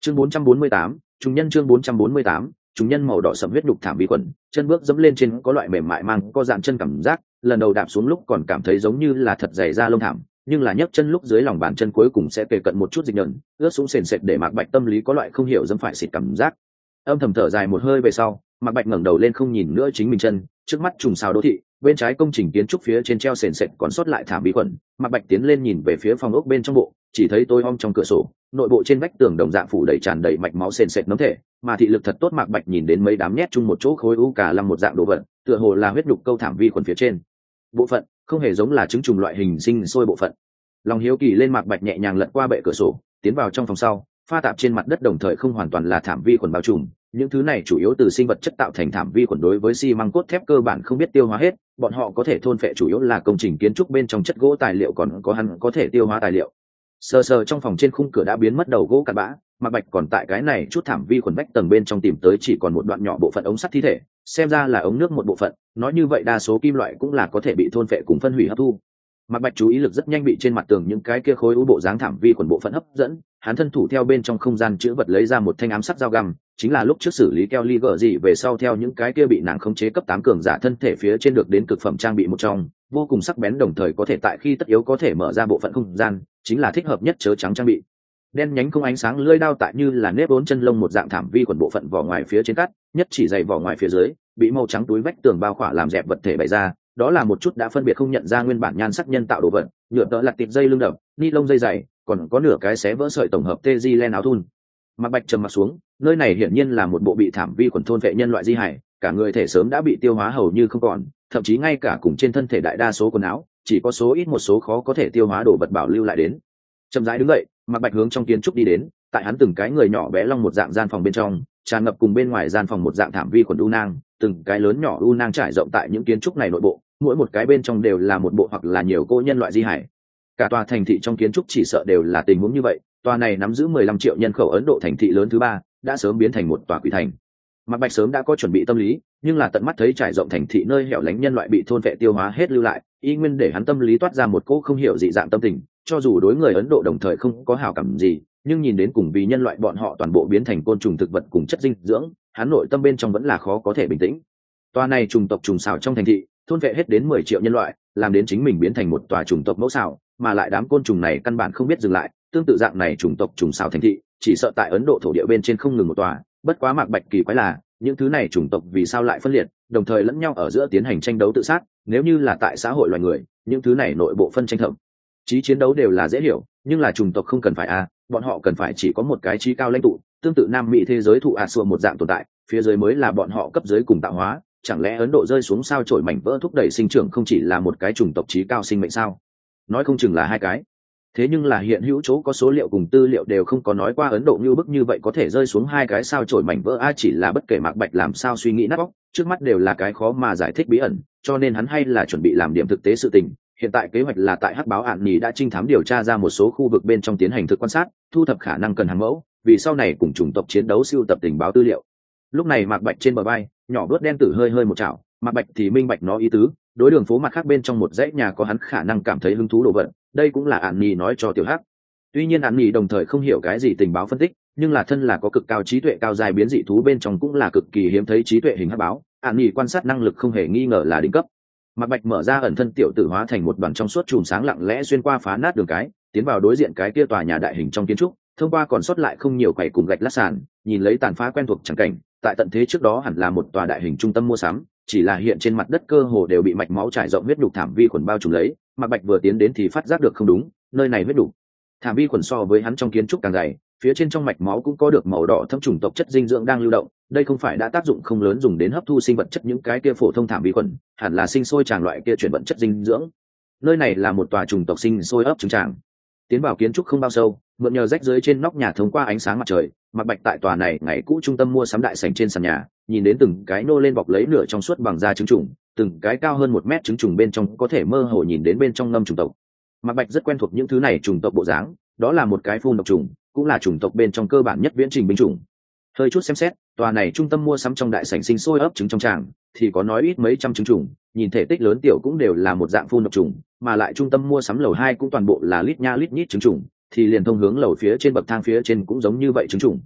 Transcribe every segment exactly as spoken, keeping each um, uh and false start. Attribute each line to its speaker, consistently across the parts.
Speaker 1: chương bốn trăm bốn mươi tám, chúng nhân chương bốn trăm bốn mươi tám, chúng nhân màu đỏ sẫm huyết nhục thảm vi khuẩn, chân bước dẫm lên trên có loại mềm mại mang có dạn chân cảm giác, lần đầu đạp xuống lúc còn cảm thấy giống như là thật dày da lông thảm, nhưng là nhấc chân lúc dưới lòng bàn chân cuối cùng sẽ kề cận một chút dịch nhợn, ướt sũng sền sệt để Mạc Bạch tâm lý có loại không hiểu dẫm phải xịt cảm giác. Âm thầm thở dài một hơi về sau, Mạc Bạch ngẩng đầu lên không nhìn nữa chính mình chân, trước mắt trùng xào đô thị, bên trái công trình kiến trúc phía trên treo sền sệt còn sót lại thảm vi khuẩn. Mạc Bạch tiến lên nhìn về phía phòng ốc bên trong bộ, chỉ thấy tối om trong cửa sổ, nội bộ trên vách tường đồng dạng phủ đầy tràn đầy mạch máu sền sệt nấm thể, mà thị lực thật tốt. Mạc Bạch nhìn đến mấy đám nhét chung một chỗ khối u cả làm một dạng đồ vật, tựa hồ là huyết nhục câu thảm vi khuẩn phía trên bộ phận, không hề giống là trứng trùng loại hình sinh sôi bộ phận. Lòng hiếu kỳ lên, Mạc Bạch nhẹ nhàng lật qua bệ cửa sổ, tiến vào trong phòng sau, pha tạp trên mặt đất đồng thời không hoàn toàn là thảm vi khuẩn bao trùm, những thứ này chủ yếu từ sinh vật chất tạo thành thảm vi khuẩn đối với xi măng cốt thép cơ bản không biết tiêu hóa hết, bọn họ có thể thôn phệ chủ yếu là công trình kiến trúc bên trong chất gỗ tài liệu, còn có hắn có thể tiêu hóa tài liệu. Sờ sờ trong phòng trên khung cửa đã biến mất đầu gỗ cặn bã, Mạc Bạch còn tại cái này chút thảm vi khuẩn vách tầng bên trong tìm tới chỉ còn một đoạn nhỏ bộ phận ống sắt thi thể, xem ra là ống nước một bộ phận, nói như vậy đa số kim loại cũng là có thể bị thôn phệ cùng phân hủy hấp thu. Mạc Bạch chú ý lực rất nhanh bị trên mặt tường những cái kia khối u bộ dáng thảm vi khuẩn bộ phận hấp dẫn, hắn thân thủ theo bên trong không gian chứa vật lấy ra một thanh ám sắc dao găm, chính là lúc trước xử lý Kelly gở gì về sau theo những cái kia bị nàng khống chế cấp tám cường giả thân thể phía trên được đến cực phẩm trang bị một trong, vô cùng sắc bén đồng thời có thể tại khi tất yếu có thể mở ra bộ phận không gian, chính là thích hợp nhất chớ trắng trang bị. Đen nhánh không ánh sáng lưỡi đao tại như là nếp bốn chân lông một dạng thảm vi khuẩn bộ phận vỏ ngoài phía trên cắt, nhất chỉ dày vỏ ngoài phía dưới, bị màu trắng túi vách tường bao khỏa làm dẹp vật thể bày ra, đó là một chút đã phân biệt không nhận ra nguyên bản nhan sắc nhân tạo đồ vật, nhựa tợ lặt tịt dây lưng đập, ni lông dây dày, còn có nửa cái xé vỡ sợi tổng hợp tê di len áo thun. Mạc Bạch trầm mặt xuống, nơi này hiển nhiên là một bộ bị thảm vi khuẩn thôn vệ nhân loại di hải, cả người thể sớm đã bị tiêu hóa hầu như không còn, thậm chí ngay cả cùng trên thân thể đại đa số quần áo, chỉ có số ít một số khó có thể tiêu hóa đồ vật bảo lưu lại đến. Chậm rãi đứng dậy, Mạc Bạch hướng trong kiến trúc đi đến, tại hắn từng cái người nhỏ bé long một dạng gian phòng bên trong, tràn ngập cùng bên ngoài gian phòng một dạng thảm vi khuẩn u nang, từng cái lớn nhỏ u nang trải rộng tại những kiến trúc này nội bộ, mỗi một cái bên trong đều là một bộ hoặc là nhiều cô nhân loại di hải. Cả tòa thành thị trong kiến trúc chỉ sợ đều là tình huống như vậy, tòa này nắm giữ mười lăm triệu nhân khẩu Ấn Độ thành thị lớn thứ ba, đã sớm biến thành một tòa quỷ thành. Mạc Bạch sớm đã có chuẩn bị tâm lý, nhưng là tận mắt thấy trải rộng thành thị nơi hẻo lánh nhân loại bị thôn vệ tiêu hóa hết lưu lại, y nguyên để hắn tâm lý toát ra một cỗ không hiểu dị dạng tâm tình, cho dù đối người Ấn Độ đồng thời không có hảo cảm gì, nhưng nhìn đến cùng vì nhân loại bọn họ toàn bộ biến thành côn trùng thực vật cùng chất dinh dưỡng, hắn nội tâm bên trong vẫn là khó có thể bình tĩnh. Tòa này trùng tộc trùng xào trong thành thị, thôn vệ hết đến mười triệu nhân loại, làm đến chính mình biến thành một tòa trùng tộc mẫu xào, mà lại đám côn trùng này căn bản không biết dừng lại, tương tự dạng này trùng tộc trùng xào thành thị, chỉ sợ tại Ấn Độ thổ địa bên trên không ngừng một tòa. Bất quá Mạc Bạch kỳ quái là, những thứ này chủng tộc vì sao lại phân liệt, đồng thời lẫn nhau ở giữa tiến hành tranh đấu tự sát, nếu như là tại xã hội loài người, những thứ này nội bộ phân tranh thậm chí chiến đấu đều là dễ hiểu, nhưng là chủng tộc không cần phải à, bọn họ cần phải chỉ có một cái trí cao lãnh tụ, tương tự Nam Mỹ thế giới thụ ạ xua một dạng tồn tại, phía dưới mới là bọn họ cấp dưới cùng tạo hóa, chẳng lẽ Ấn Độ rơi xuống sao chổi mảnh vỡ thúc đẩy sinh trưởng không chỉ là một cái chủng tộc trí cao sinh mệnh sao? Nói không chừng là hai cái. Thế nhưng là hiện hữu chỗ có số liệu cùng tư liệu đều không có nói qua Ấn Độ như bức như vậy có thể rơi xuống hai cái sao chổi mảnh vỡ a, chỉ là bất kể Mạc Bạch làm sao suy nghĩ nát óc, trước mắt đều là cái khó mà giải thích bí ẩn, cho nên hắn hay là chuẩn bị làm điểm thực tế sự tình. Hiện tại kế hoạch là tại Hắc báo Ạn Nhì đã trinh thám điều tra ra một số khu vực bên trong tiến hành thực quan sát, thu thập khả năng cần hàng mẫu, vì sau này cùng chủng tộc chiến đấu siêu tập tình báo tư liệu. Lúc này Mạc Bạch trên bờ vai, nhỏ đuốt đen tử hơi hơi một chảo, Mạc Bạch thì minh bạch nó ý tứ, đối đường phố mặt khác bên trong một dãy nhà có hắn khả năng cảm thấy hứng thú đồ vật, đây cũng là Ạn Nhì nói cho Tiểu Hắc. Tuy nhiên Ạn Nhì đồng thời không hiểu cái gì tình báo phân tích, nhưng là thân là có cực cao trí tuệ cao dài biến dị thú bên trong cũng là cực kỳ hiếm thấy trí tuệ hình hắc báo, Ạn Nhì quan sát năng lực không hề nghi ngờ là đỉnh cấp. Mạc Bạch mở ra ẩn thân tiểu tử hóa thành một đoàn trong suốt chùm sáng lặng lẽ xuyên qua phá nát đường cái, tiến vào đối diện cái kia tòa nhà đại hình trong kiến trúc, thông qua còn sót lại không nhiều quầy cùng gạch lát sàn, nhìn lấy tàn phá quen thuộc chẳng cảnh, tại tận thế trước đó hẳn là một tòa đại hình trung tâm mua sắm, chỉ là hiện trên mặt đất cơ hồ đều bị mạch máu trải rộng huyết nhục thảm vi khuẩn bao trùm lấy. Mạc Bạch vừa tiến đến thì phát giác được không đúng, nơi này huyết nhục thảm vi khuẩn so với hắn trong kiến trúc càng dày, phía trên trong mạch máu cũng có được màu đỏ thâm chủng tộc chất dinh dưỡng đang lưu động, đây không phải đã tác dụng không lớn dùng đến hấp thu sinh vật chất những cái kia phổ thông thảm vi khuẩn, hẳn là sinh sôi tràng loại kia chuyển vận chất dinh dưỡng. Nơi này là một tòa chủng tộc sinh sôi ấp trứng tràng. Tiến vào kiến trúc không bao sâu, mượn nhờ rách dưới trên nóc nhà thông qua ánh sáng mặt trời, Mạc Bạch tại tòa này ngày cũ trung tâm mua sắm đại sảnh trên sàn nhà, nhìn đến từng cái nô lên bọc lấy nửa trong suốt bằng da trứng trùng, từng cái cao hơn một mét trứng trùng bên trong có thể mơ hồ nhìn đến bên trong ngâm trùng tộc. Mạc Bạch rất quen thuộc những thứ này trùng tộc bộ dáng, đó là một cái phun độc trùng, cũng là chủng tộc bên trong cơ bản nhất viễn trình binh chủng. Hơi chút xem xét, tòa này trung tâm mua sắm trong đại sảnh sinh sôi ấp trứng trong tràng, thì có nói ít mấy trăm trứng trùng, nhìn thể tích lớn tiểu cũng đều là một dạng phun độc trùng, mà lại trung tâm mua sắm lầu hai cũng toàn bộ là lít nha lít nhít trứng trùng, thì liền thông hướng lầu phía trên bậc thang phía trên cũng giống như vậy trứng trùng,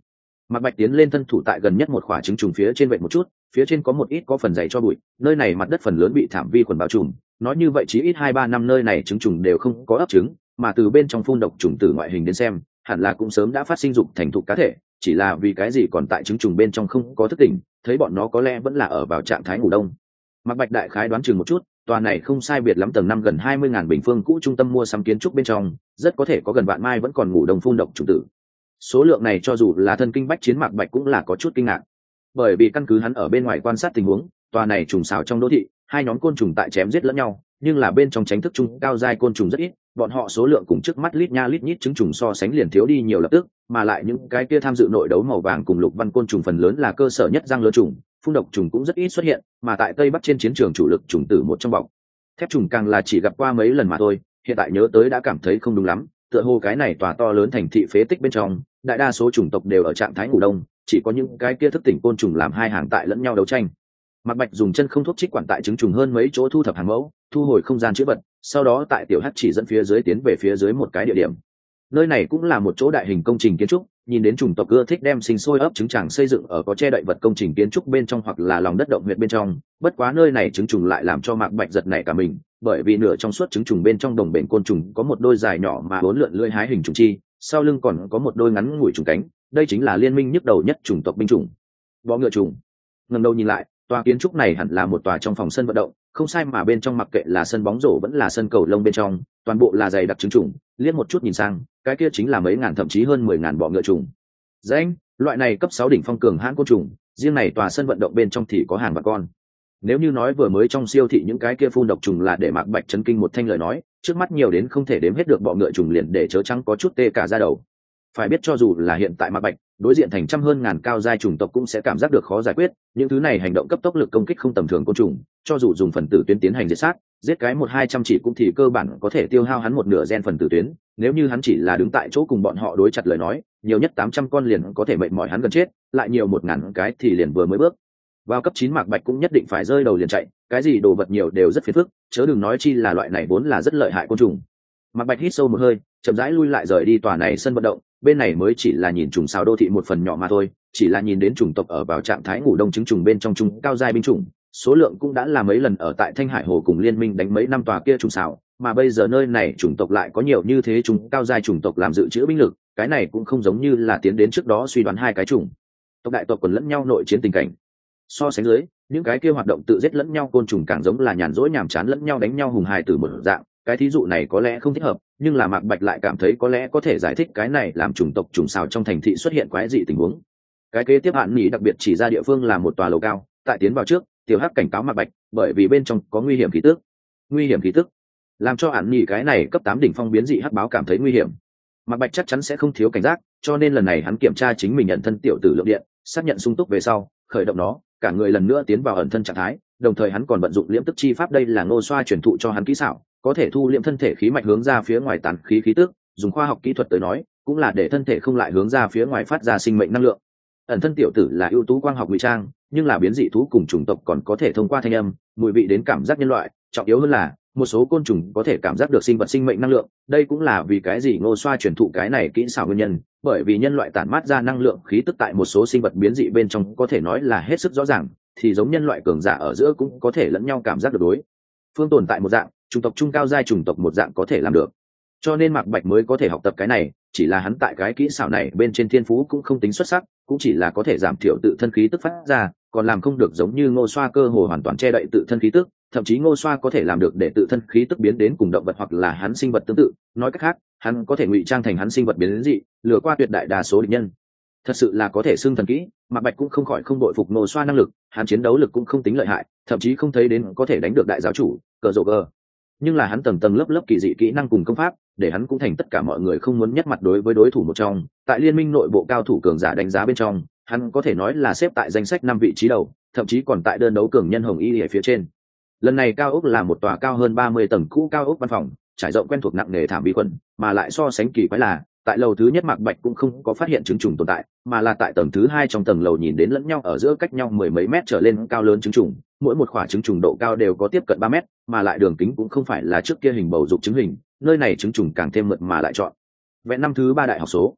Speaker 1: Mạc Bạch tiến lên thân thủ tại gần nhất một quả trứng trùng phía trên vậy một chút, phía trên có một ít có phần dày cho bụi, nơi này mặt đất phần lớn bị thảm vi khuẩn bao trùm, nói như vậy chí ít hai ba năm nơi này trứng trùng đều không có ấp trứng, mà từ bên trong phun độc trùng từ ngoại hình đến xem, hẳn là cũng sớm đã phát sinh dục thành thục cá thể, chỉ là vì cái gì còn tại trứng trùng bên trong không có thức tỉnh, thấy bọn nó có lẽ vẫn là ở vào trạng thái ngủ đông. Mạc Bạch đại khái đoán chừng một chút, tòa này không sai biệt lắm tầng năm gần hai mươi ngàn bình phương cũ trung tâm mua sắm kiến trúc bên trong, rất có thể có gần vạn mai vẫn còn ngủ đông phun độc trùng tử. Số lượng này cho dù là thân kinh bách chiến Mạc Bạch cũng là có chút kinh ngạc, bởi vì căn cứ hắn ở bên ngoài quan sát tình huống, tòa này trùng xào trong đô thị, hai nhóm côn trùng tại chém giết lẫn nhau, nhưng là bên trong tránh thức trung cao giai côn trùng rất ít, bọn họ số lượng cùng trước mắt lít nha lít nhít trứng trùng so sánh liền thiếu đi nhiều lập tức, mà lại những cái kia tham dự nội đấu màu vàng cùng lục văn côn trùng phần lớn là cơ sở nhất răng lơ trùng, phun độc trùng cũng rất ít xuất hiện, mà tại tây bắc trên chiến trường chủ lực trùng tử một trong bọc thép trùng càng là chỉ gặp qua mấy lần mà thôi, hiện tại nhớ tới đã cảm thấy không đúng lắm, tựa hồ cái này tòa to lớn thành thị phế tích bên trong, đại đa số chủng tộc đều ở trạng thái ngủ đông, chỉ có những cái kia thức tỉnh côn trùng làm hai hàng tại lẫn nhau đấu tranh. Mạc Bạch dùng chân không thuốc trích quản tại trứng trùng hơn mấy chỗ thu thập hàng mẫu, thu hồi không gian chứa vật, sau đó tại tiểu hắc chỉ dẫn phía dưới tiến về phía dưới một cái địa điểm. Nơi này cũng là một chỗ đại hình công trình kiến trúc, nhìn đến chủng tộc ưa thích đem sinh sôi ấp trứng tràng xây dựng ở có che đậy vật công trình kiến trúc bên trong hoặc là lòng đất động huyệt bên trong, bất quá nơi này trứng trùng lại làm cho Mạc Bạch giật nảy cả mình, bởi vì nửa trong suốt trứng trùng bên trong đồng bền côn trùng có một đôi dài nhỏ mà bốn lượn lưỡi hái hình trùng chi, sau lưng còn có một đôi ngắn ngủi trùng cánh, đây chính là liên minh nhức đầu nhất chủng tộc binh chủng bọ ngựa trùng. Ngẩng đầu nhìn lại, tòa kiến trúc này hẳn là một tòa trong phòng sân vận động, không sai, mà bên trong mặc kệ là sân bóng rổ vẫn là sân cầu lông bên trong, toàn bộ là dày đặc trứng trùng, liếc một chút nhìn sang, cái kia chính là mấy ngàn thậm chí hơn mười ngàn bọ ngựa trùng. Danh, loại này cấp sáu đỉnh phong cường hãn côn trùng, riêng này tòa sân vận động bên trong thì có hàng vạn con. Nếu như nói vừa mới trong siêu thị những cái kia phun độc trùng là để Mạc Bạch chấn kinh một thanh lời nói, trước mắt nhiều đến không thể đếm hết được bọ ngựa trùng liền để chớ trắng có chút tê cả da đầu. Phải biết cho dù là hiện tại Mạc Bạch đối diện thành trăm hơn ngàn cao giai trùng tộc cũng sẽ cảm giác được khó giải quyết, những thứ này hành động cấp tốc lực công kích không tầm thường côn trùng, cho dù dùng phần tử tuyến tiến hành diệt sát, giết cái một hai trăm chỉ cũng thì cơ bản có thể tiêu hao hắn một nửa gen phần tử tuyến, nếu như hắn chỉ là đứng tại chỗ cùng bọn họ đối chặt lời nói, nhiều nhất tám trăm con liền có thể mệt mỏi hắn gần chết, lại nhiều một ngàn cái thì liền vừa mới bước vào cấp chín Mạc Bạch cũng nhất định phải rơi đầu liền chạy, cái gì đồ vật nhiều đều rất phiền phức, chớ đừng nói chi là loại này vốn là rất lợi hại côn trùng. Mạc Bạch hít sâu một hơi, chậm rãi lui lại rời đi tòa này sân vận động, bên này mới chỉ là nhìn trùng xào đô thị một phần nhỏ mà thôi, chỉ là nhìn đến chủng tộc ở vào trạng thái ngủ đông trứng trùng bên trong trung cao giai binh chủng, số lượng cũng đã là mấy lần ở tại Thanh Hải Hồ cùng liên minh đánh mấy năm tòa kia trùng xào, mà bây giờ nơi này chủng tộc lại có nhiều như thế trùng cao giai chủng tộc làm dự trữ binh lực, cái này cũng không giống như là tiến đến trước đó suy đoán hai cái chủng tộc đại tộc quần lẫn nhau nội chiến tình cảnh. So sánh dưới, những cái kia hoạt động tự giết lẫn nhau côn trùng càng giống là nhàn rỗi nhàm chán lẫn nhau đánh nhau hùng hài từ một dạng, cái thí dụ này có lẽ không thích hợp, nhưng là Mạc Bạch lại cảm thấy có lẽ có thể giải thích cái này làm chủng tộc trùng xào trong thành thị xuất hiện quái dị tình huống. Cái kế tiếp hạn nghỉ đặc biệt chỉ ra địa phương là một tòa lầu cao, tại tiến vào trước, Tiểu Hắc cảnh cáo Mạc Bạch, bởi vì bên trong có nguy hiểm khí tức. Nguy hiểm khí tức, làm cho hạn nghỉ cái này cấp tám đỉnh phong biến dị hắc báo cảm thấy nguy hiểm. Mạc Bạch chắc chắn sẽ không thiếu cảnh giác, cho nên lần này hắn kiểm tra chính mình nhận thân tiểu tử lượng điện, xác nhận sung túc về sau, khởi động nó, cả người lần nữa tiến vào ẩn thân trạng thái, đồng thời hắn còn vận dụng liễm tức chi pháp, đây là Ngô Xoa truyền thụ cho hắn kỹ xảo, có thể thu liễm thân thể khí mạch hướng ra phía ngoài tán khí khí tức, dùng khoa học kỹ thuật tới nói, cũng là để thân thể không lại hướng ra phía ngoài phát ra sinh mệnh năng lượng. Ẩn thân tiểu tử là ưu tú quang học ngụy trang, nhưng là biến dị thú cùng chủng tộc còn có thể thông qua thanh âm, mùi vị đến cảm giác nhân loại, trọng yếu hơn là một số côn trùng có thể cảm giác được sinh vật sinh mệnh năng lượng, đây cũng là vì cái gì Ngô Xoa truyền thụ cái này kỹ xảo nguyên nhân, bởi vì nhân loại tản mát ra năng lượng khí tức tại một số sinh vật biến dị bên trong có thể nói là hết sức rõ ràng, thì giống nhân loại cường giả ở giữa cũng có thể lẫn nhau cảm giác được đối phương tồn tại một dạng, chủng tộc trung cao giai chủng tộc một dạng có thể làm được, cho nên Mạc Bạch mới có thể học tập cái này, chỉ là hắn tại cái kỹ xảo này bên trên thiên phú cũng không tính xuất sắc, cũng chỉ là có thể giảm thiểu tự thân khí tức phát ra, còn làm không được giống như Ngô Xoa cơ hồ hoàn toàn che đậy tự thân khí tức, thậm chí Ngô Xoa có thể làm được để tự thân khí tức biến đến cùng động vật hoặc là hắn sinh vật tương tự, nói cách khác, hắn có thể ngụy trang thành hắn sinh vật biến dị, lừa qua tuyệt đại đa số địch nhân. Thật sự là có thể xưng thần kỹ, Mạc Bạch cũng không khỏi không đội phục Ngô Xoa năng lực, hắn chiến đấu lực cũng không tính lợi hại, thậm chí không thấy đến có thể đánh được đại giáo chủ cờ rồ gờ, nhưng là hắn tầng tầng lớp lớp kỳ dị kỹ năng cùng công pháp, để hắn cũng thành tất cả mọi người không muốn nhất mặt đối với đối thủ một trong. Tại liên minh nội bộ cao thủ cường giả đánh giá bên trong, hắn có thể nói là xếp tại danh sách năm vị trí đầu, thậm chí còn tại đơn đấu cường nhân Hồng Y ở phía trên. Lần này cao ốc là một tòa cao hơn ba mươi tầng cũ cao ốc văn phòng, trải rộng quen thuộc nặng nề thảm vi khuẩn, mà lại so sánh kỳ quái là, tại lầu thứ nhất Mạc Bạch cũng không có phát hiện trứng trùng tồn tại, mà là tại tầng thứ hai trong tầng lầu nhìn đến lẫn nhau ở giữa cách nhau mười mấy mét trở lên cao lớn trứng trùng, mỗi một quả trứng trùng độ cao đều có tiếp cận ba mét, mà lại đường kính cũng không phải là trước kia hình bầu dục trứng hình, nơi này trứng trùng càng thêm mượt mà lại chọn vẹn năm thứ ba đại học số.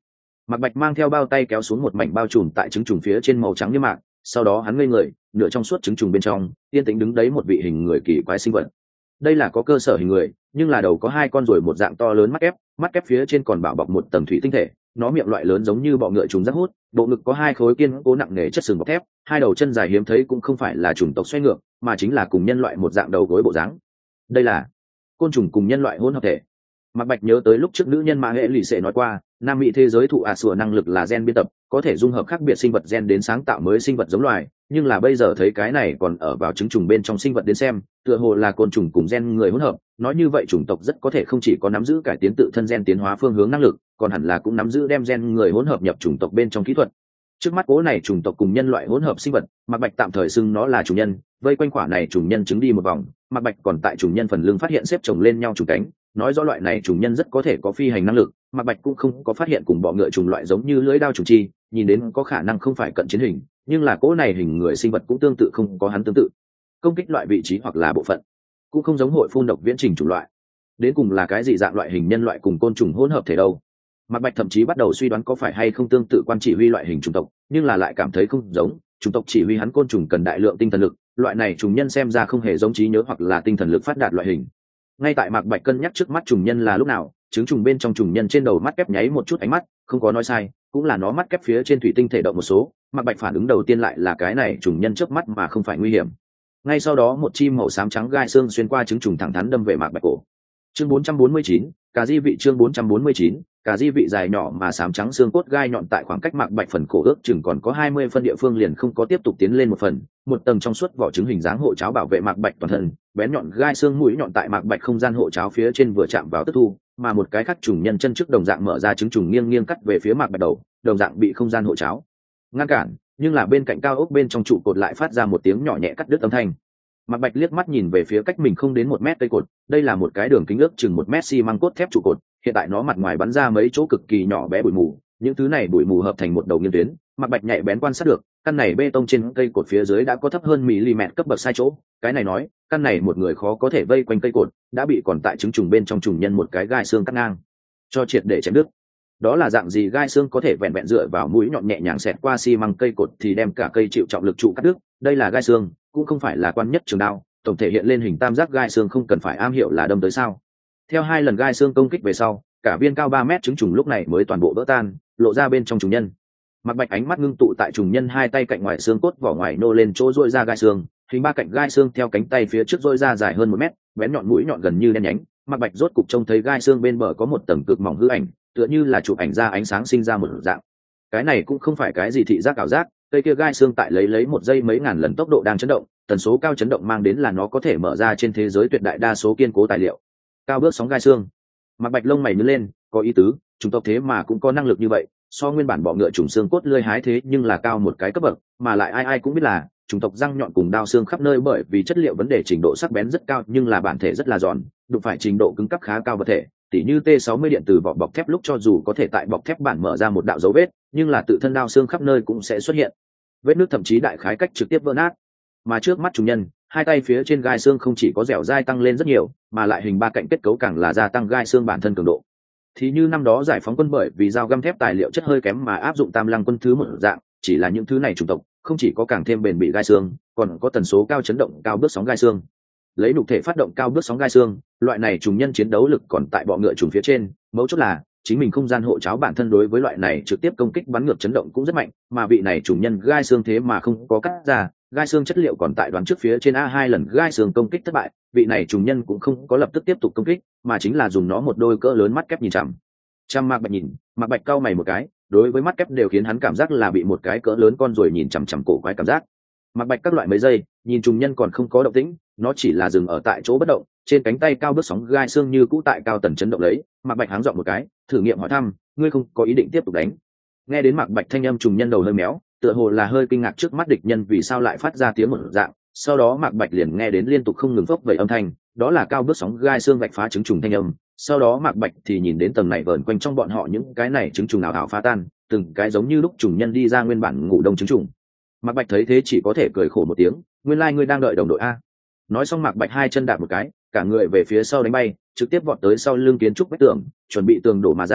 Speaker 1: Mạc Bạch mang theo bao tay kéo xuống một mảnh bao trùm tại trứng trùng phía trên màu trắng như mạc, sau đó hắn ngây người, nửa trong suốt trứng trùng bên trong yên tĩnh đứng đấy một vị hình người kỳ quái sinh vật. Đây là có cơ sở hình người, nhưng là đầu có hai con rồi một dạng to lớn mắt kép, mắt kép phía trên còn bảo bọc một tầng thủy tinh thể, nó miệng loại lớn giống như bọ ngựa trùng rất hút, bộ ngực có hai khối kiên cố nặng nề chất sừng bọc thép, hai đầu chân dài hiếm thấy cũng không phải là chủng tộc xoay ngược, mà chính là cùng nhân loại một dạng đầu gối bộ dáng. Đây là côn trùng cùng nhân loại hỗn hợp thể. Mạc Bạch nhớ tới lúc trước nữ nhân Mã Hệ lì Sệ nói qua, Nam Mỹ thế giới thụ ả sủa năng lực là gen biên tập, có thể dung hợp khác biệt sinh vật gen đến sáng tạo mới sinh vật giống loài, nhưng là bây giờ thấy cái này còn ở vào trứng trùng bên trong sinh vật đến xem, tựa hồ là côn trùng cùng gen người hỗn hợp, nói như vậy chủng tộc rất có thể không chỉ có nắm giữ cải tiến tự thân gen tiến hóa phương hướng năng lực, còn hẳn là cũng nắm giữ đem gen người hỗn hợp nhập chủng tộc bên trong kỹ thuật. Trước mắt cố này chủng tộc cùng nhân loại hỗn hợp sinh vật, Mạc Bạch tạm thời xưng nó là chủ nhân, vây quanh quả này chủng nhân chứng đi một vòng, Mạc Bạch còn tại chủng nhân phần lưng phát hiện xếp chồng lên nhau chủng cánh, nói rõ loại này chủng nhân rất có thể có phi hành năng lực. Mạc Bạch cũng không có phát hiện cùng bọ ngựa chủng loại giống như lưỡi đao chủng chi, nhìn đến có khả năng không phải cận chiến hình, nhưng là cố này hình người sinh vật cũng tương tự không có hắn tương tự công kích loại vị trí hoặc là bộ phận, cũng không giống hội phun độc viễn trình chủng loại. Đến cùng là cái gì dạng loại hình nhân loại cùng côn trùng hỗn hợp thể đâu? Mạc Bạch thậm chí bắt đầu suy đoán có phải hay không tương tự quan chỉ huy loại hình chủng tộc, nhưng là lại cảm thấy không giống. Chủng tộc chỉ huy hắn côn trùng cần đại lượng tinh thần lực, loại này trùng nhân xem ra không hề giống trí nhớ hoặc là tinh thần lực phát đạt loại hình. Ngay tại Mạc Bạch cân nhắc trước mắt trùng nhân là lúc nào, trứng trùng bên trong trùng nhân trên đầu mắt kép nháy một chút ánh mắt, không có nói sai, cũng là nó mắt kép phía trên thủy tinh thể động một số. Mạc Bạch phản ứng đầu tiên lại là cái này trùng nhân chớp mắt mà không phải nguy hiểm. Ngay sau đó một chim màu xám trắng gai xương xuyên qua trứng trùng thẳng thắn đâm về Mạc Bạch cổ. Chương bốn trăm bốn mươi chín, cà di vị chương bốn trăm bốn mươi chín, cà di vị dài nhỏ mà xám trắng xương cốt gai nhọn tại khoảng cách Mạc Bạch phần cổ ước chừng còn có hai mươi phân địa phương liền không có tiếp tục tiến lên một phần, một tầng trong suốt vỏ trứng hình dáng hộ cháo bảo vệ Mạc Bạch toàn thân, bén nhọn gai xương mũi nhọn tại Mạc Bạch không gian hộ cháo phía trên vừa chạm vào tức thu, mà một cái khác trùng nhân chân trước đồng dạng mở ra trứng trùng nghiêng nghiêng cắt về phía Mạc Bạch đầu, đồng dạng bị không gian hộ cháo ngăn cản, nhưng là bên cạnh cao ốc bên trong trụ cột lại phát ra một tiếng nhỏ nhẹ cắt đứt âm thanh. Mạc Bạch liếc mắt nhìn về phía cách mình không đến một mét cây cột, đây là một cái đường kính ước chừng một mét xi măng cốt thép trụ cột, hiện tại nó mặt ngoài bắn ra mấy chỗ cực kỳ nhỏ bé bụi mù, những thứ này bụi mù hợp thành một đầu nghiêng tuyến. Mạc Bạch nhạy bén quan sát được, căn này bê tông trên cây cột phía dưới đã có thấp hơn mm cấp bậc sai chỗ, cái này nói, căn này một người khó có thể vây quanh cây cột, đã bị còn tại trứng trùng bên trong trùng nhân một cái gai xương cắt ngang, cho triệt để chém đứt. Đó là dạng gì gai xương có thể vẹn vẹn dựa vào mũi nhọn nhẹ nhàng xẹt qua xi măng cây cột thì đem cả cây chịu trọng lực trụ cắt đứt, đây là gai xương, cũng không phải là quan nhất trường đao, tổng thể hiện lên hình tam giác gai xương không cần phải am hiểu là đâm tới sao. Theo hai lần gai xương công kích về sau, cả viên cao ba mét trứng trùng lúc này mới toàn bộ vỡ tan, lộ ra bên trong trùng nhân. Mạc Bạch ánh mắt ngưng tụ tại trùng nhân hai tay cạnh ngoài xương cốt vỏ ngoài nô lên chỗ rôi ra gai xương, hình ba cạnh gai xương theo cánh tay phía trước rôi ra dài hơn một mét, bén nhọn mũi nhọn gần như đen nhánh. Mạc Bạch rốt cục trông thấy gai xương bên bờ có một tầng cực mỏng hư ảnh, tựa như là chụp ảnh ra ánh sáng sinh ra một dạng. Cái này cũng không phải cái gì thị giác ảo giác, cây kia gai xương tại lấy lấy một giây mấy ngàn lần tốc độ đang chấn động, tần số cao chấn động mang đến là nó có thể mở ra trên thế giới tuyệt đại đa số kiên cố tài liệu. Cao bước sóng gai xương. Mạc Bạch lông mày nhướng lên, có ý tứ, chủng tộc thế mà cũng có năng lực như vậy, so nguyên bản bọ ngựa trùng xương cốt lươi hái thế nhưng là cao một cái cấp bậc, mà lại ai ai cũng biết là chủng tộc răng nhọn cùng đao xương khắp nơi bởi vì chất liệu vấn đề trình độ sắc bén rất cao nhưng là bản thể rất là giòn, đụng phải trình độ cứng cấp khá cao vật thể, tỉ như T sáu mươi điện từ vỏ bọc thép lúc cho dù có thể tại bọc thép bản mở ra một đạo dấu vết, nhưng là tự thân đao xương khắp nơi cũng sẽ xuất hiện vết nứt, thậm chí đại khái cách trực tiếp vỡ nát. Mà trước mắt chủ nhân, hai tay phía trên gai xương không chỉ có dẻo dai tăng lên rất nhiều, mà lại hình ba cạnh kết cấu càng là gia tăng gai xương bản thân cường độ. Thì như năm đó giải phóng quân bởi vì dao găm thép tài liệu chất hơi kém mà áp dụng tam lăng quân thứ một dạng, chỉ là những thứ này chủng tộc không chỉ có càng thêm bền bỉ gai xương, còn có tần số cao chấn động cao bước sóng gai xương. Lấy nhục thể phát động cao bước sóng gai xương, loại này trùng nhân chiến đấu lực còn tại bọ ngựa trùng phía trên, mấu chốt là chính mình không gian hộ cháo bản thân đối với loại này trực tiếp công kích bắn ngược chấn động cũng rất mạnh, mà vị này trùng nhân gai xương thế mà không có cắt ra, gai xương chất liệu còn tại đoán trước phía trên a hai lần gai xương công kích thất bại, vị này trùng nhân cũng không có lập tức tiếp tục công kích, mà chính là dùng nó một đôi cỡ lớn mắt kép nhìn chằm chằm Mạc Bạch nhìn. Mạc Bạch cau mày một cái, đối với mắt kép đều khiến hắn cảm giác là bị một cái cỡ lớn con rồi nhìn chằm chằm cổ quái cảm giác. Mạc Bạch các loại mấy giây, nhìn trùng nhân còn không có động tĩnh, nó chỉ là dừng ở tại chỗ bất động, trên cánh tay cao bước sóng gai xương như cũ tại cao tần chấn động lấy. Mạc Bạch háng giọng một cái, thử nghiệm hỏi thăm, ngươi không có ý định tiếp tục đánh? Nghe đến Mạc Bạch thanh âm, trùng nhân đầu hơi méo, tựa hồ là hơi kinh ngạc trước mắt địch nhân vì sao lại phát ra tiếng một dạng. Sau đó Mạc Bạch liền nghe đến liên tục không ngừng phốc vẩy âm thanh, đó là cao bước sóng gai xương vạch phá trứng trùng thanh âm. Sau đó Mạc Bạch thì nhìn đến tầng này vờn quanh trong bọn họ những cái này trứng trùng ảo ảo phá tan, từng cái giống như lúc trùng nhân đi ra nguyên bản ngủ đông trứng trùng. Mạc Bạch thấy thế chỉ có thể cười khổ một tiếng, nguyên lai like ngươi đang đợi đồng đội a. Nói xong Mạc Bạch hai chân đạp một cái, cả người về phía sau đánh bay, trực tiếp vọt tới sau lưng kiến trúc vách tường, chuẩn bị tường đổ mà ra,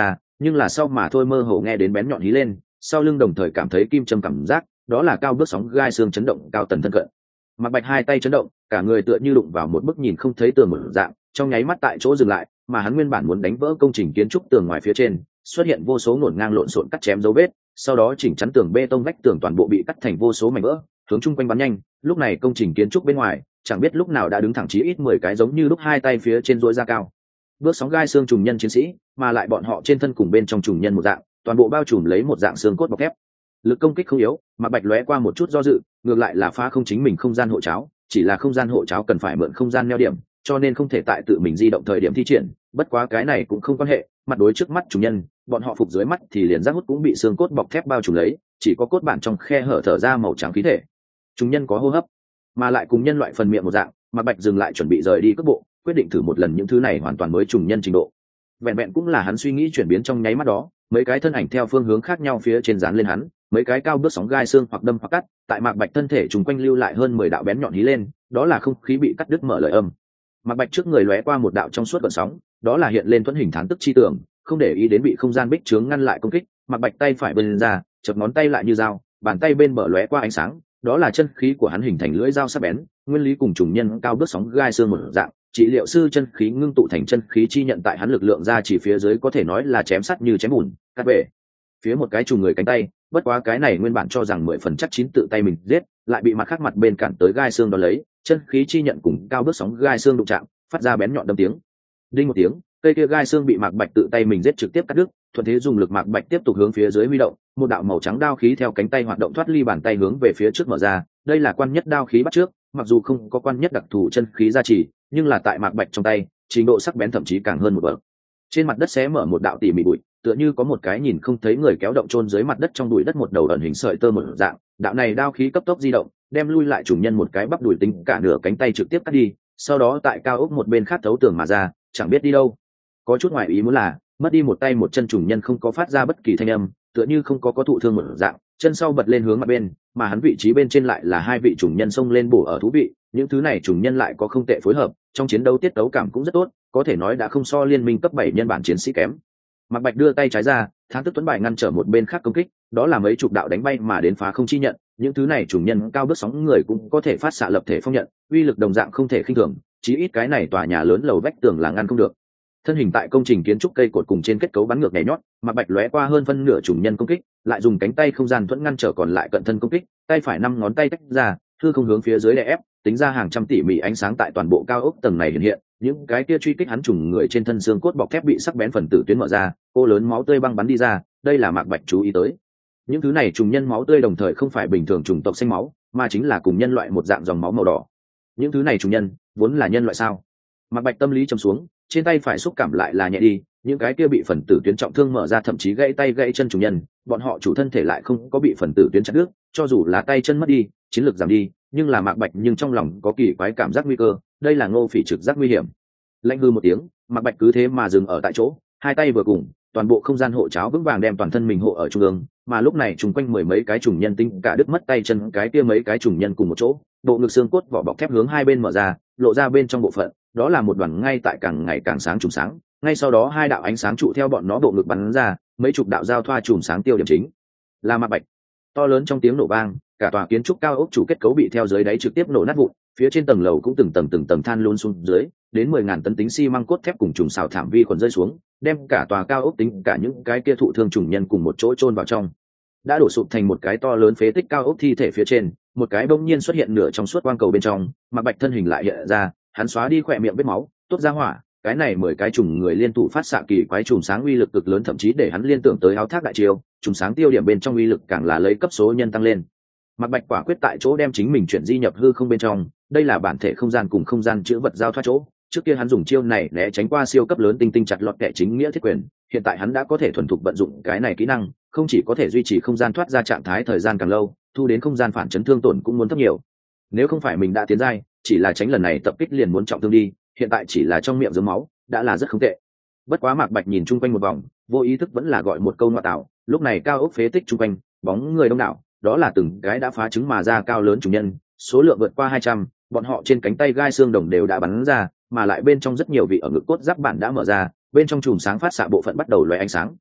Speaker 1: nhưng là sau mà thôi mơ hồ nghe đến bén nhọn hí lên, sau lưng đồng thời cảm thấy kim châm cảm giác, đó là cao bước sóng gai xương chấn động cao tần thân cận. Mạc Bạch hai tay chấn động, cả người tựa như đụng vào một bức nhìn không thấy tường một dạng, trong nháy mắt tại chỗ dừng lại, mà hắn nguyên bản muốn đánh vỡ công trình kiến trúc tường ngoài phía trên, xuất hiện vô số ngổn ngang lộn xộn cắt chém dấu vết, sau đó chỉnh chắn tường bê tông vách tường toàn bộ bị cắt thành vô số mảnh vỡ, hướng chung quanh bắn nhanh. Lúc này công trình kiến trúc bên ngoài, chẳng biết lúc nào đã đứng thẳng chí ít mười cái giống như lúc hai tay phía trên duỗi ra cao. Bước sóng gai xương trùng nhân chiến sĩ, mà lại bọn họ trên thân cùng bên trong trùng nhân một dạng, toàn bộ bao trùm lấy một dạng xương cốt bọc thép. Lực công kích không yếu, mà Bạch lóe qua một chút do dự, ngược lại là phá không chính mình không gian hộ cháo, chỉ là không gian hộ cháo cần phải mượn không gian neo điểm, cho nên không thể tại tự mình di động thời điểm thi triển, bất quá cái này cũng không quan hệ, mặt đối trước mắt chủ nhân, bọn họ phục dưới mắt thì liền giác hút cũng bị xương cốt bọc thép bao trùm lấy, chỉ có cốt bản trong khe hở thở ra màu trắng khí thể. Chúng nhân có hô hấp, mà lại cùng nhân loại phần miệng một dạng, mà Bạch dừng lại chuẩn bị rời đi cước bộ, quyết định thử một lần những thứ này hoàn toàn mới trùng nhân trình độ. Vẹn vẹn cũng là hắn suy nghĩ chuyển biến trong nháy mắt đó, mấy cái thân ảnh theo phương hướng khác nhau phía trên dán lên hắn, mấy cái cao bước sóng gai xương hoặc đâm hoặc cắt, tại Mạc Bạch thân thể trùng quanh lưu lại hơn mười đạo bén nhọn hí lên, đó là không khí bị cắt đứt mở lời âm. Mạc Bạch trước người lóe qua một đạo trong suốt gợn sóng, đó là hiện lên thuẫn hình thán tức chi tưởng, không để ý đến bị không gian bích chướng ngăn lại công kích, Mạc Bạch tay phải bên ra, chập ngón tay lại như dao, bàn tay bên bờ lóe qua ánh sáng, đó là chân khí của hắn hình thành lưỡi dao sắc bén, nguyên lý cùng trùng nhân cao bước sóng gai xương một dạng, trị liệu sư chân khí ngưng tụ thành chân khí chi nhận tại hắn lực lượng ra chỉ phía dưới có thể nói là chém sắt như chém bùn, cắt bể phía một cái trùng người cánh tay, bất quá cái này nguyên bản cho rằng mười phần chắc chín tự tay mình giết, lại bị mặt khác mặt bên cản tới gai xương đón lấy, chân khí chi nhận cùng cao bước sóng gai xương đụng chạm, phát ra bén nhọn đâm tiếng. Đinh một tiếng, cây kia gai xương bị Mạc Bạch tự tay mình giết trực tiếp cắt đứt, thuận thế dùng lực Mạc Bạch tiếp tục hướng phía dưới huy động, một đạo màu trắng đao khí theo cánh tay hoạt động thoát ly bàn tay hướng về phía trước mở ra, đây là quan nhất đao khí bắt trước, mặc dù không có quan nhất đặc thù chân khí gia trì, nhưng là tại Mạc Bạch trong tay, trình độ sắc bén thậm chí càng hơn một bậc. Trên mặt đất xé mở một đạo tỉ mỉ bụi, tựa như có một cái nhìn không thấy người kéo động chôn dưới mặt đất trong bụi đất một đầu ẩn hình sợi tơ một dạng, đạo này đao khí cấp tốc di động, đem lui lại chủ nhân một cái bắp đùi tính cả nửa cánh tay trực tiếp cắt đi, sau đó tại cao ốc một bên khác thấu tường mà ra, chẳng biết đi đâu. Có chút ngoại ý muốn là, mất đi một tay một chân chủ nhân không có phát ra bất kỳ thanh âm, tựa như không có có thụ thương một dạng, chân sau bật lên hướng mặt bên, mà hắn vị trí bên trên lại là hai vị chủ nhân xông lên bổ ở thú vị, những thứ này chủ nhân lại có không tệ phối hợp, trong chiến đấu tiết tấu cảm cũng rất tốt, có thể nói đã không so liên minh cấp bảy nhân bản chiến sĩ kém. Mạc Bạch đưa tay trái ra, Thán Tức Tuấn Bài ngăn trở một bên khác công kích, đó là mấy chục đạo đánh bay mà đến phá không chi nhận, những thứ này chủ nhân cao bước sóng người cũng có thể phát xạ lập thể phong nhận, uy lực đồng dạng không thể khinh thường, chí ít cái này tòa nhà lớn lầu vách tường là ngăn không được. Thân hình tại công trình kiến trúc cây cột cùng trên kết cấu bắn ngược nhảy nhót, Mạc Bạch lóe qua hơn phân nửa chủ nhân công kích, lại dùng cánh tay không gian thuẫn ngăn trở còn lại cận thân công kích, tay phải năm ngón tay tách ra, hư không hướng phía dưới đè ép, tính ra hàng trăm tỉ mỉ ánh sáng tại toàn bộ cao ốc tầng này hiện hiện, những cái kia truy kích hắn trùng người trên thân xương cốt bọc thép bị sắc bén phần tử tuyến mở ra, cô lớn máu tươi băng bắn đi ra, đây là Mạc Bạch chú ý tới. Những thứ này trùng nhân máu tươi đồng thời không phải bình thường chủng tộc xanh máu, mà chính là cùng nhân loại một dạng dòng máu màu đỏ. Những thứ này trùng nhân vốn là nhân loại sao? Mạc Bạch tâm lý trầm xuống, trên tay phải xúc cảm lại là nhẹ đi, những cái kia bị phần tử tuyến trọng thương mở ra thậm chí gãy tay gãy chân trùng nhân, bọn họ chủ thân thể lại không có bị phần tử tuyến chặt đứt, cho dù là tay chân mất đi, chiến lược giảm đi, nhưng là Mạc Bạch nhưng trong lòng có kỳ quái cảm giác nguy cơ, đây là Ngô Phỉ trực giác nguy hiểm. Lạnh hư một tiếng, Mạc Bạch cứ thế mà dừng ở tại chỗ, hai tay vừa cùng, toàn bộ không gian hộ cháo vững vàng đem toàn thân mình hộ ở trung ương, mà lúc này trùng quanh mười mấy cái trùng nhân tinh cả đứt mất tay chân cái kia mấy cái trùng nhân cùng một chỗ, bộ ngực xương cốt vỏ bọc thép hướng hai bên mở ra, lộ ra bên trong bộ phận, đó là một đoàn ngay tại càng ngày càng sáng trùng sáng, ngay sau đó hai đạo ánh sáng trụ theo bọn nó bộ ngực bắn ra, mấy chục đạo giao thoa trùm sáng tiêu điểm chính là Mạc Bạch. To lớn trong tiếng nổ vang, cả tòa kiến trúc cao ốc chủ kết cấu bị theo dưới đáy trực tiếp nổ nát vụn, phía trên tầng lầu cũng từng tầng từng tầng than luôn xuống dưới, đến mười ngàn tấn tính xi măng cốt thép cùng trùng xào thảm vi khuẩn rơi xuống, đem cả tòa cao ốc tính cả những cái kia thụ thương trùng nhân cùng một chỗ chôn vào trong. Đã đổ sụp thành một cái to lớn phế tích cao ốc thi thể phía trên, một cái bỗng nhiên xuất hiện nửa trong suốt quang cầu bên trong, Mạc Bạch thân hình lại hiện ra, hắn xóa đi khỏe miệng vết máu, tốt ra hỏa, cái này mười cái trùng người liên thủ phát xạ kỳ quái trùng sáng uy lực cực lớn, thậm chí để hắn liên tưởng tới áo thác đại chiêu, trùng sáng tiêu điểm bên trong uy lực càng là lấy cấp số nhân tăng lên. Mạc Bạch quả quyết tại chỗ đem chính mình chuyển di nhập hư không bên trong, đây là bản thể không gian cùng không gian chứa vật giao thoát chỗ. Trước kia hắn dùng chiêu này né tránh qua siêu cấp lớn tinh tinh chặt lọt kẻ chính nghĩa thiết quyền, hiện tại hắn đã có thể thuần thục vận dụng cái này kỹ năng, không chỉ có thể duy trì không gian thoát ra trạng thái thời gian càng lâu, thu đến không gian phản chấn thương tổn cũng muốn thấp nhiều. Nếu không phải mình đã tiến giai, chỉ là tránh lần này tập kích liền muốn trọng thương đi, hiện tại chỉ là trong miệng giếng máu, đã là rất không tệ. Bất quá Mạc Bạch nhìn chung quanh một vòng, vô ý thức vẫn là gọi một câu ngoại tạo, lúc này cao ốc phế tích chung quanh, bóng người đông đảo, đó là từng cái đã phá trứng mà ra cao lớn chủ nhân, số lượng vượt qua hai trăm, bọn họ trên cánh tay gai xương đồng đều đã bắn ra, mà lại bên trong rất nhiều vị ở ngực cốt giáp bản đã mở ra, bên trong chùm sáng phát xạ bộ phận bắt đầu lóe ánh sáng.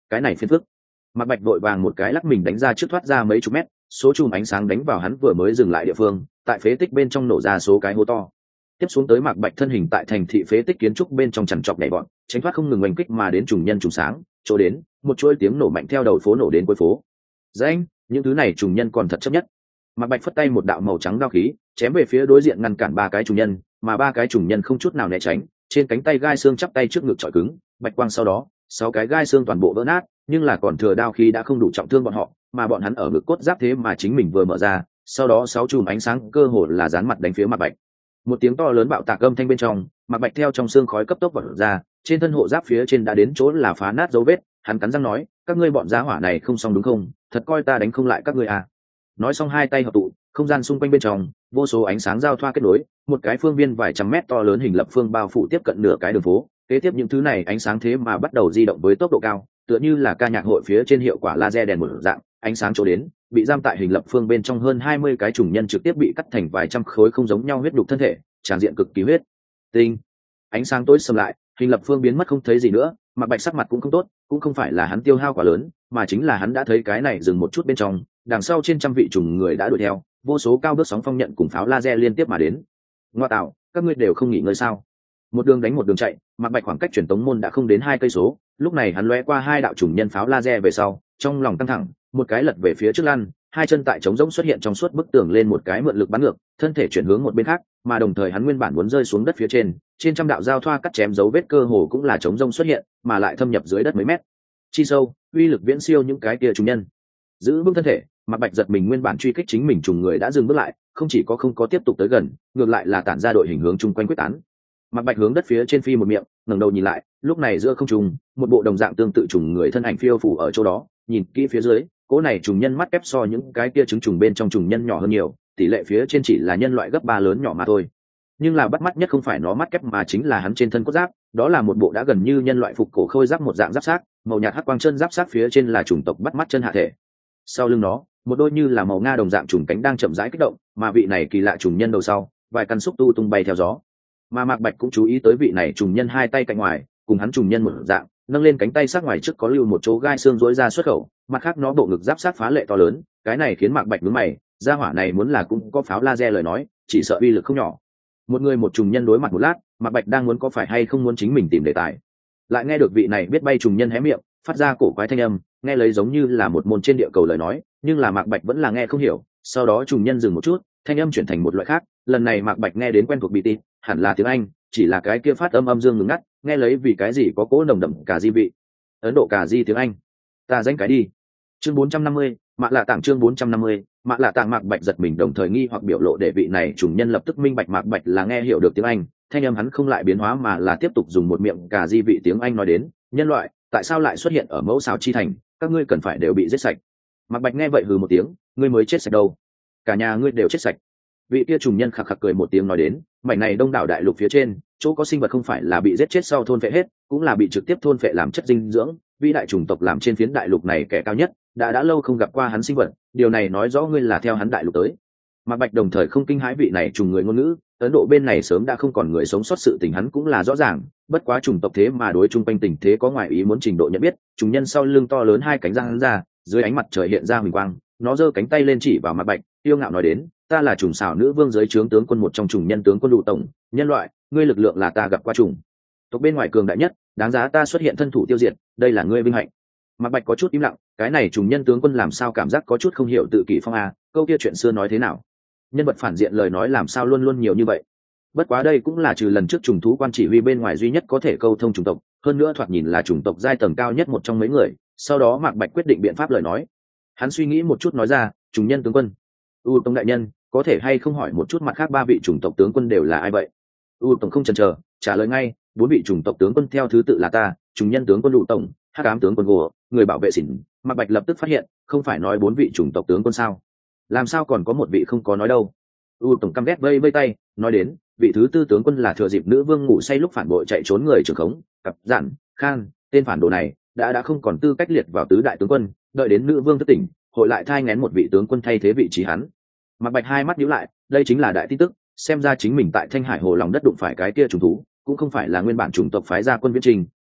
Speaker 1: cái này phiền phức. Mạc Bạch vội vàng một cái lắc mình đánh ra trước, thoát ra mấy chục mét, số chùm ánh sáng đánh vào hắn vừa mới dừng lại địa phương, tại phế tích bên trong nổ ra số cái hố to. Tiếp xuống tới Mạc Bạch thân hình tại thành thị phế tích kiến trúc bên trong chằn trọc nhảy bọn, tránh thoát không ngừng oanh kích mà đến trùng nhân trùng sáng, chỗ đến, một chuỗi tiếng nổ mạnh theo đầu phố nổ đến cuối phố. Danh, những thứ này trùng nhân còn thật chấp nhất. Mạc Bạch phất tay một đạo màu trắng đao khí, chém về phía đối diện ngăn cản ba cái trùng nhân, mà ba cái trùng nhân không chút nào né tránh, trên cánh tay gai xương chắp tay trước ngực chọi cứng, bạch quang sau đó, sáu cái gai xương toàn bộ vỡ nát, nhưng là còn thừa đao khí đã không đủ trọng thương bọn họ, mà bọn hắn ở ngực cốt giáp thế mà chính mình vừa mở ra, sau đó sáu chùm ánh sáng cơ hồ là dán mặt đánh phía Mạc Bạch. Một tiếng to lớn bạo tạc âm thanh bên trong, Mạc Bạch theo trong xương khói cấp tốc vọt ra, trên thân hộ giáp phía trên đã đến chỗ là phá nát dấu vết, hắn cắn răng nói, các ngươi bọn giá hỏa này không xong đúng không, thật coi ta đánh không lại các ngươi à. Nói xong hai tay hợp tụ, không gian xung quanh bên trong vô số ánh sáng giao thoa kết nối, một cái phương viên vài trăm mét to lớn hình lập phương bao phủ tiếp cận nửa cái đường phố. Kế tiếp những thứ này ánh sáng thế mà bắt đầu di động với tốc độ cao, tựa như là ca nhạc hội phía trên hiệu quả laser đèn một dạng, ánh sáng chỗ đến, bị giam tại hình lập phương bên trong hơn hai mươi cái trùng nhân trực tiếp bị cắt thành vài trăm khối không giống nhau huyết đục thân thể, tràn diện cực kỳ huyết tinh. Ánh sáng tối sầm lại, hình lập phương biến mất không thấy gì nữa. Mạc Bạch sắc mặt cũng không tốt, cũng không phải là hắn tiêu hao quá lớn, mà chính là hắn đã thấy cái này dừng một chút bên trong, đằng sau trên trăm vị trùng người đã đuổi theo, vô số cao bước sóng phong nhận cùng pháo laser liên tiếp mà đến. Ngoa tạo, các ngươi đều không nghỉ ngơi sao? Một đường đánh một đường chạy, Mạc Bạch khoảng cách truyền tống môn đã không đến hai cây số, lúc này hắn lóe qua hai đạo trùng nhân pháo laser về sau, trong lòng căng thẳng, một cái lật về phía trước lăn, hai chân tại trống rỗng xuất hiện trong suốt bức tường lên một cái mượn lực bắn ngược, thân thể chuyển hướng một bên khác, mà đồng thời hắn nguyên bản muốn rơi xuống đất phía trên, trên trăm đạo giao thoa cắt chém dấu vết cơ hồ cũng là trống rỗng xuất hiện, mà lại thâm nhập dưới đất mấy mét. Chi sâu, uy lực viễn siêu những cái kia trùng nhân. Giữ vững thân thể, Mạc Bạch giật mình nguyên bản truy kích chính mình trùng người đã dừng bước lại, không chỉ có không có tiếp tục tới gần, ngược lại là tản ra đội hình hướng chung quanh quyết tán. Mạc Bạch hướng đất phía trên phi một miệng, ngẩng đầu nhìn lại, lúc này giữa không trung, một bộ đồng dạng tương tự trùng người thân ảnh phiêu phù ở chỗ đó, nhìn kỹ phía dưới, cỗ này trùng nhân mắt kép so những cái kia trứng trùng bên trong trùng nhân nhỏ hơn nhiều, tỷ lệ phía trên chỉ là nhân loại gấp ba lớn nhỏ mà thôi. Nhưng là bắt mắt nhất không phải nó mắt kép mà chính là hắn trên thân cốt giáp, đó là một bộ đã gần như nhân loại phục cổ khôi giáp một dạng giáp xác, màu nhạt hắc quang chân giáp xác phía trên là chủng tộc bắt mắt chân hạ thể. Sau lưng nó, một đôi như là màu nga đồng dạng trùng cánh đang chậm rãi kích động, mà vị này kỳ lạ trùng nhân đầu sau, vài căn xúc tu tung bay theo gió. Mà Mạc Bạch cũng chú ý tới vị này trùng nhân hai tay cạnh ngoài, cùng hắn trùng nhân một dạng, nâng lên cánh tay sát ngoài trước có lưu một chỗ gai xương rối ra xuất khẩu, mặt khác nó bộ ngực giáp sát phá lệ to lớn, cái này khiến Mạc Bạch nhướng mày, gia hỏa này muốn là cũng có pháo laser lời nói, chỉ sợ uy lực không nhỏ. Một người một trùng nhân đối mặt một lát, Mạc Bạch đang muốn có phải hay không muốn chính mình tìm đề tài, lại nghe được vị này biết bay trùng nhân hé miệng, phát ra cổ quái thanh âm, nghe lấy giống như là một môn trên địa cầu lời nói, nhưng là Mạc Bạch vẫn là nghe không hiểu. Sau đó trùng nhân dừng một chút, thanh âm chuyển thành một loại khác, lần này Mạc Bạch nghe đến quen thuộc bị tít, hẳn là tiếng Anh, chỉ là cái kia phát âm âm dương ngừng ngắt, nghe lấy vì cái gì có cỗ nồng đậm cả di vị. Ấn Độ cả di tiếng Anh. Ta danh cái đi. Chương bốn trăm năm mươi, Mạc Lạ Tảng chương bốn trăm năm mươi, Mạc Lạ Tảng. Mạc Bạch giật mình đồng thời nghi hoặc biểu lộ để vị này trùng nhân lập tức minh bạch Mạc Bạch là nghe hiểu được tiếng Anh, thanh âm hắn không lại biến hóa mà là tiếp tục dùng một miệng cả di vị tiếng Anh nói đến, nhân loại, tại sao lại xuất hiện ở mẫu xào chi thành, các ngươi cần phải đều bị giết sạch. Mạc Bạch nghe vậy hừ một tiếng, ngươi mới chết sạch đâu, cả nhà ngươi đều chết sạch. Vị kia trùng nhân khạc khạc cười một tiếng nói đến, mảnh này đông đảo đại lục phía trên, chỗ có sinh vật không phải là bị giết chết sau thôn phệ hết, cũng là bị trực tiếp thôn phệ làm chất dinh dưỡng, vĩ đại chủng tộc làm trên phiến đại lục này kẻ cao nhất, đã đã lâu không gặp qua hắn sinh vật, điều này nói rõ ngươi là theo hắn đại lục tới. Mạc Bạch đồng thời không kinh hãi vị này trùng người ngôn ngữ, Ấn Độ bên này sớm đã không còn người sống sót sự tình hắn cũng là rõ ràng, bất quá chủng tộc thế mà đối chung quanh tình thế có ngoại ý muốn trình độ nhận biết, trùng nhân sau lưng to lớn hai cánh răng hắn ra, dưới ánh mặt trời hiện ra huỳnh quang, nó giơ cánh tay lên chỉ vào Mạc Bạch, yêu ngạo nói đến, ta là trùng xảo nữ vương dưới trướng tướng quân một trong trùng nhân tướng quân đủ tổng, nhân loại, ngươi lực lượng là ta gặp qua trùng tộc bên ngoài cường đại nhất, đáng giá ta xuất hiện thân thủ tiêu diệt, đây là ngươi vinh hạnh. Mạc Bạch có chút im lặng, cái này trùng nhân tướng quân làm sao cảm giác có chút không hiểu tự kỷ phong a, câu kia chuyện xưa nói thế nào, nhân vật phản diện lời nói làm sao luôn luôn nhiều như vậy. Bất quá đây cũng là trừ lần trước trùng thú quan chỉ huy bên ngoài duy nhất có thể câu thông chủng tộc, hơn nữa thoạt nhìn là chủng tộc giai tầng cao nhất một trong mấy người. Sau đó Mạc Bạch quyết định biện pháp lời nói, hắn suy nghĩ một chút nói ra, trùng nhân tướng quân, u tông đại nhân, có thể hay không hỏi một chút mặt khác ba vị chủng tộc tướng quân đều là ai vậy? U tổng không chần chờ, trả lời ngay, bốn vị chủng tộc tướng quân theo thứ tự là ta, trùng nhân tướng quân u tổng, hắc ám tướng quân gỗ, người bảo vệ xỉn. Mạc Bạch lập tức phát hiện, không phải nói bốn vị chủng tộc tướng quân sao? Làm sao còn có một vị không có nói đâu? U tổng căm ghét vây vây tay, nói đến, vị thứ tư tướng quân là thừa dịp nữ vương ngủ say lúc phản bội chạy trốn người trưởng khống, cặp dạn, khan, tên phản đồ này đã đã không còn tư cách liệt vào tứ đại tướng quân, đợi đến nữ vương thức tỉnh, hội lại thai ngén một vị tướng quân thay thế vị trí hắn. Mạc Bạch hai mắt nhíu lại, đây chính là đại tin tức, xem ra chính mình tại Thanh Hải hồ lòng đất đụng phải cái kia trùng thú, cũng không phải là nguyên bản chủng tộc phái ra quân viễn trình,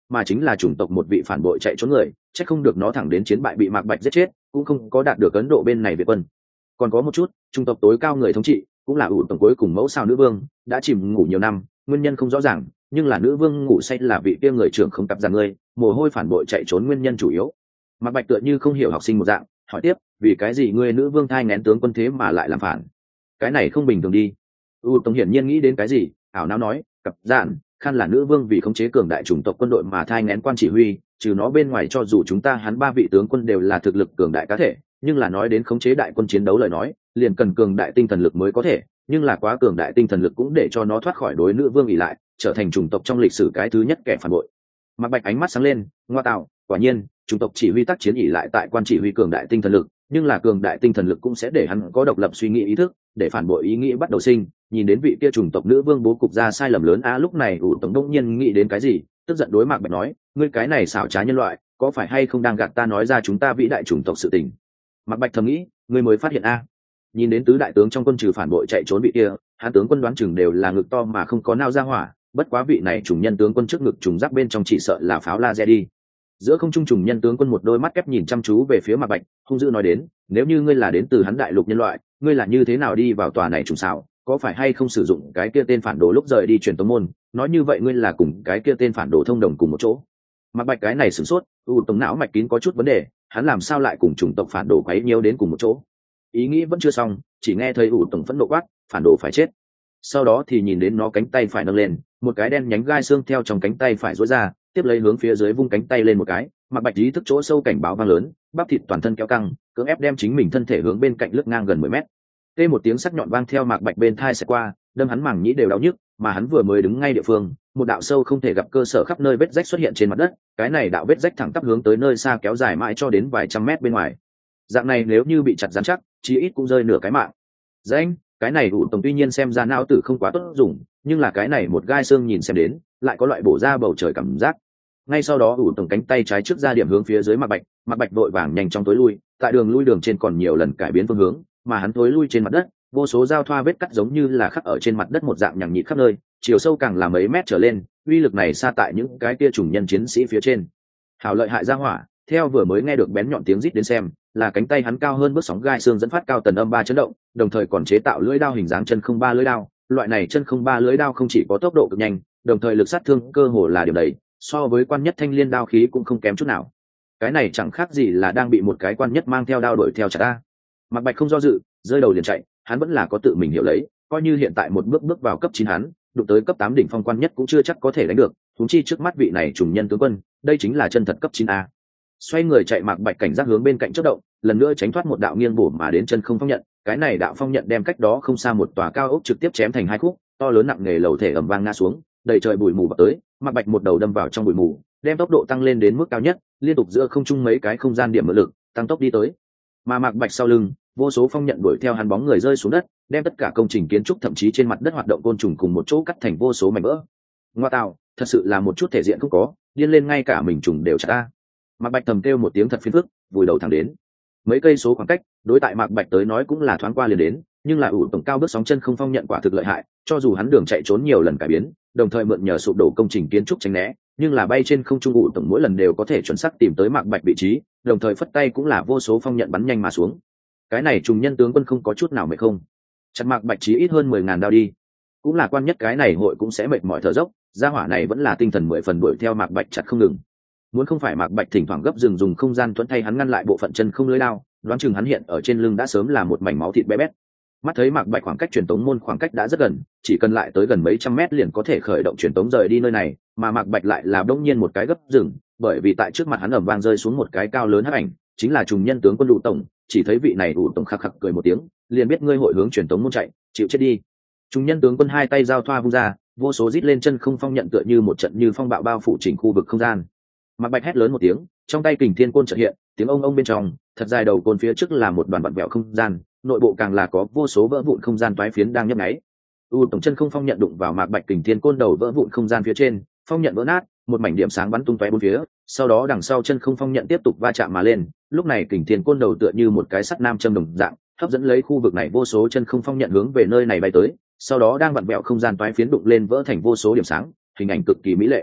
Speaker 1: mà chính là chủng tộc một vị phản bội chạy trốn người, chắc không được nó thẳng đến chiến bại bị Mạc Bạch giết chết, cũng không có đạt được Ấn Độ bên này Việt quân. Còn có một chút, chủng tộc tối cao người thống trị cũng là ủ tổng cuối cùng mẫu sao nữ vương, đã chìm ngủ nhiều năm, nguyên nhân không rõ ràng, nhưng là nữ vương ngủ say là vị kia người trưởng không cặp giàn người, mồ hôi phản bội chạy trốn nguyên nhân chủ yếu. Mạc Bạch tựa như không hiểu học sinh một dạng, hỏi tiếp, vì cái gì ngươi nữ vương thai nghén tướng quân thế mà lại làm phản? Cái này không bình thường đi. U tổng hiển nhiên nghĩ đến cái gì, ảo não nói, cặp giàn Khan là nữ vương vì khống chế cường đại chủng tộc quân đội mà thai nghén quan chỉ huy, trừ nó bên ngoài cho dù chúng ta hắn ba vị tướng quân đều là thực lực cường đại cá thể, nhưng là nói đến khống chế đại quân chiến đấu lời nói, liền cần cường đại tinh thần lực mới có thể, nhưng là quá cường đại tinh thần lực cũng để cho nó thoát khỏi đối nữ vương ỷ lại, trở thành chủng tộc trong lịch sử cái thứ nhất kẻ phản bội. Mạc Bạch ánh mắt sáng lên, ngoa tạo, quả nhiên, chủng tộc chỉ huy tác chiến ỷ lại tại quan chỉ huy cường đại tinh thần lực, nhưng là cường đại tinh thần lực cũng sẽ để hắn có độc lập suy nghĩ ý thức, để phản bội ý nghĩ bắt đầu sinh. Nhìn đến vị kia chủng tộc nữ vương bố cục ra sai lầm lớn a, lúc này ủ tổng đông nhiên nghĩ đến cái gì, tức giận đối Mạc Bạch nói, ngươi cái này xảo trá nhân loại, có phải hay không đang gạt ta nói ra chúng ta vĩ đại chủng tộc sự tình? Mạc Bạch thầm nghĩ, ngươi mới phát hiện a. Nhìn đến tứ đại tướng trong quân trừ phản bội chạy trốn vị kia, hắn tướng quân đoán chừng đều là ngực to mà không có nao ra hỏa, bất quá vị này trùng nhân tướng quân trước ngực trùng giáp bên trong chỉ sợ là pháo laser đi. Giữa không trung trùng nhân tướng quân một đôi mắt kép nhìn chăm chú về phía Mạc Bạch, hung dữ nói đến, nếu như ngươi là đến từ hắn đại lục nhân loại, ngươi là như thế nào đi vào tòa này trùng xảo, có phải hay không sử dụng cái kia tên phản đồ lúc rời đi truyền tống môn, nói như vậy ngươi là cùng cái kia tên phản đồ thông đồng cùng một chỗ. Mạc Bạch cái này sửng sốt, u tổng não mạch kín có chút vấn đề, hắn làm sao lại cùng chủng tộc phản đồ quấy nhiễu đến cùng một chỗ? Ý nghĩ vẫn chưa xong, chỉ nghe thấy u tổng phẫn nộ quát, phản đồ phải chết. Sau đó thì nhìn đến nó cánh tay phải nâng lên, một cái đen nhánh gai xương theo trong cánh tay phải rũa ra, tiếp lấy hướng phía dưới vung cánh tay lên một cái, Mạc Bạch ý thức chỗ sâu cảnh báo vang lớn, bắp thịt toàn thân kéo căng, cưỡng ép đem chính mình thân thể hướng bên cạnh lướt ngang gần mười mét. Tê một tiếng sắc nhọn vang theo Mạc Bạch bên thai sẽ qua, đâm hắn màng nhĩ đều đau nhức, mà hắn vừa mới đứng ngay địa phương, một đạo sâu không thể gặp cơ sở khắp nơi vết rách xuất hiện trên mặt đất, cái này đạo vết rách thẳng tắp hướng tới nơi xa kéo dài mãi cho đến vài trăm mét bên ngoài. Dạng này nếu như bị chặt rắn chắc, chí ít cũng rơi nửa cái mạng. Danh, cái này ủ tổng tuy nhiên xem ra não tử không quá tốt dùng, nhưng là cái này một gai xương nhìn xem đến, lại có loại bổ ra bầu trời cảm giác. Ngay sau đó ủ tổng cánh tay trái trước ra điểm hướng phía dưới Mạc Bạch, Mạc Bạch vội vàng nhanh chóng tối lui, tại đường lui đường trên còn nhiều lần cải biến phương hướng, mà hắn tối lui trên mặt đất, vô số giao thoa vết cắt giống như là khắc ở trên mặt đất một dạng nhằng nhịt khắp nơi, chiều sâu càng là mấy mét trở lên, uy lực này xa tại những cái kia trùng nhân chiến sĩ phía trên. Hảo lợi hại ra hỏa, theo vừa mới nghe được bén nhọn tiếng rít đến xem, là cánh tay hắn cao hơn bước sóng gai xương dẫn phát cao tần âm ba chấn động, đồng thời còn chế tạo lưỡi đao hình dáng chân không ba lưỡi đao, loại này chân không ba lưỡi đao không chỉ có tốc độ cực nhanh, đồng thời lực sát thương cơ hồ là điều đầy, so với quan nhất thanh liên đao khí cũng không kém chút nào. Cái này chẳng khác gì là đang bị một cái quan nhất mang theo đao đuổi theo chặt ta. Mạc Bạch không do dự, rơi đầu liền chạy, hắn vẫn là có tự mình hiểu lấy, coi như hiện tại một bước bước vào cấp chín hắn, đụng tới cấp tám đỉnh phong quan nhất cũng chưa chắc có thể đánh được, huống chi trước mắt vị này trùng nhân tướng quân, đây chính là chân thật cấp chín a. Xoay người chạy, Mạc Bạch cảnh giác hướng bên cạnh chớp động, lần nữa tránh thoát một đạo nghiêng bổ mà đến chân không phong nhận, cái này đạo phong nhận đem cách đó không xa một tòa cao ốc trực tiếp chém thành hai khúc, to lớn nặng nề lầu thể ầm vang ngã xuống, đầy trời bụi mù bật tới, Mạc Bạch một đầu đâm vào trong bụi mù, đem tốc độ tăng lên đến mức cao nhất, liên tục giữa không trung mấy cái không gian điểm mượn lực, tăng tốc đi tới. Mà Mạc Bạch sau lưng, vô số phong nhận đuổi theo hắn bóng người rơi xuống đất, đem tất cả công trình kiến trúc thậm chí trên mặt đất hoạt động côn trùng cùng một chỗ cắt thành vô số mảnh vỡ. Ngoa tạo, thật sự là một chút thể diện không có, điên lên ngay cả mình trùng đều chặt ta. Mạc Bạch thầm kêu một tiếng thật phiền phức, vùi đầu thẳng đến. Mấy cây số khoảng cách, đối tại Mạc Bạch tới nói cũng là thoáng qua liền đến, nhưng là ủ tổng cao bước sóng chân không phong nhận quả thực lợi hại, cho dù hắn đường chạy trốn nhiều lần cải biến, đồng thời mượn nhờ sụp đổ công trình kiến trúc tránh né, nhưng là bay trên không trung ủ tổng mỗi lần đều có thể chuẩn xác tìm tới Mạc Bạch vị trí, đồng thời phất tay cũng là vô số phong nhận bắn nhanh mà xuống. Cái này trùng nhân tướng quân không có chút nào mệt không? Chặt Mạc Bạch chí ít hơn mười ngàn đao đi. Cũng là quan nhất cái này hội cũng sẽ mệt mỏi thở dốc, gia hỏa này vẫn là tinh thần mười phần đuổi theo Mạc Bạch chặt không ngừng. Muốn không phải Mạc Bạch thỉnh thoảng gấp rừng dùng không gian thuẫn thay hắn ngăn lại bộ phận chân không lưới đao, đoán chừng hắn hiện ở trên lưng đã sớm là một mảnh máu thịt bé bét. Mắt thấy Mạc Bạch khoảng cách truyền tống môn khoảng cách đã rất gần, chỉ cần lại tới gần mấy trăm mét liền có thể khởi động truyền tống rời đi nơi này, mà Mạc Bạch lại là đống nhiên một cái gấp rừng, bởi vì tại trước mặt hắn ầm vang rơi xuống một cái cao lớn hắc ảnh, chính là trùng nhân tướng quân Đủ tổng, chỉ thấy vị này Đủ tổng khắc khắc cười một tiếng, liền biết ngươi hội hướng truyền tống môn chạy, chịu chết đi. Trùng nhân tướng quân hai tay giao thoa vung ra, vô số rít lên chân không phong nhận tựa như một trận như phong bạo bao phủ chỉnh khu vực không gian. Mạc Bạch hét lớn một tiếng, trong tay kình thiên côn chợt hiện, tiếng ông ông bên trong, thật dài đầu côn phía trước là một đoàn vặn vẹo không gian, nội bộ càng là có vô số vỡ vụn không gian toái phiến đang nhấp nháy. U tổng chân không phong nhận đụng vào Mạc Bạch kình thiên côn đầu vỡ vụn không gian phía trên, phong nhận vỡ nát, một mảnh điểm sáng bắn tung tóe bốn phía, sau đó đằng sau chân không phong nhận tiếp tục va chạm mà lên, lúc này kình thiên côn đầu tựa như một cái sắt nam châm đồng dạng, hấp dẫn lấy khu vực này vô số chân không phong nhận hướng về nơi này bay tới, sau đó đang vặn vẹo không gian toái phiến đụng lên vỡ thành vô số điểm sáng, hình ảnh cực kỳ mỹ lệ.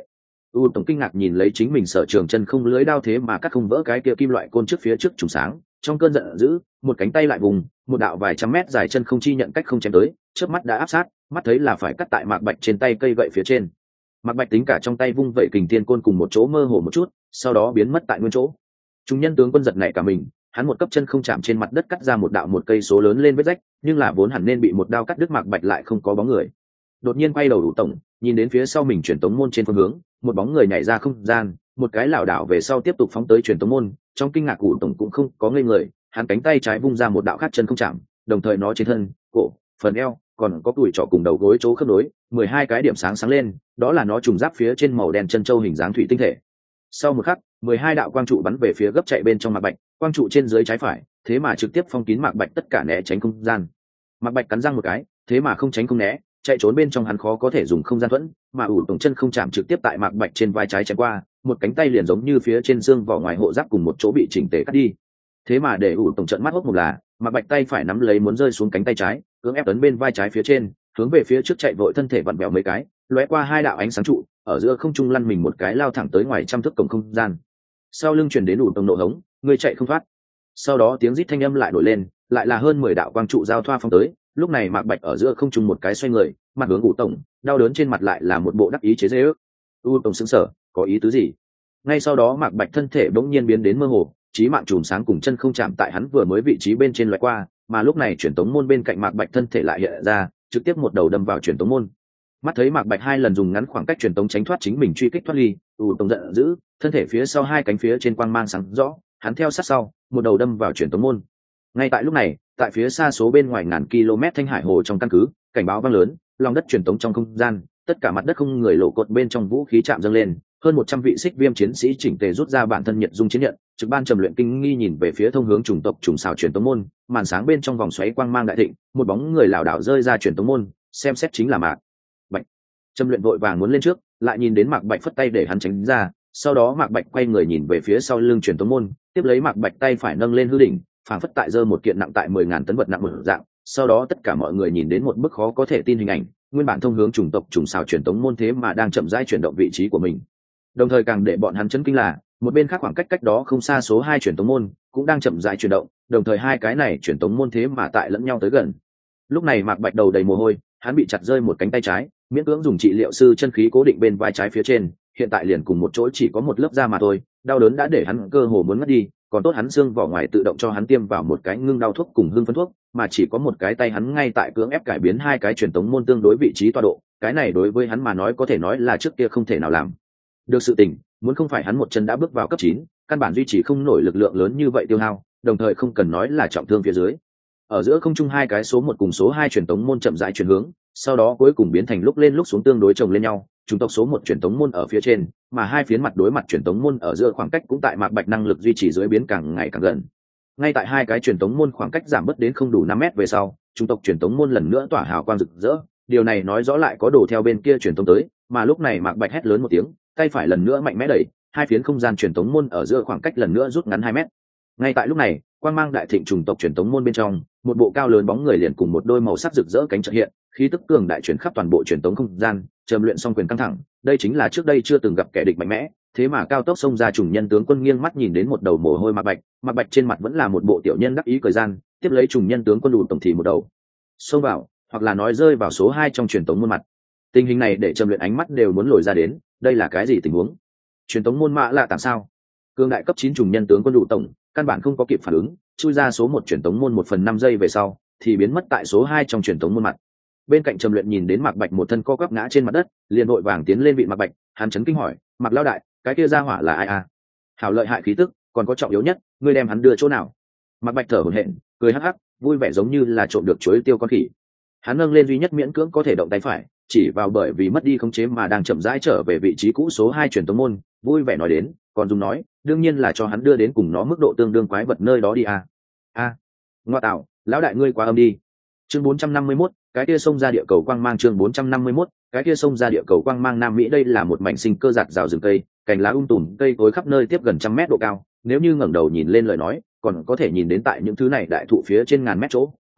Speaker 1: u tổng kinh ngạc nhìn lấy chính mình sở trường chân không lưới đao thế mà cắt không vỡ cái kia kim loại côn trước phía trước trùng sáng, trong cơn giận dữ một cánh tay lại vùng, một đạo vài trăm mét dài chân không chi nhận cách không chém tới, trước mắt đã áp sát, mắt thấy là phải cắt tại Mạc Bạch trên tay cây gậy phía trên. Mạc Bạch tính cả trong tay vung vậy kình thiên côn cùng một chỗ mơ hồ một chút, sau đó biến mất tại nguyên chỗ. Trung nhân tướng quân giật nảy cả mình, hắn một cấp chân không chạm trên mặt đất cắt ra một đạo một cây số lớn lên vết rách, nhưng là vốn hẳn nên bị một đao cắt đứt Mạc Bạch lại không có bóng người. Đột nhiên quay đầu đủ tổng, nhìn đến phía sau mình truyền tống môn trên phương hướng, một bóng người nhảy ra không gian, một cái lảo đảo về sau tiếp tục phóng tới truyền tống môn, trong kinh ngạc đủ tổng cũng không có ngây người, hắn cánh tay trái vung ra một đạo khác chân không chạm, đồng thời nó trên thân, cổ, phần eo, còn có tuổi trỏ cùng đầu gối chỗ khớp nối, mười hai cái điểm sáng sáng lên, đó là nó trùng giáp phía trên màu đen chân châu hình dáng thủy tinh thể. Sau một khắc, mười hai đạo quang trụ bắn về phía gấp chạy bên trong Mạc Bạch, quang trụ trên dưới trái phải, thế mà trực tiếp phong kín Mạc Bạch tất cả né tránh không gian. Mạc Bạch cắn răng một cái, thế mà không tránh không né, chạy trốn bên trong hắn khó có thể dùng không gian thuẫn, mà ủ tổng chân không chạm trực tiếp tại Mạc Bạch trên vai trái chém qua, một cánh tay liền giống như phía trên xương vỏ ngoài hộ giáp cùng một chỗ bị chỉnh tề cắt đi. Thế mà để ủ tổng trận mắt hốc một là, Mạc Bạch tay phải nắm lấy muốn rơi xuống cánh tay trái, cưỡng ép tấn bên vai trái phía trên, hướng về phía trước chạy vội thân thể vặn vẹo mấy cái, lóe qua hai đạo ánh sáng trụ, ở giữa không trung lăn mình một cái lao thẳng tới ngoài trăm thước cổng không gian. Sau lưng truyền đến ủ tổng nộ hống, người chạy không thoát. Sau đó tiếng rít thanh âm lại nổi lên, lại là hơn mười đạo quang trụ giao thoa phóng tới, lúc này Mạc Bạch ở giữa không trung một cái xoay người, mặt hướng ủ tổng, đau đớn trên mặt lại là một bộ đắc ý chế giễu. U tổng sững sờ, có ý tứ gì? Ngay sau đó Mạc Bạch thân thể bỗng nhiên biến đến mơ hồ, chí mạng chùm sáng cùng chân không chạm tại hắn vừa mới vị trí bên trên loại qua, mà lúc này truyền tống môn bên cạnh Mạc Bạch thân thể lại hiện ra, trực tiếp một đầu đâm vào truyền tống môn. Mắt thấy Mạc Bạch hai lần dùng ngắn khoảng cách truyền tống tránh thoát chính mình truy kích thoát ly, U tổng giận dữ, thân thể phía sau hai cánh phía trên quang mang sáng rõ, hắn theo sát sau, một đầu đâm vào truyền tống môn. Ngay tại lúc này, tại phía xa số bên ngoài ngàn km Thanh Hải Hồ trong căn cứ, cảnh báo vang lớn, lòng đất truyền tống trong không gian, tất cả mặt đất không người lộ cột bên trong vũ khí chạm dâng lên, hơn một trăm vị xích viêm chiến sĩ chỉnh tề rút ra bản thân nhiệt dung chiến nhận, trực ban trầm luyện kinh nghi nhìn về phía thông hướng chủng tộc trùng xào truyền tống môn, màn sáng bên trong vòng xoáy quang mang đại thịnh, một bóng người lảo đảo rơi ra truyền tống môn, xem xét chính là Mạc Bạch. Trầm luyện vội vàng muốn lên trước, lại nhìn đến Mạc Bạch phất tay để hắn tránh ra, sau đó Mạc Bạch quay người nhìn về phía sau lưng truyền tống môn, tiếp lấy Mạc Bạch tay phải nâng lên hư đỉnh, phảng phất tại giơ một kiện nặng tại mười ngàn tấn vật nặng một dạng, sau đó tất cả mọi người nhìn đến một bức khó có thể tin hình ảnh, nguyên bản thông hướng chủng tộc trùng xào truyền tống môn thế mà đang chậm rãi chuyển động vị trí của mình. Đồng thời càng để bọn hắn chấn kinh là, một bên khác khoảng cách cách đó không xa số hai truyền tống môn cũng đang chậm rãi chuyển động, đồng thời hai cái này truyền tống môn thế mà tại lẫn nhau tới gần. Lúc này Mạc Bạch đầu đầy mồ hôi, hắn bị chặt rơi một cánh tay trái, miễn cưỡng dùng trị liệu sư chân khí cố định bên vai trái phía trên, hiện tại liền cùng một chỗ chỉ có một lớp da mà thôi, đau đớn đã để hắn cơ hồ muốn ngất đi, còn tốt hắn xương vỏ ngoài tự động cho hắn tiêm vào một cái ngưng đau thuốc cùng hưng phấn thuốc, mà chỉ có một cái tay hắn ngay tại cưỡng ép cải biến hai cái truyền tống môn tương đối vị trí tọa độ, cái này đối với hắn mà nói có thể nói là trước kia không thể nào làm được sự tình, muốn không phải hắn một chân đã bước vào cấp chín, căn bản duy trì không nổi lực lượng lớn như vậy tiêu hao, đồng thời không cần nói là trọng thương phía dưới. Ở giữa không trung hai cái số một cùng số hai truyền tống môn chậm rãi chuyển hướng, sau đó cuối cùng biến thành lúc lên lúc xuống tương đối chồng lên nhau, chúng tộc số một truyền tống môn ở phía trên, mà hai phiến mặt đối mặt truyền tống môn ở giữa khoảng cách cũng tại Mạc Bạch năng lực duy trì dưới biến càng ngày càng gần. Ngay tại hai cái truyền tống môn khoảng cách giảm bớt đến không đủ năm mét về sau, chúng tộc truyền tống môn lần nữa tỏa hào quang rực rỡ, điều này nói rõ lại có đồ theo bên kia truyền tống tới, mà lúc này Mạc Bạch hét lớn một tiếng, tay phải lần nữa mạnh mẽ đẩy, hai phiến không gian truyền tống môn ở giữa khoảng cách lần nữa rút ngắn hai mét. Ngay tại lúc này, quang mang đại thịnh trùng tộc truyền tống môn bên trong, một bộ cao lớn bóng người liền cùng một đôi màu sắc rực rỡ cánh chợt hiện, khí tức cường đại truyền khắp toàn bộ truyền tống không gian, trầm luyện song quyền căng thẳng, đây chính là trước đây chưa từng gặp kẻ địch mạnh mẽ, thế mà cao tốc xông ra trùng nhân tướng quân nghiêng mắt nhìn đến một đầu mồ hôi Mạc Bạch, Mạc Bạch trên mặt vẫn là một bộ tiểu nhân đắc ý cười gian, tiếp lấy trùng nhân tướng quân đủ tổng thì một đầu xông vào, hoặc là nói rơi vào số hai trong truyền tống môn mặt. Tình hình này để trầm luyện ánh mắt đều muốn lồi ra đến, đây là cái gì tình huống? Truyền tống môn mạ lạ tàng sao? Cương đại cấp chín trùng nhân tướng quân đủ tổng, căn bản không có kịp phản ứng, chui ra số một truyền tống môn một phần năm giây về sau, thì biến mất tại số hai trong truyền tống môn mặt. Bên cạnh trầm luyện nhìn đến Mạc Bạch một thân co quắp ngã trên mặt đất, liền vội vàng tiến lên vị Mạc Bạch, hắn chấn kinh hỏi, Mạc lão đại, cái kia ra hỏa là ai à? Hảo lợi hại khí tức, còn có trọng yếu nhất, ngươi đem hắn đưa chỗ nào? Mạc Bạch thở hổn hển, cười hắc hắc, vui vẻ giống như là trộm được chuối tiêu con khỉ. Hắn nâng lên duy nhất miễn cưỡng có thể động tay phải, chỉ vào bởi vì mất đi khống chế mà đang chậm rãi trở về vị trí cũ số hai truyền tống môn, vui vẻ nói đến, còn dùng nói, đương nhiên là cho hắn đưa đến cùng nó mức độ tương đương quái vật nơi đó đi à. A, ngoa tạo, lão đại ngươi quá âm đi. Chương bốn trăm năm mươi mốt, cái kia xông ra địa cầu quang mang chương bốn trăm năm mươi mốt, cái kia xông ra địa cầu quang mang Nam Mỹ đây là một mảnh sinh cơ giạt rào rừng cây, cành lá um tùm, cây cối khắp nơi tiếp gần trăm mét độ cao, nếu như ngẩng đầu nhìn lên lời nói, còn có thể nhìn đến tại những thứ này đại thụ phía trên ngàn mét chỗ,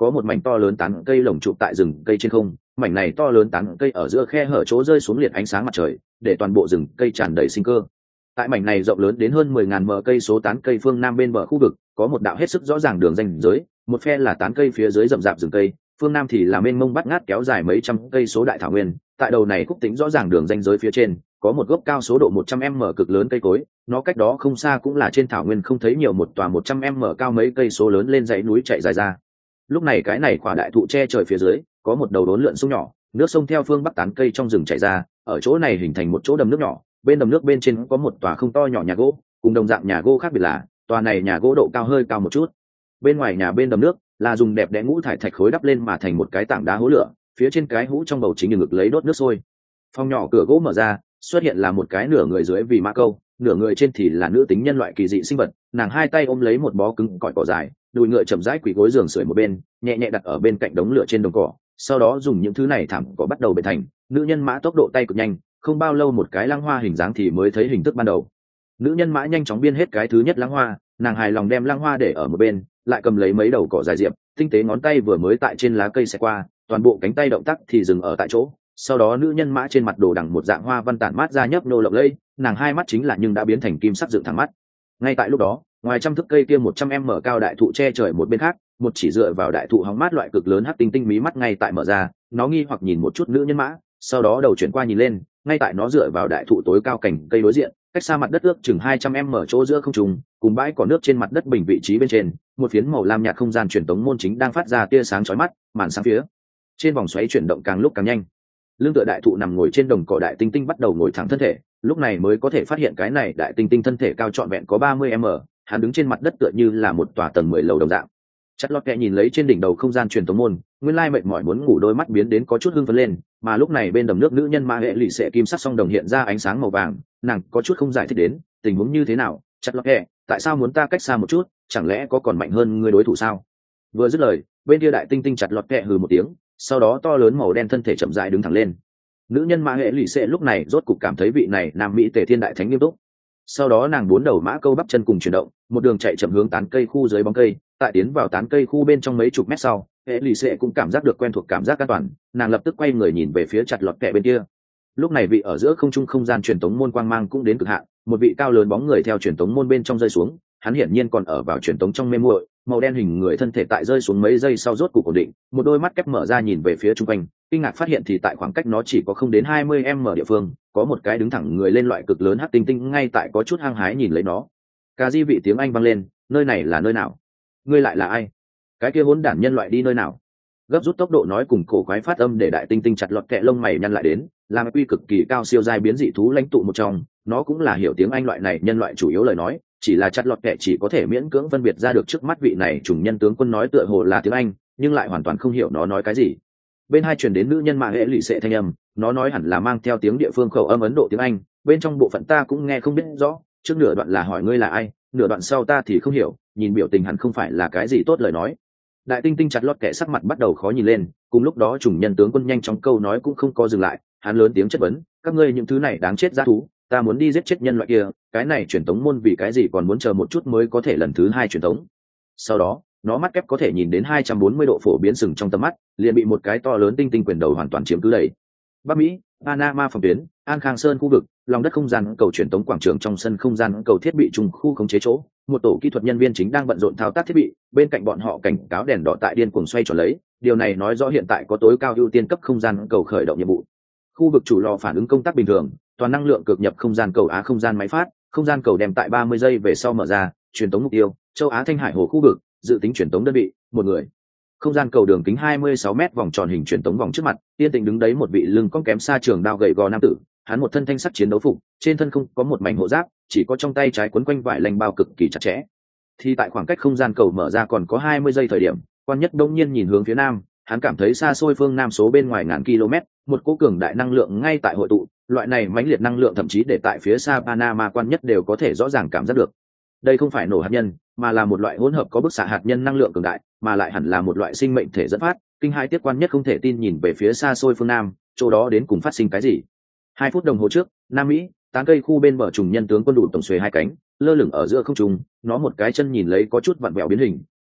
Speaker 1: có một mảnh to lớn tán cây lồng trụ tại rừng cây trên không, mảnh này to lớn tán cây ở giữa khe hở chỗ rơi xuống liệt ánh sáng mặt trời, để toàn bộ rừng cây tràn đầy sinh cơ. Tại mảnh này rộng lớn đến hơn mười ngàn mờ cây số tán cây phương nam bên bờ khu vực, có một đạo hết sức rõ ràng đường ranh giới, một phe là tán cây phía dưới rậm rạp rừng cây, phương nam thì là mênh mông bát ngát kéo dài mấy trăm cây số đại thảo nguyên. Tại đầu này khúc tính rõ ràng đường ranh giới phía trên, có một gốc cao số độ một trăm mét cực lớn cây cối, nó cách đó không xa cũng là trên thảo nguyên không thấy nhiều một tòa một trăm mét cao mấy cây số lớn lên dãy núi chạy dài ra. Lúc này cái này quả đại thụ che trời phía dưới, có một đầu đốn lượn sông nhỏ, nước sông theo phương bắc tán cây trong rừng chảy ra, ở chỗ này hình thành một chỗ đầm nước nhỏ, bên đầm nước bên trên có một tòa không to nhỏ nhà gỗ, cùng đồng dạng nhà gỗ khác biệt là tòa này nhà gỗ độ cao hơi cao một chút. Bên ngoài nhà bên đầm nước là dùng đẹp đẽ ngũ thải thạch khối đắp lên mà thành một cái tảng đá hố lửa, phía trên cái hũ trong bầu chính như ngực lấy đốt nước sôi. Phòng nhỏ cửa gỗ mở ra, xuất hiện là một cái nửa người dưới vì mã câu, nửa người trên thì là nữ tính nhân loại kỳ dị sinh vật, nàng hai tay ôm lấy một bó cứng cỏi cỏ dài, đùi ngựa chậm rãi quỳ gối giường sưởi một bên, nhẹ nhẹ đặt ở bên cạnh đống lửa trên đồng cỏ, sau đó dùng những thứ này thảm cỏ bắt đầu bề thành. Nữ nhân mã tốc độ tay cực nhanh, không bao lâu một cái lăng hoa hình dáng thì mới thấy hình thức ban đầu. Nữ nhân mã nhanh chóng biên hết cái thứ nhất lăng hoa, nàng hài lòng đem lăng hoa để ở một bên, lại cầm lấy mấy đầu cỏ dài diệp, tinh tế ngón tay vừa mới tại trên lá cây xẹt qua, toàn bộ cánh tay động tác thì dừng ở tại chỗ. Sau đó nữ nhân mã trên mặt đồ đằng một dạng hoa văn tản mát ra nhấp nô lộng lẫy, nàng hai mắt chính là nhưng đã biến thành kim sắc dựng thẳng mắt. Ngay tại lúc đó, ngoài trăm thước cây kia một trăm em mở cao đại thụ che trời một bên khác, một chỉ dựa vào đại thụ hóng mát loại cực lớn hắc tinh tinh mí mắt ngay tại mở ra, nó nghi hoặc nhìn một chút nữ nhân mã, sau đó đầu chuyển qua nhìn lên, ngay tại nó dựa vào đại thụ tối cao cành cây đối diện, cách xa mặt đất ước chừng hai trăm em mở chỗ giữa không trung, cùng bãi cỏ nước trên mặt đất bình vị trí bên trên, một phiến màu lam nhạt không gian truyền tống môn chính đang phát ra tia sáng chói mắt, màn sáng phía trên vòng xoáy chuyển động càng lúc càng nhanh. Lương tựa đại thụ nằm ngồi trên đồng cỏ đại tinh tinh bắt đầu ngồi thẳng thân thể, lúc này mới có thể phát hiện cái này đại tinh tinh thân thể cao trọn vẹn có ba mươi mét, hắn đứng trên mặt đất tựa như là một tòa tầng mười lầu đồng dạng. Chặt lọt kẹ nhìn lấy trên đỉnh đầu không gian truyền tống môn, nguyên lai mệt mỏi muốn ngủ đôi mắt biến đến có chút hưng phấn lên, mà lúc này bên đầm nước nữ nhân ma hệ lì xệ kim sắc song đồng hiện ra ánh sáng màu vàng, nàng có chút không giải thích đến tình huống như thế nào. Chặt lọt kẹ, tại sao muốn ta cách xa một chút, chẳng lẽ có còn mạnh hơn người đối thủ sao? Vừa dứt lời, bên kia đại tinh tinh chặt lọt kẹ hừ một tiếng, sau đó to lớn màu đen thân thể chậm rãi đứng thẳng lên. Nữ nhân ma hệ lì xệ lúc này rốt cục cảm thấy vị này nam mỹ tề thiên đại thánh nghiêm túc. Sau đó nàng bốn đầu mã câu bắp chân cùng chuyển động, một đường chạy chậm hướng tán cây khu dưới bóng cây. Tại tiến vào tán cây khu bên trong mấy chục mét sau, hệ lì xệ cũng cảm giác được quen thuộc cảm giác an toàn, nàng lập tức quay người nhìn về phía chặt lọt kẹ bên kia. Lúc này vị ở giữa không trung không gian truyền tống môn quang mang cũng đến cực hạn, một vị cao lớn bóng người theo truyền tống môn bên trong rơi xuống, hắn hiển nhiên còn ở vào truyền tống trong mê muội, màu đen hình người thân thể tại rơi xuống mấy giây sau rốt cục ổn định, một đôi mắt kép mở ra nhìn về phía trung quanh, kinh ngạc phát hiện thì tại khoảng cách nó chỉ có không đến hai mươi mét địa phương, có một cái đứng thẳng người lên loại cực lớn hắc tinh tinh ngay tại có chút hăng hái nhìn lấy nó. Cà di vị tiếng Anh vang lên, nơi này là nơi nào? Ngươi lại là ai? Cái kia hỗn đản nhân loại đi nơi nào? Gấp rút tốc độ nói cùng cổ quái phát âm để đại tinh tinh chặt lọt kẹ lông mày nhăn lại đến, làm quy cực kỳ cao siêu giai biến dị thú lãnh tụ một trong, nó cũng là hiểu tiếng Anh loại này nhân loại chủ yếu lời nói, chỉ là chặt lọt kẹ chỉ có thể miễn cưỡng phân biệt ra được trước mắt vị này trùng nhân tướng quân nói tựa hồ là tiếng Anh, nhưng lại hoàn toàn không hiểu nó nói cái gì. Bên hai truyền đến nữ nhân mạ hệ lụy sệ thanh âm, nó nói hẳn là mang theo tiếng địa phương khẩu âm Ấn Độ tiếng Anh, bên trong bộ phận ta cũng nghe không biết rõ, trước nửa đoạn là hỏi ngươi là ai, nửa đoạn sau ta thì không hiểu, nhìn biểu tình hẳn không phải là cái gì tốt lời nói. Đại tinh tinh chặt lọt kẹ sắc mặt bắt đầu khó nhìn lên, cùng lúc đó trùng nhân tướng quân nhanh chóng câu nói cũng không có dừng lại, hắn lớn tiếng chất vấn, các ngươi những thứ này đáng chết dã thú, ta muốn đi giết chết nhân loại kia, cái này truyền tống môn vì cái gì còn muốn chờ một chút mới có thể lần thứ hai truyền tống. Sau đó nó mắt kép có thể nhìn đến hai trăm bốn mươi độ phổ biến sừng trong tầm mắt, liền bị một cái to lớn tinh tinh quyền đầu hoàn toàn chiếm cứ đầy. Bắc Mỹ, Panama phòng tuyến, An Khang Sơn khu vực, lòng đất không gian cầu truyền tống quảng trường trong sân không gian cầu thiết bị trùng khu khống chế chỗ, một tổ kỹ thuật nhân viên chính đang bận rộn thao tác thiết bị, bên cạnh bọn họ cảnh cáo đèn đỏ tại điên cuồng xoay tròn lấy, điều này nói rõ hiện tại có tối cao ưu tiên cấp không gian cầu khởi động nhiệm vụ. Khu vực chủ lò phản ứng công tác bình thường, toàn năng lượng cực nhập không gian cầu Á không gian máy phát, không gian cầu đem tại ba mươi giây về sau mở ra, truyền tống mục tiêu, châu Á Thanh Hải Hồ khu vực, dự tính truyền tống đơn vị, một người. Không gian cầu đường kính hai mươi sáu mét vòng tròn hình truyền tống vòng trước mặt, yên tĩnh đứng đấy một vị lưng cong kém xa trường đao gầy gò nam tử, hắn một thân thanh sắc chiến đấu phục, trên thân không có một mảnh hộ giáp, chỉ có trong tay trái quấn quanh vải lanh bao cực kỳ chặt chẽ. Thì tại khoảng cách không gian cầu mở ra còn có hai mươi giây thời điểm, quan nhất đông nhiên nhìn hướng phía nam, hắn cảm thấy xa xôi phương nam số bên ngoài ngàn km, một cỗ cường đại năng lượng ngay tại hội tụ, loại này mãnh liệt năng lượng thậm chí để tại phía xa Panama quan nhất đều có thể rõ ràng cảm giác được. Đây không phải nổ hạt nhân, mà là một loại hỗn hợp có bức xạ hạt nhân năng lượng cường đại, mà lại hẳn là một loại sinh mệnh thể dẫn phát. Kinh hai tiết quan nhất không thể tin nhìn về phía xa xôi phương nam, chỗ đó đến cùng phát sinh cái gì. Hai phút đồng hồ trước, Nam Mỹ, tán cây khu bên bờ trùng nhân tướng quân đủ tổng xuề hai cánh, lơ lửng ở giữa không trung, nó một cái chân nhìn lấy có chút vặn vẹo biến hình,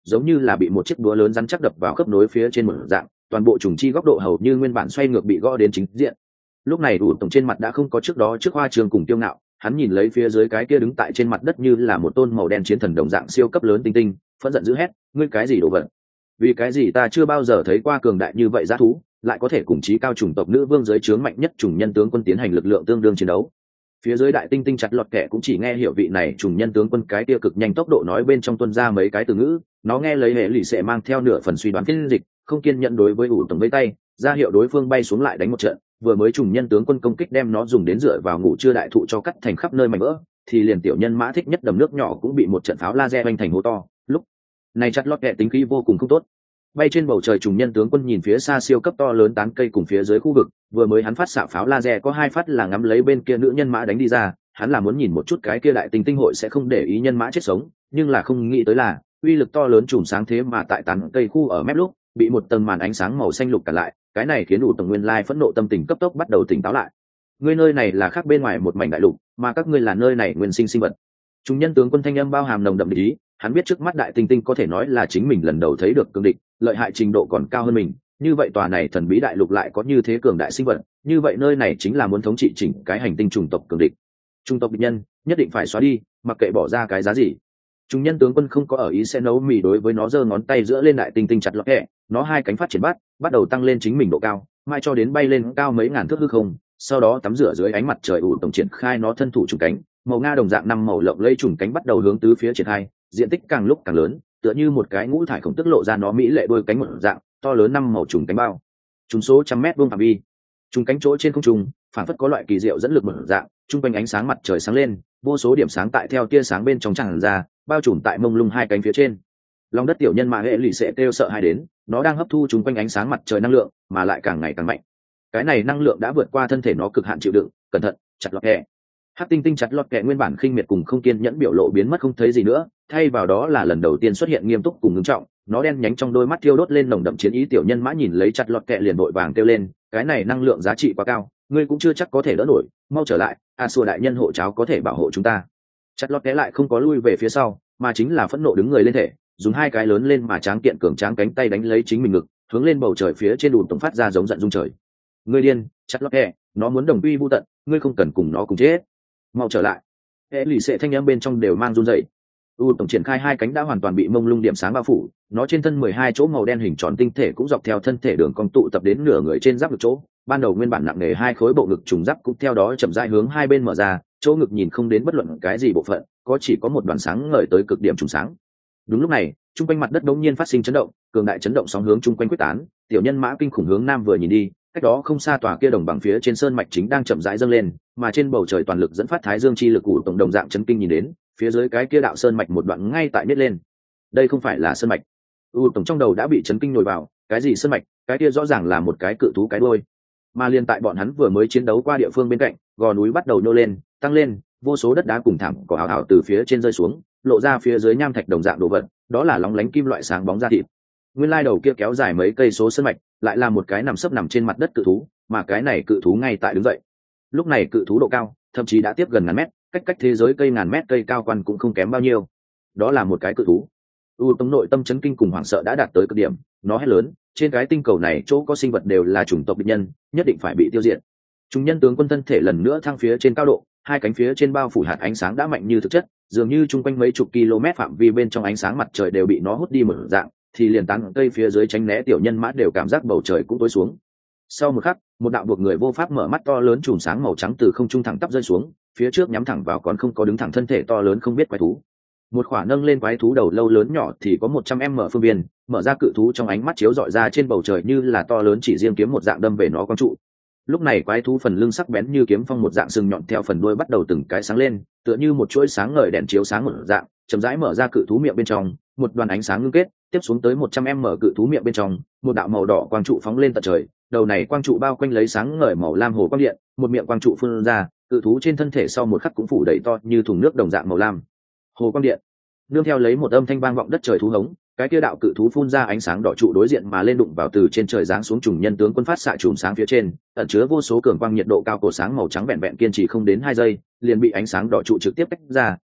Speaker 1: giống như là bị một chiếc búa lớn rắn chắc đập vào khớp nối phía trên một dạng, toàn bộ trùng chi góc độ hầu như nguyên bản xoay ngược bị gõ đến chính diện. Lúc này ủ tổng trên mặt đã không có trước đó trước hoa trường cùng tiêu ngạo, hắn nhìn lấy phía dưới cái kia đứng tại trên mặt đất như là một tôn màu đen chiến thần đồng dạng siêu cấp lớn tinh tinh, phẫn giận dữ hét, ngươi cái gì đồ vật? Vì cái gì ta chưa bao giờ thấy qua cường đại như vậy giá thú, lại có thể cùng chí cao chủng tộc nữ vương dưới trướng mạnh nhất trùng nhân tướng quân tiến hành lực lượng tương đương chiến đấu. Phía dưới đại tinh tinh chặt lọt kẻ cũng chỉ nghe hiểu vị này trùng nhân tướng quân cái kia cực nhanh tốc độ nói bên trong tuân ra mấy cái từ ngữ, nó nghe lấy hệ lụy sẽ mang theo nửa phần suy đoán phiên dịch, không kiên nhẫn đối với ủ tổng với tay, ra hiệu đối phương bay xuống lại đánh một trận. Vừa mới trùng nhân tướng quân công kích đem nó dùng đến dựa vào ngủ chưa đại thụ cho cắt thành khắp nơi mảnh vỡ, thì liền tiểu nhân mã thích nhất đầm nước nhỏ cũng bị một trận pháo laser oanh thành hố to. Lúc này chặt lọt kẻ tính khí vô cùng không tốt. Bay trên bầu trời trùng nhân tướng quân nhìn phía xa siêu cấp to lớn tán cây cùng phía dưới khu vực, vừa mới hắn phát xạ pháo laser có hai phát là ngắm lấy bên kia nữ nhân mã đánh đi ra, hắn là muốn nhìn một chút cái kia đại tinh tinh hội sẽ không để ý nhân mã chết sống, nhưng là không nghĩ tới là uy lực to lớn chùm sáng thế mà tại tán cây khu ở mép lúc bị một tầng màn ánh sáng màu xanh lục cản lại, cái này khiến đủ tổng nguyên lai phẫn nộ tâm tình cấp tốc bắt đầu tỉnh táo lại. Ngươi nơi này là khác bên ngoài một mảnh đại lục, mà các ngươi là nơi này nguyên sinh sinh vật. Trùng nhân tướng quân thanh âm bao hàm nồng đậm ý, hắn biết trước mắt đại tinh tinh có thể nói là chính mình lần đầu thấy được cường địch, lợi hại trình độ còn cao hơn mình, như vậy tòa này thần bí đại lục lại có như thế cường đại sinh vật, như vậy nơi này chính là muốn thống trị chỉnh cái hành tinh chủng tộc cường địch. Chủng tộc địch nhân nhất định phải xóa đi, mặc kệ bỏ ra cái giá gì. Trùng nhân tướng quân không có ở ý sẽ nấu mì đối với nó giơ ngón tay giữa lên đại tinh tinh chặt lọt kẹ, nó hai cánh phát triển bắt, bắt đầu tăng lên chính mình độ cao, mai cho đến bay lên cao mấy ngàn thước hư không, sau đó tắm rửa dưới ánh mặt trời ủ tổng triển khai nó thân thủ trùng cánh, màu nga đồng dạng năm màu lộng lẫy trùng cánh bắt đầu hướng tứ phía triển khai, diện tích càng lúc càng lớn, tựa như một cái ngũ thải khổng tức lộ ra nó mỹ lệ đôi cánh một dạng, to lớn năm màu trùng cánh bao. Trùng số trăm mét vuông phạm vi. Trùng cánh chỗ trên không trung, phản phất có loại kỳ diệu dẫn lực một dạng, trung quanh ánh sáng mặt trời sáng lên, vô số điểm sáng tại theo tia sáng bên trong tràn ra, bao trùm tại mông lung hai cánh phía trên. Lòng đất tiểu nhân mà hệ lụy sẽ kêu sợ hai đến, nó đang hấp thu trung quanh ánh sáng mặt trời năng lượng, mà lại càng ngày càng mạnh. Cái này năng lượng đã vượt qua thân thể nó cực hạn chịu đựng, cẩn thận, chặt lọt kẹ. Hắc tinh tinh chặt lọt kẹ nguyên bản khinh miệt cùng không kiên nhẫn biểu lộ biến mất không thấy gì nữa, thay vào đó là lần đầu tiên xuất hiện nghiêm túc cùng ngưng trọng, nó đen nhánh trong đôi mắt thiêu đốt lên nồng đậm chiến ý. Tiểu nhân mã nhìn lấy chặt lọt kẹ liền vội vàng kêu lên, cái này năng lượng giá trị quá cao, ngươi cũng chưa chắc có thể đỡ nổi, mau trở lại, a xua đại nhân hộ cháo có thể bảo hộ chúng ta. Chặt lọt kẹ lại không có lui về phía sau, mà chính là phẫn nộ đứng người lên thể, dùng hai cái lớn lên mà tráng kiện cường tráng cánh tay đánh lấy chính mình ngực, hướng lên bầu trời phía trên đùn tổng phát ra giống giận rung trời. Ngươi điên, chặt lọt kẹ, nó muốn đồng quy vu tận, ngươi không cần cùng nó cùng chết, mau trở lại. Hệ lụy sẽ thanh âm bên trong đều mang run rẩy. U tổng triển khai hai cánh đã hoàn toàn bị mông lung điểm sáng bao phủ, nó trên thân mười hai chỗ màu đen hình tròn tinh thể cũng dọc theo thân thể đường cong tụ tập đến nửa người trên giáp ngực chỗ, ban đầu nguyên bản nặng nề hai khối bộ ngực trùng giáp cũng theo đó chậm rãi hướng hai bên mở ra, chỗ ngực nhìn không đến bất luận cái gì bộ phận, có chỉ có một đoàn sáng ngời tới cực điểm trùng sáng. Đúng lúc này, trung quanh mặt đất đống nhiên phát sinh chấn động, cường đại chấn động sóng hướng trung quanh quyết tán, tiểu nhân mã kinh khủng hướng nam vừa nhìn đi, cách đó không xa tòa kia đồng bằng phía trên sơn mạch chính đang chậm rãi dâng lên, mà trên bầu trời toàn lực dẫn phát thái dương chi lực của tổng đồng dạng chấn kinh nhìn đến, phía dưới cái kia đạo sơn mạch một đoạn ngay tại nết lên. Đây không phải là sơn mạch. U tổng trong đầu đã bị chấn kinh nổi vào, cái gì sơn mạch, cái kia rõ ràng là một cái cự thú cái đuôi. Mà liên tại bọn hắn vừa mới chiến đấu qua địa phương bên cạnh, gò núi bắt đầu nhô lên, tăng lên, vô số đất đá cùng thảm cỏ ảo ảo từ phía trên rơi xuống, lộ ra phía dưới nham thạch đồng dạng đồ vật, đó là lóng lánh kim loại sáng bóng da thịt. Nguyên lai đầu kia kéo dài mấy cây số sơn mạch, lại là một cái nằm sấp nằm trên mặt đất cự thú, mà cái này cự thú ngay tại đứng dậy. Lúc này cự thú độ cao, thậm chí đã tiếp gần ngàn mét, cách cách thế giới cây ngàn mét cây cao quan cũng không kém bao nhiêu. Đó là một cái cự thú. U tống nội tâm chấn kinh cùng hoảng sợ đã đạt tới cực điểm, nó hét lớn, trên cái tinh cầu này chỗ có sinh vật đều là chủng tộc địch nhân, nhất định phải bị tiêu diệt. Chúng nhân tướng quân thân thể lần nữa thăng phía trên cao độ, hai cánh phía trên bao phủ hạt ánh sáng đã mạnh như thực chất, dường như chung quanh mấy chục km phạm vi bên trong ánh sáng mặt trời đều bị nó hút đi một dạng, thì liền tán cây phía dưới tránh né tiểu nhân mã đều cảm giác bầu trời cũng tối xuống. Sau một khắc, một đạo buộc người vô pháp mở mắt to lớn chùm sáng màu trắng từ không trung thẳng tắp rơi xuống, phía trước nhắm thẳng vào còn không có đứng thẳng thân thể to lớn không biết quái thú. Một khỏa nâng lên quái thú đầu lâu lớn nhỏ thì có một trăm em mở phương viên, mở ra cự thú trong ánh mắt chiếu dọi ra trên bầu trời như là to lớn chỉ riêng kiếm một dạng đâm về nó quang trụ. Lúc này quái thú phần lưng sắc bén như kiếm phong một dạng sừng nhọn theo phần đuôi bắt đầu từng cái sáng lên, tựa như một chuỗi sáng ngời đèn chiếu sáng một dạng, chậm rãi mở ra cự thú miệng bên trong, một đoàn ánh sáng ngưng kết, tiếp xuống tới một trăm em mở cự thú miệng bên trong, một đạo màu đỏ quang trụ phóng lên tận trời, đầu này quang trụ bao quanh lấy sáng ngời màu lam hồ quang điện, một miệng quang trụ phun ra, cự thú trên thân thể sau một khắc cũng phủ đầy to như thùng nước đồng dạng màu lam. Hồ quang điện, nương theo lấy một âm thanh vang vọng đất trời thú hống, cái kia đạo cự thú phun ra ánh sáng đỏ trụ đối diện mà lên đụng vào từ trên trời giáng xuống trùng nhân tướng quân phát xạ chùm sáng phía trên, ẩn chứa vô số cường quang nhiệt độ cao cổ sáng màu trắng vẹn vẹn kiên trì không đến hai giây, liền bị ánh sáng đỏ trụ trực tiếp tách ra,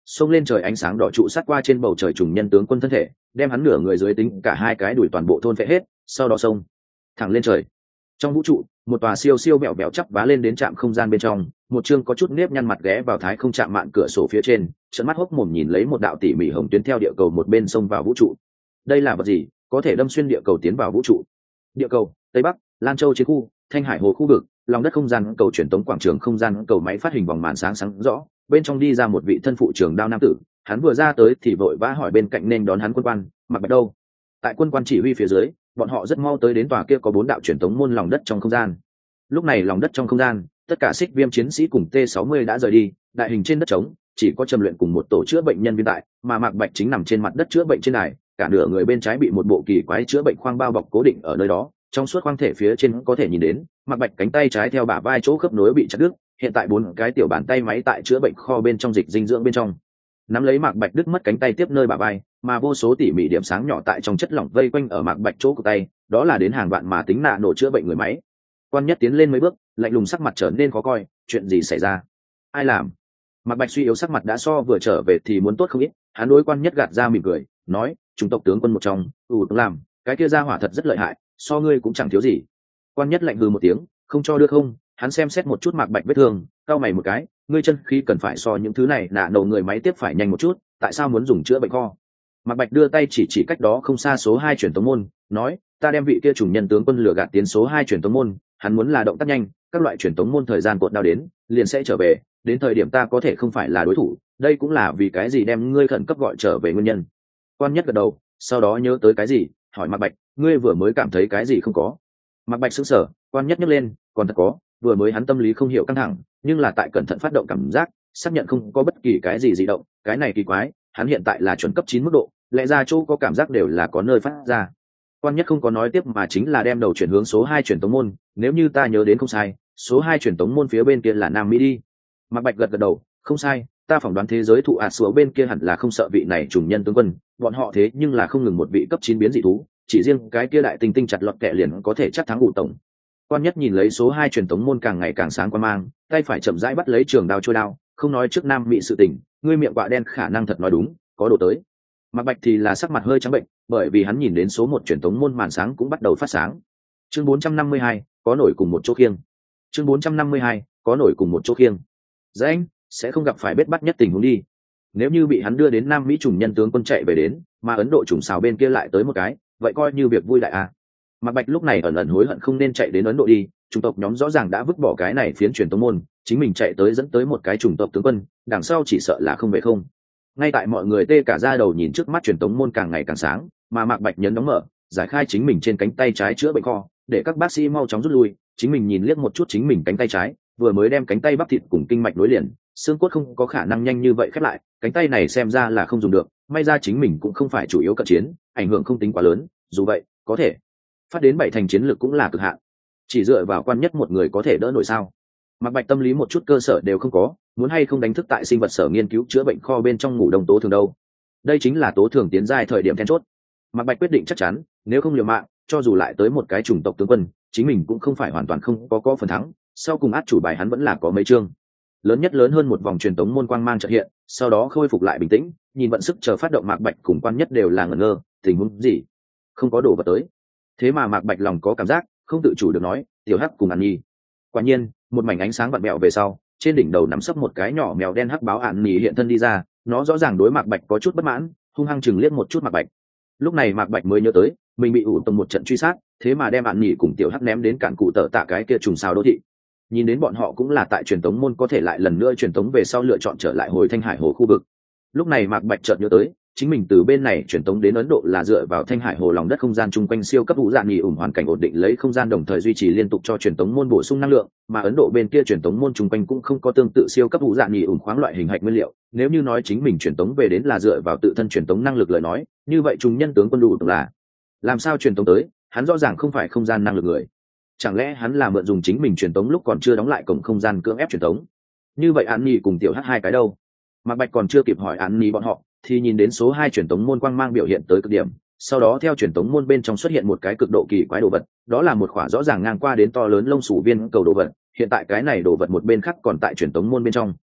Speaker 1: xông lên trời ánh sáng đỏ trụ sát qua trên bầu trời trùng nhân tướng quân thân thể, đem hắn nửa người dưới tính cả hai cái đùi toàn bộ thôn phệ hết, sau đó xông thẳng lên trời. Trong vũ trụ, một tòa siêu siêu bẹo bẹo chắp vá lên đến trạm không gian bên trong, một chương có chút nếp nhăn mặt ghé vào thái không chạm mạn cửa sổ phía trên, trợn mắt hốc mồm nhìn lấy một đạo tỉ mỉ hồng tuyến theo địa cầu một bên xông vào vũ trụ. Đây là vật gì, có thể đâm xuyên địa cầu tiến vào vũ trụ? Địa cầu, Tây Bắc, Lan Châu chiến khu, Thanh Hải hồ khu vực, lòng đất không gian cầu truyền tống quảng trường không gian cầu máy phát hình vòng màn sáng sáng rõ, bên trong đi ra một vị thân phụ trường đao nam tử, hắn vừa ra tới thì vội vã hỏi bên cạnh nên đón hắn quân quan, Mặc Bạch đâu? Tại quân quan chỉ huy phía dưới, bọn họ rất mau tới đến tòa kia có bốn đạo truyền tống môn lòng đất trong không gian. Lúc này lòng đất trong không gian, tất cả xích viêm chiến sĩ cùng T sáu mươi đã rời đi, đại hình trên đất trống, chỉ có Trầm Luyện cùng một tổ chữa bệnh nhân viên tại, mà Mạc Bạch chính nằm trên mặt đất chữa bệnh trên đài, cả nửa người bên trái bị một bộ kỳ quái chữa bệnh khoang bao bọc cố định ở nơi đó, trong suốt khoang thể phía trên có thể nhìn đến, Mạc Bạch cánh tay trái theo bả vai chỗ khớp nối bị chặt đứt, hiện tại bốn cái tiểu bàn tay máy tại chữa bệnh kho bên trong dịch dinh dưỡng bên trong. Nắm lấy Mạc Bạch đứt mất cánh tay tiếp nơi bả vai, mà vô số tỉ mỉ điểm sáng nhỏ tại trong chất lỏng vây quanh ở Mạc Bạch chỗ của tay, đó là đến hàng vạn mà tính nạ nổ chữa bệnh người máy. Quan Nhất tiến lên mấy bước, lạnh lùng sắc mặt trở nên khó coi, chuyện gì xảy ra? Ai làm? Mạc Bạch suy yếu sắc mặt đã so vừa trở về thì muốn tốt không ít, hắn đối Quan Nhất gạt ra mỉm cười, nói, "Trung tộc tướng quân một trong, ủ làm, cái kia ra hỏa thật rất lợi hại, so ngươi cũng chẳng thiếu gì." Quan Nhất lạnh hừ một tiếng, không cho được không? Hắn xem xét một chút Mạc Bạch vết thương, cau mày một cái, ngươi chân khí cần phải so những thứ này nạ nổ người máy tiếp phải nhanh một chút, tại sao muốn dùng chữa bệnh kho? Mạc Bạch đưa tay chỉ chỉ cách đó không xa số hai truyền tống môn, nói, ta đem vị kia trùng nhân tướng quân lừa gạt tiến số hai truyền tống môn, hắn muốn là động tác nhanh, các loại truyền tống môn thời gian cột đao đến, liền sẽ trở về, đến thời điểm ta có thể không phải là đối thủ, đây cũng là vì cái gì đem ngươi khẩn cấp gọi trở về nguyên nhân. Quan Nhất gật đầu, sau đó nhớ tới cái gì, hỏi Mạc Bạch, ngươi vừa mới cảm thấy cái gì không có? Mạc Bạch sững sờ, Quan Nhất nhấc lên, còn thật có, vừa mới hắn tâm lý không hiểu căng thẳng, nhưng là tại cẩn thận phát động cảm giác, xác nhận không có bất kỳ cái gì dị động, cái này kỳ quái, hắn hiện tại là chuẩn cấp chín mức độ, lẽ ra chỗ có cảm giác đều là có nơi phát ra. Quan Nhất không có nói tiếp mà chính là đem đầu chuyển hướng số hai truyền tống môn, nếu như ta nhớ đến không sai, số hai truyền tống môn phía bên kia là Nam Mỹ đi. Mạc Bạch gật gật đầu, không sai, ta phỏng đoán thế giới thụ ạt xuống bên kia hẳn là không sợ vị này trùng nhân tướng quân, bọn họ thế nhưng là không ngừng một vị cấp chín biến dị thú, chỉ riêng cái kia đại tinh tinh chặt lọt kẹ liền có thể chắc thắng ủ tổng. Quan Nhất nhìn lấy số hai truyền tống môn càng ngày càng sáng quan mang, tay phải chậm rãi bắt lấy trường đao trôi đao, không nói trước Nam Mỹ sự tình, ngươi miệng quạ đen khả năng thật nói đúng, có đồ tới. Mạc Bạch thì là sắc mặt hơi trắng bệnh, bởi vì hắn nhìn đến số một truyền tống môn màn sáng cũng bắt đầu phát sáng. Chương bốn trăm năm mươi hai, có nổi cùng một chỗ khiêng. Chương bốn trăm năm mươi hai, có nổi cùng một chỗ khiêng. Danh sẽ không gặp phải bết bắt nhất tình huống đi. Nếu như bị hắn đưa đến Nam Mỹ trùng nhân tướng quân chạy về đến, mà Ấn Độ trùng xào bên kia lại tới một cái, vậy coi như việc vui đại à. Mạc Bạch lúc này ẩn ẩn hối hận không nên chạy đến Ấn Độ đi, chủng tộc nhóm rõ ràng đã vứt bỏ cái này phiến truyền tống môn, chính mình chạy tới dẫn tới một cái chủng tộc tướng quân, đằng sau chỉ sợ là không về không. Ngay tại mọi người tê cả da đầu nhìn trước mắt truyền tống môn càng ngày càng sáng, mà Mạc Bạch nhấn đóng mở, giải khai chính mình trên cánh tay trái chữa bệnh kho, để các bác sĩ mau chóng rút lui, chính mình nhìn liếc một chút chính mình cánh tay trái, vừa mới đem cánh tay bắp thịt cùng kinh mạch nối liền, xương cốt không có khả năng nhanh như vậy khép lại, cánh tay này xem ra là không dùng được, may ra chính mình cũng không phải chủ yếu cận chiến, ảnh hưởng không tính quá lớn, dù vậy, có thể phát đến bảy thành chiến lược cũng là cực hạn. Chỉ dựa vào Quan Nhất một người có thể đỡ nổi sao? Mạc Bạch tâm lý một chút cơ sở đều không có, muốn hay không đánh thức tại sinh vật sở nghiên cứu chữa bệnh kho bên trong ngủ đông tố thường đâu. Đây chính là tố thường tiến giai thời điểm then chốt. Mạc Bạch quyết định chắc chắn, nếu không liều mạng, cho dù lại tới một cái chủng tộc tướng quân, chính mình cũng không phải hoàn toàn không có có phần thắng, sau cùng át chủ bài hắn vẫn là có mấy chương. Lớn nhất lớn hơn một vòng truyền tống môn quang mang chợt hiện, sau đó khôi phục lại bình tĩnh, nhìn vận sức chờ phát động Mạc Bạch cùng Quan Nhất đều là ngẩn ngơ, tình huống gì? Không có đồ vật tới. Thế mà Mạc Bạch lòng có cảm giác, không tự chủ được nói, tiểu hắc cùng An Nhi. Quả nhiên, một mảnh ánh sáng vặn mèo về sau, trên đỉnh đầu nắm sấp một cái nhỏ mèo đen hắc báo An Nhi hiện thân đi ra, nó rõ ràng đối Mạc Bạch có chút bất mãn, hung hăng chừng liếc một chút Mạc Bạch. Lúc này Mạc Bạch mới nhớ tới, mình bị ủ tông một trận truy sát, thế mà đem An Nhi cùng tiểu hắc ném đến cản cụ tở tạ cái kia trùng sao đô thị. Nhìn đến bọn họ cũng là tại truyền tống môn có thể lại lần nữa truyền tống về sau lựa chọn trở lại hồi Thanh Hải hồ khu vực. Lúc này Mạc Bạch chợt nhớ tới, chính mình từ bên này truyền tống đến Ấn Độ là dựa vào Thanh Hải hồ lòng đất không gian chung quanh siêu cấp vũ dạng nghỉ ủng hoàn cảnh ổn định lấy không gian đồng thời duy trì liên tục cho truyền tống môn bổ sung năng lượng, mà Ấn Độ bên kia truyền tống môn chung quanh cũng không có tương tự siêu cấp vũ dạng nghỉ ủng khoáng loại hình hạch nguyên liệu. Nếu như nói chính mình truyền tống về đến là dựa vào tự thân truyền tống năng lực lời nói, như vậy trùng nhân tướng quân đủ là làm sao truyền tống tới? Hắn rõ ràng không phải không gian năng lực người. Chẳng lẽ hắn là mượn dùng chính mình truyền tống lúc còn chưa đóng lại cổng không gian cưỡng ép truyền tống? Như vậy An Nhi cùng tiểu H hai cái đâu? Mạc Bạch còn chưa kịp hỏi An Nhi bọn họ, thì nhìn đến số hai truyền tống môn quang mang biểu hiện tới cực điểm, sau đó theo truyền tống môn bên trong xuất hiện một cái cực độ kỳ quái đồ vật, đó là một khỏa rõ ràng ngang qua đến to lớn lông sủ viên cầu đồ vật, hiện tại cái này đồ vật một bên khác còn tại truyền tống môn bên trong.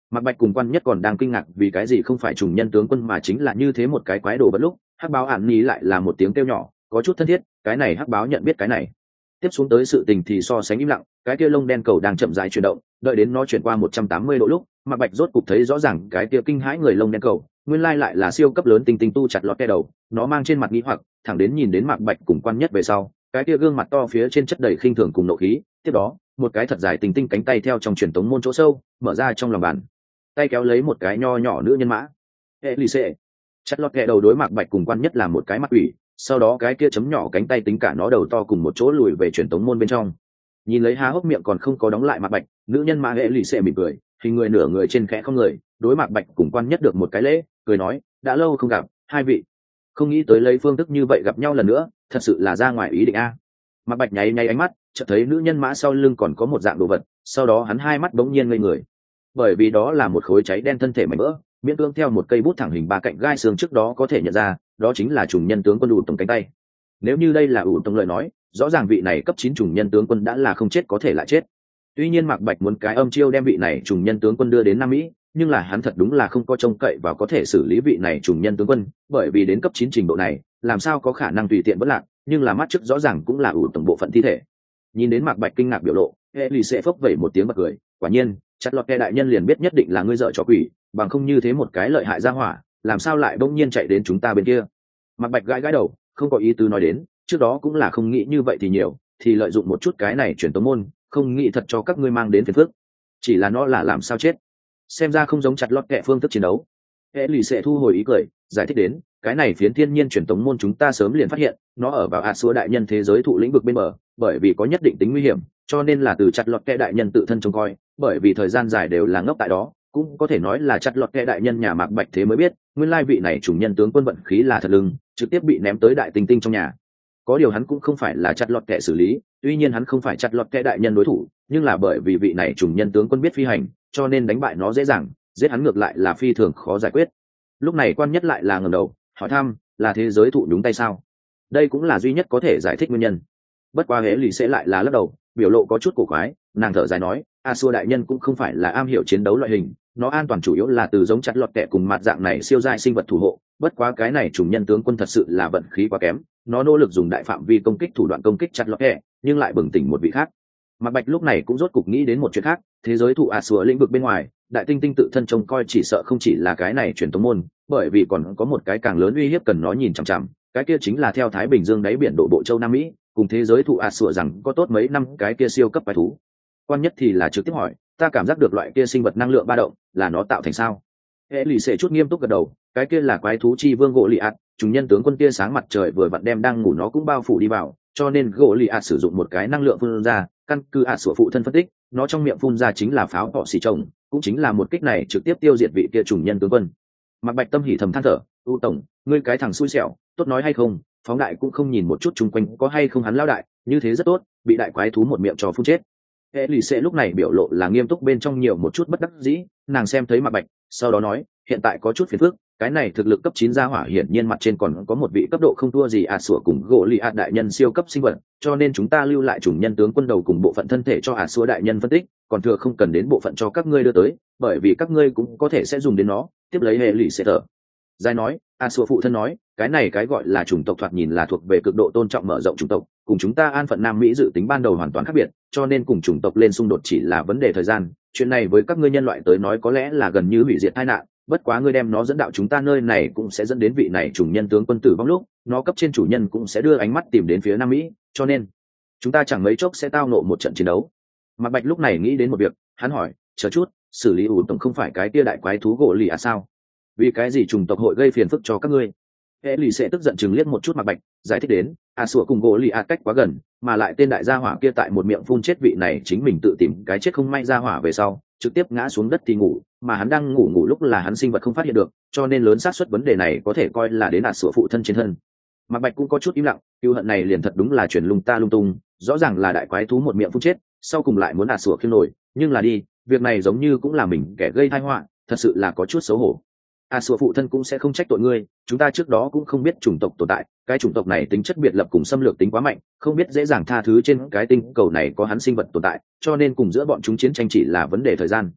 Speaker 1: Mạc Bạch cùng Quan Nhất còn đang kinh ngạc vì cái gì không phải trùng nhân tướng quân mà chính là như thế một cái quái đồ bất lúc, hắc báo ản ní lại là một tiếng kêu nhỏ, có chút thân thiết, cái này hắc báo nhận biết cái này. Tiếp xuống tới sự tình thì so sánh im lặng, cái kia lông đen cầu đang chậm rãi chuyển động, đợi đến nó chuyển qua một trăm tám mươi độ lúc, Mạc Bạch rốt cục thấy rõ ràng cái kia kinh hãi người lông đen cầu, nguyên lai lại là siêu cấp lớn tinh tinh tu chặt lọt ke đầu, nó mang trên mặt nghi hoặc, thẳng đến nhìn đến Mạc Bạch cùng Quan Nhất về sau, cái kia gương mặt to phía trên chất đầy khinh thường cùng nộ khí, tiếp đó, một cái thật dài tinh tinh cánh tay theo trong truyền tống môn chỗ sâu, mở ra trong lòng bàn tay kéo lấy một cái nho nhỏ nữ nhân mã. Elise, chặt lọt kẹ đầu đối Mạc Bạch cùng Quan Nhất làm một cái mặt ủy, sau đó cái kia chấm nhỏ cánh tay tính cả nó đầu to cùng một chỗ lùi về truyền tống môn bên trong. Nhìn lấy há hốc miệng còn không có đóng lại Mạc Bạch, nữ nhân mã Elise mỉm cười, hình người nửa người trên khẽ không người, đối Mạc Bạch cùng Quan Nhất được một cái lễ, cười nói, đã lâu không gặp, hai vị. Không nghĩ tới lấy phương thức như vậy gặp nhau lần nữa, thật sự là ra ngoài ý định a. Mạc Bạch nháy nháy ánh mắt, chợt thấy nữ nhân mã sau lưng còn có một dạng đồ vật, sau đó hắn hai mắt bỗng nhiên ngây người, bởi vì đó là một khối cháy đen thân thể mảnh vỡ, miễn cưỡng theo một cây bút thẳng hình ba cạnh gai xương trước đó có thể nhận ra, đó chính là trùng nhân tướng quân ủ tổng cánh tay. Nếu như đây là ủ tổng lời nói, rõ ràng vị này cấp chín trùng nhân tướng quân đã là không chết có thể lại chết. Tuy nhiên Mạc Bạch muốn cái âm chiêu đem vị này trùng nhân tướng quân đưa đến Nam Mỹ, nhưng là hắn thật đúng là không có trông cậy và có thể xử lý vị này trùng nhân tướng quân, bởi vì đến cấp chín trình độ này, làm sao có khả năng tùy tiện bất lạc, nhưng là mắt trước rõ ràng cũng là ủ tổng bộ phận thi thể. Nhìn đến Mạc Bạch kinh ngạc biểu lộ, Elise phốc vẩy một tiếng bật cười, quả nhiên, chặt lọt kẻ đại nhân liền biết nhất định là ngươi dợ trò quỷ, bằng không như thế một cái lợi hại ra hỏa, làm sao lại bỗng nhiên chạy đến chúng ta bên kia. Mạc Bạch gãi gãi đầu, không có ý tứ nói đến, trước đó cũng là không nghĩ như vậy thì nhiều, thì lợi dụng một chút cái này chuyển tống môn, không nghĩ thật cho các ngươi mang đến phiền phức. Chỉ là nó là làm sao chết, xem ra không giống chặt lọt kẻ phương thức chiến đấu. Elise thu hồi ý cười, giải thích đến, cái này phiến thiên nhiên truyền tống môn chúng ta sớm liền phát hiện, nó ở vào A Xua đại nhân thế giới thụ lĩnh vực bên bờ, bởi vì có nhất định tính nguy hiểm, cho nên là từ chặt lọt kẻ đại nhân tự thân trông coi, bởi vì thời gian dài đều là ngốc tại đó, cũng có thể nói là chặt lọt kẻ đại nhân nhà Mạc Bạch thế mới biết, nguyên lai vị này trùng nhân tướng quân vận khí là thật lưng, trực tiếp bị ném tới đại tinh tinh trong nhà. Có điều hắn cũng không phải là chặt lọt kẻ xử lý, tuy nhiên hắn không phải chặt lọt kẻ đại nhân đối thủ, nhưng là bởi vì vị này trùng nhân tướng quân biết phi hành, cho nên đánh bại nó dễ dàng, giết hắn ngược lại là phi thường khó giải quyết. Lúc này Quan Nhất lại là ngẩng đầu, hỏi thăm, là thế giới thụ đúng tay sao? Đây cũng là duy nhất có thể giải thích nguyên nhân. Bất quá hễ lì sẽ lại là lắc đầu, biểu lộ có chút cổ quái, nàng thở dài nói, A Xua đại nhân cũng không phải là am hiểu chiến đấu loại hình, nó an toàn chủ yếu là từ giống chặt lọt kẻ cùng mặt dạng này siêu giai sinh vật thủ hộ. Bất quá cái này trùng nhân tướng quân thật sự là vận khí quá kém, nó nỗ lực dùng đại phạm vi công kích thủ đoạn công kích chặt lọt kẻ, nhưng lại bừng tỉnh một vị khác. Mạc Bạch lúc này cũng rốt cục nghĩ đến một chuyện khác, thế giới thụ A Xua lĩnh vực bên ngoài, đại tinh tinh tự thân trông coi chỉ sợ không chỉ là cái này truyền tống môn, bởi vì còn có một cái càng lớn uy hiếp cần nó nhìn chằm chằm, cái kia chính là theo Thái Bình Dương đáy biển độ bộ châu Nam Mỹ, cùng thế giới thụ A Xua rằng có tốt mấy năm cái kia siêu cấp quái thú. Quan Nhất thì là trực tiếp hỏi, ta cảm giác được loại kia sinh vật năng lượng ba động, là nó tạo thành sao? Hệ lì xệ chút nghiêm túc gật đầu, cái kia là quái thú chi vương gỗ lì ạt, chúng nhân tướng quân tia sáng mặt trời vừa vặn đem đang ngủ nó cũng bao phủ đi vào, cho nên gỗ lì ạt sử dụng một cái năng lượng phun ra, căn cứ ạt sủa phụ thân phân tích, nó trong miệng phun ra chính là pháo họ xì trồng, cũng chính là một kích này trực tiếp tiêu diệt vị kia trùng nhân tướng quân. Mạc Bạch tâm hỉ thầm than thở, u tổng, ngươi cái thằng xui xẻo, tốt nói hay không, phóng đại cũng không nhìn một chút chung quanh có hay không hắn lao đại, như thế rất tốt, bị đại quái thú một miệng cho phun chết. Hệ lì xệ lúc này biểu lộ là nghiêm túc bên trong nhiều một chút bất đắc dĩ, nàng xem thấy Mạc Bạch, sau đó nói, hiện tại có chút phiền phức, cái này thực lực cấp chín gia hỏa hiển nhiên mặt trên còn có một vị cấp độ không thua gì ạt sủa cùng gỗ lì ạt đại nhân siêu cấp sinh vật, cho nên chúng ta lưu lại chủng nhân tướng quân đầu cùng bộ phận thân thể cho ạt sủa đại nhân phân tích, còn thừa không cần đến bộ phận cho các ngươi đưa tới, bởi vì các ngươi cũng có thể sẽ dùng đến nó. Tiếp lấy hệ lì xệ thở dài nói, ạt sủa phụ thân nói, cái này cái gọi là chủng tộc thoạt nhìn là thuộc về cực độ tôn trọng mở rộng chủng tộc, cùng chúng ta an phận Nam Mỹ dự tính ban đầu hoàn toàn khác biệt, cho nên cùng chủng tộc lên xung đột chỉ là vấn đề thời gian. Chuyện này với các ngươi nhân loại tới nói có lẽ là gần như hủy diệt tai nạn, bất quá ngươi đem nó dẫn đạo chúng ta nơi này cũng sẽ dẫn đến vị này chủng nhân tướng quân tử vong lúc, nó cấp trên chủ nhân cũng sẽ đưa ánh mắt tìm đến phía Nam Mỹ, cho nên chúng ta chẳng mấy chốc sẽ tao nộ một trận chiến đấu. Mạc Bạch lúc này nghĩ đến một việc, hắn hỏi, chờ chút, xử lý ủ tổng không phải cái tia đại quái thú gỗ lì à sao? Vì cái gì chủng tộc hội gây phiền phức cho các ngươi? Hệ lì sẽ tức giận chừng liếc một chút Mạc Bạch, giải thích đến, a sủa cùng gỗ lì a cách quá gần, mà lại tên đại gia hỏa kia tại một miệng phun chết vị này chính mình tự tìm cái chết không may gia hỏa về sau, trực tiếp ngã xuống đất thì ngủ, mà hắn đang ngủ ngủ lúc là hắn sinh vật không phát hiện được, cho nên lớn xác suất vấn đề này có thể coi là đến a sủa phụ thân trên thân. Mạc Bạch cũng có chút im lặng, cừu hận này liền thật đúng là chuyển lung ta lung tung, rõ ràng là đại quái thú một miệng phun chết, sau cùng lại muốn a sủa khiêng nổi, nhưng là đi, việc này giống như cũng là mình kẻ gây tai họa, thật sự là có chút xấu hổ. A sủa phụ thân cũng sẽ không trách tội ngươi, chúng ta trước đó cũng không biết chủng tộc tồn tại, cái chủng tộc này tính chất biệt lập cùng xâm lược tính quá mạnh, không biết dễ dàng tha thứ trên cái tinh cầu này có hắn sinh vật tồn tại, cho nên cùng giữa bọn chúng chiến tranh chỉ là vấn đề thời gian.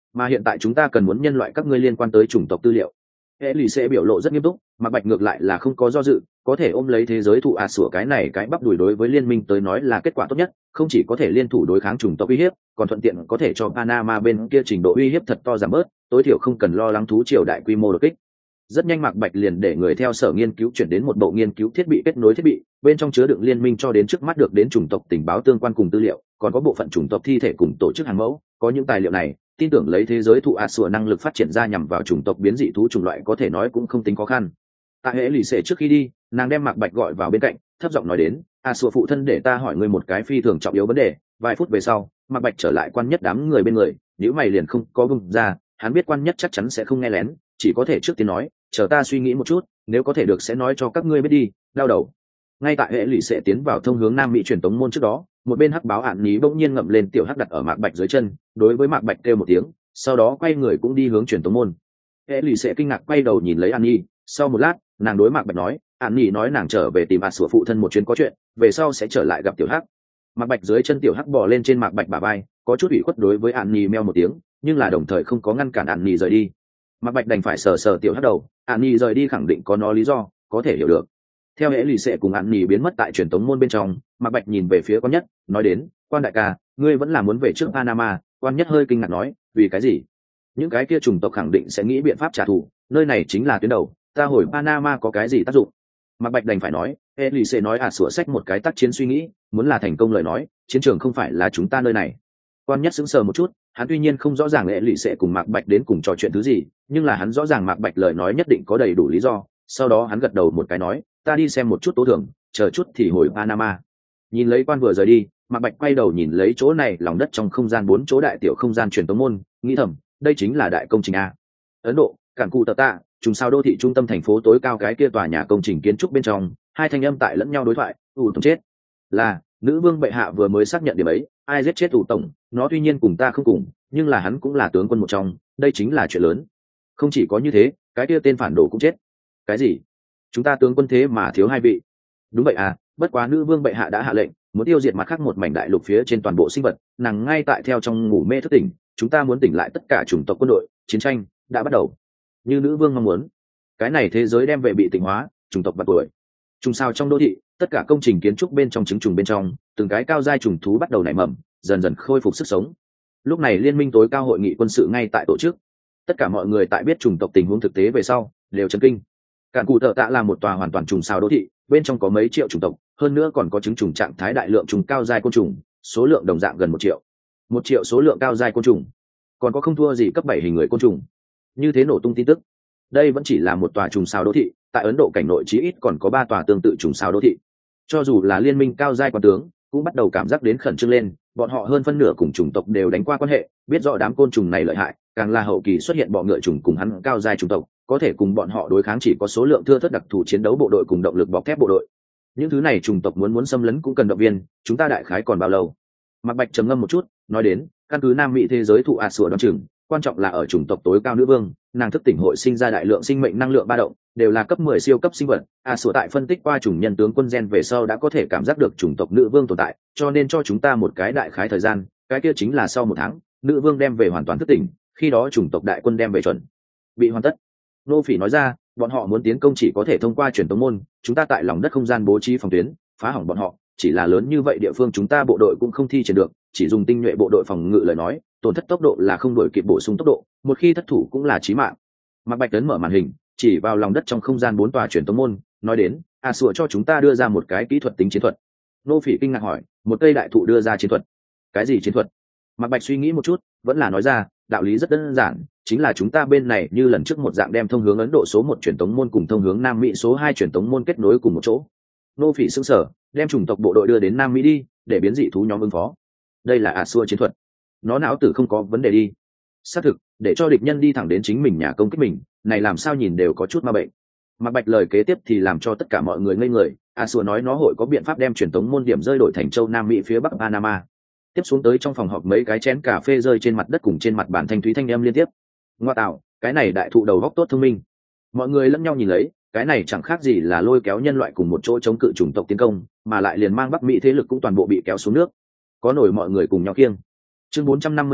Speaker 1: mà hiện tại chúng ta cần muốn nhân loại các ngươi liên quan tới chủng tộc tư liệu. Hệ lì sẽ biểu lộ rất nghiêm túc, mà Bạch ngược lại là không có do dự, có thể ôm lấy thế giới thụ ạt sủa cái này cái bắp đùi đối với liên minh tới nói là kết quả tốt nhất, không chỉ có thể liên thủ đối kháng chủng tộc uy hiếp, còn thuận tiện có thể cho Panama bên kia trình độ uy hiếp thật to giảm bớt, tối thiểu không cần lo lắng thú triều đại quy mô đột kích. Rất nhanh Mạc Bạch liền để người theo sở nghiên cứu chuyển đến một bộ nghiên cứu thiết bị kết nối thiết bị, bên trong chứa đựng liên minh cho đến trước mắt được đến chủng tộc tình báo tương quan cùng tư liệu, còn có bộ phận chủng tộc thi thể cùng tổ chức hàng mẫu, có những tài liệu này, tin tưởng lấy thế giới thụ ạt sủa năng lực phát triển ra nhằm vào chủng tộc biến dị thú chủng loại có thể nói cũng không tính khó khăn. Tại hệ lì xệ trước khi đi, nàng đem Mạc Bạch gọi vào bên cạnh, thấp giọng nói đến, ạt sủa phụ thân để ta hỏi ngươi một cái phi thường trọng yếu vấn đề. Vài phút về sau, Mạc Bạch trở lại quan nhất đám người bên người, nếu mày liền không có bung ra, hắn biết quan nhất chắc chắn sẽ không nghe lén, chỉ có thể trước tiên nói, chờ ta suy nghĩ một chút, nếu có thể được sẽ nói cho các ngươi biết đi. Đau đầu. Ngay tại hệ lì sẽ tiến vào thông hướng Nam Mỹ truyền tống môn trước đó, một bên hắc báo ạn nhí bỗng nhiên ngậm lên tiểu hắc đặt ở Mạc Bạch dưới chân, đối với Mạc Bạch kêu một tiếng, sau đó quay người cũng đi hướng truyền tống môn. Hệ lì sẽ kinh ngạc quay đầu nhìn lấy An Nhi, sau một lát, nàng đối Mạc Bạch nói, An Nhi nói nàng trở về tìm ạt sủa phụ thân một chuyến có chuyện, về sau sẽ trở lại gặp tiểu hắc. Mạc Bạch dưới chân tiểu hắc bò lên trên Mạc Bạch bả vai, có chút ủy khuất đối với An Nhi meo một tiếng, nhưng là đồng thời không có ngăn cản An Nhi rời đi. Mạc Bạch đành phải sờ sờ tiểu hắc đầu, An Nhi rời đi khẳng định có nó lý do, có thể hiểu được. Theo hệ lì sẽ cùng An Nhi biến mất tại truyền tống môn bên trong, Mạc Bạch nhìn về phía quan nhất, nói đến, quan đại ca, ngươi vẫn là muốn về trước Panama. Quan nhất hơi kinh ngạc nói, vì cái gì? Những cái kia chủng tộc khẳng định sẽ nghĩ biện pháp trả thù, nơi này chính là tuyến đầu, ta hồi Panama có cái gì tác dụng? Mạc Bạch đành phải nói, hệ lì sẽ nói à sửa sách một cái tác chiến suy nghĩ, muốn là thành công lời nói, chiến trường không phải là chúng ta nơi này. Quan nhất sững sờ một chút, hắn tuy nhiên không rõ ràng hệ lì sẽ cùng Mạc Bạch đến cùng trò chuyện thứ gì, nhưng là hắn rõ ràng Mạc Bạch lời nói nhất định có đầy đủ lý do. Sau đó hắn gật đầu một cái nói, ta đi xem một chút tố thưởng, chờ chút thì hồi Panama. Nhìn lấy quan vừa rời đi, Mạc Bạch quay đầu nhìn lấy chỗ này lòng đất trong không gian bốn chỗ đại tiểu không gian truyền tống môn, nghĩ thầm, đây chính là đại công trình a. Ấn Độ, cảng cụ tờ tạ, trùng sao đô thị trung tâm thành phố tối cao cái kia tòa nhà công trình kiến trúc bên trong, hai thanh âm tại lẫn nhau đối thoại, ủ tổng chết. Là, nữ vương bệ hạ vừa mới xác nhận điểm ấy, ai giết chết ủ tổng, nó tuy nhiên cùng ta không cùng, nhưng là hắn cũng là tướng quân một trong, đây chính là chuyện lớn. Không chỉ có như thế, cái kia tên phản đồ cũng chết. Cái gì? Chúng ta tướng quân thế mà thiếu hai vị? Đúng vậy à, bất quá nữ vương bệ hạ đã hạ lệnh, muốn tiêu diệt mặt khác một mảnh đại lục phía trên toàn bộ sinh vật, nàng ngay tại theo trong ngủ mê thức tỉnh, chúng ta muốn tỉnh lại tất cả chủng tộc quân đội, chiến tranh đã bắt đầu. Như nữ vương mong muốn, cái này thế giới đem về bị tỉnh hóa, chủng tộc bạc tuổi. Trùng sao trong đô thị, tất cả công trình kiến trúc bên trong trứng trùng bên trong, từng cái cao giai trùng thú bắt đầu nảy mầm, dần dần khôi phục sức sống. Lúc này liên minh tối cao hội nghị quân sự ngay tại tổ chức, tất cả mọi người tại biết chủng tộc tình huống thực tế về sau đều chấn kinh. Cản cụ tợ tạ là một tòa hoàn toàn trùng sao đô thị, bên trong có mấy triệu chủng tộc, hơn nữa còn có trứng trùng trạng thái đại lượng trùng cao giai côn trùng, số lượng đồng dạng gần một triệu. Một triệu số lượng cao giai côn trùng, còn có không thua gì cấp bảy hình người côn trùng. Như thế nổ tung tin tức. Đây vẫn chỉ là một tòa trùng sao đô thị, tại Ấn Độ cảnh nội chí ít còn có ba tòa tương tự trùng sao đô thị. Cho dù là liên minh cao giai quan tướng, cũng bắt đầu cảm giác đến khẩn trương lên, bọn họ hơn phân nửa cùng chủng tộc đều đánh qua quan hệ, biết rõ đám côn trùng này lợi hại, càng là hậu kỳ xuất hiện bọ ngựa trùng cùng hắn cao giai chủng tộc, có thể cùng bọn họ đối kháng chỉ có số lượng thưa thớt đặc thù chiến đấu bộ đội cùng động lực bọc thép bộ đội. Những thứ này chủng tộc muốn muốn xâm lấn cũng cần động viên, chúng ta đại khái còn bao lâu? Mạc Bạch trầm ngâm một chút, nói đến, căn cứ Nam Mỹ thế giới thụ ạt sủa đoán chừng, quan trọng là ở chủng tộc tối cao nữ vương, nàng thức tỉnh hội sinh ra đại lượng sinh mệnh năng lượng ba động, đều là cấp mười siêu cấp sinh vật. A sủa tại phân tích qua chủng nhân tướng quân gen về sau đã có thể cảm giác được chủng tộc nữ vương tồn tại, cho nên cho chúng ta một cái đại khái thời gian, cái kia chính là sau một tháng, nữ vương đem về hoàn toàn thức tỉnh, khi đó chủng tộc đại quân đem về chuẩn bị hoàn tất. Nô Phỉ nói ra, bọn họ muốn tiến công chỉ có thể thông qua truyền tống môn, chúng ta tại lòng đất không gian bố trí phòng tuyến, phá hỏng bọn họ, chỉ là lớn như vậy địa phương chúng ta bộ đội cũng không thi triển được, chỉ dùng tinh nhuệ bộ đội phòng ngự lời nói, tổn thất tốc độ là không đổi kịp bổ sung tốc độ, một khi thất thủ cũng là chí mạng. Mạc Bạch Tấn mở màn hình, chỉ vào lòng đất trong không gian bốn tòa truyền tống môn, nói đến, a sủa cho chúng ta đưa ra một cái kỹ thuật tính chiến thuật. Nô Phỉ kinh ngạc hỏi, một cây đại thụ đưa ra chiến thuật? Cái gì chiến thuật? Mạc Bạch suy nghĩ một chút, vẫn là nói ra, đạo lý rất đơn giản, chính là chúng ta bên này như lần trước một dạng đem thông hướng Ấn Độ số một truyền tống môn cùng thông hướng Nam Mỹ số hai truyền tống môn kết nối cùng một chỗ. Nô Phỉ sững sờ, đem chủng tộc bộ đội đưa đến Nam Mỹ đi, để biến dị thú nhóm ứng phó. Đây là a sủa chiến thuật. Nó não tử không có vấn đề đi. Xác thực, để cho địch nhân đi thẳng đến chính mình nhà công kích mình, này làm sao nhìn đều có chút ma bệnh. Mạc Bạch lời kế tiếp thì làm cho tất cả mọi người ngây người, a sủa nói nó hội có biện pháp đem truyền tống môn điểm rơi đổi thành châu Nam Mỹ phía Bắc Panama. Tiếp xuống tới trong phòng họp mấy cái chén cà phê rơi trên mặt đất cùng trên mặt bàn thanh thúy thanh em liên tiếp. Ngoa tạo, cái này đại thụ đầu góc tốt thông minh. Mọi người lẫn nhau nhìn lấy, cái này chẳng khác gì là lôi kéo nhân loại cùng một chỗ chống cự chủng tộc tiến công, mà lại liền mang Bắc Mỹ thế lực cũng toàn bộ bị kéo xuống nước. Có nổi mọi người cùng nhau kiêng. Chương bốn trăm năm mươi ba,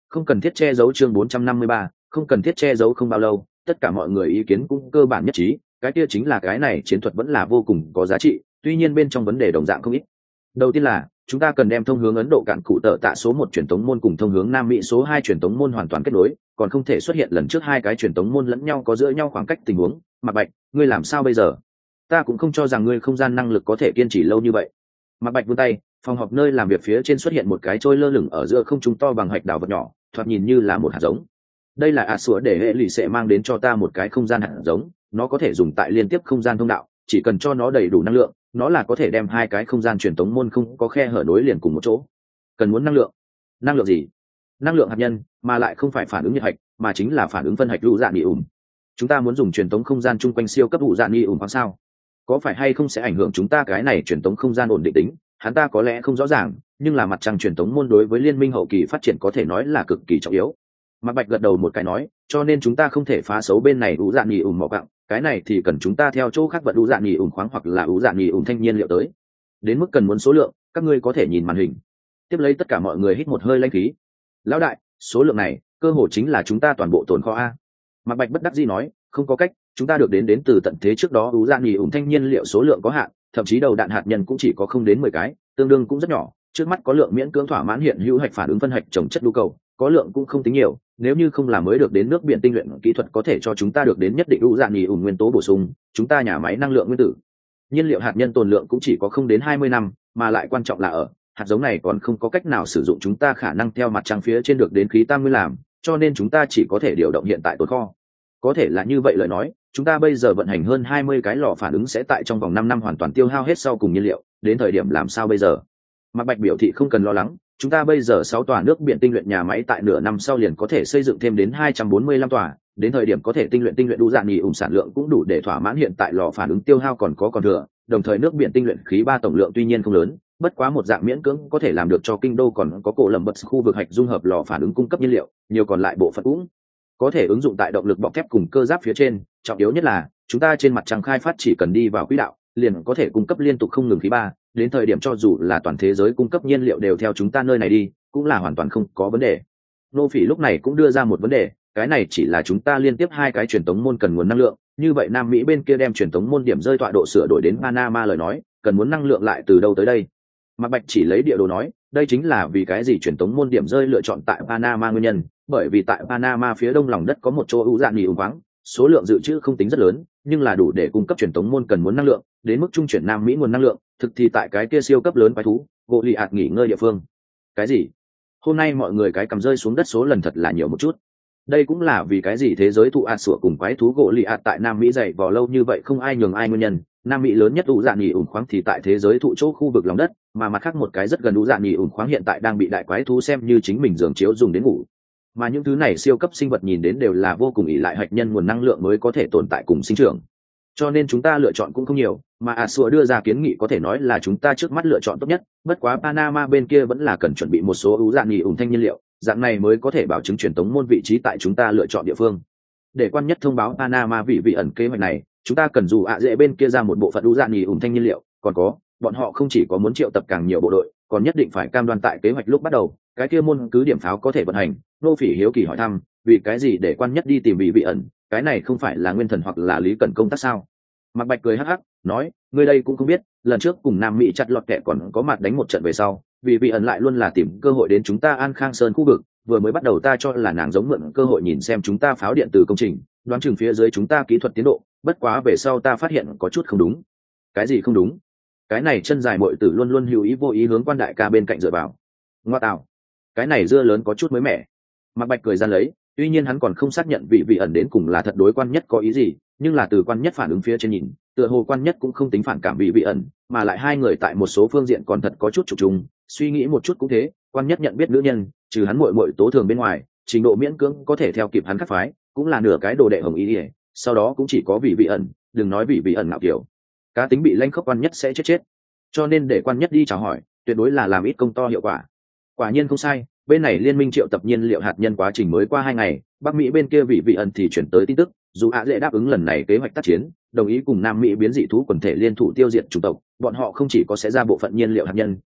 Speaker 1: Không cần thiết che giấu. Chương bốn trăm năm mươi ba, không cần thiết che giấu. Không bao lâu, tất cả mọi người ý kiến cũng cơ bản nhất trí, cái kia chính là cái này chiến thuật vẫn là vô cùng có giá trị, tuy nhiên bên trong vấn đề đồng dạng không ít. Đầu tiên là chúng ta cần đem thông hướng Ấn Độ cạn cụ tợ tạ số một truyền tống môn cùng thông hướng Nam Mỹ số hai truyền tống môn hoàn toàn kết nối, còn không thể xuất hiện lần trước hai cái truyền tống môn lẫn nhau có giữa nhau khoảng cách tình huống. Mạc Bạch, ngươi làm sao bây giờ? Ta cũng không cho rằng ngươi không gian năng lực có thể kiên trì lâu như vậy. Mạc Bạch vươn tay, phòng họp nơi làm việc phía trên xuất hiện một cái trôi lơ lửng ở giữa không trung to bằng hạch đào vật nhỏ, thoạt nhìn như là một hạt giống. Đây là ạt sủa để hệ lụy sẽ mang đến cho ta một cái không gian hạt giống, nó có thể dùng tại liên tiếp không gian thông đạo, chỉ cần cho nó đầy đủ năng lượng, nó là có thể đem hai cái không gian truyền tống môn không có khe hở nối liền cùng một chỗ. Cần muốn năng lượng? Năng lượng gì? Năng lượng hạt nhân, mà lại không phải phản ứng nhiệt hạch, mà chính là phản ứng phân hạch lũ dạ nhị ủm. Chúng ta muốn dùng truyền tống không gian chung quanh siêu cấp lũ dạ nhị ủm hoặc sao? Có phải hay không sẽ ảnh hưởng chúng ta cái này truyền tống không gian ổn định tính? Hắn ta có lẽ không rõ ràng, nhưng là mặt trăng truyền tống môn đối với liên minh hậu kỳ phát triển có thể nói là cực kỳ trọng yếu. Mạc Bạch gật đầu một cái nói, cho nên chúng ta không thể phá xấu bên này ủ dạn nhì ủn mỏ cặng, cái này thì cần chúng ta theo chỗ khác vận ủ dạn nhì ủn khoáng hoặc là ủ dạn nhì ủn thanh nhiên liệu tới. Đến mức cần muốn số lượng, các ngươi có thể nhìn màn hình. Tiếp lấy tất cả mọi người hít một hơi lãnh khí. Lão đại, số lượng này, cơ hồ chính là chúng ta toàn bộ tồn kho a. Mạc Bạch bất đắc dĩ nói, không có cách, chúng ta được đến đến từ tận thế trước đó ủ dạn nhì ủn thanh nhiên liệu số lượng có hạn, thậm chí đầu đạn hạt nhân cũng chỉ có không đến mười cái, tương đương cũng rất nhỏ. Trước mắt có lượng miễn cưỡng thỏa mãn hiện hữu hạch phản ứng phân hạch trồng chất nhu cầu, có lượng cũng không tính nhiều, nếu như không làm mới được đến nước biển tinh luyện kỹ thuật có thể cho chúng ta được đến nhất định ủ dạn nhì ủn nguyên tố bổ sung, chúng ta nhà máy năng lượng nguyên tử nhiên liệu hạt nhân tồn lượng cũng chỉ có không đến hai mươi năm, mà lại quan trọng là ở hạt giống này còn không có cách nào sử dụng chúng ta khả năng theo mặt trăng phía trên được đến khí tam nguyên làm, cho nên chúng ta chỉ có thể điều động hiện tại tồn kho. Có thể là như vậy lời nói, chúng ta bây giờ vận hành hơn hai mươi cái lò phản ứng sẽ tại trong vòng năm năm hoàn toàn tiêu hao hết sau cùng nhiên liệu, đến thời điểm làm sao bây giờ? Mạc Bạch biểu thị không cần lo lắng, chúng ta bây giờ sáu tòa nước biển tinh luyện nhà máy tại nửa năm sau liền có thể xây dựng thêm đến hai trăm bốn mươi lăm tòa, đến thời điểm có thể tinh luyện tinh luyện đủ dạng nhì ủng sản lượng cũng đủ để thỏa mãn hiện tại lò phản ứng tiêu hao còn có còn thừa, đồng thời nước biển tinh luyện khí ba tổng lượng tuy nhiên không lớn, bất quá một dạng miễn cưỡng có thể làm được cho kinh đô còn có cổ lầm bật khu vực hạch dung hợp lò phản ứng cung cấp nhiên liệu, nhiều còn lại bộ phận cũng có thể ứng dụng tại động lực bọc thép cùng cơ giáp phía trên, trọng yếu nhất là chúng ta trên mặt trăng khai phát chỉ cần đi vào quỹ đạo, liền có thể cung cấp liên tục không ngừng khí ba, đến thời điểm cho dù là toàn thế giới cung cấp nhiên liệu đều theo chúng ta nơi này đi, cũng là hoàn toàn không có vấn đề. Nô Phỉ lúc này cũng đưa ra một vấn đề, cái này chỉ là chúng ta liên tiếp hai cái truyền tống môn cần nguồn năng lượng, như vậy Nam Mỹ bên kia đem truyền tống môn điểm rơi tọa độ sửa đổi đến Panama lời nói, cần muốn năng lượng lại từ đâu tới đây? Mạc Bạch chỉ lấy địa đồ nói, đây chính là vì cái gì truyền tống môn điểm rơi lựa chọn tại Panama nguyên nhân, bởi vì tại Panama phía đông lòng đất có một chỗ ưu dạng nhì ủng khoáng, số lượng dự trữ không tính rất lớn, nhưng là đủ để cung cấp truyền tống môn cần muốn năng lượng, đến mức trung chuyển Nam Mỹ nguồn năng lượng, thực thì tại cái kia siêu cấp lớn quái thú, Goliath nghỉ ngơi địa phương. Cái gì? Hôm nay mọi người cái cầm rơi xuống đất số lần thật là nhiều một chút. Đây cũng là vì cái gì thế giới thụ ạt sủa cùng quái thú Goliath tại Nam Mỹ dày vò lâu như vậy không ai nhường ai nguyên nhân. Nam Mỹ lớn nhất ủ dạng nhì ủng khoáng thì tại thế giới thụ chỗ khu vực lòng đất, mà mặt khác một cái rất gần ủ dạng nhì ủng khoáng hiện tại đang bị đại quái thú xem như chính mình giường chiếu dùng đến ngủ. Mà những thứ này siêu cấp sinh vật nhìn đến đều là vô cùng ỷ lại hạch nhân nguồn năng lượng mới có thể tồn tại cùng sinh trưởng. Cho nên chúng ta lựa chọn cũng không nhiều, mà Asua đưa ra kiến nghị có thể nói là chúng ta trước mắt lựa chọn tốt nhất, bất quá Panama bên kia vẫn là cần chuẩn bị một số ưu dạng nhì ủng thanh nhiên liệu, dạng này mới có thể bảo chứng truyền tống môn vị trí tại chúng ta lựa chọn địa phương. Để quan nhất thông báo Panama vị vị ẩn kế hoạch này, chúng ta cần dù ạ dễ bên kia ra một bộ phận ưu dạng nhì ủng thanh nhiên liệu, còn có, bọn họ không chỉ có muốn triệu tập càng nhiều bộ đội, còn nhất định phải cam đoan tại kế hoạch lúc bắt đầu, cái kia môn cứ điểm pháo có thể vận hành. Nô Phỉ hiếu kỳ hỏi thăm, vì cái gì để quan nhất đi tìm vị vị ẩn, cái này không phải là Nguyên Thần hoặc là Lý Cẩn công tác sao? Mạc Bạch cười hắc hắc, nói, ngươi đây cũng không biết, lần trước cùng Nam Mỹ chặt lọt kẻ còn có mặt đánh một trận về sau, vì vị ẩn lại luôn là tìm cơ hội đến chúng ta An Khang Sơn khu vực, vừa mới bắt đầu ta cho là nàng giống mượn cơ hội nhìn xem chúng ta pháo điện từ công trình, đoán chừng phía dưới chúng ta kỹ thuật tiến độ, bất quá về sau ta phát hiện có chút không đúng. Cái gì không đúng? Cái này chân dài muội tử luôn luôn hữu ý vô ý hướng Quan đại ca bên cạnh dựa vào. Ngoa tạo, cái này dưa lớn có chút mới mẻ. Mạc Bạch cười ra lấy, tuy nhiên hắn còn không xác nhận vị vị ẩn đến cùng là thật đối quan nhất có ý gì, nhưng là từ quan nhất phản ứng phía trên nhìn, tựa hồ quan nhất cũng không tính phản cảm vị vị ẩn, mà lại hai người tại một số phương diện còn thật có chút trùng trùng, suy nghĩ một chút cũng thế, quan nhất nhận biết nữ nhân, trừ hắn muội muội Tố Thường bên ngoài, trình độ miễn cưỡng có thể theo kịp hắn khắc phái, cũng là nửa cái đồ đệ hồng ý ỉa, sau đó cũng chỉ có vị vị ẩn, đừng nói vị vị ẩn nào kiểu, cá tính bị lanh khốc quan nhất sẽ chết chết, cho nên để quan nhất đi chào hỏi, tuyệt đối là làm ít công to hiệu quả. Quả nhiên không sai, bên này liên minh triệu tập nhiên liệu hạt nhân quá trình mới qua hai ngày, Bắc Mỹ bên kia vị vị ẩn thì chuyển tới tin tức, dù ạ dễ đáp ứng lần này kế hoạch tác chiến, đồng ý cùng Nam Mỹ biến dị thú quần thể liên thủ tiêu diệt chủng tộc, bọn họ không chỉ có sẽ ra bộ phận nhiên liệu hạt nhân,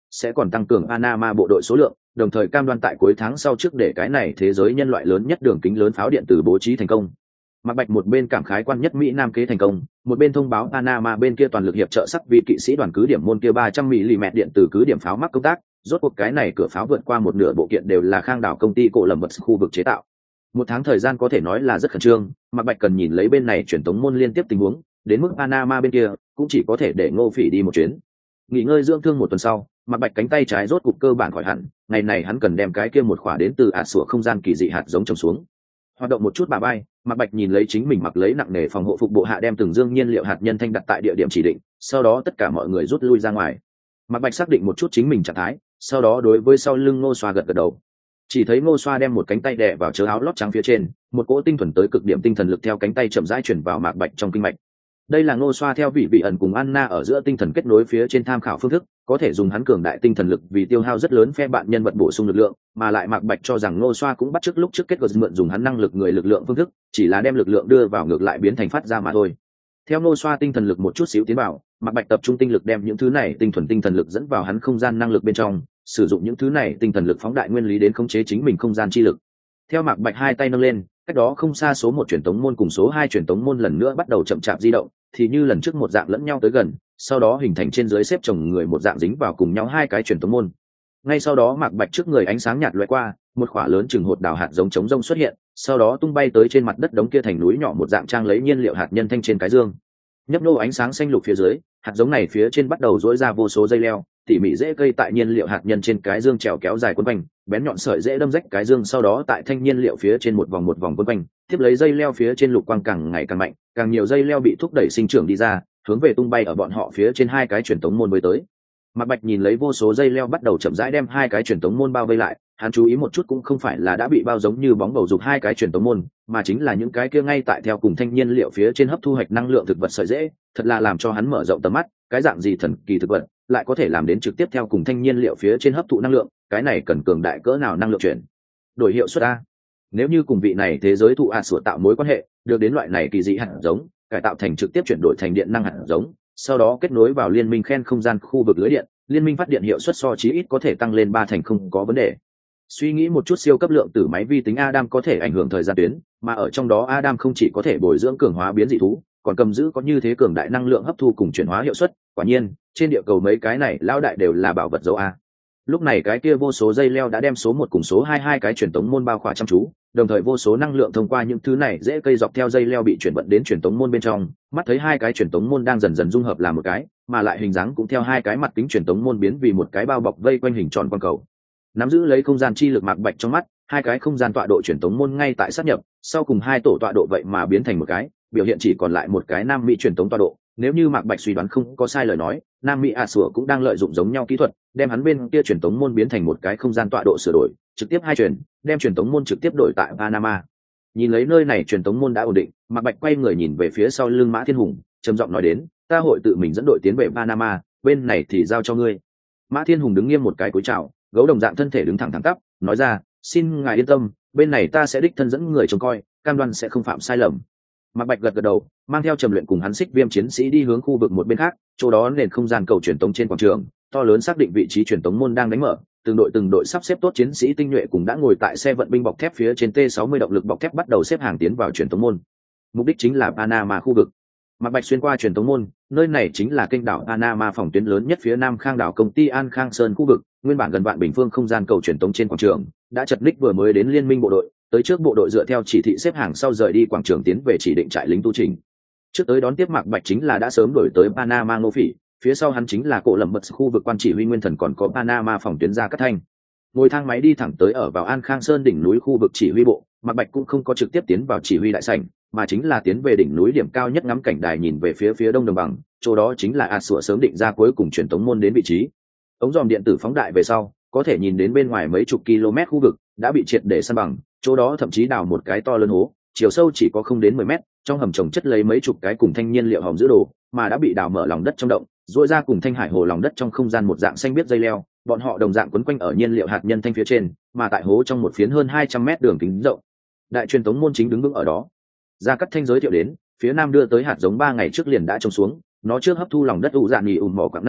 Speaker 1: sẽ còn tăng cường Panama bộ đội số lượng, đồng thời cam đoan tại cuối tháng sau trước để cái này thế giới nhân loại lớn nhất đường kính lớn pháo điện tử bố trí thành công. Mạc Bạch một bên cảm khái quan nhất Mỹ Nam kế thành công, một bên thông báo Panama bên kia toàn lực hiệp trợ sắc vị kỵ sĩ đoàn cứ điểm môn kia ba trăm mi-li-mét điện tử cứ điểm pháo mắc công tác, rốt cuộc cái này cửa pháo vượt qua một nửa bộ kiện đều là Khang đảo công ty cổ lầm vật khu vực chế tạo. Một tháng thời gian có thể nói là rất khẩn trương, Mạc Bạch cần nhìn lấy bên này truyền tống môn liên tiếp tình huống, đến mức Panama bên kia cũng chỉ có thể để Ngô Phỉ đi một chuyến. Nghỉ ngơi dưỡng thương một tuần sau, Mạc Bạch cánh tay trái rốt cục cơ bản khỏi hẳn, ngày này hắn cần đem cái kia một khỏa đến từ ạt sủa không gian kỳ dị hạt giống trồng xuống. Hoạt động một chút bà bay, Mạc Bạch nhìn lấy chính mình mặc lấy nặng nề phòng hộ phục bộ hạ đem từng dương nhiên liệu hạt nhân thanh đặt tại địa điểm chỉ định, sau đó tất cả mọi người rút lui ra ngoài. Mạc Bạch xác định một chút chính mình trạng thái, sau đó đối với sau lưng Ngô Xoa gật gật đầu. Chỉ thấy Ngô Xoa đem một cánh tay đè vào chớ áo lót trắng phía trên, một cỗ tinh thuần tới cực điểm tinh thần lực theo cánh tay chậm rãi chuyển vào Mạc Bạch trong kinh mạch. Đây là Ngô Xoa theo vị vị ẩn cùng Anna ở giữa tinh thần kết nối phía trên tham khảo phương thức, có thể dùng hắn cường đại tinh thần lực vì tiêu hao rất lớn phe bạn nhân vật bổ sung lực lượng, mà lại Mạc Bạch cho rằng Ngô Xoa cũng bắt chước lúc trước kết gợt mượn dùng hắn năng lực người lực lượng phương thức, chỉ là đem lực lượng đưa vào ngược lại biến thành phát ra mà thôi. Theo Ngô Xoa tinh thần lực một chút xíu tiến vào, Mạc Bạch tập trung tinh lực đem những thứ này tinh thuần tinh thần lực dẫn vào hắn không gian năng lực bên trong, sử dụng những thứ này tinh thần lực phóng đại nguyên lý đến khống chế chính mình không gian chi lực. Theo Mạc Bạch hai tay nâng lên, cách đó không xa số một truyền tống môn cùng số hai truyền tống môn lần nữa bắt đầu chậm chạp di động, thì như lần trước một dạng lẫn nhau tới gần, sau đó hình thành trên dưới xếp chồng người một dạng dính vào cùng nhau hai cái truyền tống môn. Ngay sau đó Mạc Bạch trước người ánh sáng nhạt lóe qua, một quả lớn chừng hột đào hạt giống trống rông xuất hiện, sau đó tung bay tới trên mặt đất đống kia thành núi nhỏ một dạng trang lấy nhiên liệu hạt nhân thanh trên cái dương. Nhấp nô ánh sáng xanh lục phía dưới, hạt giống này phía trên bắt đầu rỗi ra vô số dây leo, tỉ mỉ rễ cây tại nhiên liệu hạt nhân trên cái dương trèo kéo dài quấn quanh, bén nhọn sợi rễ đâm rách cái dương, sau đó tại thanh nhiên liệu phía trên một vòng một vòng quấn quanh, tiếp lấy dây leo phía trên lục quang càng ngày càng mạnh, càng nhiều dây leo bị thúc đẩy sinh trưởng đi ra, hướng về tung bay ở bọn họ phía trên hai cái truyền tống môn mới tới. Mạc Bạch nhìn lấy vô số dây leo bắt đầu chậm rãi đem hai cái truyền tống môn bao vây lại, hắn chú ý một chút cũng không phải là đã bị bao giống như bóng bầu dục hai cái truyền tống môn, mà chính là những cái kia ngay tại theo cùng thanh nhiên liệu phía trên hấp thu hoạch năng lượng thực vật sợi rễ, thật là làm cho hắn mở rộng tầm mắt, cái dạng gì thần kỳ thực vật lại có thể làm đến trực tiếp theo cùng thanh nhiên liệu phía trên hấp thụ năng lượng, cái này cần cường đại cỡ nào năng lượng chuyển đổi hiệu suất a. Nếu như cùng vị này thế giới thụ hạt sủa tạo mối quan hệ, được đến loại này kỳ dị hạt giống, cải tạo thành trực tiếp chuyển đổi thành điện năng hạt giống, sau đó kết nối vào liên minh khen không gian khu vực lưới điện, liên minh phát điện hiệu suất so chí ít có thể tăng lên ba thành không có vấn đề. Suy nghĩ một chút, siêu cấp lượng tử máy vi tính Adam có thể ảnh hưởng thời gian tuyến, mà ở trong đó Adam không chỉ có thể bồi dưỡng cường hóa biến dị thú, còn cầm giữ có như thế cường đại năng lượng hấp thu cùng chuyển hóa hiệu suất, quả nhiên, trên địa cầu mấy cái này lão đại đều là bảo vật dấu a. Lúc này cái kia vô số dây leo đã đem số một cùng số hai hai cái truyền tống môn bao khỏa chăm chú, đồng thời vô số năng lượng thông qua những thứ này dễ cây dọc theo dây leo bị chuyển vận đến truyền tống môn bên trong, mắt thấy hai cái truyền tống môn đang dần dần dung hợp làm một cái, mà lại hình dáng cũng theo hai cái mặt kính truyền tống môn biến vì một cái bao bọc vây quanh hình tròn quang cầu. Nắm giữ lấy không gian chi lực Mạc Bạch trong mắt, hai cái không gian tọa độ truyền tống môn ngay tại sát nhập, sau cùng hai tổ tọa độ vậy mà biến thành một cái, biểu hiện chỉ còn lại một cái Nam Mỹ truyền tống tọa độ. Nếu như Mạc Bạch suy đoán không có sai lời nói, Nam Mỹ à sủa cũng đang lợi dụng giống nhau kỹ thuật, đem hắn bên kia truyền tống môn biến thành một cái không gian tọa độ sửa đổi, trực tiếp hai truyền, đem truyền tống môn trực tiếp đổi tại Panama. Nhìn lấy nơi này truyền tống môn đã ổn định, Mạc Bạch quay người nhìn về phía sau lưng Mã Thiên Hùng, trầm giọng nói đến, ta hội tự mình dẫn đội tiến về Panama, bên này thì giao cho ngươi. Mã Thiên Hùng đứng nghiêm một cái cúi chào, gấu đồng dạng thân thể đứng thẳng thẳng tắp, nói ra, xin ngài yên tâm, bên này ta sẽ đích thân dẫn người trông coi, cam đoan sẽ không phạm sai lầm. Mạc Bạch gật gật đầu, mang theo trầm luyện cùng hắn xích viêm chiến sĩ đi hướng khu vực một bên khác, chỗ đó nền không gian cầu truyền tống trên quảng trường, to lớn xác định vị trí truyền tống môn đang đánh mở, từng đội từng đội sắp xếp tốt chiến sĩ tinh nhuệ cùng đã ngồi tại xe vận binh bọc thép phía trên T sáu mươi động lực bọc thép bắt đầu xếp hàng tiến vào truyền tống môn. Mục đích chính là Panama khu vực. Mạc Bạch xuyên qua truyền tống môn, nơi này chính là kênh đảo Panama phòng tuyến lớn nhất phía nam Khang đảo công ty An Khang Sơn khu vực, nguyên bản gần vạn bình phương không gian cầu truyền tống trên quảng trường, đã chật ních vừa mới đến liên minh bộ đội, tới trước bộ đội dựa theo chỉ thị xếp hàng sau rời đi quảng trường tiến về chỉ định trại lính tu trình. Trước tới đón tiếp Mạc Bạch chính là đã sớm đổi tới Panama Ngô Phỉ, phía sau hắn chính là cổ lầm mật khu vực quan chỉ huy nguyên thần còn có Panama phòng tuyến Gia Cát Thanh. Ngồi thang máy đi thẳng tới ở vào An Khang Sơn đỉnh núi khu vực chỉ huy bộ, Mạc Bạch cũng không có trực tiếp tiến vào chỉ huy đại sảnh, mà chính là tiến về đỉnh núi điểm cao nhất ngắm cảnh đài nhìn về phía phía đông đồng bằng, chỗ đó chính là a sủa sớm định ra cuối cùng truyền tống môn đến vị trí. Ống dòm điện tử phóng đại về sau, có thể nhìn đến bên ngoài mấy chục km khu vực đã bị triệt để san bằng, chỗ đó thậm chí đào một cái to lớn hố, chiều sâu chỉ có không đến mười mét, trong hầm trồng chất lấy mấy chục cái cùng thanh nhiên liệu hòm giữ đồ, mà đã bị đào mở lòng đất trong động, duỗi ra cùng thanh hải hồ lòng đất trong không gian một dạng xanh biết dây leo, bọn họ đồng dạng quấn quanh ở nhiên liệu hạt nhân thanh phía trên, mà tại hố trong một phiến hơn hai trăm mét đường kính rộng. Đại truyền tống môn chính đứng vững ở đó. Gia Cát Thanh giới thiệu đến, phía nam đưa tới hạt giống ba ngày trước liền đã trồng xuống, nó trước hấp thu lòng đất ủ dạn nghỉ ủn mỏ quặng năng lượng,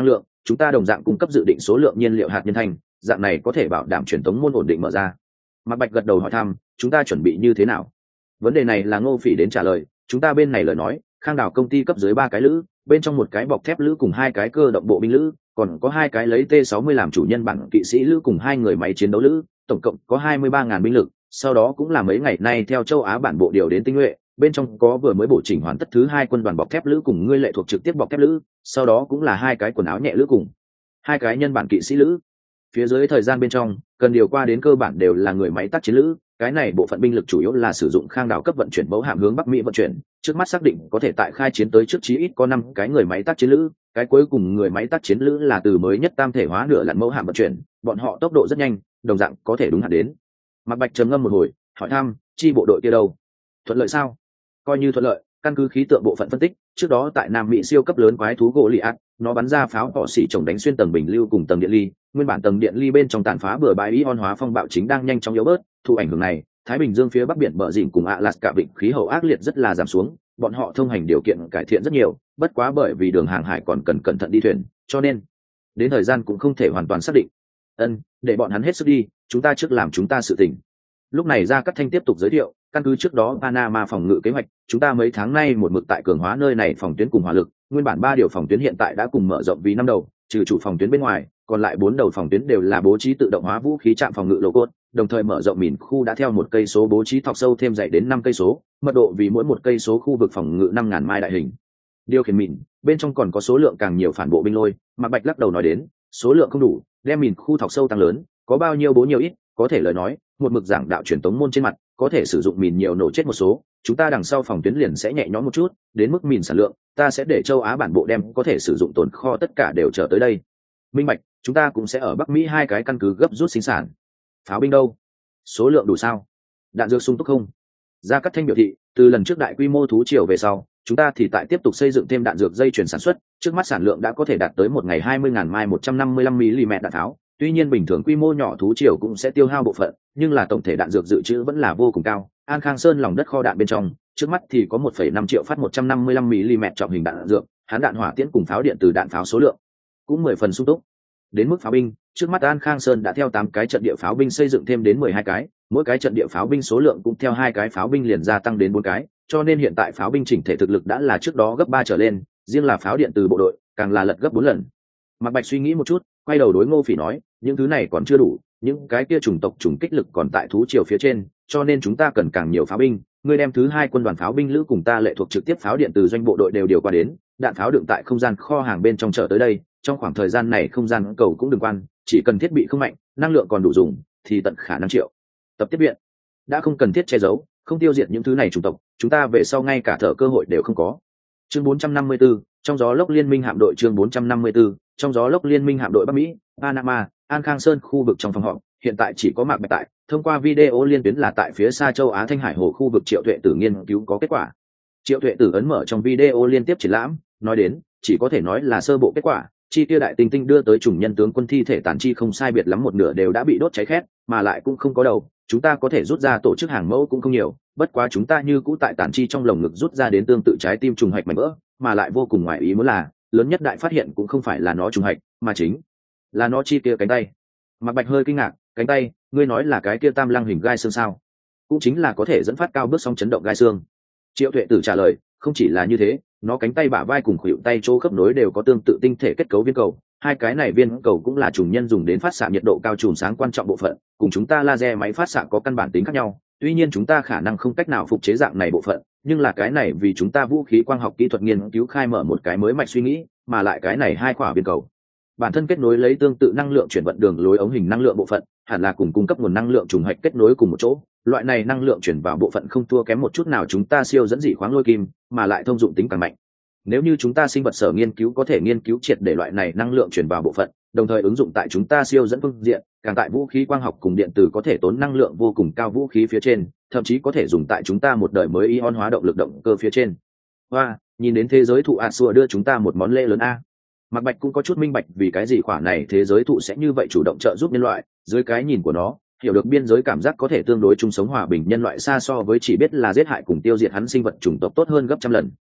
Speaker 1: chúng ta đồng dạng cung cấp dự định số lượng nhiên liệu hạt nhân thanh, dạng này có thể bảo đảm truyền tống môn ổn định mở ra. Mạc Bạch gật đầu hỏi thăm, chúng ta chuẩn bị như thế nào? Vấn đề này là Ngô Phỉ đến trả lời, chúng ta bên này lời nói, Khang Đào công ty cấp dưới ba cái lữ, bên trong một cái bọc thép lữ cùng hai cái cơ động bộ binh lữ, còn có hai cái lấy T sáu mươi làm chủ nhân bản kỵ sĩ lữ cùng hai người máy chiến đấu lữ, tổng cộng có hai mươi ba nghìn binh lực, sau đó cũng là mấy ngày nay theo châu Á bản bộ điều đến tinh nhuệ, bên trong có vừa mới bổ chỉnh hoàn tất thứ hai quân đoàn bọc thép lữ cùng ngươi lệ thuộc trực tiếp bọc thép lữ, sau đó cũng là hai cái quần áo nhẹ lữ cùng hai cái nhân bản kỵ sĩ lữ. Phía dưới thời gian bên trong, cần điều qua đến cơ bản đều là người máy tác chiến lữ, cái này bộ phận binh lực chủ yếu là sử dụng Khang Đào cấp vận chuyển mẫu hạm hướng Bắc Mỹ vận chuyển, trước mắt xác định có thể tại khai chiến tới trước chí ít có năm cái người máy tác chiến lữ, cái cuối cùng người máy tác chiến lữ là từ mới nhất tam thể hóa nửa lặn mẫu hạm vận chuyển, bọn họ tốc độ rất nhanh, đồng dạng có thể đúng hạn đến. Mạc Bạch trầm ngâm một hồi, hỏi thăm, chi bộ đội kia đâu? Thuận lợi sao? Coi như thuận lợi, căn cứ khí tượng bộ phận phân tích, trước đó tại Nam Mỹ siêu cấp lớn quái thú Goliath, nó bắn ra pháo cọ xỉ chồng đánh xuyên tầng bình lưu cùng tầng điện ly, nguyên bản tầng điện ly bên trong tàn phá bừa bãi ion hóa phong bạo chính đang nhanh chóng yếu bớt, thụ ảnh hưởng này, Thái Bình Dương phía bắc biển bờ dịnh cùng Alaska vịnh khí hậu ác liệt rất là giảm xuống, bọn họ thông hành điều kiện cải thiện rất nhiều, bất quá bởi vì đường hàng hải còn cần cẩn thận đi thuyền, cho nên đến thời gian cũng không thể hoàn toàn xác định. Ân, để bọn hắn hết sức đi, chúng ta trước làm chúng ta sự tình. Lúc này Gia Cát Thanh tiếp tục giới thiệu, căn cứ trước đó Panama phòng ngự kế hoạch, chúng ta mấy tháng nay một mực tại cường hóa nơi này phòng tuyến cùng hỏa lực, nguyên bản ba điều phòng tuyến hiện tại đã cùng mở rộng vì năm đầu, trừ chủ phòng tuyến bên ngoài, còn lại bốn đầu phòng tuyến đều là bố trí tự động hóa vũ khí trạm phòng ngự lô cốt, đồng thời mở rộng mìn khu đã theo một cây số bố trí thọc sâu thêm dày đến năm cây số, mật độ vì mỗi một cây số khu vực phòng ngự năm ngàn mai đại hình. Điều khiển mìn, bên trong còn có số lượng càng nhiều phản bộ binh lôi, Mạc Bạch lắc đầu nói đến, số lượng không đủ, đem mìn khu thọc sâu tăng lớn, có bao nhiêu bố nhiều ít, có thể lời nói, một mực giảng đạo truyền tống môn trên mặt, có thể sử dụng mìn nhiều nổ chết một số, chúng ta đằng sau phòng tuyến liền sẽ nhẹ nhõm một chút, đến mức mìn sản lượng, ta sẽ để châu Á bản bộ đem có thể sử dụng tồn kho tất cả đều trở tới đây. Minh bạch, chúng ta cũng sẽ ở Bắc Mỹ hai cái căn cứ gấp rút sinh sản. Pháo binh đâu? Số lượng đủ sao? Đạn dược sung túc không? Gia Cát Thanh biểu thị, từ lần trước đại quy mô thú triều về sau, chúng ta thì tại tiếp tục xây dựng thêm đạn dược dây chuyển sản xuất, trước mắt sản lượng đã có thể đạt tới một ngày hai mươi nghìn mai một trăm năm mươi lăm mi-li-mét đạn tháo. Tuy nhiên bình thường quy mô nhỏ thú triều cũng sẽ tiêu hao bộ phận, nhưng là tổng thể đạn dược dự trữ vẫn là vô cùng cao. An Khang Sơn lòng đất kho đạn bên trong, trước mắt thì có một phẩy năm triệu phát một trăm năm mươi lăm mi-li-mét trọng hình đạn dược, hán đạn hỏa tiễn cùng pháo điện từ đạn pháo số lượng cũng mười phần sung túc. Đến mức pháo binh, trước mắt An Khang Sơn đã theo tám cái trận địa pháo binh xây dựng thêm đến mười hai cái, mỗi cái trận địa pháo binh số lượng cũng theo hai cái pháo binh liền gia tăng đến bốn cái, cho nên hiện tại pháo binh chỉnh thể thực lực đã là trước đó gấp ba trở lên, riêng là pháo điện từ bộ đội, càng là lật gấp bốn lần. Mạc Bạch suy nghĩ một chút, quay đầu đối Ngô Phỉ nói, những thứ này còn chưa đủ, những cái kia chủng tộc chủng kích lực còn tại thú triều phía trên, cho nên chúng ta cần càng nhiều pháo binh. Ngươi đem thứ hai quân đoàn pháo binh lữ cùng ta lệ thuộc trực tiếp pháo điện từ doanh bộ đội đều điều qua đến, đạn pháo đựng tại không gian kho hàng bên trong chợ tới đây, trong khoảng thời gian này không gian cầu cũng đừng quan, chỉ cần thiết bị không mạnh, năng lượng còn đủ dùng, thì tận khả năng triệu tập tiếp viện. Đã không cần thiết che giấu, không tiêu diệt những thứ này chủng tộc, chúng ta về sau ngay cả thở cơ hội đều không có. Chương bốn trăm năm mươi tư, trong gió lốc liên minh hạm đội chương bốn trăm năm mươi tư, trong gió lốc liên minh hạm đội Bắc Mỹ, Panama, An Khang Sơn khu vực trong phòng họp, hiện tại chỉ có Mạc Bạch tại, thông qua video liên tuyến là tại phía xa châu Á Thanh Hải Hồ khu vực Triệu Tuệ Tử nghiên cứu có kết quả. Triệu Tuệ Tử ấn mở trong video liên tiếp triển lãm, nói đến, chỉ có thể nói là sơ bộ kết quả, chi tiêu đại tinh tinh đưa tới chủng nhân tướng quân thi thể tàn chi không sai biệt lắm một nửa đều đã bị đốt cháy khét, mà lại cũng không có đầu, chúng ta có thể rút ra tổ chức hàng mẫu cũng không nhiều, bất quá chúng ta như cũ tại tàn chi trong lồng ngực rút ra đến tương tự trái tim trùng hạch mảnh vỡ, mà lại vô cùng ngoại ý muốn là, lớn nhất đại phát hiện cũng không phải là nó trùng hạch, mà chính là nó chi kia cánh tay. Mạc Bạch hơi kinh ngạc, cánh tay, ngươi nói là cái kia tam lăng hình gai xương sao? Cũng chính là có thể dẫn phát cao bước sóng chấn động gai xương. Triệu Tuệ Tử trả lời, không chỉ là như thế, nó cánh tay bả vai cùng khuỷu tay chỗ khớp nối đều có tương tự tinh thể kết cấu viên cầu, hai cái này viên cầu cũng là chủng nhân dùng đến phát xạ nhiệt độ cao chùm sáng quan trọng bộ phận, cùng chúng ta laser máy phát xạ có căn bản tính khác nhau, tuy nhiên chúng ta khả năng không cách nào phục chế dạng này bộ phận, nhưng là cái này vì chúng ta vũ khí quang học kỹ thuật nghiên cứu khai mở một cái mới mạch suy nghĩ, mà lại cái này hai quả viên cầu bản thân kết nối lấy tương tự năng lượng chuyển vận đường lối ống hình năng lượng bộ phận, hẳn là cùng cung cấp nguồn năng lượng trùng hạch kết nối cùng một chỗ, loại này năng lượng chuyển vào bộ phận không thua kém một chút nào chúng ta siêu dẫn dị khoáng lôi kim, mà lại thông dụng tính càng mạnh. Nếu như chúng ta sinh vật sở nghiên cứu có thể nghiên cứu triệt để loại này năng lượng chuyển vào bộ phận, đồng thời ứng dụng tại chúng ta siêu dẫn phương diện, càng tại vũ khí quang học cùng điện tử có thể tốn năng lượng vô cùng cao vũ khí phía trên, thậm chí có thể dùng tại chúng ta một đời mới ion hóa động lực động cơ phía trên. Hoa, nhìn đến thế giới thụ Asua đưa chúng ta một món lễ lớn a. Mạc Bạch cũng có chút minh bạch vì cái gì khoản này thế giới thụ sẽ như vậy chủ động trợ giúp nhân loại, dưới cái nhìn của nó, hiểu được biên giới cảm giác có thể tương đối chung sống hòa bình nhân loại xa so với chỉ biết là giết hại cùng tiêu diệt hắn sinh vật chủng tộc tốt hơn gấp trăm lần.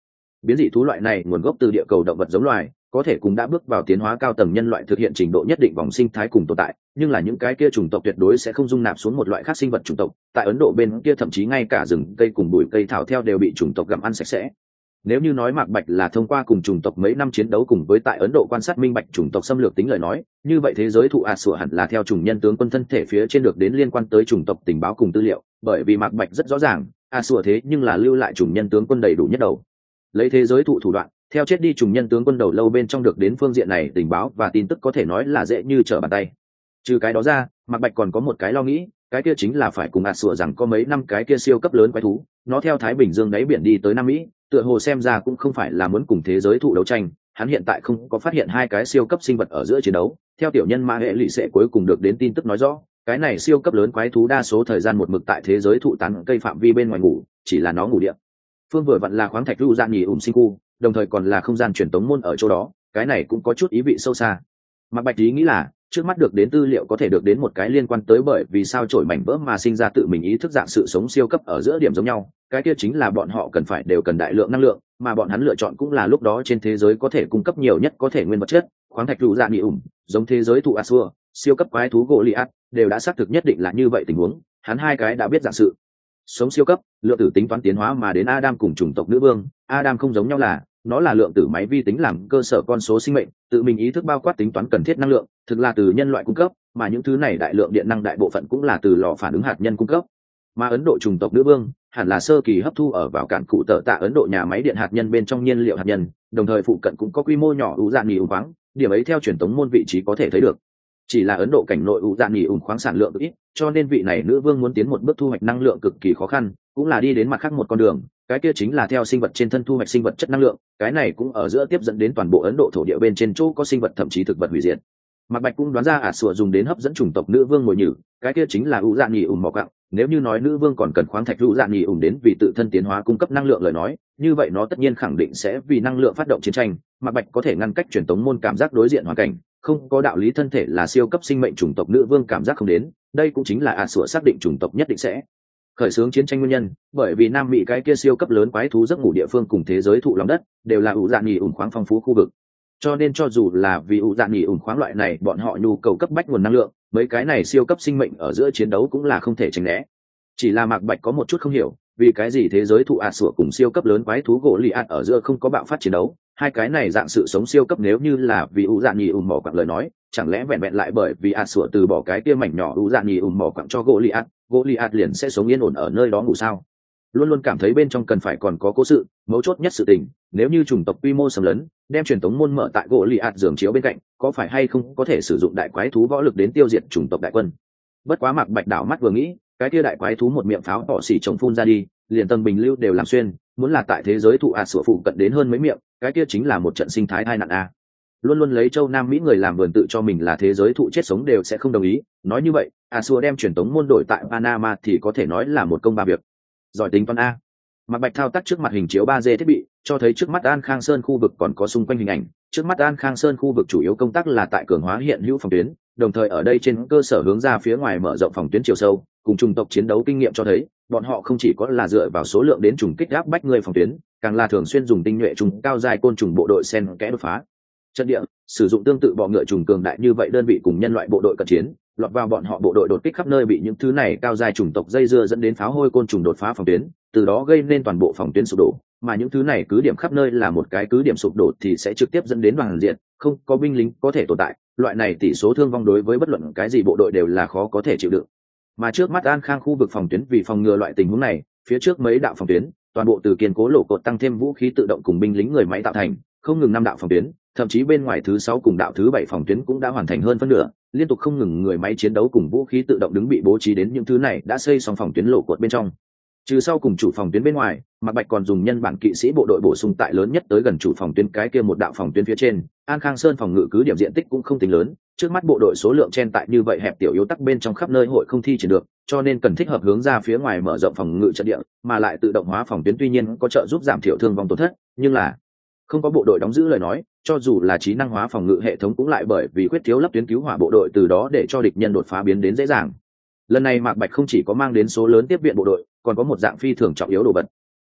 Speaker 1: Biến dị thú loại này nguồn gốc từ địa cầu động vật giống loài, có thể cũng đã bước vào tiến hóa cao tầng nhân loại thực hiện trình độ nhất định vòng sinh thái cùng tồn tại, nhưng là những cái kia chủng tộc tuyệt đối sẽ không dung nạp xuống một loại khác sinh vật chủng tộc. Tại Ấn Độ bên kia thậm chí ngay cả rừng cây cùng bụi cây thảo theo đều bị chủng tộc gặm ăn sạch sẽ. Nếu như nói Mạc Bạch là thông qua cùng chủng tộc mấy năm chiến đấu cùng với tại Ấn Độ quan sát minh bạch chủng tộc xâm lược tính lời nói, như vậy thế giới thụ ạt sủa hẳn là theo chủng nhân tướng quân thân thể phía trên được đến liên quan tới chủng tộc tình báo cùng tư liệu, bởi vì Mạc Bạch rất rõ ràng, ạt sủa thế nhưng là lưu lại chủng nhân tướng quân đầy đủ nhất đầu. Lấy thế giới thụ thủ đoạn, theo chết đi chủng nhân tướng quân đầu lâu bên trong được đến phương diện này tình báo và tin tức có thể nói là dễ như trở bàn tay. Trừ cái đó ra, Mạc Bạch còn có một cái lo nghĩ, cái kia chính là phải cùng ạt sủa rằng có mấy năm cái kia siêu cấp lớn quái thú, nó theo Thái Bình Dương đáy biển đi tới Nam Mỹ, tựa hồ xem ra cũng không phải là muốn cùng thế giới thụ đấu tranh. Hắn hiện tại không có phát hiện hai cái siêu cấp sinh vật ở giữa chiến đấu. Theo tiểu nhân Ma Hệ Lụy sẽ cuối cùng được đến tin tức nói rõ, cái này siêu cấp lớn quái thú đa số thời gian một mực tại thế giới thụ tán cây phạm vi bên ngoài ngủ, chỉ là nó ngủ địa phương vừa vặn là khoáng thạch lưu dạng nhì ủng sinh khu, đồng thời còn là không gian truyền tống môn ở chỗ đó, cái này cũng có chút ý vị sâu xa. Mạc Bạch ý nghĩ là trước mắt được đến tư liệu có thể được đến một cái liên quan tới bởi vì sao trổi mảnh vỡ mà sinh ra tự mình ý thức dạng sự sống siêu cấp ở giữa điểm giống nhau, cái kia chính là bọn họ cần phải đều cần đại lượng năng lượng, mà bọn hắn lựa chọn cũng là lúc đó trên thế giới có thể cung cấp nhiều nhất có thể nguyên vật chất, khoáng thạch lưu dạng nhì ủng, giống thế giới thụ Asua, siêu cấp quái thú Goliath, đều đã xác thực nhất định là như vậy tình huống, hắn hai cái đã biết dạng sự sống siêu cấp lượng tử tính toán tiến hóa mà đến Adam cùng chủng tộc nữ vương. Adam không giống nhau là nó là lượng tử máy vi tính làm cơ sở con số sinh mệnh, tự mình ý thức bao quát tính toán cần thiết năng lượng thực là từ nhân loại cung cấp, mà những thứ này đại lượng điện năng đại bộ phận cũng là từ lò phản ứng hạt nhân cung cấp. Mà Ấn Độ chủng tộc nữ vương hẳn là sơ kỳ hấp thu ở vào cạn cụ tợ tạ Ấn Độ nhà máy điện hạt nhân bên trong nhiên liệu hạt nhân, đồng thời phụ cận cũng có quy mô nhỏ ủ dạng nhì ủng khoáng, điểm ấy theo truyền tống môn vị trí có thể thấy được. Chỉ là Ấn Độ cảnh nội ủ dạng nhì ủng khoáng sản lượng ít, cho nên vị này nữ vương muốn tiến một bước thu hoạch năng lượng cực kỳ khó khăn, cũng là đi đến mặt khác một con đường, cái kia chính là theo sinh vật trên thân thu hoạch sinh vật chất năng lượng, cái này cũng ở giữa tiếp dẫn đến toàn bộ Ấn Độ thổ địa bên trên chỗ có sinh vật thậm chí thực vật hủy diệt. Mạc Bạch cũng đoán ra ả sủa dùng đến hấp dẫn chủng tộc nữ vương mồi nhử, cái kia chính là ủ dạng nhì ủng mỏ quặng. Nếu như nói nữ vương còn cần khoáng thạch ủ dạng nhì ủng đến vì tự thân tiến hóa cung cấp năng lượng lời nói, như vậy nó tất nhiên khẳng định sẽ vì năng lượng phát động chiến tranh. Mạc Bạch có thể ngăn cách truyền tống môn cảm giác đối diện hoàn cảnh, không có đạo lý thân thể là siêu cấp sinh mệnh chủng tộc nữ vương cảm giác không đến, đây cũng chính là ả sủa xác định chủng tộc nhất định sẽ khởi xướng chiến tranh nguyên nhân, bởi vì Nam Mỹ cái kia siêu cấp lớn quái thú giấc ngủ địa phương cùng thế giới thụ lòng đất đều là ủ dạng nhì ủng khoáng phong phú khu vực, cho nên cho dù là vì ủ dạng nhì ủng khoáng loại này bọn họ nhu cầu cấp bách nguồn năng lượng, mấy cái này siêu cấp sinh mệnh ở giữa chiến đấu cũng là không thể tránh né. Chỉ là Mạc Bạch có một chút không hiểu, vì cái gì thế giới thụ ả sủa cùng siêu cấp lớn quái thú gỗ lì ạt ở giữa không có bạo phát chiến đấu, hai cái này dạng sự sống siêu cấp nếu như là vì ủ dạng nhì ủng mỏ quặng lời nói, chẳng lẽ vẹn vẹn lại bởi vì ả sủa từ bỏ cái kia mảnh nhỏ ủ dạng nhì ủng mỏ quặng cho gỗ lì ạt, gỗ lì ạt liền sẽ sống yên ổn ở nơi đó ngủ sao? Luôn luôn cảm thấy bên trong cần phải còn có cố sự, mấu chốt nhất sự tình, nếu như chủng tộc quy mô xâm lấn, đem truyền tống môn mở tại gỗ lì ạt giường chiếu bên cạnh, có phải hay không có thể sử dụng đại quái thú võ lực đến tiêu diệt chủng tộc đại quân? Bất quá Mạc Bạch đảo mắt vừa nghĩ, cái kia đại quái thú một miệng pháo bỏ xỉ trồng phun ra đi, liền tầng bình lưu đều làm xuyên, muốn là tại thế giới thụ ạt sủa phụ cận đến hơn mấy miệng, cái kia chính là một trận sinh thái tai nạn a. Luôn luôn lấy châu Nam Mỹ người làm vườn tự cho mình là thế giới thụ chết sống đều sẽ không đồng ý, nói như vậy, ạt sủa đem truyền tống môn đổi tại Panama thì có thể nói là một công ba việc. Giỏi tính toán a. Mạc Bạch thao tác trước mặt hình chiếu ba D thiết bị, cho thấy trước mắt An Khang Sơn khu vực còn có xung quanh hình ảnh, trước mắt An Khang Sơn khu vực chủ yếu công tác là tại cường hóa hiện hữu phòng tuyến, đồng thời ở đây trên cơ sở hướng ra phía ngoài mở rộng phòng tuyến chiều sâu, cùng chủng tộc chiến đấu kinh nghiệm cho thấy, bọn họ không chỉ có là dựa vào số lượng đến trùng kích áp bách người phòng tuyến, càng là thường xuyên dùng tinh nhuệ trùng cao dài côn trùng bộ đội xen kẽ đột phá trận địa, sử dụng tương tự bọ ngựa trùng cường đại như vậy đơn vị cùng nhân loại bộ đội cận chiến, lọt vào bọn họ bộ đội đột kích khắp nơi bị những thứ này cao dài chủng tộc dây dưa dẫn đến pháo hôi côn trùng đột phá phòng tuyến, từ đó gây nên toàn bộ phòng tuyến sụp đổ, mà những thứ này cứ điểm khắp nơi là một cái cứ điểm sụp đổ thì sẽ trực tiếp dẫn đến toàn diện, không có binh lính có thể tồn tại, loại này tỷ số thương vong đối với bất luận cái gì bộ đội đều là khó có thể chịu đựng. Mà trước mắt An Khang khu vực phòng tuyến vì phòng ngừa loại tình huống này, phía trước mấy đạo phòng tuyến, toàn bộ từ kiên cố lỗ cột tăng thêm vũ khí tự động cùng binh lính người máy tạo thành, không ngừng năm đạo phòng tuyến, thậm chí bên ngoài thứ sáu cùng đạo thứ bảy phòng tuyến cũng đã hoàn thành hơn phân nửa, liên tục không ngừng người máy chiến đấu cùng vũ khí tự động đứng bị bố trí đến những thứ này đã xây xong phòng tuyến lỗ cột bên trong. Trừ sau cùng chủ phòng tuyến bên ngoài, Mạc Bạch còn dùng nhân bản kỵ sĩ bộ đội bổ sung tại lớn nhất tới gần chủ phòng tuyến cái kia một đạo phòng tuyến phía trên. An Khang Sơn phòng ngự cứ điểm diện tích cũng không tính lớn, trước mắt bộ đội số lượng chen tại như vậy hẹp tiểu yếu tắc bên trong khắp nơi hội không thi triển được, cho nên cần thích hợp hướng ra phía ngoài mở rộng phòng ngự trận địa, mà lại tự động hóa phòng tuyến tuy nhiên có trợ giúp giảm thiểu thương vong tổn thất, nhưng là không có bộ đội đóng giữ lời nói, cho dù là trí năng hóa phòng ngự hệ thống cũng lại bởi vì khuyết thiếu lấp tuyến cứu hỏa bộ đội từ đó để cho địch nhân đột phá biến đến dễ dàng. Lần này Mạc Bạch không chỉ có mang đến số lớn tiếp viện bộ đội, còn có một dạng phi thường trọng yếu đồ vật.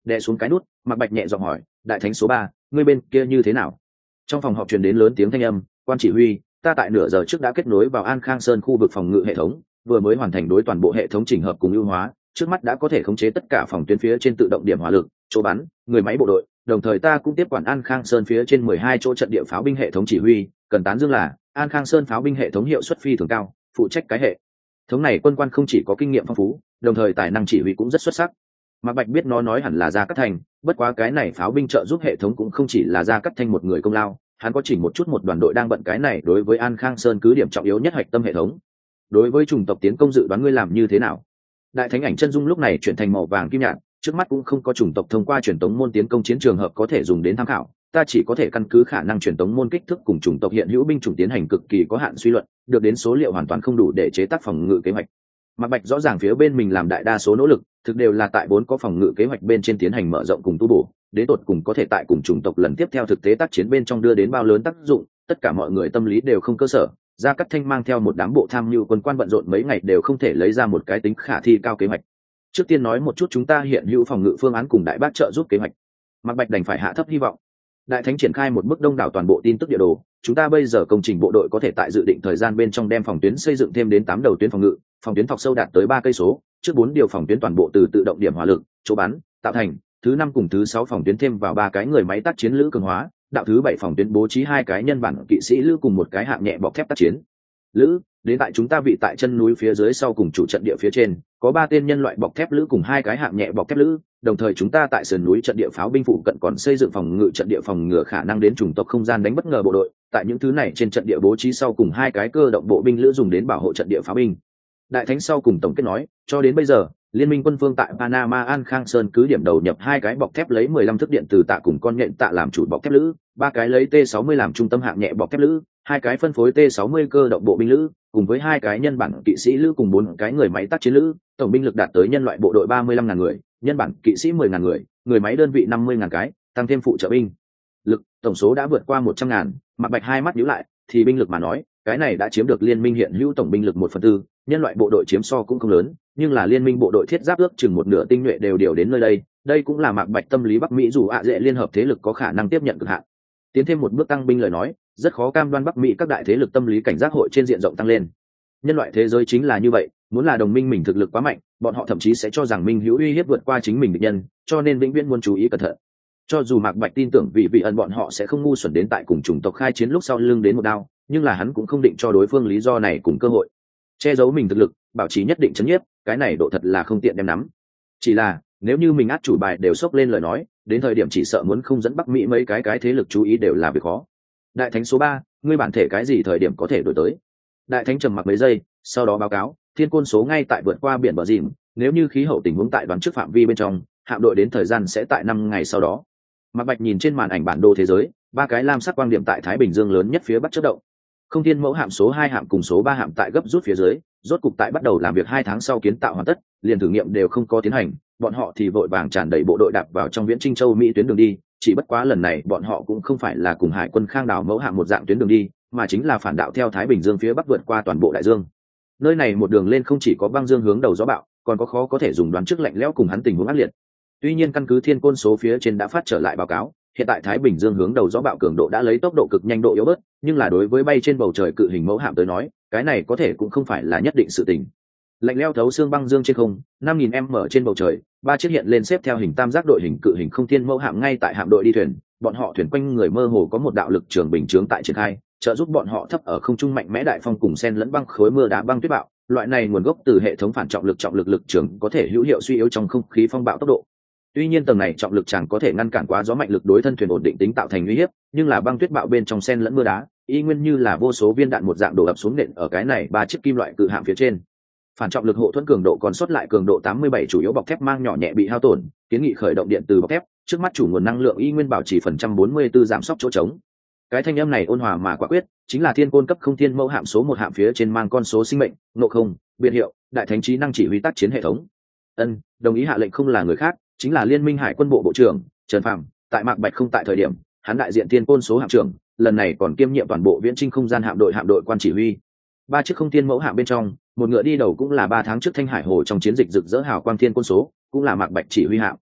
Speaker 1: đè xuống cái nút, Mạc Bạch nhẹ giọng hỏi, đại thánh số ba, ngươi bên kia như thế nào? Trong phòng họp truyền đến lớn tiếng thanh âm, quan chỉ huy, ta tại nửa giờ trước đã kết nối vào An Khang Sơn khu vực phòng ngự hệ thống, vừa mới hoàn thành đối toàn bộ hệ thống chỉnh hợp cùng ưu hóa, trước mắt đã có thể khống chế tất cả phòng tuyến phía trên tự động điểm hỏa lực, chỗ bắn, người máy bộ đội, đồng thời ta cũng tiếp quản An Khang Sơn phía trên mười hai chỗ trận địa pháo binh hệ thống chỉ huy, cần tán dương là An Khang Sơn pháo binh hệ thống hiệu suất phi thường cao, phụ trách cái hệ thống này quân quan không chỉ có kinh nghiệm phong phú, đồng thời tài năng chỉ huy cũng rất xuất sắc. Mạc Bạch biết nó nói hẳn là Gia Cát Thành, bất quá cái này pháo binh trợ giúp hệ thống cũng không chỉ là Gia Cát Thành một người công lao, hắn có chỉnh một chút một đoàn đội đang bận cái này đối với An Khang Sơn cứ điểm trọng yếu nhất hạch tâm hệ thống. Đối với chủng tộc tiến công dự đoán ngươi làm như thế nào? Đại thánh ảnh chân dung lúc này chuyển thành màu vàng kim nhạt, trước mắt cũng không có chủng tộc thông qua truyền tống môn tiến công chiến trường hợp có thể dùng đến tham khảo, ta chỉ có thể căn cứ khả năng truyền tống môn kích thước cùng chủng tộc hiện hữu binh chủng tiến hành cực kỳ có hạn suy luận, được đến số liệu hoàn toàn không đủ để chế tác phòng ngự kế hoạch. Mạc Bạch rõ ràng phía bên mình làm đại đa số nỗ lực, thực đều là tại bốn có phòng ngự kế hoạch bên trên tiến hành mở rộng cùng tu bổ, đến tột cùng có thể tại cùng chủng tộc lần tiếp theo thực tế tác chiến bên trong đưa đến bao lớn tác dụng, tất cả mọi người tâm lý đều không cơ sở. Gia Cát Thanh mang theo một đám bộ tham mưu quân quan bận rộn mấy ngày đều không thể lấy ra một cái tính khả thi cao kế hoạch. Trước tiên nói một chút chúng ta hiện hữu phòng ngự phương án cùng đại bác trợ giúp kế hoạch. Mạc Bạch đành phải hạ thấp hy vọng. Đại thánh triển khai một bức đông đảo toàn bộ tin tức địa đồ, chúng ta bây giờ công trình bộ đội có thể tại dự định thời gian bên trong đem phòng tuyến xây dựng thêm đến tám đầu tuyến phòng ngự, phòng tuyến thọc sâu đạt tới ba cây số, trước bốn điều phòng tuyến toàn bộ từ tự động điểm hỏa lực, chỗ bắn, tạo thành, thứ năm cùng thứ sáu phòng tuyến thêm vào ba cái người máy tác chiến lữ cường hóa, đạo thứ bảy phòng tuyến bố trí hai cái nhân bản kỵ sĩ lữ cùng một cái hạng nhẹ bọc thép tác chiến lữ, đến tại chúng ta vị tại chân núi phía dưới sau cùng chủ trận địa phía trên, có ba tên nhân loại bọc thép lữ cùng hai cái hạng nhẹ bọc thép lữ, đồng thời chúng ta tại sườn núi trận địa pháo binh phụ cận còn xây dựng phòng ngự trận địa phòng ngừa khả năng đến chủng tộc không gian đánh bất ngờ bộ đội, tại những thứ này trên trận địa bố trí sau cùng hai cái cơ động bộ binh lữ dùng đến bảo hộ trận địa pháo binh. Đại thánh sau cùng tổng kết nói, cho đến bây giờ, liên minh quân phương tại Panama An Khang Sơn cứ điểm đầu nhập hai cái bọc thép lấy mười lăm thức điện từ tạ cùng con nhện tạ làm chủ bọc thép lữ, ba cái lấy T sáu mươi làm trung tâm hạng nhẹ bọc thép lữ, hai cái phân phối T sáu mươi cơ động bộ binh lữ, cùng với hai cái nhân bản kỵ sĩ lữ cùng bốn cái người máy tác chiến lữ, tổng binh lực đạt tới nhân loại bộ đội ba mươi lăm ngàn người, nhân bản kỵ sĩ mười ngàn người, người máy đơn vị năm mươi ngàn cái, tăng thêm phụ trợ binh lực, tổng số đã vượt qua một trăm ngàn. Mạc Bạch hai mắt nhíu lại, thì binh lực mà nói, cái này đã chiếm được liên minh hiện hữu tổng binh lực một phần tư, nhân loại bộ đội chiếm so cũng không lớn, nhưng là liên minh bộ đội thiết giáp ước chừng một nửa tinh nhuệ đều điều đến nơi đây, đây cũng là Mạc Bạch tâm lý Bắc Mỹ dù ạ dễ liên hợp thế lực có khả năng tiếp nhận cực hạn. Tiến thêm một bước tăng binh lời nói, rất khó cam đoan Bắc Mỹ các đại thế lực tâm lý cảnh giác hội trên diện rộng tăng lên. Nhân loại thế giới chính là như vậy, muốn là đồng minh mình thực lực quá mạnh, bọn họ thậm chí sẽ cho rằng minh hữu uy hiếp vượt qua chính mình địch nhân, cho nên vĩnh viễn muốn chú ý cẩn thận. Cho dù Mạc Bạch tin tưởng vì vị ẩn bọn họ sẽ không ngu xuẩn đến tại cùng chủng tộc khai chiến lúc sau lưng đến một đao, nhưng là hắn cũng không định cho đối phương lý do này cùng cơ hội. Che giấu mình thực lực, bảo trì nhất định chấn nhiếp, cái này độ thật là không tiện đem nắm. Chỉ là, nếu như mình át chủ bài đều sốc lên lời nói, đến thời điểm chỉ sợ muốn không dẫn Bắc Mỹ mấy cái cái thế lực chú ý đều là việc khó. Đại thánh số ba, ngươi bản thể cái gì thời điểm có thể đổi tới? Đại thánh trầm mặc mấy giây, sau đó báo cáo, thiên côn số ngay tại vượt qua biển bờ dìm, nếu như khí hậu tình huống tại đoán trước phạm vi bên trong, hạm đội đến thời gian sẽ tại năm ngày sau đó. Mạc Bạch nhìn trên màn ảnh bản đồ thế giới, ba cái lam sắc quang điểm tại Thái Bình Dương lớn nhất phía bắc chớp động. Không thiên mẫu hạm số hai hạm cùng số ba hạm tại gấp rút phía dưới, rốt cục tại bắt đầu làm việc hai tháng sau kiến tạo hoàn tất, liền thử nghiệm đều không có tiến hành, bọn họ thì vội vàng tràn đầy bộ đội đạp vào trong Viễn Trinh Châu Mỹ tuyến đường đi, chỉ bất quá lần này bọn họ cũng không phải là cùng hải quân Khang Đào mẫu hạm một dạng tuyến đường đi, mà chính là phản đạo theo Thái Bình Dương phía bắc vượt qua toàn bộ đại dương. Nơi này một đường lên không chỉ có băng dương hướng đầu gió bão, còn có khó có thể dùng đoán trước lạnh lẽo cùng hắn tình huống ác liệt. Tuy nhiên căn cứ thiên côn số phía trên đã phát trở lại báo cáo, hiện tại Thái Bình Dương hướng đầu gió bão cường độ đã lấy tốc độ cực nhanh độ yếu bớt, nhưng là đối với bay trên bầu trời cự hình mẫu hạm tới nói, cái này có thể cũng không phải là nhất định sự tình. Lạnh lẽo thấu xương băng dương trên không, năm nghìn m trên bầu trời, ba chiếc hiện lên xếp theo hình tam giác đội hình cự hình không thiên mẫu hạm ngay tại hạm đội đi thuyền, bọn họ thuyền quanh người mơ hồ có một đạo lực trường bình chướng tại triển khai, trợ giúp bọn họ thấp ở không trung mạnh mẽ đại phong cùng sen lẫn băng khối mưa đá băng tuyết bạo, loại này nguồn gốc từ hệ thống phản trọng lực trọng lực lực trường có thể hữu hiệu suy yếu trong không khí phong bạo tốc độ. Tuy nhiên tầng này trọng lực chẳng có thể ngăn cản quá gió mạnh lực đối thân thuyền ổn định tính tạo thành uy hiếp, nhưng là băng tuyết bạo bên trong sen lẫn mưa đá, y nguyên như là vô số viên đạn một dạng đổ ập xuống nện ở cái này ba chiếc kim loại cự hạm phía trên. Phản trọng lực hộ thuẫn cường độ còn sót lại cường độ tám mươi bảy chủ yếu bọc thép mang nhỏ nhẹ bị hao tổn, kiến nghị khởi động điện từ bọc thép, trước mắt chủ nguồn năng lượng y nguyên bảo trì phần trăm bốn mươi tư giảm sốc chỗ trống. Cái thanh âm này ôn hòa mà quả quyết, chính là thiên côn cấp không thiên mẫu hạm số một hạm phía trên mang con số sinh mệnh, nộ không, biệt hiệu, đại thánh trí năng chỉ huy tác chiến hệ thống. Ân, đồng ý hạ lệnh không là người khác, chính là liên minh hải quân bộ bộ trưởng Trần Phàm, tại Mạc Bạch không tại thời điểm, hắn đại diện thiên côn số hạm trưởng, lần này còn kiêm nhiệm toàn bộ viễn trinh không gian hạm đội hạm đội quan chỉ huy. Ba chiếc không thiên mẫu hạm bên trong, một ngựa đi đầu cũng là ba tháng trước Thanh Hải hồ trong chiến dịch rực rỡ hào quang thiên côn số, cũng là Mạc Bạch chỉ huy hạm.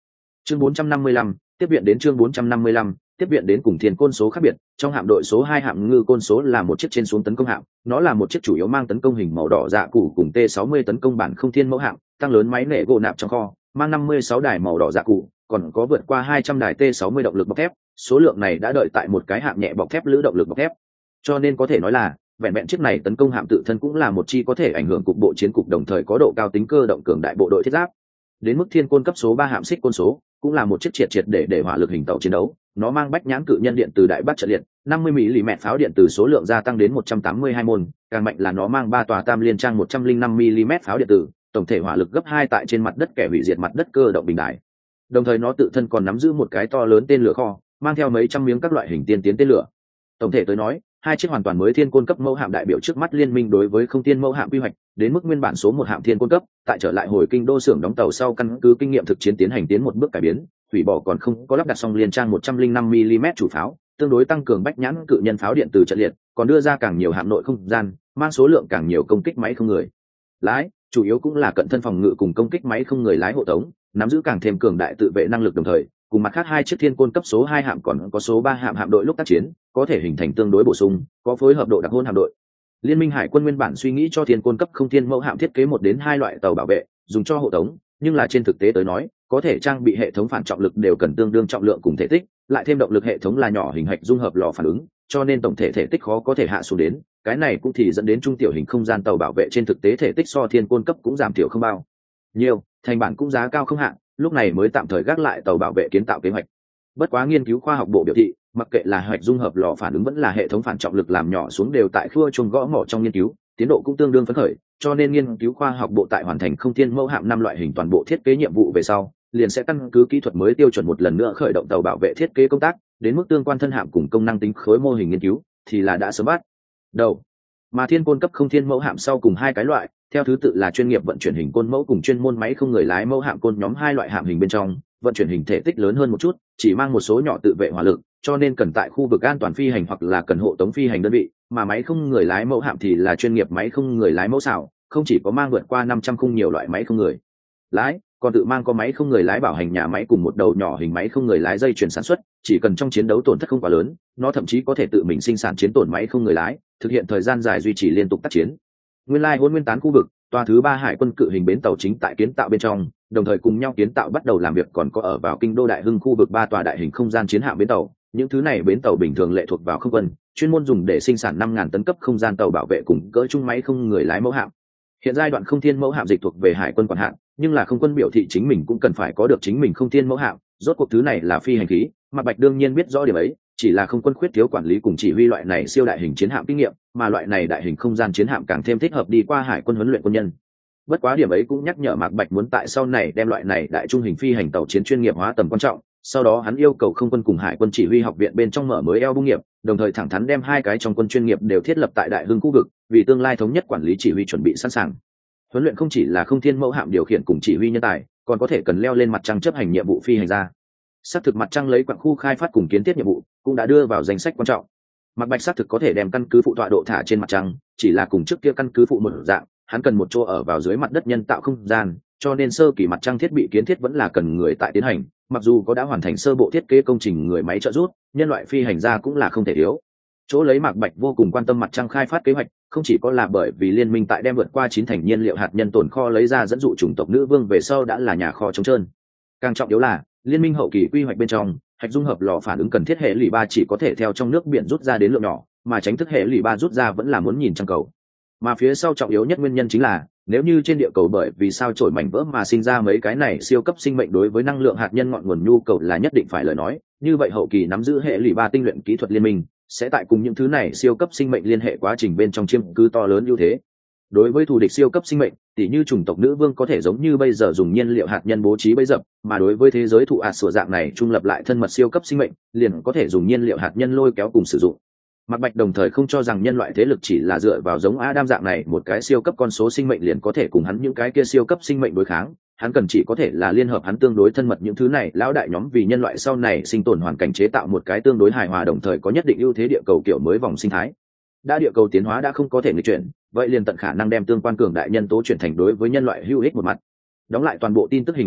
Speaker 1: Chương bốn trăm năm mươi lăm, tiếp viện đến chương bốn trăm năm mươi lăm, tiếp viện đến cùng thiên côn số khác biệt, trong hạm đội số hai hạm ngư côn số là một chiếc trên xuống tấn công hạm, nó là một chiếc chủ yếu mang tấn công hình màu đỏ dạ cụ cùng T sáu mươi tấn công bản không thiên mẫu hạm, tăng lớn máy nệ gỗ nạp trong kho, mang năm mươi sáu đài màu đỏ dạ cụ, còn có vượt qua hai trăm đài T sáu mươi động lực bọc thép, số lượng này đã đợi tại một cái hạm nhẹ bọc thép lữ động lực bọc thép. Cho nên có thể nói là, vẹn vẹn chiếc này tấn công hạm tự thân cũng là một chi có thể ảnh hưởng cục bộ chiến cục đồng thời có độ cao tính cơ động cường đại bộ đội thiết giáp. Đến mức thiên côn cấp số ba hạm xích côn số, cũng là một chiếc triệt triệt để để hỏa lực hình tàu chiến đấu, nó mang bách nhãn cự nhân điện từ đại bắc trận liệt, năm mươi mi-li-mét pháo điện từ số lượng gia tăng đến một trăm tám mươi hai môn, càng mạnh là nó mang ba tòa tam liên trang một trăm linh năm mi-li-mét pháo điện tử, tổng thể hỏa lực gấp hai tại trên mặt đất kẻ hủy diệt mặt đất cơ động bình đại. Đồng thời nó tự thân còn nắm giữ một cái to lớn tên lửa kho, mang theo mấy trăm miếng các loại hình tiên tiến tên lửa. Tổng thể tới nói, hai chiếc hoàn toàn mới thiên côn cấp mẫu hạm đại biểu trước mắt liên minh đối với không thiên mẫu hạm quy hoạch, đến mức nguyên bản số một hạm thiên côn cấp, tại trở lại hồi kinh đô xưởng đóng tàu sau căn cứ kinh nghiệm thực chiến tiến hành tiến một bước cải biến, hủy bỏ còn không có lắp đặt xong liên trang một trăm linh năm mi-li-mét chủ pháo, tương đối tăng cường bách nhãn cự nhân pháo điện từ trận liệt, còn đưa ra càng nhiều hạm nội không gian, mang số lượng càng nhiều công kích máy không người lái, chủ yếu cũng là cận thân phòng ngự cùng công kích máy không người lái hộ tống, nắm giữ càng thêm cường đại tự vệ năng lực đồng thời, cùng mặt khác hai chiếc thiên côn cấp số hai hạm còn có số ba hạm hạm đội lúc tác chiến, có thể hình thành tương đối bổ sung, có phối hợp độ đặc hôn hạm đội. Liên minh hải quân nguyên bản suy nghĩ cho thiên côn cấp không thiên mẫu hạm thiết kế một đến hai loại tàu bảo vệ, dùng cho hộ tống, nhưng là trên thực tế tới nói, có thể trang bị hệ thống phản trọng lực đều cần tương đương trọng lượng cùng thể tích, lại thêm động lực hệ thống là nhỏ hình hạch dung hợp lò phản ứng, cho nên tổng thể thể tích khó có thể hạ xuống đến, cái này cũng thì dẫn đến trung tiểu hình không gian tàu bảo vệ trên thực tế thể tích so thiên côn cấp cũng giảm thiểu không bao nhiêu, thành bản cũng giá cao không hạn, lúc này mới tạm thời gác lại tàu bảo vệ kiến tạo kế hoạch. Bất quá nghiên cứu khoa học bộ biểu thị, mặc kệ là hạch dung hợp lò phản ứng vẫn là hệ thống phản trọng lực làm nhỏ xuống đều tại khua chuông gõ mỏ trong nghiên cứu, tiến độ cũng tương đương phấn khởi, cho nên nghiên cứu khoa học bộ tại hoàn thành không thiên mẫu hạm năm loại hình toàn bộ thiết kế nhiệm vụ về sau, liền sẽ căn cứ kỹ thuật mới tiêu chuẩn một lần nữa khởi động tàu bảo vệ thiết kế công tác, đến mức tương quan thân hạm cùng công năng tính khối mô hình nghiên cứu thì là đã sớm bắt đầu. Mà thiên côn cấp không thiên mẫu hạm sau cùng hai cái loại, theo thứ tự là chuyên nghiệp vận chuyển hình côn mẫu cùng chuyên môn máy không người lái mẫu hạm côn nhóm hai loại hạm hình bên trong, vận chuyển hình thể tích lớn hơn một chút, chỉ mang một số nhỏ tự vệ hỏa lực, cho nên cần tại khu vực an toàn phi hành hoặc là cần hộ tống phi hành đơn vị, mà máy không người lái mẫu hạm thì là chuyên nghiệp máy không người lái mẫu xảo, không chỉ có mang vượt qua năm trăm khung nhiều loại máy không người lái, còn tự mang có máy không người lái bảo hành nhà máy cùng một đầu nhỏ hình máy không người lái dây chuyền sản xuất, chỉ cần trong chiến đấu tổn thất không quá lớn, nó thậm chí có thể tự mình sinh sản chiến tổn máy không người lái, thực hiện thời gian dài duy trì liên tục tác chiến. Nguyên lai hôn nguyên tán khu vực, tòa thứ ba hải quân cự hình bến tàu chính tại kiến tạo bên trong, đồng thời cùng nhau kiến tạo bắt đầu làm việc còn có ở vào kinh đô đại hưng khu vực ba tòa đại hình không gian chiến hạm bến tàu, những thứ này bến tàu bình thường lệ thuộc vào không quân, chuyên môn dùng để sinh sản năm ngàn tấn cấp không gian tàu bảo vệ cùng cỡ trung máy không người lái mẫu hạm. Hiện giai đoạn không thiên mẫu hạm dịch thuộc về hải quân quản hạt, nhưng là không quân biểu thị chính mình cũng cần phải có được chính mình không thiên mẫu hạm, rốt cuộc thứ này là phi hành khí, Mạc Bạch đương nhiên biết rõ điểm ấy, chỉ là không quân khuyết thiếu quản lý cùng chỉ huy loại này siêu đại hình chiến hạm kinh nghiệm, mà loại này đại hình không gian chiến hạm càng thêm thích hợp đi qua hải quân huấn luyện quân nhân. Bất quá điểm ấy cũng nhắc nhở Mạc Bạch muốn tại sau này đem loại này đại trung hình phi hành tàu chiến chuyên nghiệp hóa tầm quan trọng, sau đó hắn yêu cầu không quân cùng hải quân chỉ huy học viện bên trong mở mới eo bung nghiệp, đồng thời thẳng thắn đem hai cái trong quân chuyên nghiệp đều thiết lập tại đại hưng khu vực, vì tương lai thống nhất quản lý chỉ huy chuẩn bị sẵn sàng. Huấn luyện không chỉ là không thiên mẫu hạm điều khiển cùng chỉ huy nhân tài, còn có thể cần leo lên mặt trăng chấp hành nhiệm vụ phi hành gia. Xác thực mặt trăng lấy quặng khu khai phát cùng kiến thiết nhiệm vụ cũng đã đưa vào danh sách quan trọng. Mạc Bạch xác thực có thể đem căn cứ phụ tọa độ thả trên mặt trăng, chỉ là cùng trước kia căn cứ phụ một dạng, hắn cần một chỗ ở vào dưới mặt đất nhân tạo không gian, cho nên sơ kỳ mặt trăng thiết bị kiến thiết vẫn là cần người tại tiến hành, mặc dù có đã hoàn thành sơ bộ thiết kế công trình người máy trợ giúp, nhân loại phi hành gia cũng là không thể thiếu. Chỗ lấy Mạc Bạch vô cùng quan tâm mặt trăng khai phát kế hoạch, không chỉ có là bởi vì liên minh tại đem vượt qua chín thành nhiên liệu hạt nhân tồn kho lấy ra dẫn dụ chủng tộc nữ vương về sau đã là nhà kho trống trơn. Càng trọng yếu là, liên minh hậu kỳ quy hoạch bên trong, hạch dung hợp lò phản ứng cần thiết hệ lụy ba chỉ có thể theo trong nước biển rút ra đến lượng nhỏ, mà tránh thức hệ lụy ba rút ra vẫn là muốn nhìn trăng cầu. Mà phía sau trọng yếu nhất nguyên nhân chính là, nếu như trên địa cầu bởi vì sao chổi mảnh vỡ mà sinh ra mấy cái này siêu cấp sinh mệnh đối với năng lượng hạt nhân ngọn nguồn nhu cầu là nhất định phải lời nói, như vậy hậu kỳ nắm giữ hệ lụy ba tinh luyện kỹ thuật liên minh sẽ tại cùng những thứ này siêu cấp sinh mệnh liên hệ quá trình bên trong chiếm cứ to lớn ưu thế. Đối với thù địch siêu cấp sinh mệnh, tỷ như chủng tộc nữ vương có thể giống như bây giờ dùng nhiên liệu hạt nhân bố trí bẫy dập, mà đối với thế giới thụ ạt sửa dạng này trung lập lại thân mật siêu cấp sinh mệnh, liền có thể dùng nhiên liệu hạt nhân lôi kéo cùng sử dụng. Mạc Bạch đồng thời không cho rằng nhân loại thế lực chỉ là dựa vào giống Adam dạng này một cái siêu cấp con số sinh mệnh liền có thể cùng hắn những cái kia siêu cấp sinh mệnh đối kháng, hắn cần chỉ có thể là liên hợp hắn tương đối thân mật những thứ này lão đại nhóm vì nhân loại sau này sinh tồn hoàn cảnh chế tạo một cái tương đối hài hòa đồng thời có nhất định ưu thế địa cầu kiểu mới vòng sinh thái. Đã địa cầu tiến hóa đã không có thể nghịch chuyển, vậy liền tận khả năng đem tương quan cường đại nhân tố chuyển thành đối với nhân loại hữu ích một mặt. Đóng lại toàn bộ tin tức hình ảnh trước,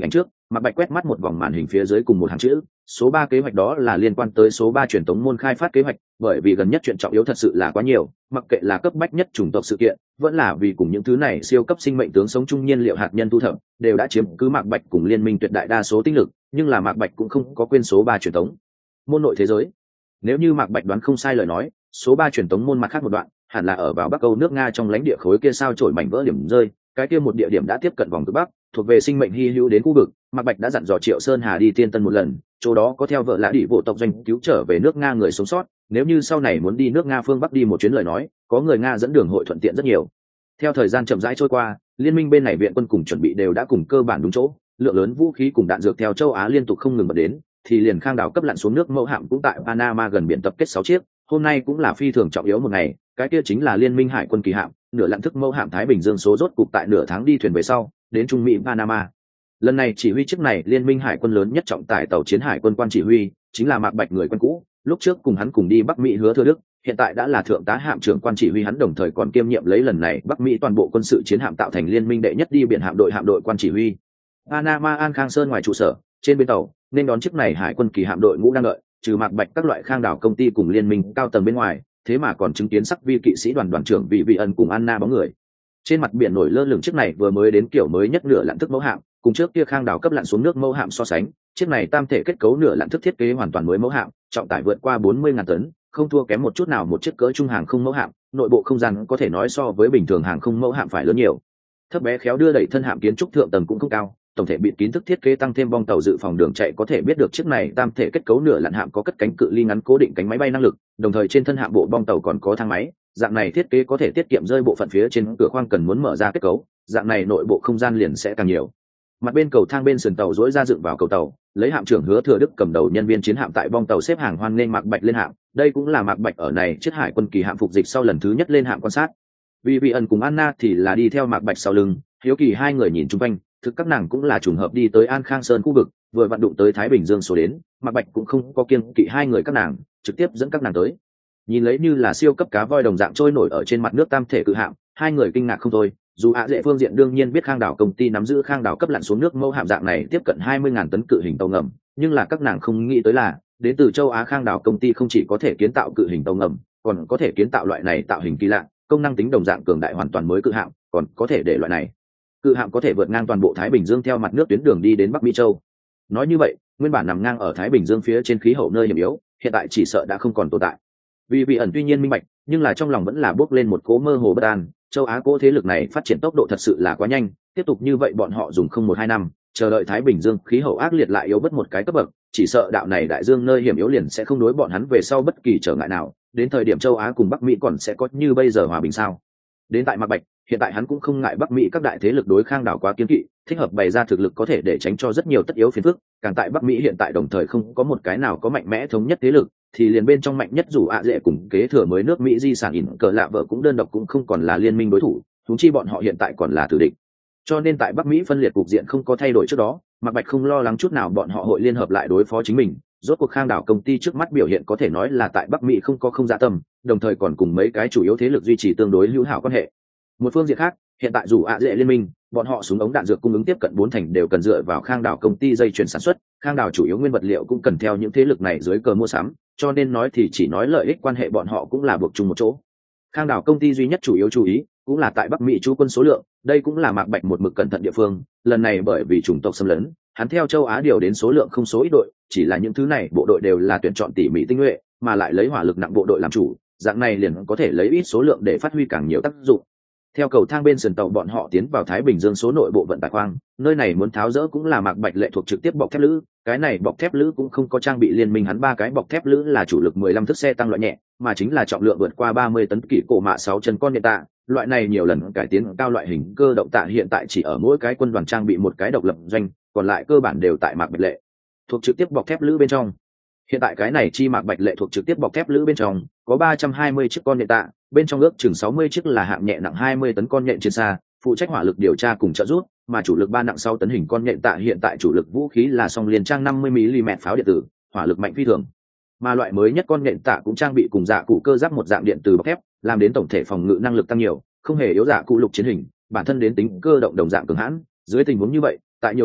Speaker 1: Mạc Bạch quét mắt một vòng màn hình phía dưới cùng một hàng chữ, số ba kế hoạch đó là liên quan tới số ba truyền tống môn khai phát kế hoạch, bởi vì gần nhất chuyện trọng yếu thật sự là quá nhiều, mặc kệ là cấp bách nhất chủng tộc sự kiện, vẫn là vì cùng những thứ này siêu cấp sinh mệnh tướng sống chung nhiên liệu hạt nhân thu thập, đều đã chiếm cứ Mạc Bạch cùng liên minh tuyệt đại đa số tinh lực, nhưng là Mạc Bạch cũng không có quên số ba truyền tống môn nội thế giới. Nếu như Mạc Bạch đoán không sai lời nói, số ba truyền tống môn mặt khác một đoạn, hẳn là ở vào Bắc Âu nước Nga trong lãnh địa khối kia sao chổi mảnh vỡ điểm rơi, cái kia một địa điểm đã tiếp cận vòng cực bắc, thuộc về sinh mệnh hy hữu đến khu vực. Mạc Bạch đã dặn dò Triệu Sơn Hà đi Tiên Tân một lần, chỗ đó có theo vợ lã đỉ bộ tộc doanh cứu trở về nước Nga người sống sót, nếu như sau này muốn đi nước Nga phương Bắc đi một chuyến lời nói, có người Nga dẫn đường hội thuận tiện rất nhiều. Theo thời gian chậm rãi trôi qua, liên minh bên này viện quân cùng chuẩn bị đều đã cùng cơ bản đúng chỗ, lượng lớn vũ khí cùng đạn dược theo châu Á liên tục không ngừng bật đến, thì liền Khang đảo cấp lặn xuống nước mẫu hạm cũng tại Panama gần biển tập kết sáu chiếc, hôm nay cũng là phi thường trọng yếu một ngày, cái kia chính là liên minh hải quân kỳ hạm, nửa lặn thức mẫu hạm Thái Bình Dương số rốt cục tại nửa tháng đi thuyền về sau, đến Trung Mỹ Panama. Lần này chỉ huy chiếc này liên minh hải quân lớn nhất trọng tải tàu chiến hải quân quan chỉ huy, chính là Mạc Bạch người quen cũ, lúc trước cùng hắn cùng đi Bắc Mỹ Hứa Thừa Đức, hiện tại đã là thượng tá hạm trưởng quan chỉ huy, hắn đồng thời còn kiêm nhiệm lấy lần này Bắc Mỹ toàn bộ quân sự chiến hạm tạo thành liên minh đệ nhất đi biển hạm đội hạm đội quan chỉ huy. Panama An Khang Sơn ngoài trụ sở, trên bến tàu, nên đón chiếc này hải quân kỳ hạm đội ngũ đang đợi, trừ Mạc Bạch các loại Khang đảo công ty cùng liên minh cao tầng bên ngoài, thế mà còn chứng kiến sắc vi kỵ sĩ đoàn đoàn trưởng vị vị ân cùng Anna bóng người. Trên mặt biển nổi lơ lửng chiếc này vừa mới đến kiểu mới nhất nửa lặn thức mẫu hạm, cùng trước kia Khang đảo cấp lặn xuống nước mẫu hạm so sánh, chiếc này tam thể kết cấu nửa lặn thức thiết kế hoàn toàn mới mẫu hạm, trọng tải vượt qua bốn mươi ngàn tấn, không thua kém một chút nào một chiếc cỡ trung hàng không mẫu hạm, nội bộ không gian có thể nói so với bình thường hàng không mẫu hạm phải lớn nhiều. Thấp bé khéo đưa đẩy thân hạm kiến trúc thượng tầng cũng không cao, tổng thể bịt kín thức thiết kế tăng thêm bong tàu dự phòng đường chạy, có thể biết được chiếc này tam thể kết cấu nửa lặn hạm có cất cánh cự ly ngắn cố định cánh máy bay năng lực, đồng thời trên thân hạm bộ bong tàu còn có thang máy, dạng này thiết kế có thể tiết kiệm rơi bộ phận phía trên cửa khoang cần muốn mở ra kết cấu, dạng này nội bộ không gian liền sẽ càng nhiều. Mặt bên cầu thang bên sườn tàu dỗi ra dựng vào cầu tàu, lấy hạm trưởng Hứa Thừa Đức cầm đầu nhân viên chiến hạm tại bong tàu xếp hàng hoan nghênh Mạc Bạch lên hạm, đây cũng là Mạc Bạch ở này chiếc hải quân kỳ hạm phục dịch sau lần thứ nhất lên hạm quan sát. Vì vị ẩn cùng Anna thì là đi theo Mạc Bạch sau lưng, hiếu kỳ hai người nhìn chung quanh, thực các nàng cũng là trùng hợp đi tới An Khang Sơn khu vực, vừa vặn đụng tới Thái Bình Dương số đến, Mạc Bạch cũng không có kiêng kỵ hai người các nàng, trực tiếp dẫn các nàng tới. Nhìn lấy như là siêu cấp cá voi đồng dạng trôi nổi ở trên mặt nước tam thể cự hạm, hai người kinh ngạc không thôi. Dù ạ dễ phương diện đương nhiên biết Khang đảo công ty nắm giữ Khang đảo cấp lặn xuống nước mẫu hạm dạng này tiếp cận hai mươi ngàn tấn cự hình tàu ngầm, nhưng là các nàng không nghĩ tới là đến từ châu Á Khang đảo công ty không chỉ có thể kiến tạo cự hình tàu ngầm, còn có thể kiến tạo loại này tạo hình kỳ lạ, công năng tính đồng dạng cường đại hoàn toàn mới cự hạm, còn có thể để loại này cự hạm có thể vượt ngang toàn bộ Thái Bình Dương theo mặt nước tuyến đường đi đến Bắc Mỹ Châu. Nói như vậy, nguyên bản nằm ngang ở Thái Bình Dương phía trên khí hậu nơi hiểm yếu, hiện tại chỉ sợ đã không còn tồn tại. Vì vị ẩn tuy nhiên minh bạch, nhưng là trong lòng vẫn là bước lên một cố mơ hồ bất an. Châu Á cố thế lực này phát triển tốc độ thật sự là quá nhanh, tiếp tục như vậy bọn họ dùng không một hai năm, chờ đợi Thái Bình Dương khí hậu ác liệt lại yếu bất một cái cấp bậc, chỉ sợ đạo này đại dương nơi hiểm yếu liền sẽ không đối bọn hắn về sau bất kỳ trở ngại nào. Đến thời điểm châu Á cùng Bắc Mỹ còn sẽ có như bây giờ hòa bình sao? Đến tại Mạc Bạch, hiện tại hắn cũng không ngại Bắc Mỹ các đại thế lực đối Khang đảo quá kiên kỵ, thích hợp bày ra thực lực có thể để tránh cho rất nhiều tất yếu phiền phức. Càng tại Bắc Mỹ hiện tại đồng thời không có một cái nào có mạnh mẽ thống nhất thế lực, thì liền bên trong mạnh nhất dù ạ dễ cùng kế thừa mới nước Mỹ di sản ỉn cờ lạ vợ cũng đơn độc cũng không còn là liên minh đối thủ, huống chi bọn họ hiện tại còn là tử địch. Cho nên tại Bắc Mỹ phân liệt cục diện không có thay đổi trước đó, Mạc Bạch không lo lắng chút nào bọn họ hội liên hợp lại đối phó chính mình. Rốt cuộc Khang đảo công ty trước mắt biểu hiện có thể nói là tại Bắc Mỹ không có không dạ tâm, đồng thời còn cùng mấy cái chủ yếu thế lực duy trì tương đối hữu hảo quan hệ. Một phương diện khác, hiện tại dù ạ dễ liên minh, bọn họ súng ống đạn dược cung ứng tiếp cận bốn thành đều cần dựa vào Khang đảo công ty dây chuyền sản xuất, Khang đảo chủ yếu nguyên vật liệu cũng cần theo những thế lực này dưới cờ mua sắm, cho nên nói thì chỉ nói lợi ích quan hệ bọn họ cũng là buộc chung một chỗ. Khang đảo công ty duy nhất chủ yếu chú ý cũng là tại Bắc Mỹ trú quân số lượng, đây cũng là Mạc Bạch một mực cẩn thận địa phương, lần này bởi vì chủng tộc xâm lấn, hắn theo châu Á điều đến số lượng không số ít đội, chỉ là những thứ này bộ đội đều là tuyển chọn tỉ mỉ tinh nhuệ, mà lại lấy hỏa lực nặng bộ đội làm chủ, dạng này liền có thể lấy ít số lượng để phát huy càng nhiều tác dụng. Theo cầu thang bên sườn tàu bọn họ tiến vào Thái Bình Dương số nội bộ vận tải khoang, nơi này muốn tháo dỡ cũng là Mạc Bạch lệ thuộc trực tiếp bọc thép lữ, cái này bọc thép lữ cũng không có trang bị liên minh hắn ba cái bọc thép lữ là chủ lực mười lăm thước xe tăng loại nhẹ, mà chính là trọng lượng vượt qua ba mươi tấn kỷ cổ mạ sáu chân con nhện tạ, loại này nhiều lần cải tiến cao loại hình cơ động tạ hiện tại chỉ ở mỗi cái quân đoàn trang bị một cái độc lập doanh, còn lại cơ bản đều tại Mạc Bạch lệ thuộc trực tiếp bọc thép lữ bên trong. Hiện tại cái này chi Mạc Bạch lệ thuộc trực tiếp bọc thép lữ bên trong có ba trăm hai mươi chiếc con nhện tạ, bên trong ước chừng sáu mươi chiếc là hạng nhẹ nặng hai mươi tấn con nhện trên xa, phụ trách hỏa lực điều tra cùng trợ giúp, mà chủ lực ba nặng sáu tấn hình con nhện tạ hiện tại chủ lực vũ khí là song liên trang năm mươi mi li mét pháo điện tử, hỏa lực mạnh phi thường. Mà loại mới nhất con nhện tạ cũng trang bị cùng dạ cụ cơ giáp một dạng điện từ bọc thép, làm đến tổng thể phòng ngự năng lực tăng nhiều, không hề yếu dạ cụ lục chiến hình, bản thân đến tính cơ động đồng dạng cường hãn. Dưới tình huống như vậy, tại nhiều khi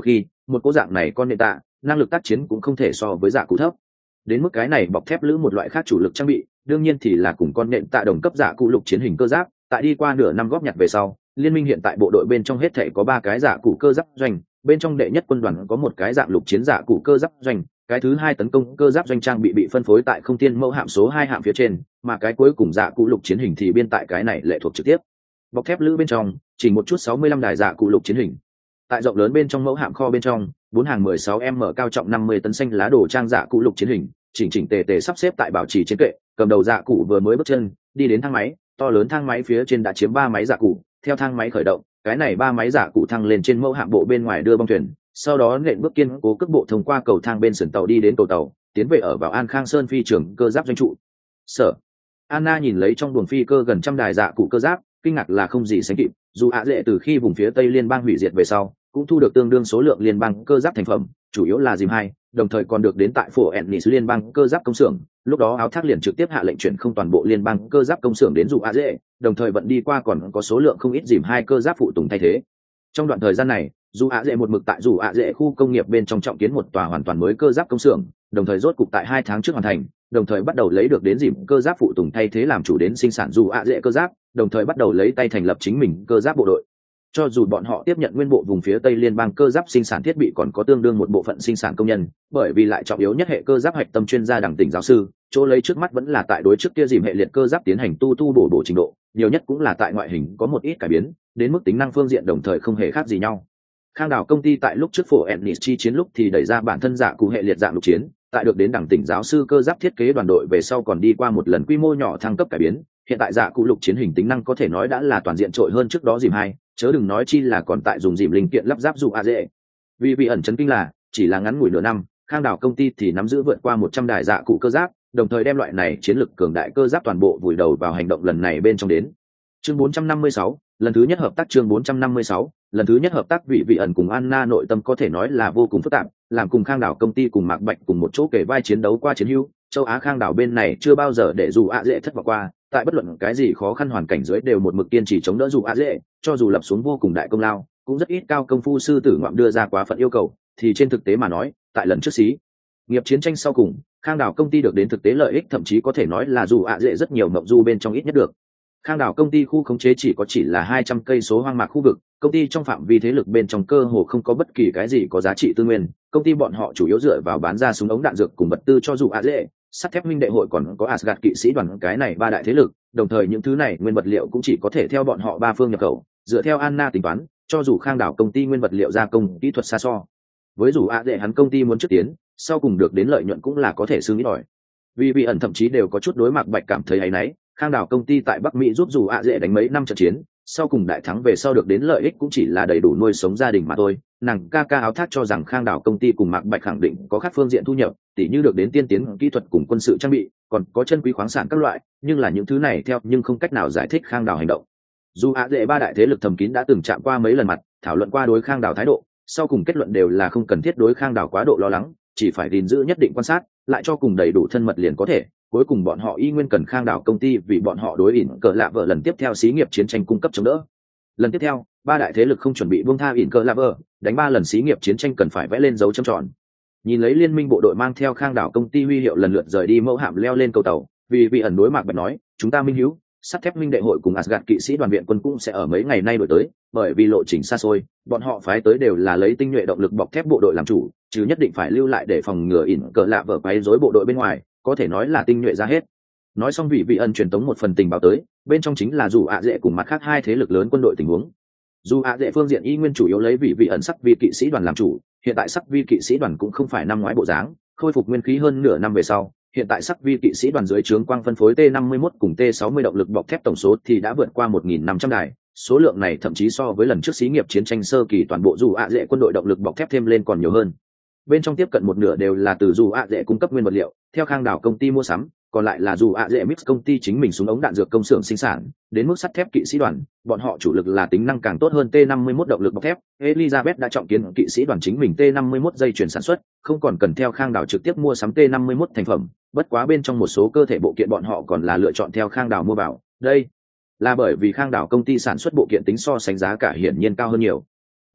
Speaker 1: một cố dạng này con nện tạ năng lực tác chiến cũng không thể so với dạ cụ thấp. Đến mức cái này bọc thép lữ một loại khác chủ lực trang bị đương nhiên thì là cùng con nện tạ đồng cấp dạ cụ lục chiến hình cơ giáp. Tại đi qua nửa năm góp nhặt về sau, liên minh hiện tại bộ đội bên trong hết thể có ba cái dạ cụ cơ giáp doanh, bên trong đệ nhất quân đoàn có một cái dạng lục chiến dạ cụ cơ giáp doanh, cái thứ hai tấn công cơ giáp doanh trang bị bị phân phối tại không tiên mẫu hạm số hai hạm phía trên, mà cái cuối cùng dạ cụ lục chiến hình thì biên tại cái này lệ thuộc trực tiếp bọc thép lữ bên trong chỉ một chút sáu mươi lăm đài dạ cụ lục chiến hình. Tại rộng lớn bên trong mẫu hạm kho bên trong, bốn hàng mười sáu m cao trọng năm mươi tấn xanh lá đồ trang dạ cụ lục chiến hình chỉnh chỉnh tề tề sắp xếp tại bảo trì trên kệ, cầm đầu dạ cụ vừa mới bước chân đi đến thang máy, to lớn thang máy phía trên đã chiếm ba máy dạ cụ, theo thang máy khởi động, cái này ba máy dạ cụ thăng lên trên mẫu hạm bộ bên ngoài đưa bong thuyền, sau đó nện bước kiên cố cước bộ thông qua cầu thang bên sườn tàu đi đến cầu tàu, tiến về ở vào An Khang Sơn phi trường cơ giáp doanh trụ. Sở Anna nhìn lấy trong buồng phi cơ gần trăm đài dạ cụ cơ giáp, kinh ngạc là không gì sánh kịp, dù ạ dễ từ khi vùng phía Tây liên bang hủy diệt về sau, cũng thu được tương đương số lượng liên bang cơ giáp thành phẩm, chủ yếu là dìm hai, đồng thời còn được đến tại phủ Ennis liên bang cơ giáp công xưởng, lúc đó áo thác liền trực tiếp hạ lệnh chuyển không toàn bộ liên bang cơ giáp công xưởng đến dù ạ dễ, đồng thời vận đi qua còn có số lượng không ít dìm hai cơ giáp phụ tùng thay thế. Trong đoạn thời gian này, dù ạ dễ một mực tại dù ạ dễ khu công nghiệp bên trong trọng kiến một tòa hoàn toàn mới cơ giáp công xưởng, đồng thời rốt cục tại hai tháng trước hoàn thành, đồng thời bắt đầu lấy được đến dìm cơ giáp phụ tùng thay thế làm chủ đến sinh sản dù ạ dễ cơ giáp, đồng thời bắt đầu lấy tay thành lập chính mình cơ giáp bộ đội. Cho dù bọn họ tiếp nhận nguyên bộ vùng phía Tây liên bang cơ giáp sinh sản thiết bị còn có tương đương một bộ phận sinh sản công nhân, bởi vì lại trọng yếu nhất hệ cơ giáp hạch tâm chuyên gia đẳng tỉnh giáo sư, chỗ lấy trước mắt vẫn là tại đối trước kia dìm hệ liệt cơ giáp tiến hành tu tu bổ bổ trình độ, nhiều nhất cũng là tại ngoại hình có một ít cải biến, đến mức tính năng phương diện đồng thời không hề khác gì nhau. Khang đảo công ty tại lúc trước phổ Ennis chi chiến lúc thì đẩy ra bản thân dạ cụ hệ liệt dạng lục chiến, tại được đến đẳng tỉnh giáo sư cơ giáp thiết kế đoàn đội về sau còn đi qua một lần quy mô nhỏ thăng cấp cải biến, hiện tại dạ cụ lục chiến hình tính năng có thể nói đã là toàn diện trội hơn trước đó dìm hai, chớ đừng nói chi là còn tại dùng dìm linh kiện lắp ráp dù a dễ. Vì vị ẩn chấn kinh là chỉ là ngắn ngủi nửa năm, Khang đảo công ty thì nắm giữ vượt qua một trăm đài dạ cụ cơ giáp, đồng thời đem loại này chiến lực cường đại cơ giáp toàn bộ vùi đầu vào hành động lần này bên trong đến. Chương bốn trăm năm mươi sáu, lần thứ nhất hợp tác chương bốn trăm năm mươi sáu, lần thứ nhất hợp tác vị vị ẩn cùng Anna nội tâm có thể nói là vô cùng phức tạp, làm cùng Khang đảo công ty cùng Mạc Bạch cùng một chỗ kể vai chiến đấu qua chiến hữu, châu Á Khang đảo bên này chưa bao giờ để dù ạ dễ thất vọng qua, tại bất luận cái gì khó khăn hoàn cảnh dưới đều một mực kiên trì chống đỡ dù ạ dễ, cho dù lập xuống vô cùng đại công lao, cũng rất ít cao công phu sư tử ngoạm đưa ra quá phận yêu cầu, thì trên thực tế mà nói, tại lần trước xí nghiệp chiến tranh sau cùng, Khang đảo công ty được đến thực tế lợi ích thậm chí có thể nói là dù ạ dễ rất nhiều mộng du bên trong ít nhất được. Khang đảo công ty khu khống chế chỉ có chỉ là hai trăm cây số hoang mạc khu vực, công ty trong phạm vi thế lực bên trong cơ hồ không có bất kỳ cái gì có giá trị tư nguyên, công ty bọn họ chủ yếu dựa vào bán ra súng ống đạn dược cùng vật tư cho dù ạ dễ, sắt thép minh đệ hội còn có Asgard kỵ sĩ đoàn cái này ba đại thế lực, đồng thời những thứ này nguyên vật liệu cũng chỉ có thể theo bọn họ ba phương nhập khẩu, dựa theo Anna tính toán, cho dù Khang đảo công ty nguyên vật liệu gia công kỹ thuật xa so với dù ạ dễ hắn công ty muốn trước tiến, sau cùng được đến lợi nhuận cũng là có thể xương ít ỏi. Vì vị ẩn thậm chí đều có chút đối mặt Bạch cảm thấy áy náy, Khang đảo công ty tại Bắc Mỹ giúp dù ạ dễ đánh mấy năm trận chiến, sau cùng đại thắng về sau được đến lợi ích cũng chỉ là đầy đủ nuôi sống gia đình mà thôi. Nàng ca ca áo thác cho rằng Khang đảo công ty cùng Mạc Bạch khẳng định có khác phương diện thu nhập, tỉ như được đến tiên tiến kỹ thuật cùng quân sự trang bị, còn có chân quý khoáng sản các loại, nhưng là những thứ này theo nhưng không cách nào giải thích Khang đảo hành động. Dù ạ dễ ba đại thế lực thầm kín đã từng chạm qua mấy lần mặt, thảo luận qua đối Khang đảo thái độ, sau cùng kết luận đều là không cần thiết đối Khang đảo quá độ lo lắng, chỉ phải gìn giữ nhất định quan sát, lại cho cùng đầy đủ thân mật liền có thể. Cuối cùng bọn họ y nguyên cần Khang đảo công ty vì bọn họ đối ỉn cờ lạ vợ lần tiếp theo xí nghiệp chiến tranh cung cấp chống đỡ. Lần tiếp theo, ba đại thế lực không chuẩn bị buông tha ỉn cờ lạ vợ, đánh ba lần xí nghiệp chiến tranh cần phải vẽ lên dấu chấm tròn. Nhìn lấy liên minh bộ đội mang theo Khang đảo công ty huy hiệu lần lượt rời đi mẫu hạm leo lên cầu tàu, vì vị ẩn đối Mạc Bạch nói, chúng ta minh hữu, sắt thép minh đệ hội cùng Asgard kỵ sĩ đoàn viện quân cũng sẽ ở mấy ngày nay đổi tới, bởi vì lộ trình xa xôi, bọn họ phái tới đều là lấy tinh nhuệ động lực bọc thép bộ đội làm chủ, chứ nhất định phải lưu lại để phòng ngừa ỉn cờ lạ vợ quấy rối bộ đội bên ngoài, có thể nói là tinh nhuệ ra hết. Nói xong vị vị ẩn truyền tống một phần tình báo tới, bên trong chính là dù ạ dễ cùng mặt khác hai thế lực lớn quân đội tình huống. Dù ạ dễ phương diện y nguyên chủ yếu lấy vị vị ẩn sắc vi kỵ sĩ đoàn làm chủ, hiện tại sắc vi kỵ sĩ đoàn cũng không phải năm ngoái bộ dáng, khôi phục nguyên khí hơn nửa năm về sau, hiện tại sắc vi kỵ sĩ đoàn dưới trướng quang phân phối T năm mươi mốt cùng T sáu mươi động lực bọc thép tổng số thì đã vượt qua một nghìn năm trăm đài, số lượng này thậm chí so với lần trước xí nghiệp chiến tranh sơ kỳ toàn bộ dù ạ dễ quân đội động lực bọc thép thêm lên còn nhiều hơn. Bên trong tiếp cận một nửa đều là từ dù ạ dễ cung cấp nguyên vật liệu, theo Khang đảo công ty mua sắm, còn lại là dù ạ dễ mix công ty chính mình súng ống đạn dược công xưởng sinh sản. Đến mức sắt thép kỵ sĩ đoàn, bọn họ chủ lực là tính năng càng tốt hơn T năm mươi mốt động lực bọc thép, Elizabeth đã chọn kiến kỵ sĩ đoàn chính mình T năm mươi mốt dây chuyển sản xuất, không còn cần theo Khang đảo trực tiếp mua sắm T năm mươi mốt thành phẩm, bất quá bên trong một số cơ thể bộ kiện bọn họ còn là lựa chọn theo Khang đảo mua vào. Đây là bởi vì Khang đảo công ty sản xuất bộ kiện tính so sánh giá cả hiển nhiên cao hơn nhiều.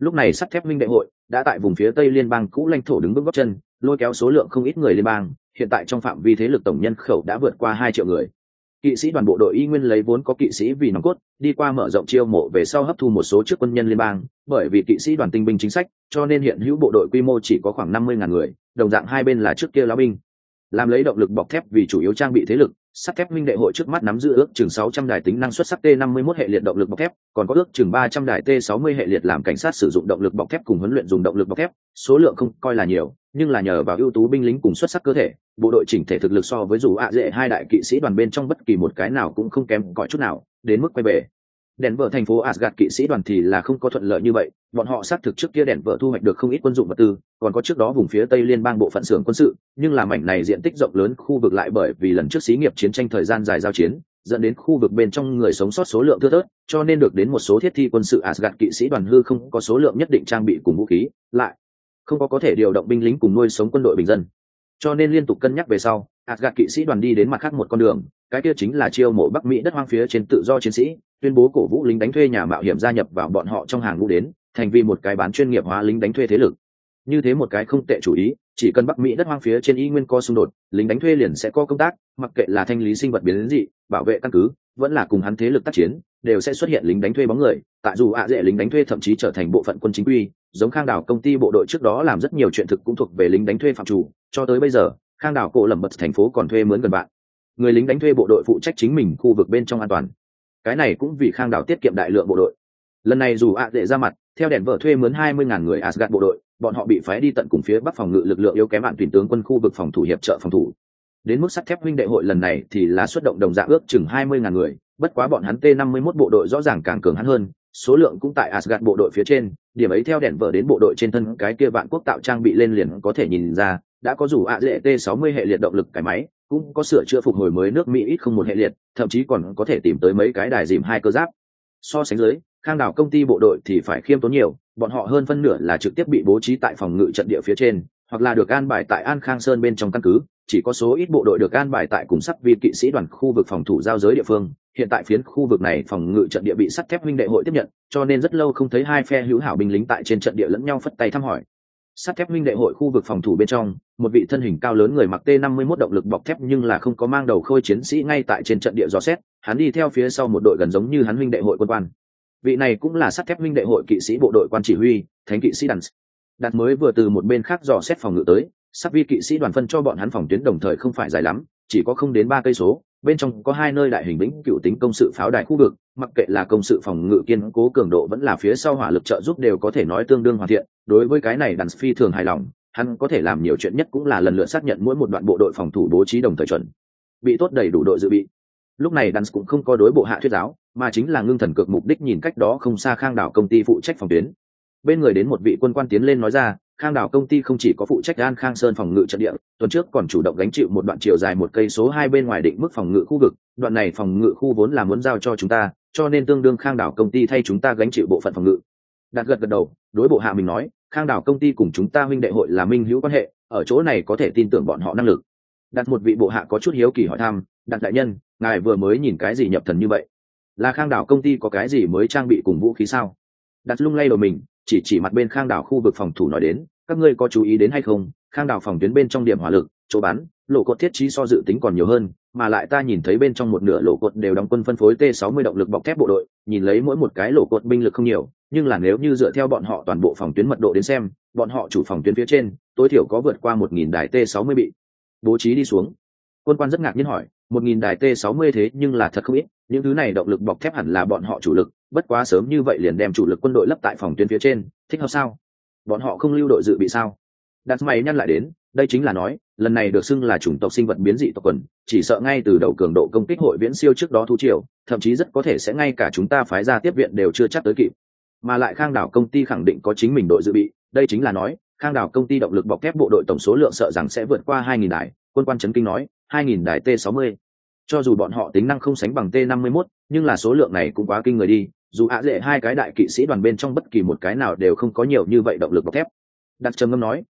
Speaker 1: Lúc này sắt thép minh đệ hội đã tại vùng phía tây liên bang cũ lãnh thổ đứng vững gót chân, lôi kéo số lượng không ít người liên bang, hiện tại trong phạm vi thế lực tổng nhân khẩu đã vượt qua hai triệu người. Kỵ sĩ đoàn bộ đội y nguyên lấy vốn có kỵ sĩ vì nòng cốt, đi qua mở rộng chiêu mộ về sau hấp thu một số trước quân nhân liên bang, bởi vì kỵ sĩ đoàn tinh binh chính sách, cho nên hiện hữu bộ đội quy mô chỉ có khoảng năm mươi ngàn người, đồng dạng hai bên là trước kia lão binh. Làm lấy động lực bọc thép vì chủ yếu trang bị thế lực, sắt thép minh đệ hội trước mắt nắm giữ ước chừng sáu trăm đài tính năng xuất sắc T năm mươi mốt hệ liệt động lực bọc thép, còn có ước chừng ba trăm đài T sáu mươi hệ liệt làm cảnh sát sử dụng động lực bọc thép cùng huấn luyện dùng động lực bọc thép, số lượng không coi là nhiều, nhưng là nhờ vào ưu tú binh lính cùng xuất sắc cơ thể, bộ đội chỉnh thể thực lực so với dù ạ dễ hai đại kỵ sĩ đoàn bên trong bất kỳ một cái nào cũng không kém cỏi chút nào, đến mức quay về. Denver thành phố Asgard kỵ sĩ đoàn thì là không có thuận lợi như vậy, bọn họ xác thực trước kia Denver thu hoạch được không ít quân dụng vật tư, còn có trước đó vùng phía Tây liên bang bộ phận xưởng quân sự, nhưng là mảnh này diện tích rộng lớn khu vực lại bởi vì lần trước xí nghiệp chiến tranh thời gian dài giao chiến, dẫn đến khu vực bên trong người sống sót số lượng thưa thớt, cho nên được đến một số thiết thi quân sự Asgard kỵ sĩ đoàn hư không có số lượng nhất định trang bị cùng vũ khí, lại không có có thể điều động binh lính cùng nuôi sống quân đội bình dân. Cho nên liên tục cân nhắc về sau, Asgard kỵ sĩ đoàn đi đến mặt khác một con đường, cái kia chính là chiêu mộ Bắc Mỹ đất hoang phía trên tự do chiến sĩ, tuyên bố cổ vũ lính đánh thuê nhà mạo hiểm gia nhập vào bọn họ trong hàng ngũ đến, thành vì một cái bán chuyên nghiệp hóa lính đánh thuê thế lực. Như thế một cái không tệ chủ ý, chỉ cần Bắc Mỹ đất hoang phía trên y nguyên có xung đột, lính đánh thuê liền sẽ có công tác, mặc kệ là thanh lý sinh vật biến dị, bảo vệ căn cứ, vẫn là cùng hắn thế lực tác chiến, đều sẽ xuất hiện lính đánh thuê bóng người. Tại dù ạ dễ lính đánh thuê thậm chí trở thành bộ phận quân chính quy, giống Khang Đảo công ty bộ đội trước đó làm rất nhiều chuyện thực cũng thuộc về lính đánh thuê phạm chủ, cho tới bây giờ, Khang Đảo cổ lầm bật thành phố còn thuê mướn gần bạn. Người lính đánh thuê bộ đội phụ trách chính mình khu vực bên trong an toàn. Cái này cũng vì Khang Đảo tiết kiệm đại lượng bộ đội. Lần này dù ạ dễ ra mặt, theo đèn vợ thuê mướn hai mươi ngàn người Asgard bộ đội, bọn họ bị phái đi tận cùng phía bắc phòng ngự lực lượng yếu kém bạn tuyển tướng quân khu vực phòng thủ hiệp trợ phòng thủ. Đến mức sắt thép huynh đệ hội lần này thì là xuất động đồng dạng ước chừng hai mươi ngàn người, bất quá bọn hắn T năm mươi mốt bộ đội rõ ràng càng cường hắn hơn, số lượng cũng tại Asgard bộ đội phía trên, điểm ấy theo đèn vợ đến bộ đội trên thân cái kia vạn quốc tạo trang bị lên liền có thể nhìn ra, đã có dù ạ dễ T sáu mươi hệ liệt động lực cái máy, cũng có sửa chữa phục hồi mới nước Mỹ ít không một hệ liệt, thậm chí còn có thể tìm tới mấy cái đài dìm hai cơ giáp. So sánh dưới, Khang Đảo công ty bộ đội thì phải khiêm tốn nhiều, bọn họ hơn phân nửa là trực tiếp bị bố trí tại phòng ngự trận địa phía trên, hoặc là được an bài tại An Khang Sơn bên trong căn cứ, chỉ có số ít bộ đội được an bài tại cùng sắc vi kỵ sĩ đoàn khu vực phòng thủ giao giới địa phương. Hiện tại phiến khu vực này phòng ngự trận địa bị sắt thép huynh đệ hội tiếp nhận, cho nên rất lâu không thấy hai phe hữu hảo binh lính tại trên trận địa lẫn nhau phất tay thăm hỏi. Sắt thép huynh đệ hội khu vực phòng thủ bên trong, một vị thân hình cao lớn người mặc T năm mươi mốt động lực bọc thép nhưng là không có mang đầu khôi chiến sĩ ngay tại trên trận địa dò xét, hắn đi theo phía sau một đội gần giống như hắn huynh đệ hội quân quan. Vị này cũng là sắt thép huynh đệ hội kỵ sĩ bộ đội quan chỉ huy, thánh kỵ sĩ Đàn. Đạt mới vừa từ một bên khác dò xét phòng ngự tới, sắc vi kỵ sĩ đoàn phân cho bọn hắn phòng tuyến đồng thời không phải dài lắm, chỉ có không đến ba cây số, bên trong có hai nơi đại hình vĩnh cửu tính công sự pháo đài khu vực, mặc kệ là công sự phòng ngự kiên cố cường độ vẫn là phía sau hỏa lực trợ giúp đều có thể nói tương đương hoàn thiện. Đối với cái này Đàn phi thường hài lòng, hắn có thể làm nhiều chuyện nhất cũng là lần lượt xác nhận mỗi một đoạn bộ đội phòng thủ bố trí đồng thời chuẩn bị tốt đầy đủ đội dự bị. Lúc này Đàn cũng không có đối bộ hạ thuyết giáo, mà chính là ngưng thần cực mục đích nhìn cách đó không xa Khang Đảo công ty phụ trách phòng tuyến. Bên người đến một vị quân quan tiến lên nói ra, Khang Đảo công ty không chỉ có phụ trách An Khang Sơn phòng ngự trận địa, tuần trước còn chủ động gánh chịu một đoạn chiều dài một cây số hai bên ngoài định mức phòng ngự khu vực, đoạn này phòng ngự khu vốn là muốn giao cho chúng ta, cho nên tương đương Khang Đảo công ty thay chúng ta gánh chịu bộ phận phòng ngự. Đạt gật gật đầu, đối bộ hạ mình nói, Khang Đảo công ty cùng chúng ta huynh đệ hội là minh hữu quan hệ, ở chỗ này có thể tin tưởng bọn họ năng lực. Đạt một vị bộ hạ có chút hiếu kỳ hỏi thăm, Đạt đại nhân, ngài vừa mới nhìn cái gì nhập thần như vậy? Là Khang Đảo công ty có cái gì mới trang bị cùng vũ khí sao? Đạt lung lay đầu mình, chỉ chỉ mặt bên Khang Đảo khu vực phòng thủ nói đến, các ngươi có chú ý đến hay không, Khang Đảo phòng tuyến bên trong điểm hỏa lực, chỗ bắn, lỗ cột thiết trí so dự tính còn nhiều hơn, mà lại ta nhìn thấy bên trong một nửa lỗ cột đều đóng quân phân phối T sáu mươi động lực bọc thép bộ đội, nhìn lấy mỗi một cái lỗ cột binh lực không nhiều, nhưng là nếu như dựa theo bọn họ toàn bộ phòng tuyến mật độ đến xem, bọn họ chủ phòng tuyến phía trên, tối thiểu có vượt qua một nghìn đài T sáu mươi bị bố trí đi xuống. Quân quan rất ngạc nhiên hỏi, một nghìn đài T sáu mươi thế nhưng là thật không ít, những thứ này động lực bọc thép hẳn là bọn họ chủ lực, bất quá sớm như vậy liền đem chủ lực quân đội lấp tại phòng tuyến phía trên, thích hợp sao? Bọn họ không lưu đội dự bị sao? Đạt mày nhăn lại đến, đây chính là nói, lần này được xưng là chủng tộc sinh vật biến dị tộc quần, chỉ sợ ngay từ đầu cường độ công kích hội viễn siêu trước đó thu chiều, thậm chí rất có thể sẽ ngay cả chúng ta phái ra tiếp viện đều chưa chắc tới kịp. Mà lại Khang Đảo công ty khẳng định có chính mình đội dự bị, đây chính là nói, Khang Đảo công ty động lực bọc thép bộ đội tổng số lượng sợ rằng sẽ vượt qua hai nghìn đài. Quân quan chấn kinh nói, hai nghìn đài T sáu mươi. Cho dù bọn họ tính năng không sánh bằng T năm mươi mốt, nhưng là số lượng này cũng quá kinh người đi, dù ạ dễ hai cái đại kỵ sĩ đoàn bên trong bất kỳ một cái nào đều không có nhiều như vậy động lực bọc thép. Đặt trầm ngâm nói,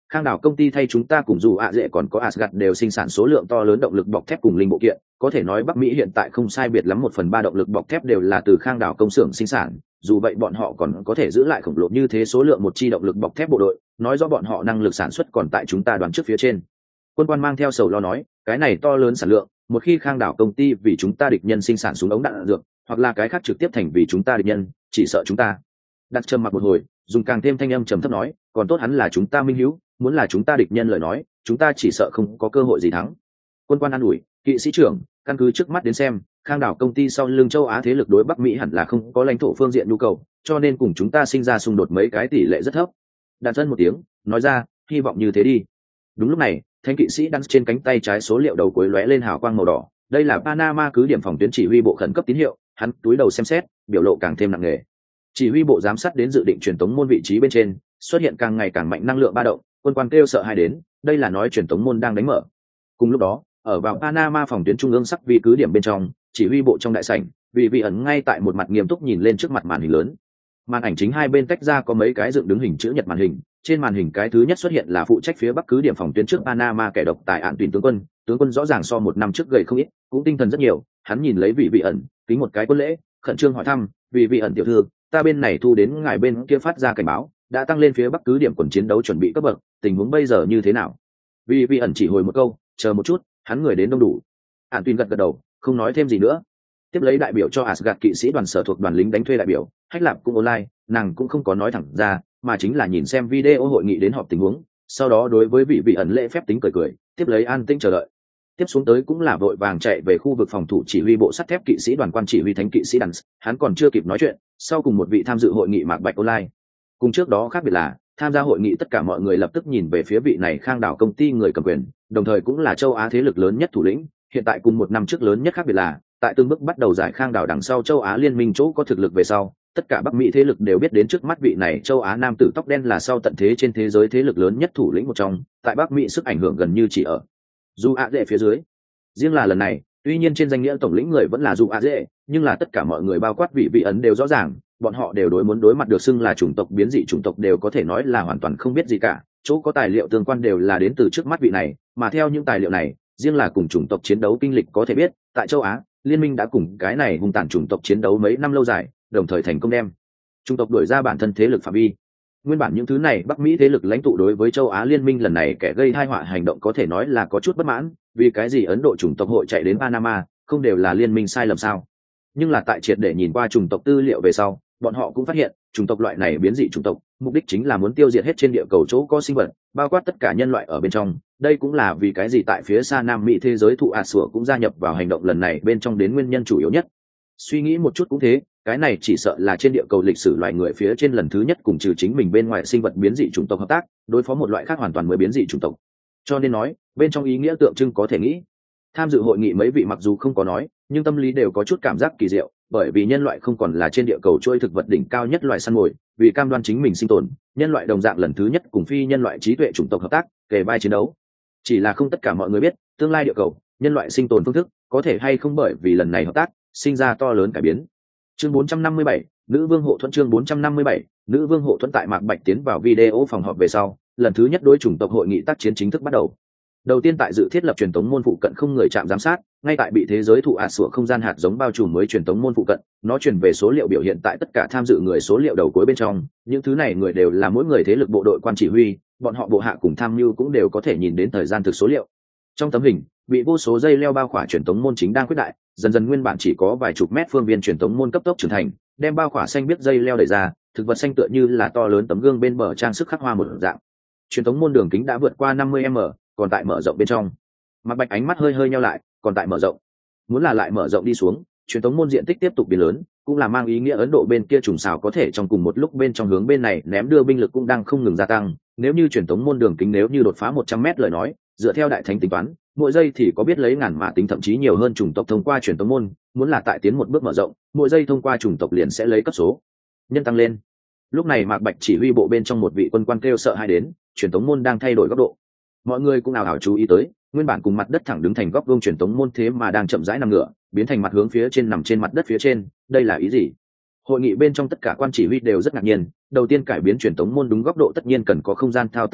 Speaker 1: Khang đảo công ty thay chúng ta cùng dù ạ dễ còn có Asgard đều sinh sản số lượng to lớn động lực bọc thép cùng linh bộ kiện, có thể nói Bắc Mỹ hiện tại không sai biệt lắm một phần ba động lực bọc thép đều là từ Khang đảo công xưởng sinh sản, dù vậy bọn họ còn có thể giữ lại khổng lồ như thế số lượng một chi động lực bọc thép bộ đội, nói rõ bọn họ năng lực sản xuất còn tại chúng ta đoán trước phía trên. Quân quan mang theo sầu lo nói, cái này to lớn sản lượng, một khi Khang đảo công ty vì chúng ta địch nhân sinh sản súng ống đạn dược, hoặc là cái khác trực tiếp thành vì chúng ta địch nhân, chỉ sợ chúng ta. Đặt trầm mặc một hồi, dùng càng thêm thanh âm trầm thấp nói, còn tốt hắn là chúng ta minh hữu, muốn là chúng ta địch nhân lời nói, chúng ta chỉ sợ không có cơ hội gì thắng. Quân quan an ủi, kỵ sĩ trưởng, căn cứ trước mắt đến xem, Khang đảo công ty sau lưng châu Á thế lực đối Bắc Mỹ hẳn là không có lãnh thổ phương diện nhu cầu, cho nên cùng chúng ta sinh ra xung đột mấy cái tỷ lệ rất thấp. Đặt thân một tiếng, nói ra, hy vọng như thế đi. Đúng lúc này, thanh kỵ sĩ đang trên cánh tay trái số liệu đầu cuối lóe lên hào quang màu đỏ, đây là Panama cứ điểm phòng tuyến chỉ huy bộ khẩn cấp tín hiệu, hắn túi đầu xem xét, biểu lộ càng thêm nặng nề. Chỉ huy bộ giám sát đến dự định truyền tống môn vị trí bên trên, xuất hiện càng ngày càng mạnh năng lượng ba động, quân quan kêu sợ hãi đến, đây là nói truyền tống môn đang đánh mở. Cùng lúc đó, ở vào Panama phòng tuyến trung ương sắc vị cứ điểm bên trong, chỉ huy bộ trong đại sảnh, vì vị ẩn ngay tại một mặt nghiêm túc nhìn lên trước mặt màn hình lớn. Màn ảnh chính hai bên tách ra có mấy cái dựng đứng hình chữ nhật màn hình, trên màn hình cái thứ nhất xuất hiện là phụ trách phía bắc cứ điểm phòng tuyến trước Panama kẻ độc tài án tuyển tướng quân, tướng quân rõ ràng so một năm trước gầy không ít, cũng tinh thần rất nhiều, hắn nhìn lấy vị vị ẩn, kính một cái quân lễ, khẩn trương hỏi thăm, vì vị ẩn tiểu thư, ta bên này thu đến ngài bên kia phát ra cảnh báo, đã tăng lên phía bắc cứ điểm quần chiến đấu chuẩn bị cấp bậc, tình huống bây giờ như thế nào? Vì vị ẩn chỉ hồi một câu, chờ một chút, hắn người đến đông đủ. Án tuyển gật gật đầu, không nói thêm gì nữa. Tiếp lấy đại biểu cho Asgard kỵ sĩ đoàn sở thuộc đoàn lính đánh thuê đại biểu, Hách Lạp cũng online, nàng cũng không có nói thẳng ra, mà chính là nhìn xem video hội nghị đến họp tình huống, sau đó đối với vị vị ẩn lễ phép tính cười cười, tiếp lấy an tĩnh chờ đợi. Tiếp xuống tới cũng là vội vàng chạy về khu vực phòng thủ chỉ huy bộ sắt thép kỵ sĩ đoàn quan chỉ huy thánh kỵ sĩ Dance, hắn còn chưa kịp nói chuyện, sau cùng một vị tham dự hội nghị Mạc Bạch online. Cùng trước đó khác biệt là, tham gia hội nghị tất cả mọi người lập tức nhìn về phía vị này Khang đảo công ty người cầm quyền, đồng thời cũng là châu Á thế lực lớn nhất thủ lĩnh, hiện tại cùng một năm trước lớn nhất khác biệt là, tại từng bước bắt đầu giải Khang đảo đằng sau châu Á liên minh chỗ có thực lực về sau, tất cả Bắc Mỹ thế lực đều biết đến trước mắt vị này châu Á nam tử tóc đen là sau tận thế trên thế giới thế lực lớn nhất thủ lĩnh một trong, tại Bắc Mỹ sức ảnh hưởng gần như chỉ ở dù ạ dễ phía dưới. Riêng là lần này, tuy nhiên trên danh nghĩa tổng lĩnh người vẫn là dù ạ dễ, nhưng là tất cả mọi người bao quát vị vị ấn đều rõ ràng, bọn họ đều đối muốn đối mặt được xưng là chủng tộc biến dị chủng tộc đều có thể nói là hoàn toàn không biết gì cả, chỗ có tài liệu tương quan đều là đến từ trước mắt vị này, mà theo những tài liệu này, riêng là cùng chủng tộc chiến đấu kinh lịch có thể biết, tại châu Á, liên minh đã cùng cái này hung tàn chủng tộc chiến đấu mấy năm lâu dài, đồng thời thành công đem chủng tộc đuổi ra bản thân thế lực phạm vi. Nguyên bản những thứ này Bắc Mỹ thế lực lãnh tụ đối với châu Á liên minh lần này kẻ gây tai họa hành động có thể nói là có chút bất mãn, vì cái gì Ấn Độ chủng tộc hội chạy đến Panama, không đều là liên minh sai lầm sao? Nhưng là tại triệt để nhìn qua chủng tộc tư liệu về sau, bọn họ cũng phát hiện, chủng tộc loại này biến dị chủng tộc, mục đích chính là muốn tiêu diệt hết trên địa cầu chỗ có sinh vật, bao quát tất cả nhân loại ở bên trong. Đây cũng là vì cái gì tại phía xa Nam Mỹ thế giới thụ ạt sủa cũng gia nhập vào hành động lần này bên trong đến nguyên nhân chủ yếu nhất. Suy nghĩ một chút cũng thế, cái này chỉ sợ là trên địa cầu lịch sử loài người phía trên lần thứ nhất cùng trừ chính mình bên ngoài sinh vật biến dị chủng tộc hợp tác, đối phó một loại khác hoàn toàn mới biến dị chủng tộc. Cho nên nói, bên trong ý nghĩa tượng trưng có thể nghĩ. Tham dự hội nghị mấy vị mặc dù không có nói, nhưng tâm lý đều có chút cảm giác kỳ diệu, bởi vì nhân loại không còn là trên địa cầu chuỗi thực vật đỉnh cao nhất loài săn mồi, vì cam đoan chính mình sinh tồn, nhân loại đồng dạng lần thứ nhất cùng phi nhân loại trí tuệ chủng tộc hợp tác, kề vai chiến đấu. Chỉ là không tất cả mọi người biết, tương lai địa cầu, nhân loại sinh tồn phương thức, có thể hay không bởi vì lần này hợp tác, sinh ra to lớn cải biến. Chương bốn trăm năm mươi bảy, nữ vương hộ thuẫn chương bốn trăm năm mươi bảy, nữ vương hộ thuẫn tại Mạc Bạch tiến vào video phòng họp về sau, lần thứ nhất đối chủng tộc hội nghị tác chiến chính thức bắt đầu. Đầu tiên tại dự thiết lập truyền tống môn phụ cận không người chạm giám sát, ngay tại bị thế giới thụ ạt sủa không gian hạt giống bao trùm mới truyền tống môn phụ cận, nó truyền về số liệu biểu hiện tại tất cả tham dự người số liệu đầu cuối bên trong, những thứ này người đều là mỗi người thế lực bộ đội quan chỉ huy, bọn họ bộ hạ cùng tham mưu cũng đều có thể nhìn đến thời gian thực số liệu. Trong tấm hình, bị vô số dây leo bao khỏa truyền tống môn chính đang quyết đại, dần dần nguyên bản chỉ có vài chục mét phương viên truyền tống môn cấp tốc trưởng thành, đem bao khỏa xanh biết dây leo đẩy ra, thực vật xanh tựa như là to lớn tấm gương bên bờ trang sức khắc hoa một dạng. Truyền tống môn đường kính đã vượt qua năm mươi mét, còn tại mở rộng bên trong. Mạc Bạch ánh mắt hơi hơi nheo lại, còn tại mở rộng. Muốn là lại mở rộng đi xuống, truyền tống môn diện tích tiếp tục biến lớn, cũng là mang ý nghĩa Ấn Độ bên kia trùng xào có thể trong cùng một lúc bên trong hướng bên này ném đưa binh lực cũng đang không ngừng gia tăng. Nếu như truyền tống môn đường kính nếu như đột phá một trăm mét lời nói, dựa theo đại thánh tính toán, mỗi giây thì có biết lấy ngàn mã tính thậm chí nhiều hơn chủng tộc thông qua truyền tống môn, muốn là tại tiến một bước mở rộng, mỗi giây thông qua chủng tộc liền sẽ lấy cấp số nhân tăng lên. Lúc này Mạc Bạch chỉ huy bộ bên trong một vị quân quan kêu sợ hãi đến, truyền tống môn đang thay đổi góc độ. Mọi người cũng ào ào chú ý tới, nguyên bản cùng mặt đất thẳng đứng thành góc vuông truyền tống môn thế mà đang chậm rãi nằm ngửa, biến thành mặt hướng phía trên nằm trên mặt đất phía trên, đây là ý gì? Hội nghị bên trong tất cả quan chỉ huy đều rất ngạc nhiên, đầu tiên cải biến truyền tống môn đúng góc độ tất nhiên cần có không gian thao tác năng lực,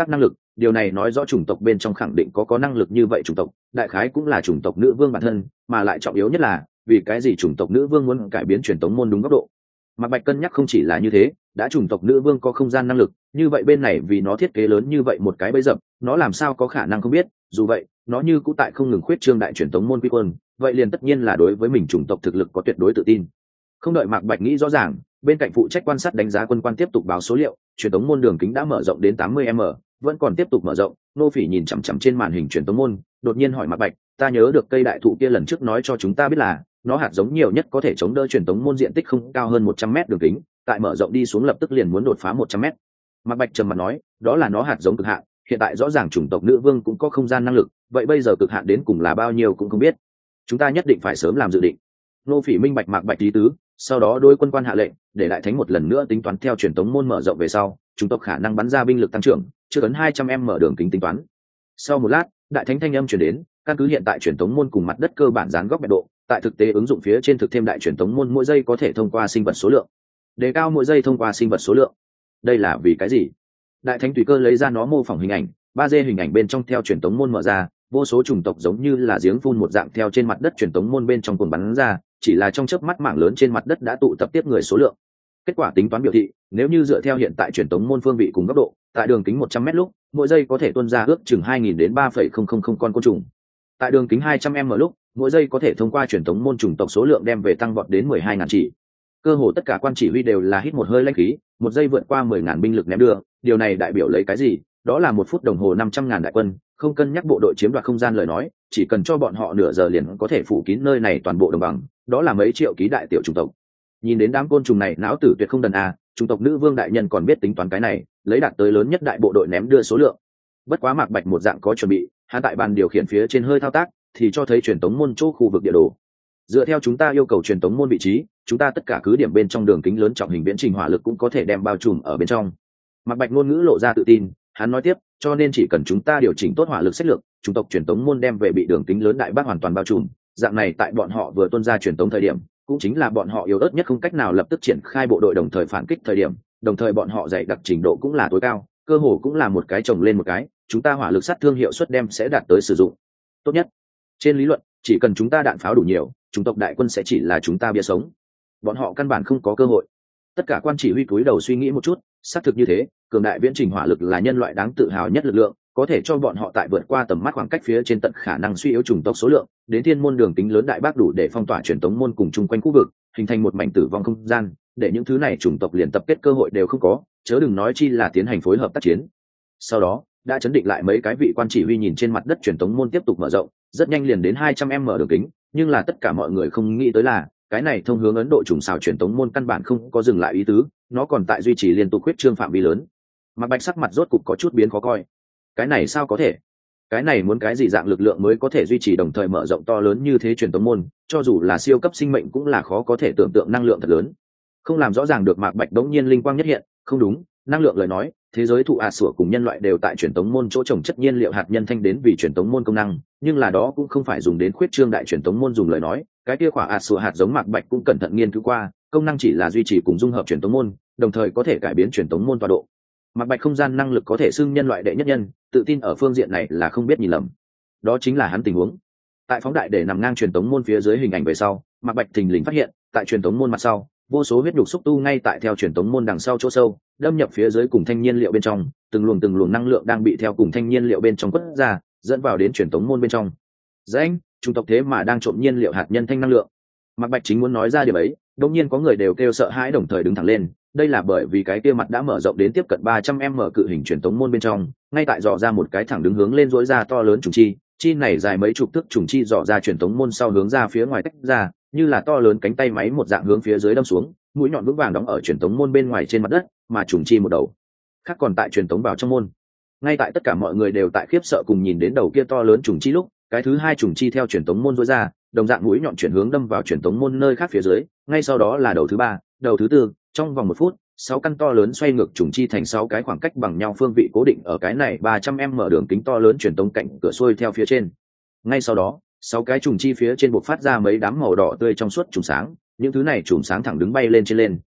Speaker 1: điều này nói rõ chủng tộc bên trong khẳng định có có năng lực như vậy chủng tộc, đại khái cũng là chủng tộc nữ vương bản thân, mà lại trọng yếu nhất là vì cái gì chủng tộc nữ vương muốn cải biến truyền tống môn đúng góc độ. Mạc Bạch cân nhắc không chỉ là như thế, đã chủng tộc nữ vương có không gian năng lực, như vậy bên này vì nó thiết kế lớn như vậy một cái bẫy dập, nó làm sao có khả năng không biết, dù vậy, nó như cũng tại không ngừng khuyết trương đại truyền tống môn quy quân, vậy liền tất nhiên là đối với mình chủng tộc thực lực có tuyệt đối tự tin. Không đợi Mạc Bạch nghĩ rõ ràng, bên cạnh phụ trách quan sát đánh giá quân quan tiếp tục báo số liệu, truyền tống môn đường kính đã mở rộng đến tám mươi mét, vẫn còn tiếp tục mở rộng. Nô Phỉ nhìn chằm chằm trên màn hình truyền tống môn, đột nhiên hỏi Mạc Bạch, ta nhớ được cây đại thụ kia lần trước nói cho chúng ta biết là nó hạt giống nhiều nhất có thể chống đỡ truyền tống môn diện tích không cao hơn một trăm mét đường kính, tại mở rộng đi xuống lập tức liền muốn đột phá một trăm mét. Mạc Bạch trầm mặt nói, đó là nó hạt giống cực hạn, hiện tại rõ ràng chủng tộc nữ vương cũng có không gian năng lực, vậy bây giờ cực hạn đến cùng là bao nhiêu cũng không biết. Chúng ta nhất định phải sớm làm dự định. Nô Phỉ minh bạch Mạc Bạch ý tứ, sau đó đôi quân quan hạ lệnh, để đại thánh một lần nữa tính toán theo truyền tống môn mở rộng về sau, chủng tộc khả năng bắn ra binh lực tăng trưởng, chưa đến hai trăm mét đường kính tính toán. Sau một lát, đại thánh thanh âm truyền đến, căn cứ hiện tại truyền tống môn cùng mặt đất cơ bản dán góc bẹt độ, tại thực tế ứng dụng phía trên thực thêm đại truyền tống môn mỗi giây có thể thông qua sinh vật số lượng, đề cao mỗi giây thông qua sinh vật số lượng. Đây là vì cái gì? Đại thánh tùy cơ lấy ra nó mô phỏng hình ảnh, ba D hình ảnh bên trong theo truyền tống môn mở ra, vô số chủng tộc giống như là giếng phun một dạng theo trên mặt đất truyền tống môn bên trong cuồng bắn ra, chỉ là trong chớp mắt mảng lớn trên mặt đất đã tụ tập tiếp người số lượng. Kết quả tính toán biểu thị, nếu như dựa theo hiện tại truyền tống môn phương vị cùng góc độ, tại đường kính một trăm mét lúc, mỗi giây có thể tuôn ra ước chừng hai nghìn đến ba phẩy không không không con côn trùng. Tại đường kính hai trăm mét lúc, mỗi giây có thể thông qua truyền tống môn chủng tộc số lượng đem về tăng vọt đến mười hai nghìn chỉ. Cơ hồ tất cả quan chỉ huy đều là hít một hơi lãnh khí, một giây vượt qua mười nghìn binh lực ném đưa, điều này đại biểu lấy cái gì? Đó là một phút đồng hồ năm trăm nghìn đại quân, không cân nhắc bộ đội chiếm đoạt không gian lời nói, chỉ cần cho bọn họ nửa giờ liền có thể phủ kín nơi này toàn bộ đồng bằng, đó là mấy triệu ký đại tiểu chủng tộc. Nhìn đến đám côn trùng này não tử tuyệt không đần à, chủng tộc nữ vương đại nhân còn biết tính toán cái này, lấy đạt tới lớn nhất đại bộ đội ném đưa số lượng. Bất quá Mạc Bạch một dạng có chuẩn bị, hắn tại bàn điều khiển phía trên hơi thao tác, thì cho thấy truyền tống môn chỗ khu vực địa đồ. Dựa theo chúng ta yêu cầu truyền tống môn vị trí, chúng ta tất cả cứ điểm bên trong đường kính lớn trọng hình viễn trình hỏa lực cũng có thể đem bao trùm ở bên trong. Mạc Bạch ngôn ngữ lộ ra tự tin, hắn nói tiếp, cho nên chỉ cần chúng ta điều chỉnh tốt hỏa lực sách lược, chủng tộc truyền tống môn đem về bị đường kính lớn đại bác hoàn toàn bao trùm, dạng này tại bọn họ vừa tuôn ra truyền tống thời điểm, cũng chính là bọn họ yếu ớt nhất không cách nào lập tức triển khai bộ đội đồng thời phản kích thời điểm, đồng thời bọn họ dày đặc trình độ cũng là tối cao, cơ hồ cũng là một cái chồng lên một cái, chúng ta hỏa lực sát thương hiệu suất đem sẽ đạt tới sử dụng tốt nhất. Trên lý luận, chỉ cần chúng ta đạn pháo đủ nhiều, chủng tộc đại quân sẽ chỉ là chúng ta bia sống, bọn họ căn bản không có cơ hội. Tất cả quan chỉ huy cúi đầu suy nghĩ một chút, xác thực như thế, cường đại viễn trình hỏa lực là nhân loại đáng tự hào nhất lực lượng, có thể cho bọn họ tại vượt qua tầm mắt khoảng cách phía trên tận khả năng suy yếu chủng tộc số lượng, đến thiên môn đường kính lớn đại bác đủ để phong tỏa truyền tống môn cùng chung quanh khu vực, hình thành một mảnh tử vong không gian, để những thứ này chủng tộc liền tập kết cơ hội đều không có, chớ đừng nói chi là tiến hành phối hợp tác chiến. Sau đó, đã chấn định lại mấy cái vị quan chỉ huy nhìn trên mặt đất truyền tống môn tiếp tục mở rộng, rất nhanh liền đến hai trăm mét đường kính, nhưng là tất cả mọi người không nghĩ tới là cái này thông hướng Ấn Độ trùng xào truyền tống môn căn bản không có dừng lại ý tứ, nó còn tại duy trì liên tục huyết trương phạm vi lớn. Mạc Bạch sắc mặt rốt cục có chút biến khó coi. Cái này sao có thể? Cái này muốn cái gì dạng lực lượng mới có thể duy trì đồng thời mở rộng to lớn như thế truyền tống môn, cho dù là siêu cấp sinh mệnh cũng là khó có thể tưởng tượng năng lượng thật lớn. Không làm rõ ràng được, Mạc Bạch đống nhiên linh quang nhất hiện, không đúng, năng lượng lời nói, thế giới thụ ạt sủa cùng nhân loại đều tại truyền tống môn chỗ trồng chất nhiên liệu hạt nhân thanh đến vì truyền tống môn công năng, nhưng là đó cũng không phải dùng đến khuyết trương đại truyền tống môn dùng lời nói, cái kia quả ạt sủa hạt giống Mạc Bạch cũng cẩn thận nghiên cứu qua, công năng chỉ là duy trì cùng dung hợp truyền tống môn, đồng thời có thể cải biến truyền tống môn tọa độ. Mạc Bạch không gian năng lực có thể xưng nhân loại đệ nhất nhân, tự tin ở phương diện này là không biết nhìn lầm. Đó chính là hắn tình huống. Tại phóng đại để nằm ngang truyền tống môn phía dưới hình ảnh về sau, Mạc Bạch thình lình phát hiện, tại truyền tống môn mặt sau, vô số huyết nhục xúc tu ngay tại theo truyền tống môn đằng sau chỗ sâu, đâm nhập phía dưới cùng thanh nhiên liệu bên trong, từng luồng từng luồng năng lượng đang bị theo cùng thanh nhiên liệu bên trong quất ra, dẫn vào đến truyền tống môn bên trong. Danh, chủng tộc thế mà đang trộm nhiên liệu hạt nhân thanh năng lượng. Mạc Bạch chính muốn nói ra điều ấy, đột nhiên có người đều kêu sợ hãi đồng thời đứng thẳng lên, đây là bởi vì cái kia mặt đã mở rộng đến tiếp cận ba trăm mét cự hình truyền tống môn bên trong, ngay tại dò ra một cái thẳng đứng hướng lên rỗi ra to lớn trùng chi, chi này dài mấy chục thước trùng chi dò ra truyền tống môn sau hướng ra phía ngoài tách ra, như là to lớn cánh tay máy một dạng hướng phía dưới đâm xuống, mũi nhọn vững vàng đóng ở truyền tống môn bên ngoài trên mặt đất, mà trùng chi một đầu khác còn tại truyền tống vào trong môn. Ngay tại tất cả mọi người đều tại khiếp sợ cùng nhìn đến đầu kia to lớn trùng chi lúc, cái thứ hai trùng chi theo truyền tống môn rỗi ra, đồng dạng mũi nhọn chuyển hướng đâm vào truyền tống môn nơi khác phía dưới, ngay sau đó là đầu thứ ba, đầu thứ tư, trong vòng một phút, sáu căn to lớn xoay ngược trùng chi thành sáu cái khoảng cách bằng nhau phương vị cố định ở cái này ba trăm mét đường kính to lớn truyền tống cạnh cửa xuôi theo phía trên. Ngay sau đó, sáu cái trùng chi phía trên bộc phát ra mấy đám màu đỏ tươi trong suốt trùng sáng, những thứ này trùng sáng thẳng đứng bay lên trên lên,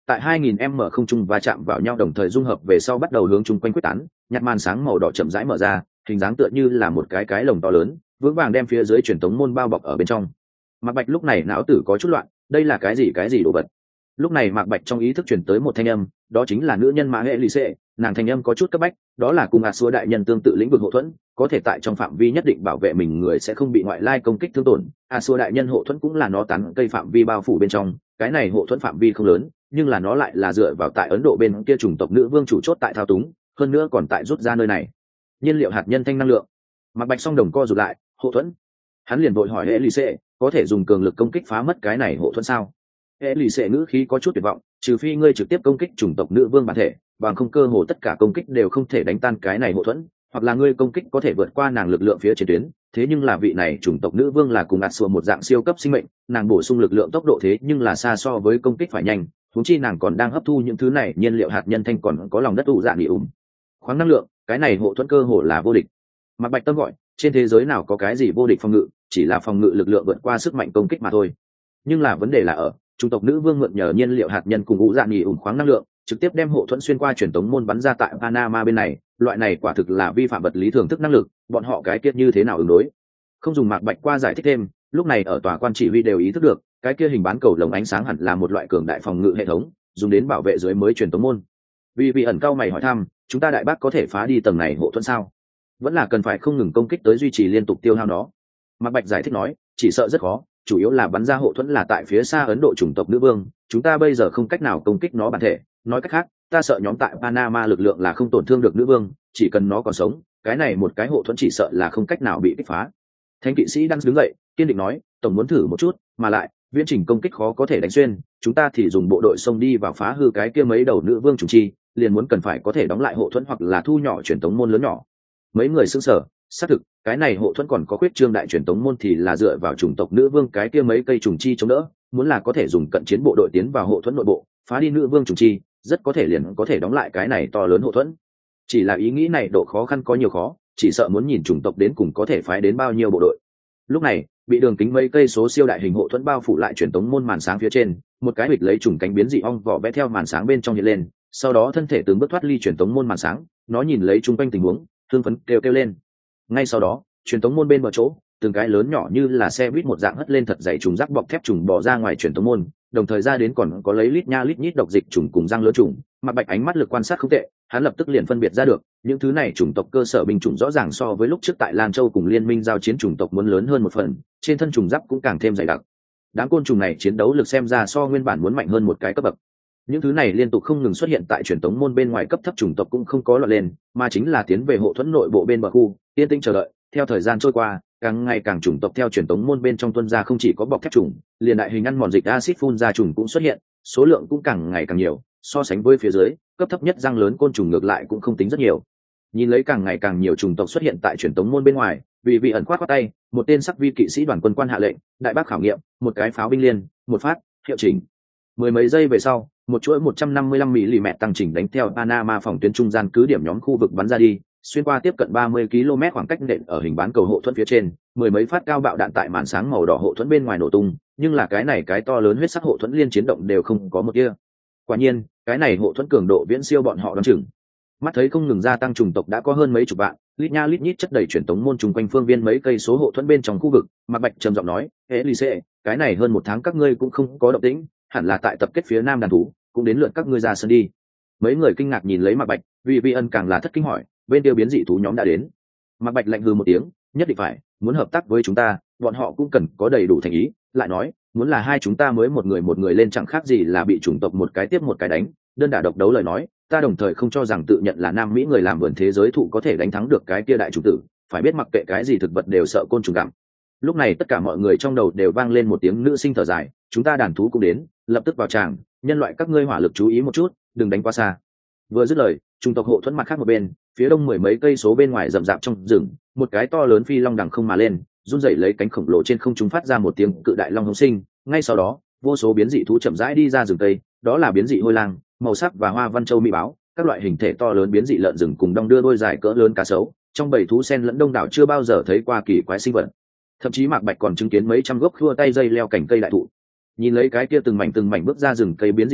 Speaker 1: tại hai nghìn m không trung va chạm vào nhau đồng thời dung hợp về sau bắt đầu hướng chung quanh quyết tán, nhạt màn sáng màu đỏ chậm rãi mở ra, hình dáng tựa như là một cái cái lồng to lớn, vững vàng đem phía dưới truyền tống môn bao bọc ở bên trong. Mạc Bạch lúc này não tử có chút loạn, đây là cái gì cái gì đồ vật? Lúc này Mạc Bạch trong ý thức truyền tới một thanh âm, đó chính là nữ nhân Mã Hệ Lì Xệ, nàng thanh âm có chút cấp bách, đó là cùng A Xua đại nhân tương tự lĩnh vực hộ thuẫn, có thể tại trong phạm vi nhất định bảo vệ mình người sẽ không bị ngoại lai công kích thương tổn. A Xua đại nhân hộ thuẫn cũng là nó tán cây phạm vi bao phủ bên trong, cái này hộ thuẫn phạm vi không lớn, nhưng là nó lại là dựa vào tại Ấn Độ bên kia chủng tộc nữ vương chủ chốt tại thao túng, hơn nữa còn tại rút ra nơi này nhiên liệu hạt nhân thanh năng lượng. Mạc Bạch song đồng co rụt lại, hộ thuẫn. Hắn liền vội hỏi Hệ Lì Xệ, có thể dùng cường lực công kích phá mất cái này hộ thuẫn sao? Hệ Lì Xệ ngữ khí có chút tuyệt vọng, trừ phi ngươi trực tiếp công kích chủng tộc nữ vương bản thể, bằng không cơ hồ tất cả công kích đều không thể đánh tan cái này hộ thuẫn, hoặc là ngươi công kích có thể vượt qua nàng lực lượng phía trên tuyến, thế nhưng là vị này chủng tộc nữ vương là cùng ạt sùa một dạng siêu cấp sinh mệnh, nàng bổ sung lực lượng tốc độ thế nhưng là xa so với công kích phải nhanh, huống chi nàng còn đang hấp thu những thứ này nhiên liệu hạt nhân thanh còn có lòng đất ủ dạ nghỉ ủng khoáng năng lượng, cái này hộ thuẫn cơ hồ là vô địch. Mạc Bạch Tâm gọi, trên thế giới nào có cái gì vô địch phòng ngự, chỉ là phòng ngự lực lượng vượt qua sức mạnh công kích mà thôi. Nhưng là vấn đề là ở chủng tộc nữ vương mượn nhờ nhiên liệu hạt nhân cùng ủ dạ nghỉ ủng khoáng năng lượng, trực tiếp đem hộ thuẫn xuyên qua truyền tống môn bắn ra tại Panama bên này, loại này quả thực là vi phạm vật lý thường thức năng lực, bọn họ cái kia như thế nào ứng đối? Không dùng Mạc Bạch qua giải thích thêm, lúc này ở tòa quan chỉ huy đều ý thức được, cái kia hình bán cầu lồng ánh sáng hẳn là một loại cường đại phòng ngự hệ thống, dùng đến bảo vệ dưới mới truyền tống môn. Vì vị ẩn cao mày hỏi thăm, chúng ta đại bác có thể phá đi tầng này hộ thuẫn sao? Vẫn là cần phải không ngừng công kích tới duy trì liên tục tiêu hao nó. Mạc Bạch giải thích nói, chỉ sợ rất khó, chủ yếu là bắn ra hộ thuẫn là tại phía xa Ấn Độ chủng tộc nữ vương, chúng ta bây giờ không cách nào công kích nó bản thể, nói cách khác, ta sợ nhóm tại Panama lực lượng là không tổn thương được nữ vương, chỉ cần nó còn sống, cái này một cái hộ thuẫn chỉ sợ là không cách nào bị kích phá. Thánh kỵ sĩ đang đứng dậy, kiên định nói, tổng muốn thử một chút, mà lại, viễn trình công kích khó có thể đánh xuyên, chúng ta thì dùng bộ đội xông đi vào phá hư cái kia mấy đầu nữ vương chủ chi, liền muốn cần phải có thể đóng lại hộ thuẫn hoặc là thu nhỏ truyền tống môn lớn nhỏ. Mấy người sững sờ, xác thực, cái này hộ thuẫn còn có khuyết trương đại truyền tống môn thì là dựa vào chủng tộc nữ vương cái kia mấy cây trùng chi chống đỡ, muốn là có thể dùng cận chiến bộ đội tiến vào hộ thuẫn nội bộ, phá đi nữ vương trùng chi, rất có thể liền có thể đóng lại cái này to lớn hộ thuẫn. Chỉ là ý nghĩ này độ khó khăn có nhiều khó, chỉ sợ muốn nhìn chủng tộc đến cùng có thể phái đến bao nhiêu bộ đội. Lúc này, bị đường kính mấy cây số siêu đại hình hộ thuẫn bao phủ lại truyền tống môn màn sáng phía trên, một cái bịch lấy trùng cánh biến dị ong vỏ vẽ theo màn sáng bên trong hiện lên, sau đó thân thể từng bước thoát ly truyền tống môn màn sáng, nó nhìn lấy chung quanh tình huống, thương phấn kêu kêu lên. Ngay sau đó, truyền tống môn bên bờ chỗ, từng cái lớn nhỏ như là xe buýt một dạng hất lên thật dày trùng rác bọc thép trùng bò ra ngoài truyền tống môn, đồng thời ra đến còn có lấy lít nha lít nhít độc dịch trùng cùng răng lớn trùng. Mạc Bạch ánh mắt lực quan sát không tệ, hắn lập tức liền phân biệt ra được, những thứ này chủng tộc cơ sở binh chủng rõ ràng so với lúc trước tại Lan Châu cùng liên minh giao chiến chủng tộc muốn lớn hơn một phần, trên thân trùng giáp cũng càng thêm dày đặc. Đám côn trùng này chiến đấu lực xem ra so nguyên bản muốn mạnh hơn một cái cấp bậc. Những thứ này liên tục không ngừng xuất hiện tại truyền tống môn bên ngoài cấp thấp chủng tộc cũng không có loạn lên, mà chính là tiến về hộ thuẫn nội bộ bên bờ khu, yên tĩnh chờ đợi. Theo thời gian trôi qua, càng ngày càng chủng tộc theo truyền tống môn bên trong tuân ra không chỉ có bọc thép trùng, liền đại hình ăn mòn dịch axit phun ra trùng cũng xuất hiện, số lượng cũng càng ngày càng nhiều, so sánh với phía dưới, cấp thấp nhất răng lớn côn trùng ngược lại cũng không tính rất nhiều. Nhìn lấy càng ngày càng nhiều chủng tộc xuất hiện tại truyền tống môn bên ngoài, vì vị ẩn khoát khoát tay, một tên sắc vi kỵ sĩ đoàn quân quan hạ lệnh, đại bác khảo nghiệm, một cái pháo binh liên, một phát, hiệu chỉnh. Mười mấy giây về sau, một chuỗi một trăm năm mươi lăm mi-li-mét tăng chỉnh đánh theo Panama phòng tuyến trung gian cứ điểm nhóm khu vực bắn ra đi, xuyên qua tiếp cận ba mươi ki lô mét khoảng cách nện ở hình bán cầu hộ thuẫn phía trên, mười mấy phát cao bạo đạn tại màn sáng màu đỏ hộ thuẫn bên ngoài nổ tung, nhưng là cái này cái to lớn huyết sắc hộ thuẫn liên chiến động đều không có một tia. Quả nhiên, cái này hộ thuẫn cường độ viễn siêu bọn họ đoán chừng. Mắt thấy không ngừng gia tăng chủng tộc đã có hơn mấy chục vạn, lít nha lít nhít chất đầy truyền tống môn trùng quanh phương viên mấy cây số hộ thuẫn bên trong khu vực, Mạc Bạch trầm giọng nói, "Elise, cái này hơn một tháng các ngươi cũng không có động tĩnh, hẳn là tại tập kết phía nam đàn thú, cũng đến lượt các ngươi ra sân đi." Mấy người kinh ngạc nhìn lấy Mạc Bạch, vì Vi Ân càng là thất kinh hỏi, bên tiêu biến dị thú nhóm đã đến. Mạc Bạch lạnh hừ một tiếng, nhất định phải, muốn hợp tác với chúng ta, bọn họ cũng cần có đầy đủ thành ý, lại nói, muốn là hai chúng ta mới một người một người lên chẳng khác gì là bị chủng tộc một cái tiếp một cái đánh, đơn đả độc đấu lời nói, ta đồng thời không cho rằng tự nhận là nam mỹ người làm vườn thế giới thụ có thể đánh thắng được cái kia đại chủ tử, phải biết mặc kệ cái gì thực vật đều sợ côn trùng gặm. Lúc này tất cả mọi người trong đầu đều vang lên một tiếng nữ sinh thở dài, chúng ta đàn thú cũng đến, lập tức vào tràng, nhân loại các ngươi hỏa lực chú ý một chút, đừng đánh quá xa. Vừa dứt lời, trung tộc hộ thuẫn mặt khác một bên, phía đông mười mấy cây số bên ngoài rậm rạp trong rừng, một cái to lớn phi long đằng không mà lên, run rẩy lấy cánh khổng lồ trên không trung phát ra một tiếng cự đại long hống sinh. Ngay sau đó, vô số biến dị thú chậm rãi đi ra rừng tây, đó là biến dị hôi lang, màu sắc và hoa văn châu mỹ báo, các loại hình thể to lớn biến dị lợn rừng cùng đong đưa đôi dài cỡ lớn cá sấu, trong bầy thú sen lẫn đông đảo chưa bao giờ thấy qua kỳ quái sinh vật. Thậm chí Mạc Bạch còn chứng kiến mấy trăm gốc khua tay dây leo cành cây đại thụ. Nhìn lấy cái kia từng mảnh từng mảnh bước ra rừng cây biến dị thú,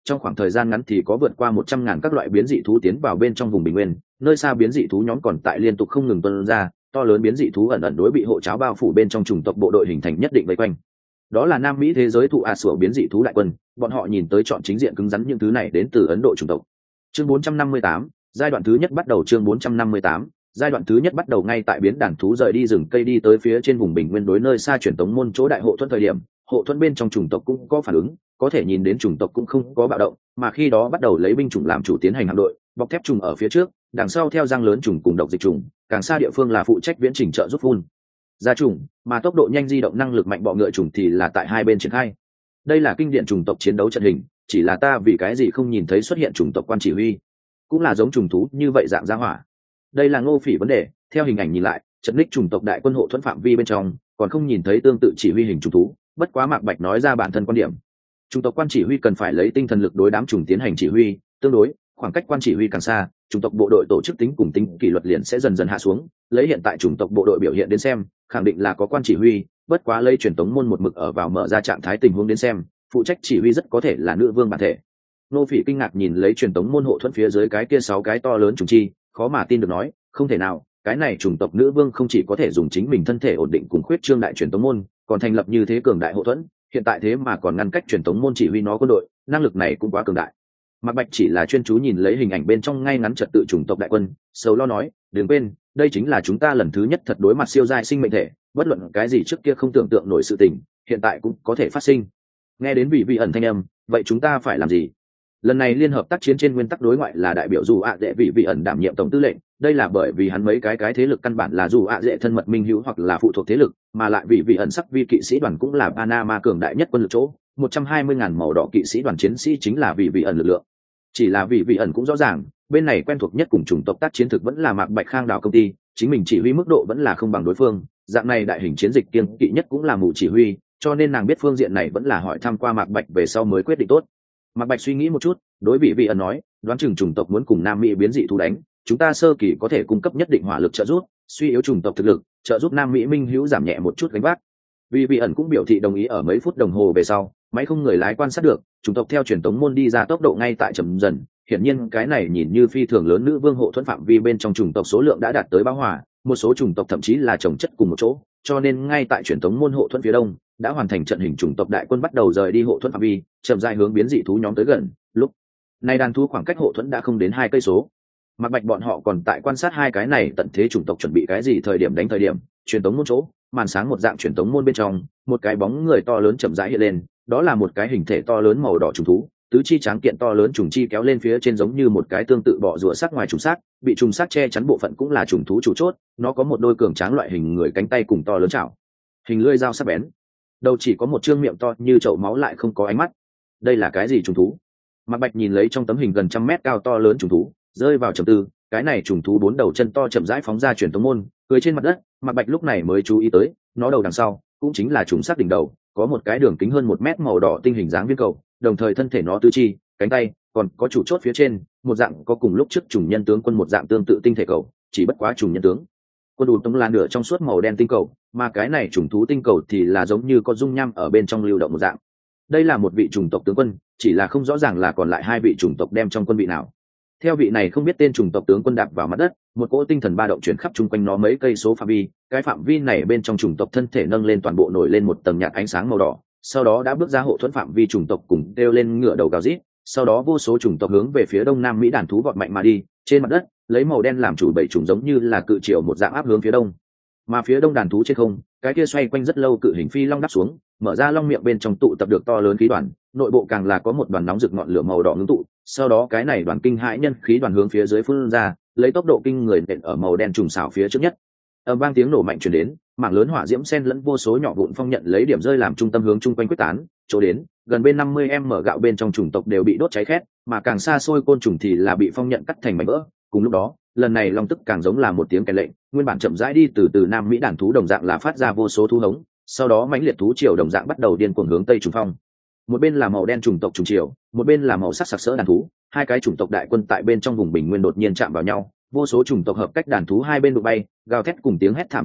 Speaker 1: trong khoảng thời gian ngắn thì có vượt qua một trăm ngàn các loại biến dị thú tiến vào bên trong vùng bình nguyên, nơi xa biến dị thú nhóm còn tại liên tục không ngừng tuôn ra, to lớn biến dị thú ẩn ẩn đối bị hộ cháo bao phủ bên trong chủng tộc bộ đội hình thành nhất định vây quanh. Đó là Nam Mỹ thế giới thụ a sủa biến dị thú đại quân, bọn họ nhìn tới chọn chính diện cứng rắn những thứ này đến từ Ấn Độ chủng tộc. Chương bốn trăm năm mươi tám, giai đoạn thứ nhất bắt đầu. Chương bốn trăm năm mươi tám, giai đoạn thứ nhất bắt đầu. Ngay tại biến đàn thú rời đi rừng cây đi tới phía trên vùng bình nguyên đối nơi xa truyền tống môn chỗ đại hộ thuẫn thời điểm, hộ thuẫn bên trong chủng tộc cũng có phản ứng, có thể nhìn đến chủng tộc cũng không có bạo động, mà khi đó bắt đầu lấy binh chủng làm chủ tiến hành hạm đội, bọc thép trùng ở phía trước, đằng sau theo răng lớn trùng cùng độc dịch trùng, càng xa địa phương là phụ trách viễn trình trợ giúp phun ra trùng, mà tốc độ nhanh di động năng lực mạnh bọ ngựa trùng thì là tại hai bên triển khai. Đây là kinh điển chủng tộc chiến đấu trận hình, chỉ là ta vì cái gì không nhìn thấy xuất hiện chủng tộc quan chỉ huy, cũng là giống trùng thú như vậy dạng gia hỏa. Đây là Ngô Phỉ vấn đề, theo hình ảnh nhìn lại, trận ních chủng tộc đại quân hộ thuẫn phạm vi bên trong, còn không nhìn thấy tương tự chỉ huy hình trùng thú, bất quá Mạc Bạch nói ra bản thân quan điểm. Chủng tộc quan chỉ huy cần phải lấy tinh thần lực đối đám trùng tiến hành chỉ huy, tương đối, khoảng cách quan chỉ huy càng xa, chủng tộc bộ đội tổ chức tính cùng tính kỷ luật liền sẽ dần dần hạ xuống, lấy hiện tại chủng tộc bộ đội biểu hiện đến xem, khẳng định là có quan chỉ huy, bất quá lấy truyền tống môn một mực ở vào mở ra trạng thái tình huống đến xem, phụ trách chỉ huy rất có thể là nữ vương bản thể. Nô Phỉ kinh ngạc nhìn lấy truyền tống môn hộ thuẫn phía dưới cái kia sáu cái to lớn trùng chi, khó mà tin được nói, không thể nào, cái này chủng tộc nữ vương không chỉ có thể dùng chính mình thân thể ổn định cùng khuyết trương đại truyền tống môn, còn thành lập như thế cường đại hộ thuẫn, hiện tại thế mà còn ngăn cách truyền tống môn chỉ huy nó quân đội, năng lực này cũng quá cường đại. Mạc Bạch chỉ là chuyên chú nhìn lấy hình ảnh bên trong ngay ngắn trật tự chủng tộc đại quân, sầu lo nói, đừng quên, đây chính là chúng ta lần thứ nhất thật đối mặt siêu giai sinh mệnh thể, bất luận cái gì trước kia không tưởng tượng nổi sự tình, hiện tại cũng có thể phát sinh. Nghe đến vị vị ẩn thanh âm, vậy chúng ta phải làm gì? Lần này liên hợp tác chiến trên nguyên tắc đối ngoại là đại biểu dù ạ dễ vị vị ẩn đảm nhiệm tổng tư lệnh, đây là bởi vì hắn mấy cái cái thế lực căn bản là dù ạ dễ thân mật minh hữu hoặc là phụ thuộc thế lực, mà lại vị vị ẩn sắc vi kỵ sĩ đoàn cũng là Panama cường đại nhất quân lực chỗ, một trăm hai mươi ngàn màu đỏ kỵ sĩ đoàn chiến sĩ chính là vị vị ẩn lực lượng. Chỉ là vị vị ẩn cũng rõ ràng, bên này quen thuộc nhất cùng chủng tộc tác chiến thực vẫn là Mạc Bạch Khang đảo công ty, chính mình chỉ huy mức độ vẫn là không bằng đối phương, dạng này đại hình chiến dịch kiêng kỵ nhất cũng là mù chỉ huy, cho nên nàng biết phương diện này vẫn là hỏi thăm qua Mạc Bạch về sau mới quyết định tốt. Mạc Bạch suy nghĩ một chút, đối vị vị ẩn nói, đoán chừng chủng tộc muốn cùng Nam Mỹ biến dị thú đánh, chúng ta sơ kỳ có thể cung cấp nhất định hỏa lực trợ giúp, suy yếu chủng tộc thực lực, trợ giúp Nam Mỹ minh hữu giảm nhẹ một chút gánh vác. Vị vị ẩn cũng biểu thị đồng ý. Ở mấy phút đồng hồ về sau, máy không người lái quan sát được, chủng tộc theo truyền tống môn đi ra tốc độ ngay tại chậm dần, hiển nhiên cái này nhìn như phi thường lớn nữ vương hộ thuẫn phạm vi bên trong chủng tộc số lượng đã đạt tới bão hòa, một số chủng tộc thậm chí là chồng chất cùng một chỗ, cho nên ngay tại truyền tống môn hộ thuẫn phía đông đã hoàn thành trận hình chủng tộc đại quân bắt đầu rời đi hộ thuẫn phạm vi, chậm rãi hướng biến dị thú nhóm tới gần. Lúc này đàn thú khoảng cách hộ thuẫn đã không đến hai cây số. Mạc Bạch bọn họ còn tại quan sát hai cái này tận thế chủng tộc chuẩn bị cái gì thời điểm đánh thời điểm, truyền tống môn chỗ, màn sáng một dạng truyền tống môn bên trong, một cái bóng người to lớn chậm rãi hiện lên, đó là một cái hình thể to lớn màu đỏ trùng thú, tứ chi tráng kiện to lớn trùng chi kéo lên phía trên giống như một cái tương tự bọ rùa sắc ngoài trùng sắc, bị trùng sắc che chắn bộ phận cũng là trùng thú chủ chốt, nó có một đôi cường tráng loại hình người cánh tay cùng to lớn chảo, hình lưỡi dao sắc bén. Đầu chỉ có một trương miệng to như chậu máu lại không có ánh mắt. Đây là cái gì trùng thú? Mạc Bạch nhìn lấy trong tấm hình gần trăm mét cao to lớn trùng thú, rơi vào trầm tư, cái này trùng thú bốn đầu chân to chậm rãi phóng ra truyền tống môn, cưỡi trên mặt đất, Mạc Bạch lúc này mới chú ý tới, nó đầu đằng sau, cũng chính là trùng sắc đỉnh đầu, có một cái đường kính hơn một mét màu đỏ tinh hình dáng viên cầu, đồng thời thân thể nó tứ chi, cánh tay, còn có chủ chốt phía trên, một dạng có cùng lúc trước trùng nhân tướng quân một dạng tương tự tinh thể cầu, chỉ bất quá trùng nhân tướng quân đủ tống là nửa trong suốt màu đen tinh cầu, mà cái này trùng thú tinh cầu thì là giống như có dung nham ở bên trong lưu động một dạng. Đây là một vị chủng tộc tướng quân, chỉ là không rõ ràng là còn lại hai vị chủng tộc đem trong quân vị nào. Theo vị này không biết tên chủng tộc tướng quân đạp vào mặt đất, một cỗ tinh thần ba động chuyển khắp chung quanh nó mấy cây số phạm vi, cái phạm vi này bên trong chủng tộc thân thể nâng lên toàn bộ nổi lên một tầng nhạt ánh sáng màu đỏ, sau đó đã bước ra hộ thuẫn phạm vi chủng tộc cùng đeo lên ngựa đầu gào rít, sau đó vô số chủng tộc hướng về phía đông nam Mỹ đàn thú vọt mạnh mà đi, trên mặt đất, lấy màu đen làm chủ bảy chủng giống như là cự triều một dạng áp hướng phía đông. Mà phía đông đàn thú trên không, cái kia xoay quanh rất lâu cự hình phi long đáp xuống, mở ra long miệng bên trong tụ tập được to lớn khí đoàn, nội bộ càng là có một đoàn nóng rực ngọn lửa màu đỏ ngưng tụ, sau đó cái này đoàn kinh hãi nhân khí đoàn hướng phía dưới phun ra, lấy tốc độ kinh người nện ở màu đen trùng xảo phía trước nhất. Ầm vang tiếng nổ mạnh truyền đến, mảng lớn hỏa diễm xen lẫn vô số nhỏ vụn phong nhận lấy điểm rơi làm trung tâm hướng chung quanh quyết tán, chỗ đến, gần bên năm mươi em mở gạo bên trong chủng tộc đều bị đốt cháy khét, mà càng xa xôi côn trùng thì là bị phong nhận cắt thành mảnh vỡ. Cùng lúc đó, lần này long tức càng giống là một tiếng kèn lệnh, nguyên bản chậm rãi đi từ từ nam Mỹ đàn thú đồng dạng là phát ra vô số thú hống, sau đó mãnh liệt thú triều đồng dạng bắt đầu điên cuồng hướng tây trùng phong. Một bên là màu đen chủng tộc trùng triều, một bên là màu sắc sặc sỡ đàn thú, hai cái chủng tộc đại quân tại bên trong vùng bình nguyên đột nhiên chạm vào nhau, vô số chủng tộc hợp cách đàn thú hai bên đụng bay, gào thét cùng tiếng hét thảm liên tiếp,